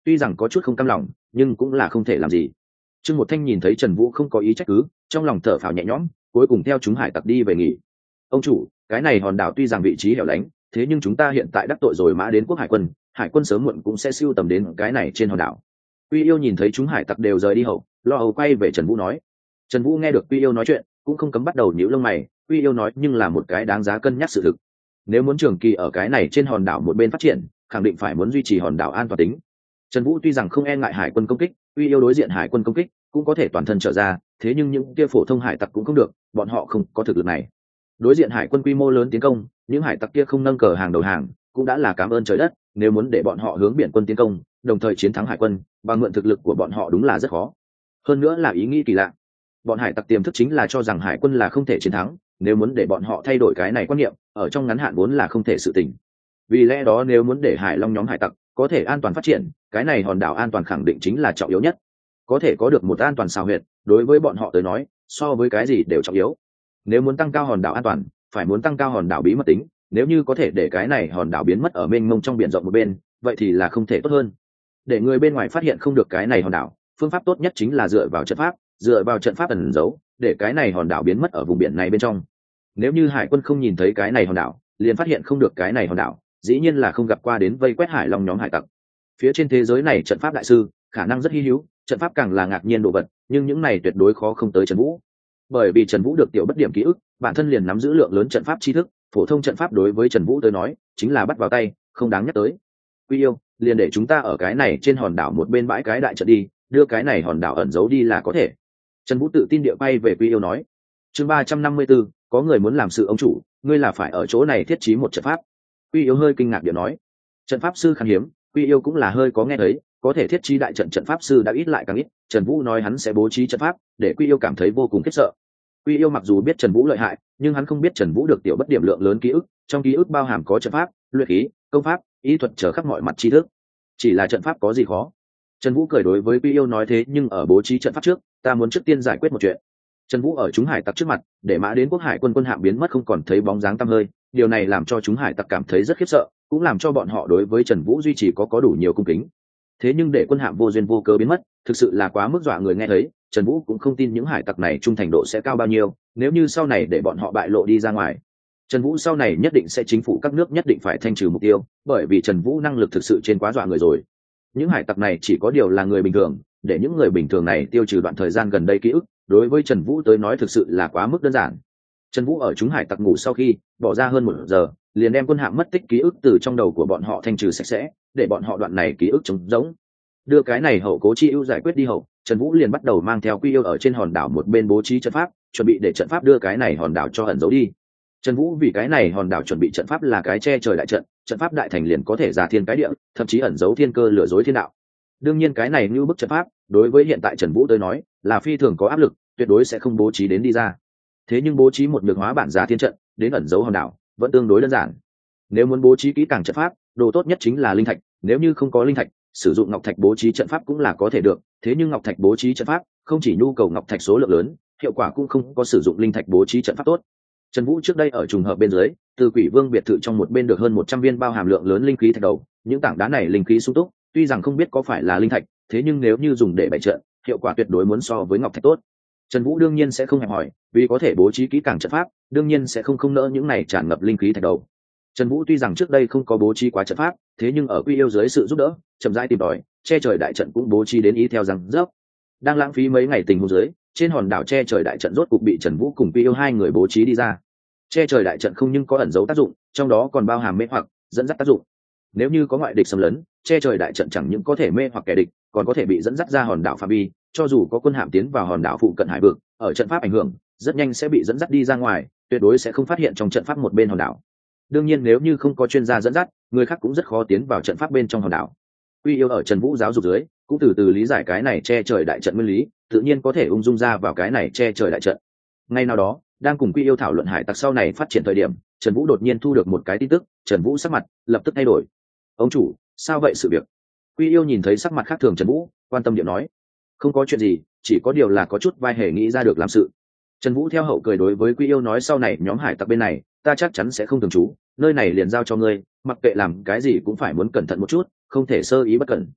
tuy rằng có chút không cam lòng nhưng cũng là không thể làm gì. Trương Một Thanh nhìn thấy Trần Vũ không có ý trách cứ, trong lòng thở phào nhẹ nhõm, cuối cùng theo chúng hải tặc đi về nghỉ. Ông chủ, cái này hòn đảo tuy rằng vị trí hẻo lánh, thế nhưng chúng ta hiện tại đắc tội rồi Mã Đến quốc hải quân sớm muộn cũng sẽ siêu tầm đến cái này trên hòn đảo. Quy Yêu nhìn thấy chúng hải tặc đều rời đi hậu, lo âu quay về Trần Vũ nói. Trần Vũ nghe được Quy Yêu nói chuyện, cũng không cấm bắt đầu nhíu lông mày. Quy Yêu nói nhưng là một cái đáng giá cân nhắc sự thực. Nếu muốn trường kỳ ở cái này trên hòn đảo một bên phát triển, khẳng định phải muốn duy trì hòn đảo an toàn tính. Trần Vũ tuy rằng không e ngại hải quân công kích, Quy Yêu đối diện hải quân công kích cũng có thể toàn thân trở ra, thế nhưng những kia phổ thông hải tặc cũng không được, bọn họ không có thực lực này. Đối diện hải quân quy mô lớn tiến công, những hải tặc kia không nâng cờ hàng đầu hàng, cũng đã là cảm ơn trời đất. Nếu muốn để bọn họ hướng biển quân tiến công, đồng thời chiến thắng hải quân, bằng mượn thực lực của bọn họ đúng là rất khó. Hơn nữa là ý nghĩ kỳ lạ. Bọn hải tặc tiềm thức chính là cho rằng hải quân là không thể chiến thắng, nếu muốn để bọn họ thay đổi cái này quan niệm, ở trong ngắn hạn vốn là không thể sự tình. Vì lẽ đó nếu muốn để Hải Long nhóm hải tặc có thể an toàn phát triển, cái này hòn đảo an toàn khẳng định chính là trọng yếu nhất. Có thể có được một an toàn xào huyệt, đối với bọn họ tới nói, so với cái gì đều trọng yếu. Nếu muốn tăng cao hòn đảo an toàn, phải muốn tăng cao hòn đảo bí mật tính, nếu như có thể để cái này hòn đảo biến mất ở mênh mông trong biển rộng một bên, vậy thì là không thể tốt hơn. Để người bên ngoài phát hiện không được cái này hòn đảo, phương pháp tốt nhất chính là dựa vào trận pháp ẩn giấu, để cái này hòn đảo biến mất ở vùng biển này bên trong. Nếu như hải quân không nhìn thấy cái này hòn đảo, liền phát hiện không được cái này hòn đảo, dĩ nhiên là không gặp qua đến vây quét Hải Long nhóm hải tặc. Phía trên thế giới này trận pháp đại sư khả năng rất hi hữu, trận pháp càng là ngạc nhiên đồ vật, nhưng những này tuyệt đối khó không tới Trần Vũ. Bởi vì Trần Vũ được tiểu bất điểm ký ức, bản thân liền nắm giữ lượng lớn trận pháp tri thức, phổ thông trận pháp đối với Trần Vũ tới nói chính là bắt vào tay, không đáng nhắc tới. Quy Yêu, liền để chúng ta ở cái này trên hòn đảo một bên bãi cái đại trận đi, đưa cái này hòn đảo ẩn giấu đi là có thể. Trần Vũ tự tin địa bay về Quy Yêu nói. Chương 354, có người muốn làm sự ông chủ, ngươi là phải ở chỗ này thiết trí một trận pháp. Quy Yêu hơi kinh ngạc địa nói. Trận pháp sư khan hiếm, Quy Yêu cũng là hơi có nghe thấy, có thể thiết trí đại trận trận pháp sư đã ít lại càng ít. Trần Vũ nói hắn sẽ bố trí trận pháp, để Quy Yêu cảm thấy vô cùng khiếp sợ. Quy Yêu mặc dù biết Trần Vũ lợi hại, nhưng hắn không biết Trần Vũ được tiểu bất điểm lượng lớn ký ức, trong ký ức bao hàm có trận pháp, luyện khí, công pháp, y thuật trở khắp mọi mặt tri thức. Chỉ là trận pháp có gì khó? Trần Vũ cười đối với Quy Yêu nói thế nhưng ở bố trí trận pháp trước, ta muốn trước tiên giải quyết một chuyện. Trần Vũ ở chúng hải tặc trước mặt, để Mã Đến quốc hải quân quân hạm biến mất không còn thấy bóng dáng tăm hơi, điều này làm cho chúng hải tặc cảm thấy rất khiếp sợ, cũng làm cho bọn họ đối với Trần Vũ duy trì có đủ nhiều cung kính. Thế nhưng để quân hạm vô duyên vô cớ biến mất, thực sự là quá mức dọa người nghe thấy, Trần Vũ cũng không tin những hải tặc này trung thành độ sẽ cao bao nhiêu, nếu như sau này để bọn họ bại lộ đi ra ngoài. Trần Vũ sau này nhất định sẽ chính phủ các nước nhất định phải thanh trừ mục tiêu, bởi vì Trần Vũ năng lực thực sự trên quá dọa người rồi. Những hải tặc này chỉ có điều là người bình thường, để những người bình thường này tiêu trừ đoạn thời gian gần đây ký ức, đối với Trần Vũ tới nói thực sự là quá mức đơn giản. Trần Vũ ở chúng hải tặc ngủ sau khi bỏ ra hơn 1 giờ, liền đem quân hạm mất tích ký ức từ trong đầu của bọn họ thanh trừ sạch sẽ, để bọn họ đoạn này ký ức trống rỗng. Đưa cái này hậu cố chi ưu giải quyết đi hậu, Trần Vũ liền bắt đầu mang theo Quy Yêu ở trên hòn đảo một bên bố trí trận pháp, chuẩn bị để trận pháp đưa cái này hòn đảo cho ẩn giấu đi. Trần Vũ vì cái này hòn đảo chuẩn bị trận pháp là cái che trời đại trận, trận pháp đại thành liền có thể giả thiên cái địa, thậm chí ẩn giấu thiên cơ lừa dối thiên đạo. Đương nhiên cái này như bức trận pháp, đối với hiện tại Trần Vũ tới nói, là phi thường có áp lực, tuyệt đối sẽ không bố trí đến đi ra. Thế nhưng bố trí một nhược hóa bản giả thiên trận, đến ẩn giấu hòn đảo, vẫn tương đối đơn giản. Nếu muốn bố trí kỹ càng trận pháp, đồ tốt nhất chính là linh thạch, nếu như không có linh thạch, sử dụng ngọc thạch bố trí trận pháp cũng là có thể được, thế nhưng ngọc thạch bố trí trận pháp, không chỉ nhu cầu ngọc thạch số lượng lớn, hiệu quả cũng không có sử dụng linh thạch bố trí trận pháp tốt. Trần Vũ trước đây ở trùng hợp bên dưới, từ Quỷ Vương biệt thự trong một bên được hơn 100 viên bao hàm lượng lớn linh khí thạch đầu, những tảng đá này linh khí sung túc, tuy rằng không biết có phải là linh thạch, thế nhưng nếu như dùng để bày trận, hiệu quả tuyệt đối muốn so với ngọc thạch tốt. Trần Vũ đương nhiên sẽ không hẹp hỏi, vì có thể bố trí kỹ càng trận pháp, đương nhiên sẽ không nỡ những này tràn ngập linh khí thạch đầu. Trần Vũ tuy rằng trước đây không có bố trí quá trận pháp, thế nhưng ở Quy Yêu dưới sự giúp đỡ, chậm rãi tìm tòi, che trời đại trận cũng bố trí đến ý theo rằng dốc. Đang lãng phí mấy ngày tình huống dưới, trên hòn đảo che trời đại trận rốt cục bị Trần Vũ cùng Quy Yêu hai người bố trí đi ra. Che trời đại trận không nhưng có ẩn dấu tác dụng, trong đó còn bao hàm mê hoặc, dẫn dắt tác dụng. Nếu như có ngoại địch xâm lấn, che trời đại trận chẳng những có thể mê hoặc kẻ địch, còn có thể bị dẫn dắt ra hòn đảo phạm vi, cho dù có quân hạm tiến vào hòn đảo phụ cận hải vực, ở trận pháp ảnh hưởng, rất nhanh sẽ bị dẫn dắt đi ra ngoài, tuyệt đối sẽ không phát hiện trong trận pháp một bên hòn đảo. Đương nhiên nếu như không có chuyên gia dẫn dắt, người khác cũng rất khó tiến vào trận pháp bên trong hòn đảo. Quy Yêu ở Trần Vũ giáo dục dưới, cũng từ từ lý giải cái này che trời đại trận nguyên lý, tự nhiên có thể ung dung ra vào cái này che trời đại trận. Ngay nào đó, đang cùng Quy Yêu thảo luận hải tặc sau này phát triển thời điểm, Trần Vũ đột nhiên thu được một cái tin tức, Trần Vũ sắc mặt lập tức thay đổi. Ông chủ, sao vậy sự việc? Quy Yêu nhìn thấy sắc mặt khác thường Trần Vũ, quan tâm điệu nói. Không có chuyện gì, chỉ có điều là có chút vai hề nghĩ ra được làm sự. Trần Vũ theo hậu cười đối với Quy Yêu nói sau này nhóm hải tặc bên này, ta chắc chắn sẽ không thường trú, nơi này liền giao cho ngươi, mặc kệ làm cái gì cũng phải muốn cẩn thận một chút, không thể sơ ý bất cẩn.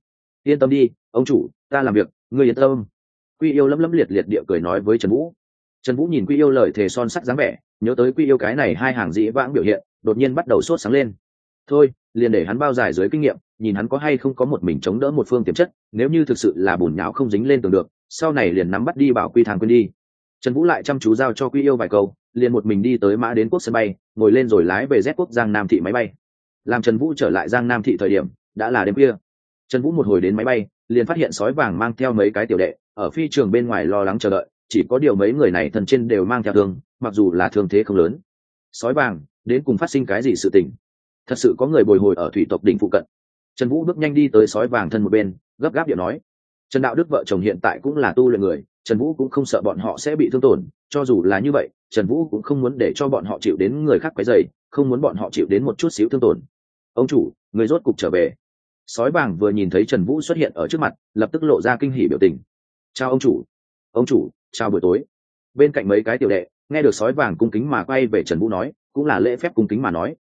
yên tâm đi ông chủ, ta làm việc ngươi yên tâm. Quy Yêu lấm lấm liệt liệt địa cười nói với Trần Vũ. Trần Vũ nhìn Quy Yêu lời thề son sắt dáng vẻ, nhớ tới Quy Yêu cái này hai hàng dĩ vãng biểu hiện, đột nhiên bắt đầu sốt sáng lên. Thôi, liền để hắn bao giải dưới kinh nghiệm, nhìn hắn có hay không có một mình chống đỡ một phương tiềm chất, nếu như thực sự là bùn nhão không dính lên tường được, sau này liền nắm bắt đi bảo Quy Thang quên đi. Trần Vũ lại chăm chú giao cho Quy Yêu vài câu, liền một mình đi tới Mã Đến Quốc sân bay, ngồi lên rồi lái về Z quốc Giang Nam thị máy bay. Làm Trần Vũ trở lại Giang Nam thị thời điểm, đã là đêm khuya. Trần Vũ một hồi đến máy bay, liền phát hiện sói vàng mang theo mấy cái tiểu đệ, ở phi trường bên ngoài lo lắng chờ đợi, chỉ có điều mấy người này thân trên đều mang theo thương, mặc dù là thương thế không lớn. Sói vàng, đến cùng phát sinh cái gì sự tình? Thật sự có người bồi hồi ở thủy tộc đỉnh phụ cận. Trần Vũ bước nhanh đi tới sói vàng thân một bên, gấp gáp điệu nói. Trần Đạo Đức vợ chồng hiện tại cũng là tu luyện người, Trần Vũ cũng không sợ bọn họ sẽ bị thương tổn, cho dù là như vậy, Trần Vũ cũng không muốn để cho bọn họ chịu đến người khác quấy rầy, không muốn bọn họ chịu đến một chút xíu thương tổn. Ông chủ, người rốt cục trở về. Sói vàng vừa nhìn thấy Trần Vũ xuất hiện ở trước mặt, lập tức lộ ra kinh hỉ biểu tình. Chào ông chủ. Ông chủ, chào buổi tối. Bên cạnh mấy cái tiểu đệ, nghe được sói vàng cung kính mà quay về Trần Vũ nói, cũng là lễ phép cung kính mà nói.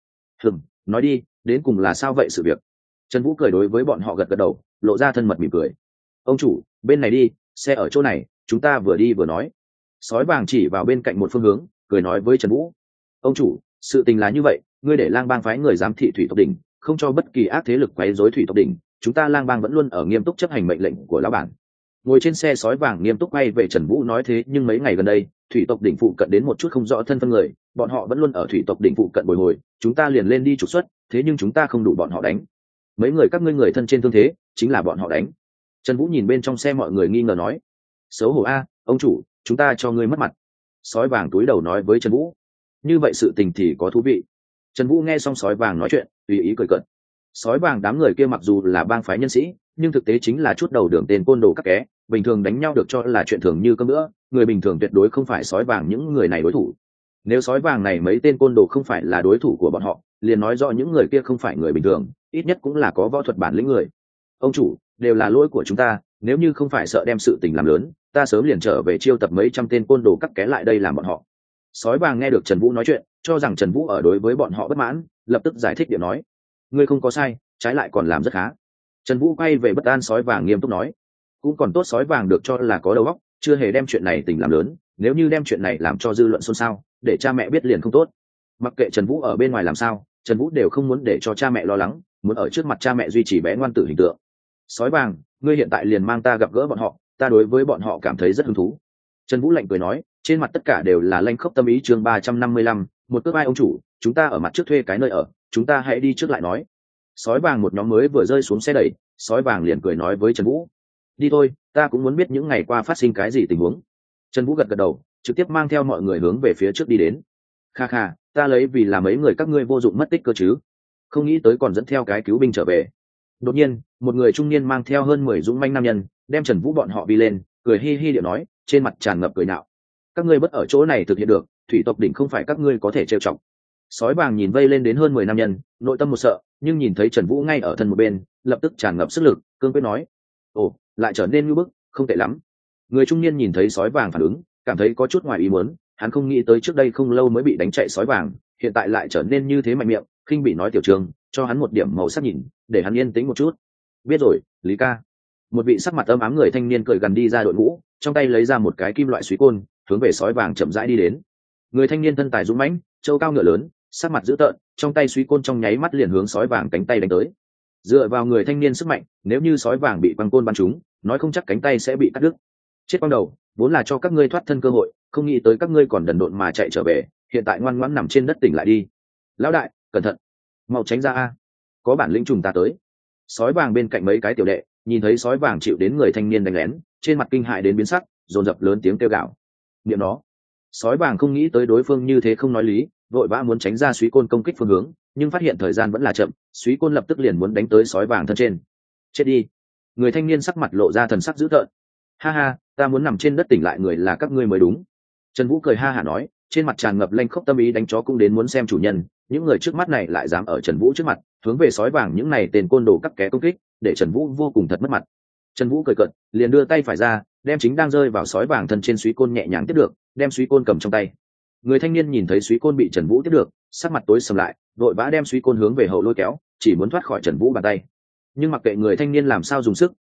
Nói đi, đến cùng là sao vậy sự việc? Trần Vũ cười đối với bọn họ gật gật đầu, lộ ra thân mật mỉm cười. Ông chủ, bên này đi, xe ở chỗ này, chúng ta vừa đi vừa nói. Sói vàng chỉ vào bên cạnh một phương hướng, cười nói với Trần Vũ. Ông chủ, sự tình là như vậy, ngươi để Lang Bang phái người giám thị thủy tộc đỉnh, không cho bất kỳ ác thế lực quấy rối thủy tộc đỉnh, chúng ta Lang Bang vẫn luôn ở nghiêm túc chấp hành mệnh lệnh của lão bản. Ngồi trên xe sói vàng nghiêm túc quay về Trần Vũ nói thế, nhưng mấy ngày gần đây, thủy tộc đỉnh phụ cận đến một chút không rõ thân phân người, bọn họ vẫn luôn ở thủy tộc đỉnh phụ cận bồi hồi, chúng ta liền lên đi trục xuất, thế nhưng chúng ta không đủ bọn họ đánh. Mấy người các ngươi người thân trên thương thế, chính là bọn họ đánh. Trần Vũ nhìn bên trong xe mọi người nghi ngờ nói. Xấu hổ a, ông chủ, chúng ta cho ngươi mất mặt. Sói vàng túi đầu nói với Trần Vũ. Như vậy sự tình thì có thú vị. Trần Vũ nghe xong sói vàng nói chuyện, tùy ý cười cợt. Sói vàng đám người kia mặc dù là bang phái nhân sĩ, nhưng thực tế chính là chút đầu đường tên côn đồ các ké, bình thường đánh nhau được cho là chuyện thường như cơm nữa, người bình thường tuyệt đối không phải sói vàng những người này đối thủ. Nếu sói vàng này mấy tên côn đồ không phải là đối thủ của bọn họ, liền nói rõ những người kia không phải người bình thường, ít nhất cũng là có võ thuật bản lĩnh người. Ông chủ, đều là lỗi của chúng ta, nếu như không phải sợ đem sự tình làm lớn, ta sớm liền trở về chiêu tập mấy trăm tên côn đồ cắt ké lại đây làm bọn họ. Sói vàng nghe được Trần Vũ nói chuyện, cho rằng Trần Vũ ở đối với bọn họ bất mãn, lập tức giải thích điện nói. Ngươi không có sai, trái lại còn làm rất khá. Trần Vũ quay về bất an sói vàng nghiêm túc nói. Cũng còn tốt sói vàng được cho là có đầu óc, chưa hề đem chuyện này tình làm lớn, nếu như đem chuyện này làm cho dư luận xôn xao, để cha mẹ biết liền không tốt. Mặc kệ Trần Vũ ở bên ngoài làm sao, Trần Vũ đều không muốn để cho cha mẹ lo lắng, muốn ở trước mặt cha mẹ duy trì bé ngoan tử hình tượng. Sói vàng, ngươi hiện tại liền mang ta gặp gỡ bọn họ, ta đối với bọn họ cảm thấy rất hứng thú. Trần Vũ lạnh cười nói, trên mặt tất cả đều là lanh khốc tâm ý. Chương 355, một cước ai ông chủ, chúng ta ở mặt trước thuê cái nơi ở, chúng ta hãy đi trước lại nói. Sói vàng một nhóm mới vừa rơi xuống xe đẩy, sói vàng liền cười nói với Trần Vũ. Đi thôi, ta cũng muốn biết những ngày qua phát sinh cái gì tình huống. Trần Vũ gật gật đầu, trực tiếp mang theo mọi người hướng về phía trước đi đến. Kha kha, ta lấy vì là mấy người các ngươi vô dụng mất tích cơ chứ, không nghĩ tới còn dẫn theo cái cứu binh trở về. Đột nhiên, một người trung niên mang theo hơn 10 dũng manh nam nhân, đem Trần Vũ bọn họ đi lên, cười hi hi điệu nói, trên mặt tràn ngập cười nhạo. Các ngươi bất ở chỗ này thực hiện được, thủy tộc đỉnh không phải các ngươi có thể trêu chọc. Sói vàng nhìn vây lên đến hơn 10 nam nhân, nội tâm một sợ, nhưng nhìn thấy Trần Vũ ngay ở thân một bên, lập tức tràn ngập sức lực, cương quyết nói: "Ồ, lại trở nên như bức, không tệ lắm." Người trung niên nhìn thấy sói vàng phản ứng, cảm thấy có chút ngoài ý muốn, hắn không nghĩ tới trước đây không lâu mới bị đánh chạy sói vàng, hiện tại lại trở nên như thế mạnh miệng, khinh bị nói tiểu trường, cho hắn một điểm màu sắc nhìn, để hắn yên tĩnh một chút. Biết rồi, Lý ca. Một vị sắc mặt âm ám người thanh niên cười gần đi ra đội ngũ, trong tay lấy ra một cái kim loại suý côn, hướng về sói vàng chậm rãi đi đến. Người thanh niên thân tài dũng mãnh, trâu cao ngựa lớn, sắc mặt dữ tợn, trong tay suý côn trong nháy mắt liền hướng sói vàng cánh tay đánh tới. Dựa vào người thanh niên sức mạnh, nếu như sói vàng bị quăng côn bắn trúng, nói không chắc cánh tay sẽ bị cắt đứt. Chết quang đầu, vốn là cho các ngươi thoát thân cơ hội, không nghĩ tới các ngươi còn đần độn mà chạy trở về, hiện tại ngoan ngoãn nằm trên đất tỉnh lại đi. Lão đại, cẩn thận, mau tránh ra a, có bản lĩnh trùng ta tới. Sói vàng bên cạnh mấy cái tiểu đệ, nhìn thấy sói vàng chịu đến người thanh niên đánh lén, trên mặt kinh hại đến biến sắc, dồn dập lớn tiếng kêu gào. Niệm nó, sói vàng không nghĩ tới đối phương như thế không nói lý, vội vã muốn tránh ra suý côn công kích phương hướng, nhưng phát hiện thời gian vẫn là chậm, suý côn lập tức liền muốn đánh tới sói vàng thân trên. Chết đi. Người thanh niên sắc mặt lộ ra thần sắc dữ tợn. Ha ha, ta muốn nằm trên đất tỉnh lại người là các ngươi mới đúng. Trần Vũ cười ha hả nói, trên mặt tràn ngập lanh khốc tâm ý, đánh chó cũng đến muốn xem chủ nhân, những người trước mắt này lại dám ở Trần Vũ trước mặt hướng về sói vàng những này tên côn đồ cắt ké công kích, để Trần Vũ vô cùng thật mất mặt. Trần Vũ cười cợt, liền đưa tay phải ra, đem chính đang rơi vào sói vàng thân trên suý côn nhẹ nhàng tiếp được, đem suý côn cầm trong tay. Người thanh niên nhìn thấy suý côn bị Trần Vũ tiếp được, sắc mặt tối sầm lại, vội vã đem suý côn hướng về hậu lôi kéo, chỉ muốn thoát khỏi Trần Vũ bàn tay. Nhưng mặc kệ người thanh niên làm sao dùng sức,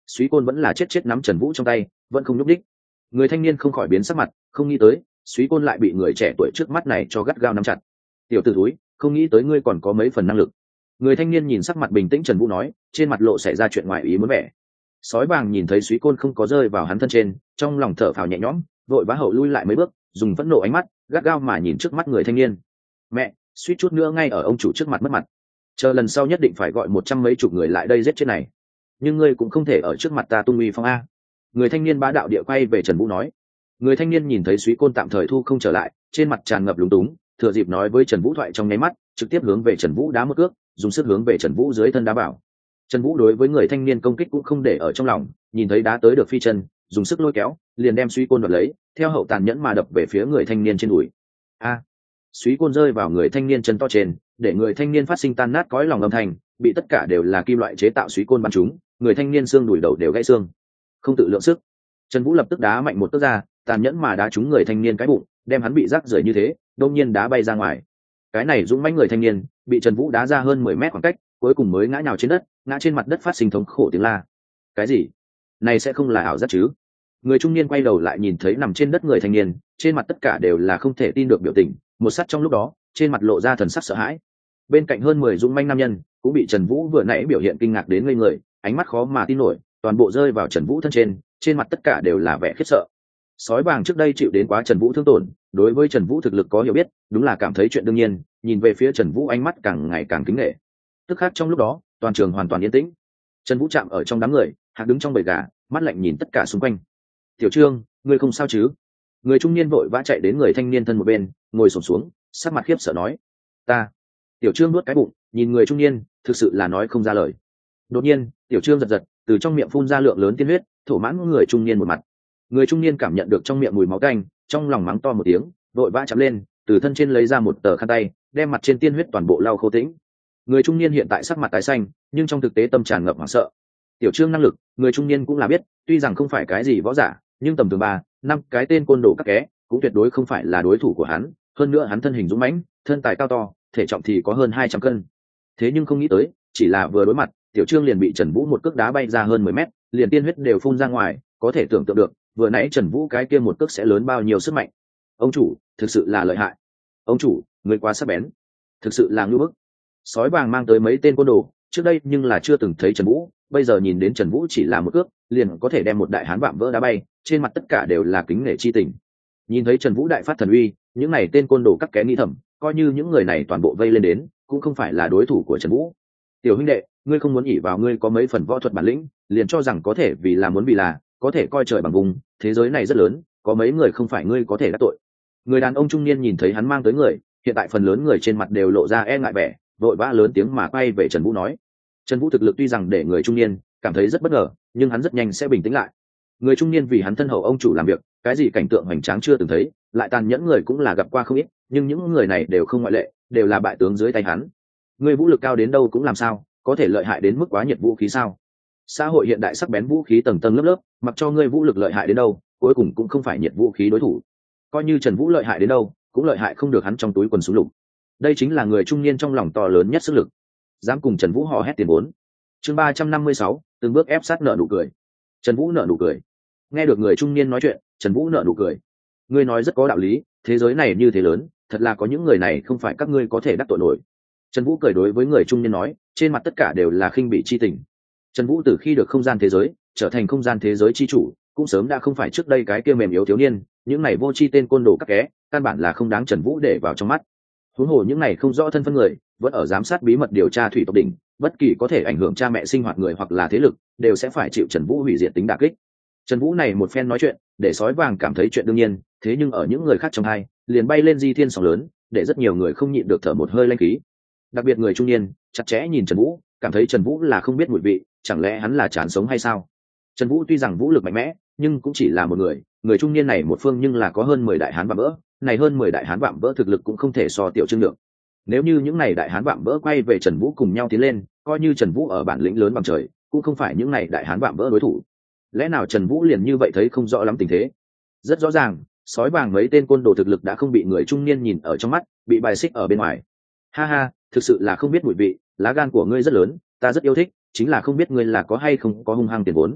Súy côn vẫn là chết chết nắm Trần Vũ trong tay, vẫn không nhúc đích. Người thanh niên không khỏi biến sắc mặt, không nghĩ tới Súy côn lại bị người trẻ tuổi trước mắt này cho gắt gao nắm chặt. Tiểu tử thúi, không nghĩ tới ngươi còn có mấy phần năng lực. Người thanh niên nhìn sắc mặt bình tĩnh Trần Vũ nói, trên mặt lộ xảy ra chuyện ngoài ý muốn vẻ. Sói vàng nhìn thấy Súy côn không có rơi vào hắn thân trên, trong lòng thở phào nhẹ nhõm, vội vã hậu lui lại mấy bước, dùng phẫn nộ ánh mắt gắt gao mà nhìn trước mắt người thanh niên. Mẹ, suýt chút nữa ngay ở ông chủ trước mặt mất mặt. Chờ lần sau nhất định phải gọi 100 mấy chục người lại đây giết chết này. Nhưng ngươi cũng không thể ở trước mặt ta tung uy phong a. Người thanh niên bá đạo địa quay về Trần Vũ nói. Người thanh niên nhìn thấy Súy côn tạm thời thu không trở lại, trên mặt tràn ngập lúng túng, thừa dịp nói với Trần Vũ thoại trong nháy mắt, trực tiếp hướng về Trần Vũ đá một cước, dùng sức hướng về Trần Vũ dưới thân đá vào. Trần Vũ đối với người thanh niên công kích cũng không để ở trong lòng, nhìn thấy đá tới được phi chân, dùng sức lôi kéo, liền đem Súy côn đoạt lấy, theo hậu tàn nhẫn mà đập về phía người thanh niên trên đùi. A! Súy côn rơi vào người thanh niên chân to trên, để người thanh niên phát sinh tan nát cõi lòng âm thanh, bị tất cả đều là kim loại chế tạo Súy côn bắn trúng, người thanh niên xương đùi đầu đều gãy xương. Không tự lượng sức, Trần Vũ lập tức đá mạnh một cước ra, tàn nhẫn mà đá trúng người thanh niên cái bụng, đem hắn bị rắc rưởi như thế, đột nhiên đá bay ra ngoài. Cái này dũng mãnh người thanh niên, bị Trần Vũ đá ra hơn 10 mét khoảng cách, cuối cùng mới ngã nhào trên đất, ngã trên mặt đất phát sinh thống khổ tiếng la. Cái gì? Này sẽ không là ảo giác chứ? Người trung niên quay đầu lại nhìn thấy nằm trên đất người thanh niên, trên mặt tất cả đều là không thể tin được biểu tình, một sát trong lúc đó, trên mặt lộ ra thần sắc sợ hãi. Bên cạnh hơn 10 dũng mãnh nam nhân, cũng bị Trần Vũ vừa nãy biểu hiện kinh ngạc đến ngây người, ánh mắt khó mà tin nổi, toàn bộ rơi vào Trần Vũ thân trên mặt tất cả đều là vẻ khiếp sợ. Sói vàng trước đây chịu đến quá Trần Vũ thương tổn, đối với Trần Vũ thực lực có hiểu biết, đúng là cảm thấy chuyện đương nhiên, nhìn về phía Trần Vũ ánh mắt càng ngày càng kính nể. Tức khắc trong lúc đó, toàn trường hoàn toàn yên tĩnh. Trần Vũ chạm ở trong đám người, hạc đứng trong bầy gà, mắt lạnh nhìn tất cả xung quanh. "Tiểu Trương, ngươi không sao chứ?" Người trung niên vội vã chạy đến người thanh niên thân một bên, ngồi xổm xuống, sắc mặt khiếp sợ nói: "Ta." Tiểu Trương nuốt cái bụng, nhìn người trung niên, thực sự là nói không ra lời. Đột nhiên, Tiểu Trương giật giật, từ trong miệng phun ra lượng lớn tiên huyết, thổ mãn người trung niên một mặt. Người trung niên cảm nhận được trong miệng mùi máu tanh, trong lòng mắng to một tiếng, vội vã chạm lên, từ thân trên lấy ra một tờ khăn tay, đem mặt trên tiên huyết toàn bộ lau khô tĩnh. Người trung niên hiện tại sắc mặt tái xanh, nhưng trong thực tế tâm tràn ngập hoảng sợ. Tiểu Trương năng lực, người trung niên cũng là biết, tuy rằng không phải cái gì võ giả, nhưng tầm thường 3, 5 cái tên côn đồ các ké, cũng tuyệt đối không phải là đối thủ của hắn, hơn nữa hắn thân hình dũng mãnh, thân tài cao to, thể trọng thì có hơn 200 cân. Thế nhưng không nghĩ tới, chỉ là vừa đối mặt, Tiểu Trương liền bị Trần Vũ một cước đá bay ra hơn 10 mét, liền tiên huyết đều phun ra ngoài, có thể tưởng tượng được, vừa nãy Trần Vũ cái kia một cước sẽ lớn bao nhiêu sức mạnh. Ông chủ, thực sự là lợi hại. Ông chủ, người quá sắc bén, thực sự là ngưu bức. Sói vàng mang tới mấy tên côn đồ, trước đây nhưng là chưa từng thấy Trần Vũ, bây giờ nhìn đến Trần Vũ chỉ là một cước, liền có thể đem một đại hán vạm vỡ đá bay, trên mặt tất cả đều là kính nể chi tình. Nhìn thấy Trần Vũ đại phát thần uy, những này tên côn đồ các ké nghĩ thầm, coi như những người này toàn bộ vây lên đến, cũng không phải là đối thủ của Trần Vũ. Tiểu huynh đệ, ngươi không muốn ỷ vào ngươi có mấy phần võ thuật bản lĩnh, liền cho rằng có thể vì là muốn vì là, có thể coi trời bằng vùng, thế giới này rất lớn, có mấy người không phải ngươi có thể đắc tội. Người đàn ông trung niên nhìn thấy hắn mang tới người, hiện tại phần lớn người trên mặt đều lộ ra e ngại vẻ, vội vã lớn tiếng mà quay về Trần Vũ nói. Trần Vũ thực lực tuy rằng để người trung niên cảm thấy rất bất ngờ, nhưng hắn rất nhanh sẽ bình tĩnh lại. Người trung niên vì hắn thân hậu ông chủ làm việc, cái gì cảnh tượng hoành tráng chưa từng thấy, lại tàn nhẫn người cũng là gặp qua không ít, nhưng những người này đều không ngoại lệ, đều là bại tướng dưới tay hắn. Người vũ lực cao đến đâu cũng làm sao, có thể lợi hại đến mức quá nhiệt vũ khí sao? Xã hội hiện đại sắc bén vũ khí tầng tầng lớp lớp, mặc cho ngươi vũ lực lợi hại đến đâu, cuối cùng cũng không phải nhiệt vũ khí đối thủ. Coi như Trần Vũ lợi hại đến đâu, cũng lợi hại không được hắn trong túi quần súng lục. Đây chính là người trung niên trong lòng to lớn nhất sức lực, dám cùng Trần Vũ hò hét tiền vốn. Chương 356, từng bước ép sát nợ nụ cười. Trần Vũ nợ nụ cười. Nghe được người trung niên nói chuyện, Trần Vũ nợ nụ cười. Ngươi nói rất có đạo lý, thế giới này như thế lớn, thật là có những người này không phải các ngươi có thể đắc tội nổi. Trần Vũ cười đối với người trung niên nói, trên mặt tất cả đều là khinh bỉ chi tình. Trần Vũ từ khi được không gian thế giới, trở thành không gian thế giới chi chủ, cũng sớm đã không phải trước đây cái kia mềm yếu thiếu niên, những này vô chi tên côn đồ các ké, căn bản là không đáng Trần Vũ để vào trong mắt. Huống hồ những này không rõ thân phận người, vẫn ở giám sát bí mật điều tra thủy tộc đỉnh, bất kỳ có thể ảnh hưởng cha mẹ sinh hoạt người hoặc là thế lực, đều sẽ phải chịu Trần Vũ hủy diệt tính đả kích. Trần Vũ này một phen nói chuyện, để sói vàng cảm thấy chuyện đương nhiên, thế nhưng ở những người khác trong hai, liền bay lên di thiên sóng lớn, để rất nhiều người không nhịn được thở một hơi lanh khí. Đặc biệt người trung niên, chặt chẽ nhìn Trần Vũ, cảm thấy Trần Vũ là không biết mùi vị, chẳng lẽ hắn là chán sống hay sao? Trần Vũ tuy rằng vũ lực mạnh mẽ, nhưng cũng chỉ là một người trung niên này một phương nhưng là có hơn 10 đại hán vạm vỡ, này hơn 10 đại hán vạm vỡ thực lực cũng không thể so Tiểu Trương được. Nếu như những này đại hán vạm vỡ quay về Trần Vũ cùng nhau tiến lên, coi như Trần Vũ ở bản lĩnh lớn bằng trời, cũng không phải những này đại hán vạm vỡ đối thủ. Lẽ nào Trần Vũ liền như vậy thấy không rõ lắm tình thế? Rất rõ ràng, sói vàng mấy tên côn đồ thực lực đã không bị người trung niên nhìn ở trong mắt, bị bài xích ở bên ngoài. Ha ha, thực sự là không biết mùi vị, lá gan của ngươi rất lớn, ta rất yêu thích, chính là không biết ngươi là có hay không có hung hăng tiền vốn.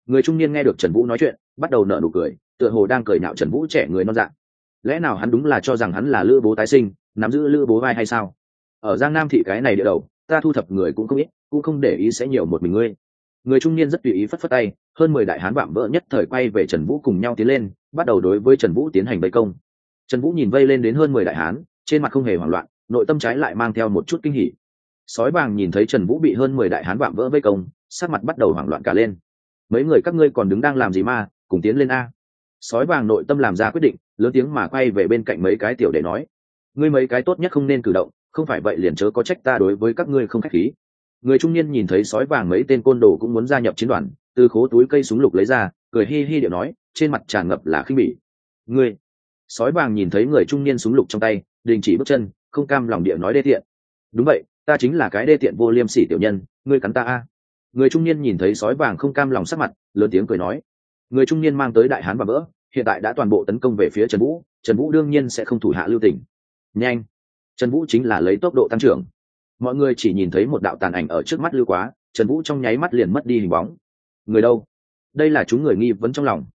Người trung niên nghe được Trần Vũ nói chuyện bắt đầu nở nụ cười, tựa hồ đang cười nhạo Trần Vũ trẻ người non dạ. Lẽ nào hắn đúng là cho rằng hắn là lữ bố tái sinh, nắm giữ lữ bố vai hay sao? Ở Giang Nam thị cái này địa đầu, ta thu thập người cũng không ít, cũng không để ý sẽ nhiều một mình ngươi. Người trung niên rất tùy ý phất phất tay, hơn 10 đại hán vạm vỡ nhất thời quay về Trần Vũ cùng nhau tiến lên, bắt đầu đối với Trần Vũ tiến hành vây công. Trần Vũ nhìn vây lên đến hơn 10 đại hán, trên mặt không hề hoảng loạn, nội tâm trái lại mang theo một chút kinh hỉ. Sói vàng nhìn thấy Trần Vũ bị hơn 10 đại hán vạm vỡ vây công, sắc mặt bắt đầu hoảng loạn cả lên. Mấy người các ngươi còn đứng đang làm gì mà, cùng tiến lên a. Sói vàng nội tâm làm ra quyết định, lớn tiếng mà quay về bên cạnh mấy cái tiểu đệ nói: ngươi mấy cái tốt nhất không nên cử động, không phải vậy liền chớ có trách ta đối với các ngươi không khách khí. Người trung niên nhìn thấy sói vàng mấy tên côn đồ cũng muốn gia nhập chiến đoàn, từ khố túi cây súng lục lấy ra, cười hi hi điệu nói, trên mặt tràn ngập là khinh bỉ. Ngươi! Sói vàng nhìn thấy người trung niên súng lục trong tay, đình chỉ bước chân, không cam lòng địa nói đê tiện. Đúng vậy, ta chính là cái đê tiện vô liêm sỉ tiểu nhân, ngươi cắn ta a. Người trung niên nhìn thấy sói vàng không cam lòng sắc mặt, lớn tiếng cười nói. Người trung niên mang tới đại hán và vỡ, hiện tại đã toàn bộ tấn công về phía Trần Vũ, Trần Vũ đương nhiên sẽ không thủ hạ lưu tình. Nhanh! Trần Vũ chính là lấy tốc độ tăng trưởng. Mọi người chỉ nhìn thấy một đạo tàn ảnh ở trước mắt lưu quá, Trần Vũ trong nháy mắt liền mất đi hình bóng. Người đâu? Đây là chúng người nghi vấn trong lòng.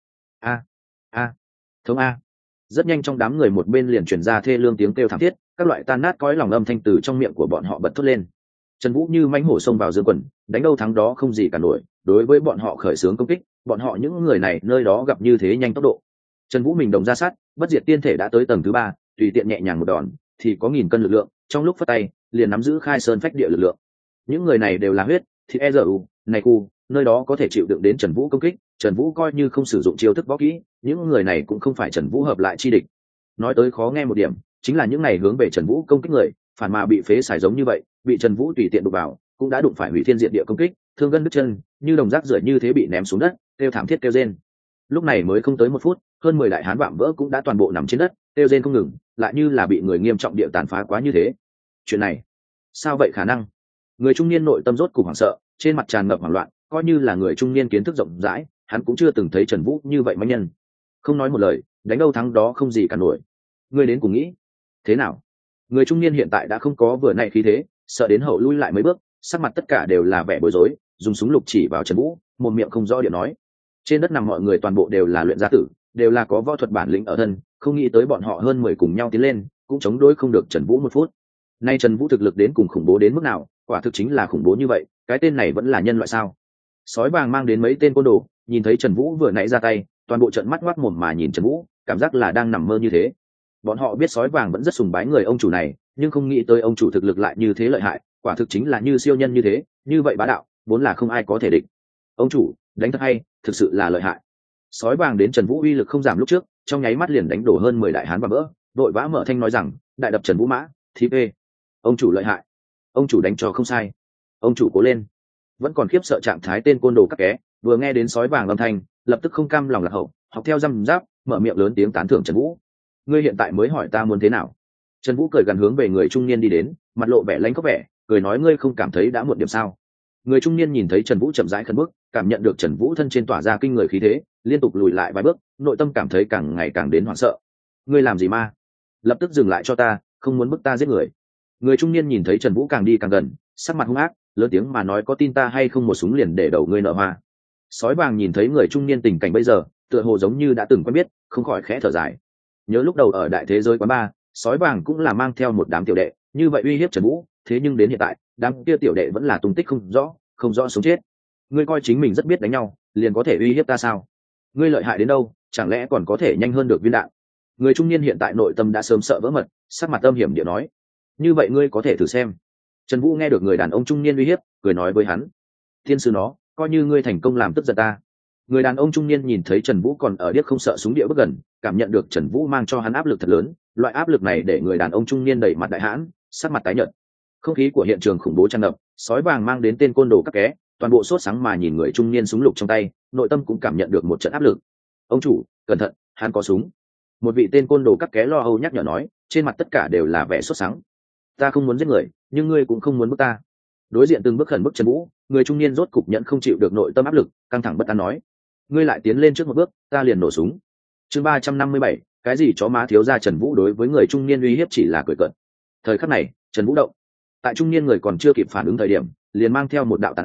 Thống a. Rất nhanh trong đám người một bên liền truyền ra thê lương tiếng kêu thảm thiết, các loại tan nát cõi lòng âm thanh từ trong miệng của bọn họ bật thốt lên. Trần Vũ như mãnh hổ xông vào dương quần, đánh đâu thắng đó không gì cả nổi, đối với bọn họ khởi xướng công kích, bọn họ những người này nơi đó gặp như thế nhanh tốc độ. Trần Vũ mình đồng ra sát, bất diệt tiên thể đã tới tầng thứ 3, tùy tiện nhẹ nhàng một đòn thì có 1000 cân lực lượng, trong lúc phất tay liền nắm giữ khai sơn phách địa lực lượng. Những người này đều là huyết thì ezu này khu nơi đó có thể chịu đựng đến Trần Vũ công kích. Trần Vũ coi như không sử dụng chiêu thức võ kỹ, những người này cũng không phải Trần Vũ hợp lại chi địch. Nói tới khó nghe một điểm, chính là những này hướng về Trần Vũ công kích người, phản mà bị phế xài giống như vậy, bị Trần Vũ tùy tiện đụng vào, cũng đã đụng phải hủy thiên diệt địa công kích, thương gân đứt chân, như đồng rác rưởi như thế bị ném xuống đất, kêu thảm thiết kêu rên. Lúc này mới không tới 1 phút, hơn 10 đại hán vạm vỡ cũng đã toàn bộ nằm trên đất, kêu rên không ngừng, lại như là bị người nghiêm trọng địa tàn phá quá như thế. Chuyện này, sao vậy khả năng? Người trung niên nội tâm rốt cục hoảng sợ, trên mặt tràn ngập hoảng loạn, coi như là người trung niên kiến thức rộng rãi, hắn cũng chưa từng thấy Trần Vũ như vậy mãnh nhân. Không nói một lời, đánh đâu thắng đó không gì cả nổi. Ngươi đến cùng nghĩ thế nào? Người trung niên hiện tại đã không có vừa nãy khí thế, sợ đến hậu lui lại mấy bước, sắc mặt tất cả đều là vẻ bối rối, dùng súng lục chỉ vào Trần Vũ, một miệng không rõ điện nói. Trên đất nằm mọi người toàn bộ đều là luyện gia tử, đều là có võ thuật bản lĩnh ở thân, không nghĩ tới bọn họ hơn 10 cùng nhau tiến lên, cũng chống đối không được Trần Vũ 1 phút. Nay Trần Vũ thực lực đến cùng khủng bố đến mức nào, quả thực chính là khủng bố như vậy, cái tên này vẫn là nhân loại sao? Sói vàng mang đến mấy tên côn đồ, nhìn thấy Trần Vũ vừa nãy ra tay, toàn bộ trợn mắt ngoác mồm mà nhìn Trần Vũ, cảm giác là đang nằm mơ như thế. Bọn họ biết sói vàng vẫn rất sùng bái người ông chủ này, nhưng không nghĩ tới ông chủ thực lực lại như thế lợi hại, quả thực chính là như siêu nhân như thế, như vậy bá đạo, vốn là không ai có thể địch. Ông chủ, đánh thật hay, thực sự là lợi hại. Sói vàng đến Trần Vũ uy lực không giảm lúc trước, trong nháy mắt liền đánh đổ hơn 10 đại hán và vỡ, vội vã mở thanh nói rằng, đại đập Trần Vũ mã, thí phê. Ông chủ lợi hại, ông chủ đánh cho không sai, ông chủ cố lên. Vẫn còn khiếp sợ trạng thái tên côn đồ các ké, vừa nghe đến sói vàng âm thanh, lập tức không cam lòng lạc hậu, học theo răm giáp, mở miệng lớn tiếng tán thưởng Trần Vũ. Ngươi hiện tại mới hỏi ta muốn thế nào? Trần Vũ cười gần hướng về người trung niên đi đến, mặt lộ vẻ lanh khóc vẻ, cười nói ngươi không cảm thấy đã muộn điểm sao? Người trung niên nhìn thấy Trần Vũ chậm rãi khẩn bước, cảm nhận được Trần Vũ thân trên tỏa ra kinh người khí thế, liên tục lùi lại vài bước, nội tâm cảm thấy càng ngày càng đến hoảng sợ. Ngươi làm gì ma? Lập tức dừng lại cho ta, không muốn bức ta giết người. Người trung niên nhìn thấy Trần Vũ càng đi càng gần, sắc mặt hung ác, lớn tiếng mà nói có tin ta hay không một súng liền để đầu ngươi nở hoa. Sói vàng nhìn thấy người trung niên tình cảnh bây giờ, tựa hồ giống như đã từng quen biết, không khỏi khẽ thở dài. Nhớ lúc đầu ở đại thế giới quán ba, sói vàng cũng là mang theo một đám tiểu đệ, như vậy uy hiếp Trần Vũ, thế nhưng đến hiện tại, đám kia tiểu đệ vẫn là tung tích không rõ sống chết. Ngươi coi chính mình rất biết đánh nhau, liền có thể uy hiếp ta sao? Ngươi lợi hại đến đâu, chẳng lẽ còn có thể nhanh hơn được viên đạn? Người trung niên hiện tại nội tâm đã sớm sợ vỡ mật, sắc mặt âm hiểm địa nói. Như vậy ngươi có thể thử xem. Trần Vũ nghe được người đàn ông trung niên uy hiếp, cười nói với hắn. Thiên sư nó, coi như ngươi thành công làm tức giận ta. Người đàn ông trung niên nhìn thấy Trần Vũ còn ở điếc không sợ súng địa bước gần, cảm nhận được Trần Vũ mang cho hắn áp lực thật lớn, loại áp lực này để người đàn ông trung niên đẩy mặt đại hãn, sắc mặt tái nhợt. Không khí của hiện trường khủng bố tràn ngập, sói vàng mang đến tên côn đồ các ké, toàn bộ sốt sáng mà nhìn người trung niên súng lục trong tay, nội tâm cũng cảm nhận được một trận áp lực. Ông chủ, cẩn thận, hắn có súng. Một vị tên côn đồ các ké lo âu nhắc nhở nói, trên mặt tất cả đều là vẻ sốt sáng. Ta không muốn giết người, nhưng ngươi cũng không muốn bức ta. Đối diện từng bước khẩn bức Trần Vũ, người trung niên rốt cục nhận không chịu được nội tâm áp lực, căng thẳng bất an nói, ngươi lại tiến lên trước một bước, ta liền nổ súng. Chương 357, cái gì chó má thiếu gia Trần Vũ đối với người trung niên uy hiếp chỉ là cười cợt. Thời khắc này, Trần Vũ động. Tại trung niên người còn chưa kịp phản ứng thời điểm, liền mang theo một đạo tàn ảnh,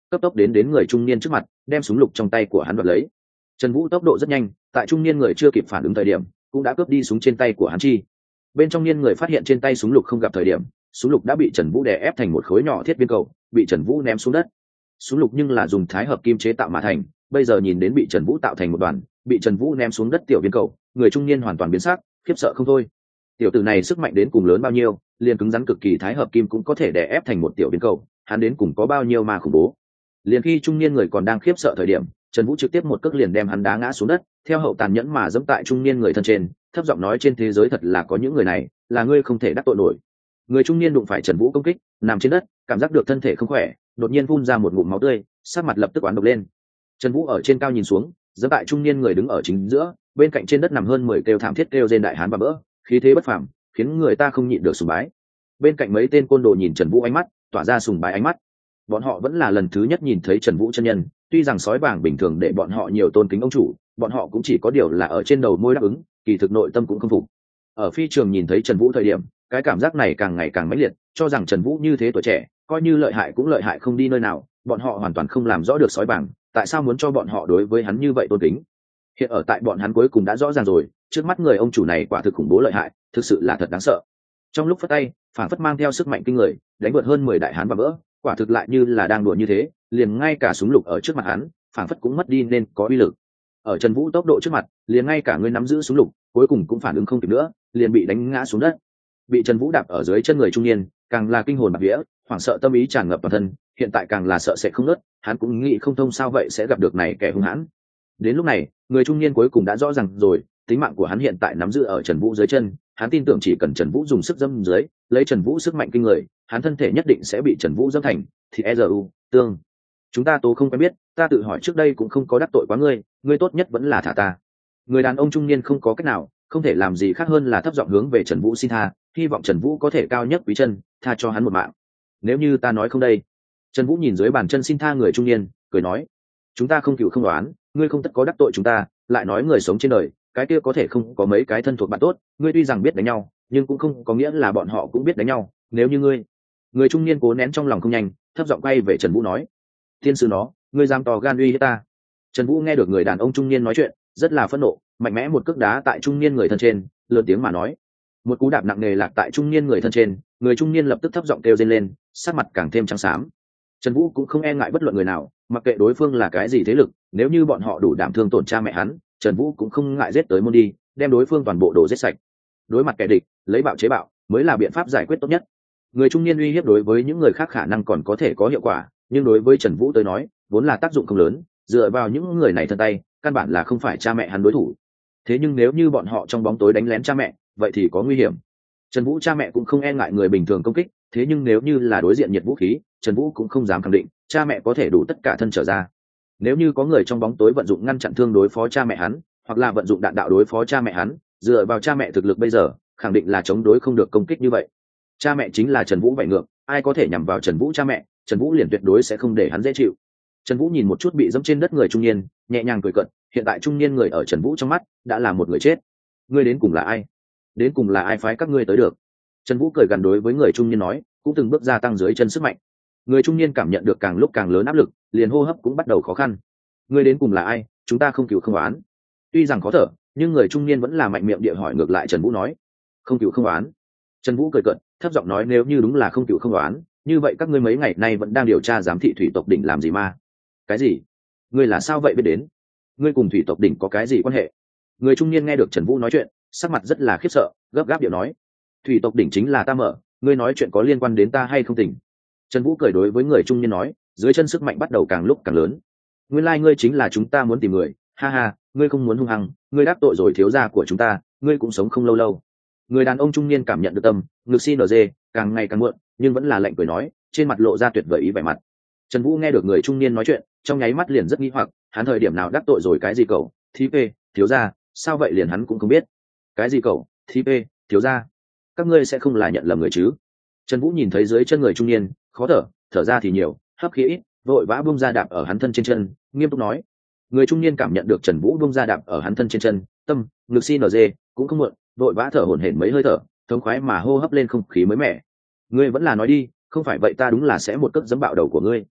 cấp tốc đến người trung niên trước mặt, đem súng lục trong tay của hắn đoạt lấy. Trần Vũ tốc độ rất nhanh, tại trung niên người chưa kịp phản ứng thời điểm cũng đã cướp đi súng trên tay của hắn chi. Bên trong niên người phát hiện trên tay súng lục không gặp thời điểm, súng lục đã bị Trần Vũ đè ép thành một khối nhỏ thiết viên cầu, bị Trần Vũ ném xuống đất. Súng lục nhưng là dùng thái hợp kim chế tạo mà thành, bây giờ nhìn đến bị Trần Vũ tạo thành một đoàn, bị Trần Vũ ném xuống đất tiểu viên cầu, người trung niên hoàn toàn biến sắc, khiếp sợ không thôi. Tiểu tử này sức mạnh đến cùng lớn bao nhiêu, liền cứng rắn cực kỳ thái hợp kim cũng có thể đè ép thành một tiểu viên cầu, hắn đến cùng có bao nhiêu mà khủng bố. Liền khi trung niên người còn đang khiếp sợ thời điểm, Trần Vũ trực tiếp một cước liền đem hắn đá ngã xuống đất, theo hậu tàn nhẫn mà giẫm tại trung niên người thân trên, thấp giọng nói trên thế giới thật là có những người này, là ngươi không thể đắc tội nổi. Người trung niên đụng phải Trần Vũ công kích, nằm trên đất, cảm giác được thân thể không khỏe, đột nhiên phun ra một ngụm máu tươi, sắc mặt lập tức oán độc lên. Trần Vũ ở trên cao nhìn xuống, giẫm tại trung niên người đứng ở chính giữa, bên cạnh trên đất nằm hơn 10 kêu thảm thiết kêu rên đại hán và bỡ, khí thế bất phàm, khiến người ta không nhịn được sùng bái. Bên cạnh mấy tên côn đồ nhìn Trần Vũ ánh mắt tỏa ra sùng bái ánh mắt. Bọn họ vẫn là lần thứ nhất nhìn thấy Trần Vũ chân nhân, tuy rằng sói vàng bình thường để bọn họ nhiều tôn kính ông chủ, bọn họ cũng chỉ có điều là ở trên đầu môi đáp ứng, kỳ thực nội tâm cũng không phục. Ở phi trường nhìn thấy Trần Vũ thời điểm, cái cảm giác này càng ngày càng mãnh liệt, cho rằng Trần Vũ như thế tuổi trẻ, coi như lợi hại cũng lợi hại không đi nơi nào, bọn họ hoàn toàn không làm rõ được sói vàng, tại sao muốn cho bọn họ đối với hắn như vậy tôn kính. Hiện ở tại bọn hắn cuối cùng đã rõ ràng rồi, trước mắt người ông chủ này quả thực khủng bố lợi hại, thực sự là thật đáng sợ. Trong lúc phất tay, phản phất mang theo sức mạnh kinh người, đánh vượt hơn 10 đại hán và vỡ, quả thực lại như là đang đùa như thế, liền ngay cả súng lục ở trước mặt hắn, phản phất cũng mất đi nên có uy lực. Ở Trần Vũ tốc độ trước mặt, liền ngay cả người nắm giữ súng lục, cuối cùng cũng phản ứng không kịp nữa, liền bị đánh ngã xuống đất. Bị Trần Vũ đạp ở dưới chân người trung niên, càng là kinh hồn bạt vía, hoảng sợ tâm ý tràn ngập toàn thân, hiện tại càng là sợ sẽ không ngớt, hắn cũng nghĩ không thông sao vậy sẽ gặp được này kẻ hung hãn. Đến lúc này, người trung niên cuối cùng đã rõ ràng rồi, tính mạng của hắn hiện tại nắm giữ ở Trần Vũ dưới chân, hắn tin tưởng chỉ cần Trần Vũ dùng sức dẫm dưới, lấy Trần Vũ sức mạnh kinh người, hắn thân thể nhất định sẽ bị Trần Vũ dẫm thành thì ezu tương. Chúng ta tố không quen biết, ta tự hỏi trước đây cũng không có đắc tội quá ngươi, ngươi tốt nhất vẫn là thả ta. Người đàn ông trung niên không có cách nào, không thể làm gì khác hơn là thấp giọng hướng về Trần Vũ xin tha, hy vọng Trần Vũ có thể cao nhất quý chân, tha cho hắn một mạng. Nếu như ta nói không đây. Trần Vũ nhìn dưới bàn chân xin tha người trung niên, cười nói, chúng ta không cựu không đoán, ngươi không tất có đắc tội chúng ta, lại nói người sống trên đời, cái kia có thể không có mấy cái thân thuộc bạn tốt, ngươi tuy rằng biết đánh nhau, nhưng cũng không có nghĩa là bọn họ cũng biết đánh nhau, nếu như ngươi. Người trung niên cố nén trong lòng không nhanh, thấp giọng quay về Trần Vũ nói, thiên sư nó, ngươi dám tò gan uy hiếp ta. Trần Vũ nghe được người đàn ông trung niên nói chuyện, rất là phẫn nộ, mạnh mẽ một cước đá tại trung niên người thân trên, lớn tiếng mà nói. Một cú đạp nặng nề lạc tại trung niên người thân trên, người trung niên lập tức thấp giọng kêu rên lên, sắc mặt càng thêm trắng xám. Trần Vũ cũng không e ngại bất luận người nào, mặc kệ đối phương là cái gì thế lực, nếu như bọn họ đủ đảm thương tổn cha mẹ hắn, Trần Vũ cũng không ngại giết tới môn đi, đem đối phương toàn bộ đổ giết sạch. Đối mặt kẻ địch, lấy bạo chế bạo mới là biện pháp giải quyết tốt nhất. Người trung niên uy hiếp đối với những người khác khả năng còn có thể có hiệu quả, nhưng đối với Trần Vũ tới nói, vốn là tác dụng không lớn, dựa vào những người này thân tay, căn bản là không phải cha mẹ hắn đối thủ. Thế nhưng nếu như bọn họ trong bóng tối đánh lén cha mẹ, vậy thì có nguy hiểm. Trần Vũ cha mẹ cũng không e ngại người bình thường công kích, thế nhưng nếu như là đối diện nhiệt vũ khí, Trần Vũ cũng không dám khẳng định cha mẹ có thể đủ tất cả thân trở ra. Nếu như có người trong bóng tối vận dụng ngăn chặn thương đối phó cha mẹ hắn, hoặc là vận dụng đạn đạo đối phó cha mẹ hắn, dựa vào cha mẹ thực lực bây giờ, khẳng định là chống đối không được công kích như vậy. Cha mẹ chính là Trần Vũ vậy ngược, ai có thể nhằm vào Trần Vũ cha mẹ, Trần Vũ liền tuyệt đối sẽ không để hắn dễ chịu. Trần Vũ nhìn một chút bị dẫm trên đất người trung niên, nhẹ nhàng cười cợt, hiện tại trung niên người ở Trần Vũ trong mắt đã là một người chết. Ngươi đến cùng là ai? Đến cùng là ai phái các ngươi tới được? Trần Vũ cười gần đối với người trung niên nói, cũng từng bước gia tăng dưới chân sức mạnh. Người trung niên cảm nhận được càng lúc càng lớn áp lực, liền hô hấp cũng bắt đầu khó khăn. Ngươi đến cùng là ai? Chúng ta không cựu không oán. Tuy rằng khó thở, nhưng người trung niên vẫn là mạnh miệng địa hỏi ngược lại Trần Vũ nói, không cựu không oán. Trần Vũ cười cợt, thấp giọng nói nếu như đúng là không cựu không oán, như vậy các ngươi mấy ngày nay vẫn đang điều tra giám thị thủy tộc đỉnh làm gì ma? Cái gì? Ngươi là sao vậy biết đến? Ngươi cùng thủy tộc đỉnh có cái gì quan hệ? Người trung niên nghe được Trần Vũ nói chuyện, sắc mặt rất là khiếp sợ, gấp gáp điệu nói, thủy tộc đỉnh chính là ta mở, ngươi nói chuyện có liên quan đến ta hay không tỉnh? Trần Vũ cười đối với người trung niên nói, dưới chân sức mạnh bắt đầu càng lúc càng lớn. Nguyên lai ngươi chính là chúng ta muốn tìm người, ha ha, ngươi không muốn hung hăng, ngươi đắc tội rồi thiếu gia của chúng ta, ngươi cũng sống không lâu lâu. Người đàn ông trung niên cảm nhận được tâm, ngực xin dê, càng ngày càng muộn, nhưng vẫn là lạnh cười nói, trên mặt lộ ra tuyệt vời ý vẻ mặt. Trần Vũ nghe được người trung niên nói chuyện, trong nháy mắt liền rất nghi hoặc, hắn thời điểm nào đắc tội rồi cái gì cậu, thí phê, thiếu gia, sao vậy liền hắn cũng không biết. Cái gì cậu, thí phê, thiếu gia, các ngươi sẽ không là nhận lầm người chứ? Trần Vũ nhìn thấy dưới chân người trung niên, khó thở, thở ra thì nhiều, hấp khí ít, vội vã buông ra đạp ở hắn thân trên chân, nghiêm túc nói. Người trung niên cảm nhận được Trần Vũ buông ra đạp ở hắn thân trên chân, tâm, ngực xin dê, cũng không muộn, vội vã thở hổn hển mấy hơi thở, thống khoái mà hô hấp lên không khí mới mẻ. Ngươi vẫn là nói đi, không phải vậy ta đúng là sẽ một cước giẫm bạo đầu của ngươi.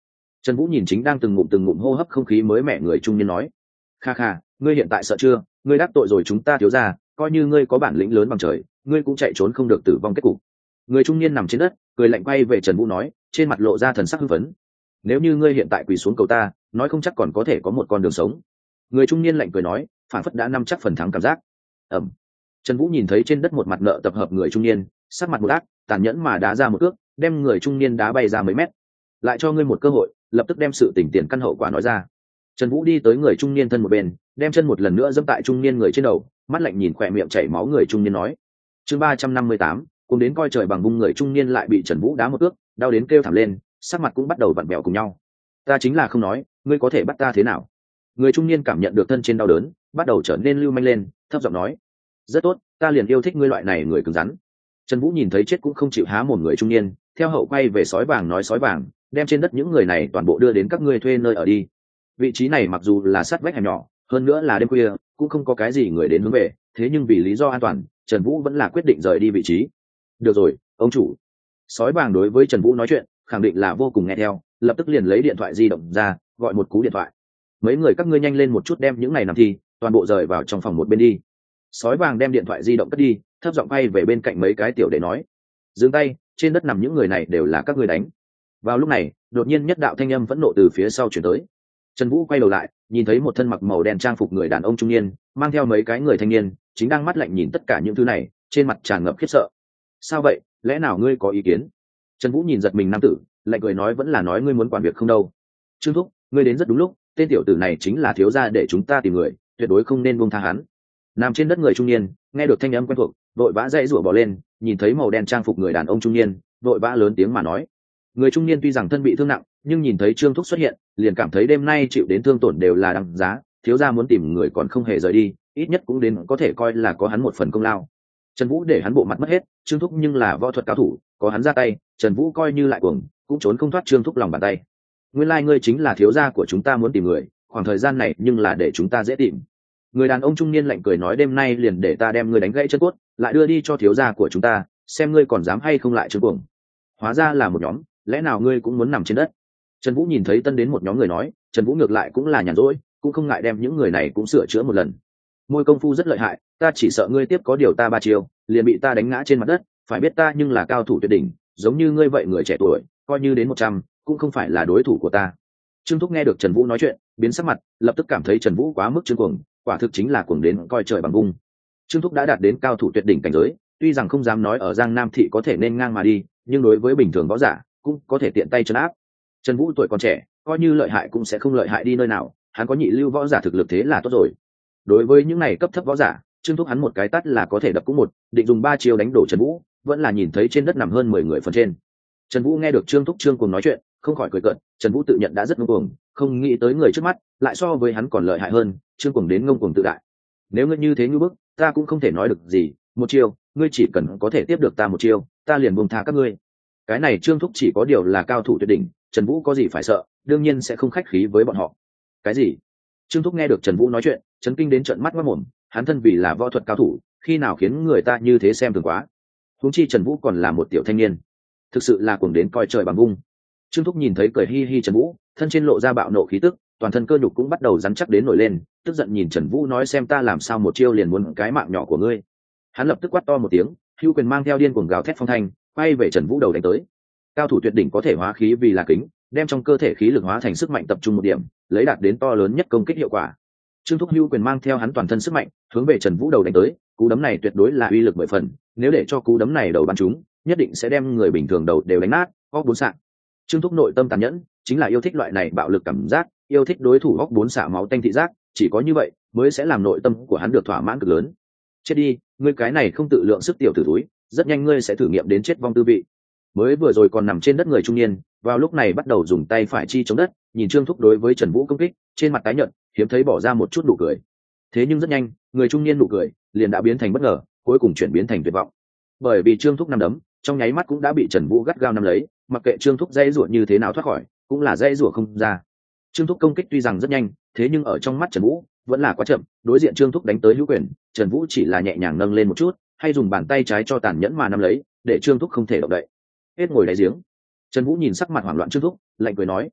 Trần Vũ nhìn chính đang từng ngụm hô hấp không khí mới mẻ người trung niên nói: kha kha, ngươi hiện tại sợ chưa? Ngươi đắc tội rồi chúng ta thiếu gia, coi như ngươi có bản lĩnh lớn bằng trời, ngươi cũng chạy trốn không được tử vong kết cục. Người trung niên nằm trên đất cười lạnh quay về Trần Vũ nói, trên mặt lộ ra thần sắc hưng phấn: nếu như ngươi hiện tại quỳ xuống cầu ta, nói không chắc còn có thể có một con đường sống. Người trung niên lạnh cười nói, phản phất đã nắm chắc phần thắng cảm giác. ầm. Trần Vũ nhìn thấy trên đất một mặt nợ tập hợp người trung niên, sắc mặt một ác, tàn nhẫn mà đá ra một cước, đem người trung niên đá bay ra mấy mét. Lại cho ngươi một cơ hội, lập tức đem sự tình tiền căn hậu quả nói ra. Trần Vũ đi tới người trung niên thân một bên, đem chân một lần nữa giẫm tại trung niên người trên đầu, mắt lạnh nhìn khỏe miệng chảy máu người trung niên nói. Chương 358, cùng đến coi trời bằng vung, người trung niên lại bị Trần Vũ đá một cước, đau đến kêu thảm lên, sắc mặt cũng bắt đầu vặn vẹo cùng nhau. Ta chính là không nói, ngươi có thể bắt ta thế nào? Người trung niên cảm nhận được thân trên đau đớn, bắt đầu trở nên lưu manh lên, thấp giọng nói: rất tốt, ta liền yêu thích ngươi loại này người cứng rắn. Trần Vũ nhìn thấy chết cũng không chịu há mồm người trung niên, theo hậu quay về sói vàng nói: sói vàng, đem trên đất những người này toàn bộ đưa đến các ngươi thuê nơi ở đi. Vị trí này mặc dù là sát vách hẻm nhỏ, hơn nữa là đêm khuya, cũng không có cái gì người đến hướng về, thế nhưng vì lý do an toàn, Trần Vũ vẫn là quyết định rời đi vị trí. Được rồi, ông chủ. Sói vàng đối với Trần Vũ nói chuyện, khẳng định là vô cùng nghe theo, lập tức liền lấy điện thoại di động ra, gọi một cú điện thoại. Mấy người các ngươi nhanh lên một chút, đem những này nằm thi toàn bộ rời vào trong phòng một bên đi. Sói vàng đem điện thoại di động cất đi, thấp giọng bay về bên cạnh mấy cái tiểu để nói: dừng tay, trên đất nằm những người này đều là các ngươi đánh. Vào lúc này, đột nhiên nhất đạo thanh âm phẫn nộ từ phía sau chuyển tới. Trần Vũ quay đầu lại, nhìn thấy một thân mặc màu đen trang phục người đàn ông trung niên, mang theo mấy cái người thanh niên, chính đang mắt lạnh nhìn tất cả những thứ này, trên mặt tràn ngập khiếp sợ. Sao vậy, lẽ nào ngươi có ý kiến? Trần Vũ nhìn giật mình nam tử, lại cười nói: vẫn là nói ngươi muốn quản việc không đâu. Trương thúc, ngươi đến rất đúng lúc, tên tiểu tử này chính là thiếu gia để chúng ta tìm người, tuyệt đối không nên buông tha hắn. Nằm trên đất người trung niên, nghe được thanh âm quen thuộc, vội vã dãy rủa bò lên, nhìn thấy màu đen trang phục người đàn ông trung niên, vội vã lớn tiếng mà nói. Người trung niên tuy rằng thân bị thương nặng, nhưng nhìn thấy Trương thúc xuất hiện, liền cảm thấy đêm nay chịu đến thương tổn đều là đằng giá, thiếu gia muốn tìm người còn không hề rời đi, ít nhất cũng đến có thể coi là có hắn một phần công lao. Trần Vũ để hắn bộ mặt mất hết, Trương thúc nhưng là võ thuật cao thủ, có hắn ra tay, Trần Vũ coi như lại cuồng, cũng trốn không thoát Trương thúc lòng bàn tay. Nguyên lai ngươi chính là thiếu gia của chúng ta muốn tìm người, khoảng thời gian này nhưng là để chúng ta dễ tìm. Người đàn ông trung niên lạnh cười nói: đêm nay liền để ta đem ngươi đánh gãy chân cốt, lại đưa đi cho thiếu gia của chúng ta, xem ngươi còn dám hay không lại trương cuồng. Hóa ra là một nhóm, lẽ nào ngươi cũng muốn nằm trên đất? Trần Vũ nhìn thấy tân đến một nhóm người nói, Trần Vũ ngược lại cũng là nhàn rỗi, cũng không ngại đem những người này cũng sửa chữa một lần. Môi công phu rất lợi hại, ta chỉ sợ ngươi tiếp có điều ta ba chiêu, liền bị ta đánh ngã trên mặt đất, phải biết ta nhưng là cao thủ tuyệt đỉnh, giống như ngươi vậy người trẻ tuổi, coi như đến 100, cũng không phải là đối thủ của ta. Trương thúc nghe được Trần Vũ nói chuyện, biến sắc mặt, lập tức cảm thấy Trần Vũ quá mức trương cuồng, quả thực chính là cuồng đến coi trời bằng vung. Trương thúc đã đạt đến cao thủ tuyệt đỉnh cảnh giới, tuy rằng không dám nói ở Giang Nam thị có thể nên ngang mà đi, nhưng đối với bình thường võ giả cũng có thể tiện tay trấn áp. Trần Vũ tuổi còn trẻ, coi như lợi hại cũng sẽ không lợi hại đi nơi nào, hắn có nhị lưu võ giả thực lực thế là tốt rồi. Đối với những này cấp thấp võ giả, Trương thúc hắn một cái tát là có thể đập cũng một, định dùng 3 chiêu đánh đổ Trần Vũ, vẫn là nhìn thấy trên đất nằm hơn 10 người phần trên. Trần Vũ nghe được Trương thúc trương cuồng nói chuyện, không khỏi cười cợt, Trần Vũ tự nhận đã rất ngông cuồng, không nghĩ tới người trước mắt lại so với hắn còn lợi hại hơn, trương cuồng đến ngông cuồng tự đại. Nếu ngươi như thế như bức, ta cũng không thể nói được gì, một chiêu, ngươi chỉ cần có thể tiếp được ta một chiêu, ta liền buông tha các ngươi. Cái này Trương thúc chỉ có điều là cao thủ tuyệt đỉnh, Trần Vũ có gì phải sợ, đương nhiên sẽ không khách khí với bọn họ. Cái gì? Trương thúc nghe được Trần Vũ nói chuyện, chấn kinh đến trợn mắt ngoác mồm, hắn thân vì là võ thuật cao thủ, khi nào khiến người ta như thế xem thường quá. Huống chi Trần Vũ còn là một tiểu thanh niên, thực sự là cuồng đến coi trời bằng vung. Trương thúc nhìn thấy cười hi hi Trần Vũ, thân trên lộ ra bạo nộ khí tức, toàn thân cơ nhục cũng bắt đầu rắn chắc đến nổi lên, tức giận nhìn Trần Vũ nói: xem ta làm sao một chiêu liền muốn cái mạng nhỏ của ngươi. Hắn lập tức quát to một tiếng, hữu quyền mang theo điên cuồng gào thét phong thanh, quay về Trần Vũ đầu đánh tới. Cao thủ tuyệt đỉnh có thể hóa khí vì là kính, đem trong cơ thể khí lực hóa thành sức mạnh tập trung một điểm, lấy đạt đến to lớn nhất công kích hiệu quả. Trương thúc hữu quyền mang theo hắn toàn thân sức mạnh, hướng về Trần Vũ đầu đánh tới, cú đấm này tuyệt đối là uy lực 10 phần, nếu để cho cú đấm này đầu bắn trúng, nhất định sẽ đem người bình thường đầu đều đánh nát, óc bốn xạ. Trương thúc nội tâm tàn nhẫn, chính là yêu thích loại này bạo lực cảm giác, yêu thích đối thủ óc bốn xạ máu tanh thị giác, chỉ có như vậy mới sẽ làm nội tâm của hắn được thỏa mãn cực lớn. Chết đi, ngươi cái này không tự lượng sức tiểu tử thúi, rất nhanh ngươi sẽ thử nghiệm đến chết vong tư vị. Mới vừa rồi còn nằm trên đất người trung niên, vào lúc này bắt đầu dùng tay phải chi chống đất, nhìn Trương thúc đối với Trần Vũ công kích, trên mặt tái nhợt, hiếm thấy bỏ ra một chút nụ cười. Thế nhưng rất nhanh, người trung niên nụ cười liền đã biến thành bất ngờ, cuối cùng chuyển biến thành tuyệt vọng. Bởi vì Trương thúc nắm đấm, trong nháy mắt cũng đã bị Trần Vũ gắt gao nắm lấy, mặc kệ Trương thúc dây rủa như thế nào thoát khỏi, cũng là dây rủa không ra. Trương thúc công kích tuy rằng rất nhanh, thế nhưng ở trong mắt Trần Vũ vẫn là quá chậm, đối diện Trương thúc đánh tới hữu quyền, Trần Vũ chỉ là nhẹ nhàng nâng lên một chút, hay dùng bàn tay trái cho tàn nhẫn mà nắm lấy, để Trương thúc không thể động đậy. Hết ngồi đáy giếng. Trần Vũ nhìn sắc mặt hoảng loạn Trương thúc, lạnh cười nói: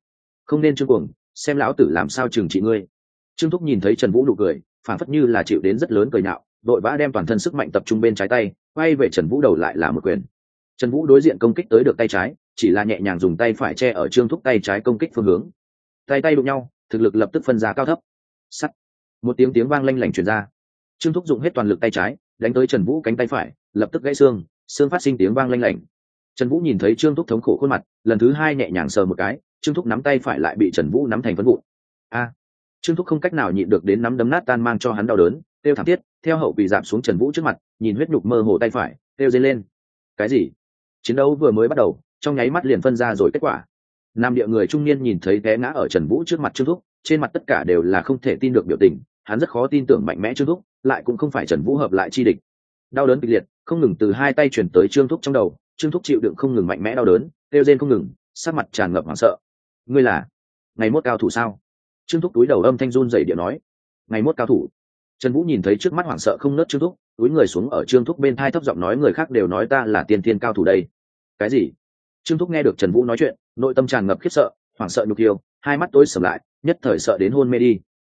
không nên trương cuồng, xem lão tử làm sao trừng trị ngươi. Trương Thúc nhìn thấy Trần Vũ nụ cười, phản phất như là chịu đến rất lớn cười nhạo, đội vã đem toàn thân sức mạnh tập trung bên trái tay, quay về Trần Vũ đầu lại là một quyền. Trần Vũ đối diện công kích tới được tay trái, chỉ là nhẹ nhàng dùng tay phải che ở Trương Thúc tay trái công kích phương hướng. Tay tay đụng nhau, thực lực lập tức phân ra cao thấp. Sắt. Một tiếng vang lanh lảnh truyền ra. Trương Thúc dùng hết toàn lực tay trái, đánh tới Trần Vũ cánh tay phải, lập tức gãy xương, xương phát sinh tiếng vang lanh lảnh. Trần Vũ nhìn thấy Trương Thúc thống khổ khuôn mặt, lần thứ hai nhẹ nhàng sờ một cái, Trương Thúc nắm tay phải lại bị Trần Vũ nắm thành phấn vụn. Trương Thúc không cách nào nhịn được đến nắm đấm nát tan mang cho hắn đau đớn, kêu thảm thiết, theo hậu bị giảm xuống Trần Vũ trước mặt, nhìn huyết nhục mơ hồ tay phải, kêu dây lên. Cái gì? Chiến đấu vừa mới bắt đầu, trong nháy mắt liền phân ra rồi kết quả. Nam địa người trung niên nhìn thấy té ngã ở Trần Vũ trước mặt Trương Thúc, trên mặt tất cả đều là không thể tin được biểu tình, hắn rất khó tin tưởng mạnh mẽ Trương Thúc, lại cũng không phải Trần Vũ hợp lại chi địch. Đau đớn kịch liệt, không ngừng từ hai tay truyền tới Trương Thúc trong đầu, Trương Thúc chịu đựng không ngừng mạnh mẽ đau đớn, kêu rên không ngừng, sắc mặt tràn ngập hoảng sợ. Ngươi là ngày mốt cao thủ sao? Trương Thúc túi đầu âm thanh run rẩy địa nói. Ngày mốt cao thủ. Trần Vũ nhìn thấy trước mắt hoảng sợ không nớt Trương Thúc, túi người xuống ở Trương Thúc bên thai thấp giọng nói, người khác đều nói ta là tiên thiên cao thủ đây. Cái gì? Trương Thúc nghe được Trần Vũ nói chuyện, nội tâm tràn ngập khiếp sợ, hoảng sợ nhục yêu, hai mắt tối sầm lại, nhất thời sợ đến hôn mê đi.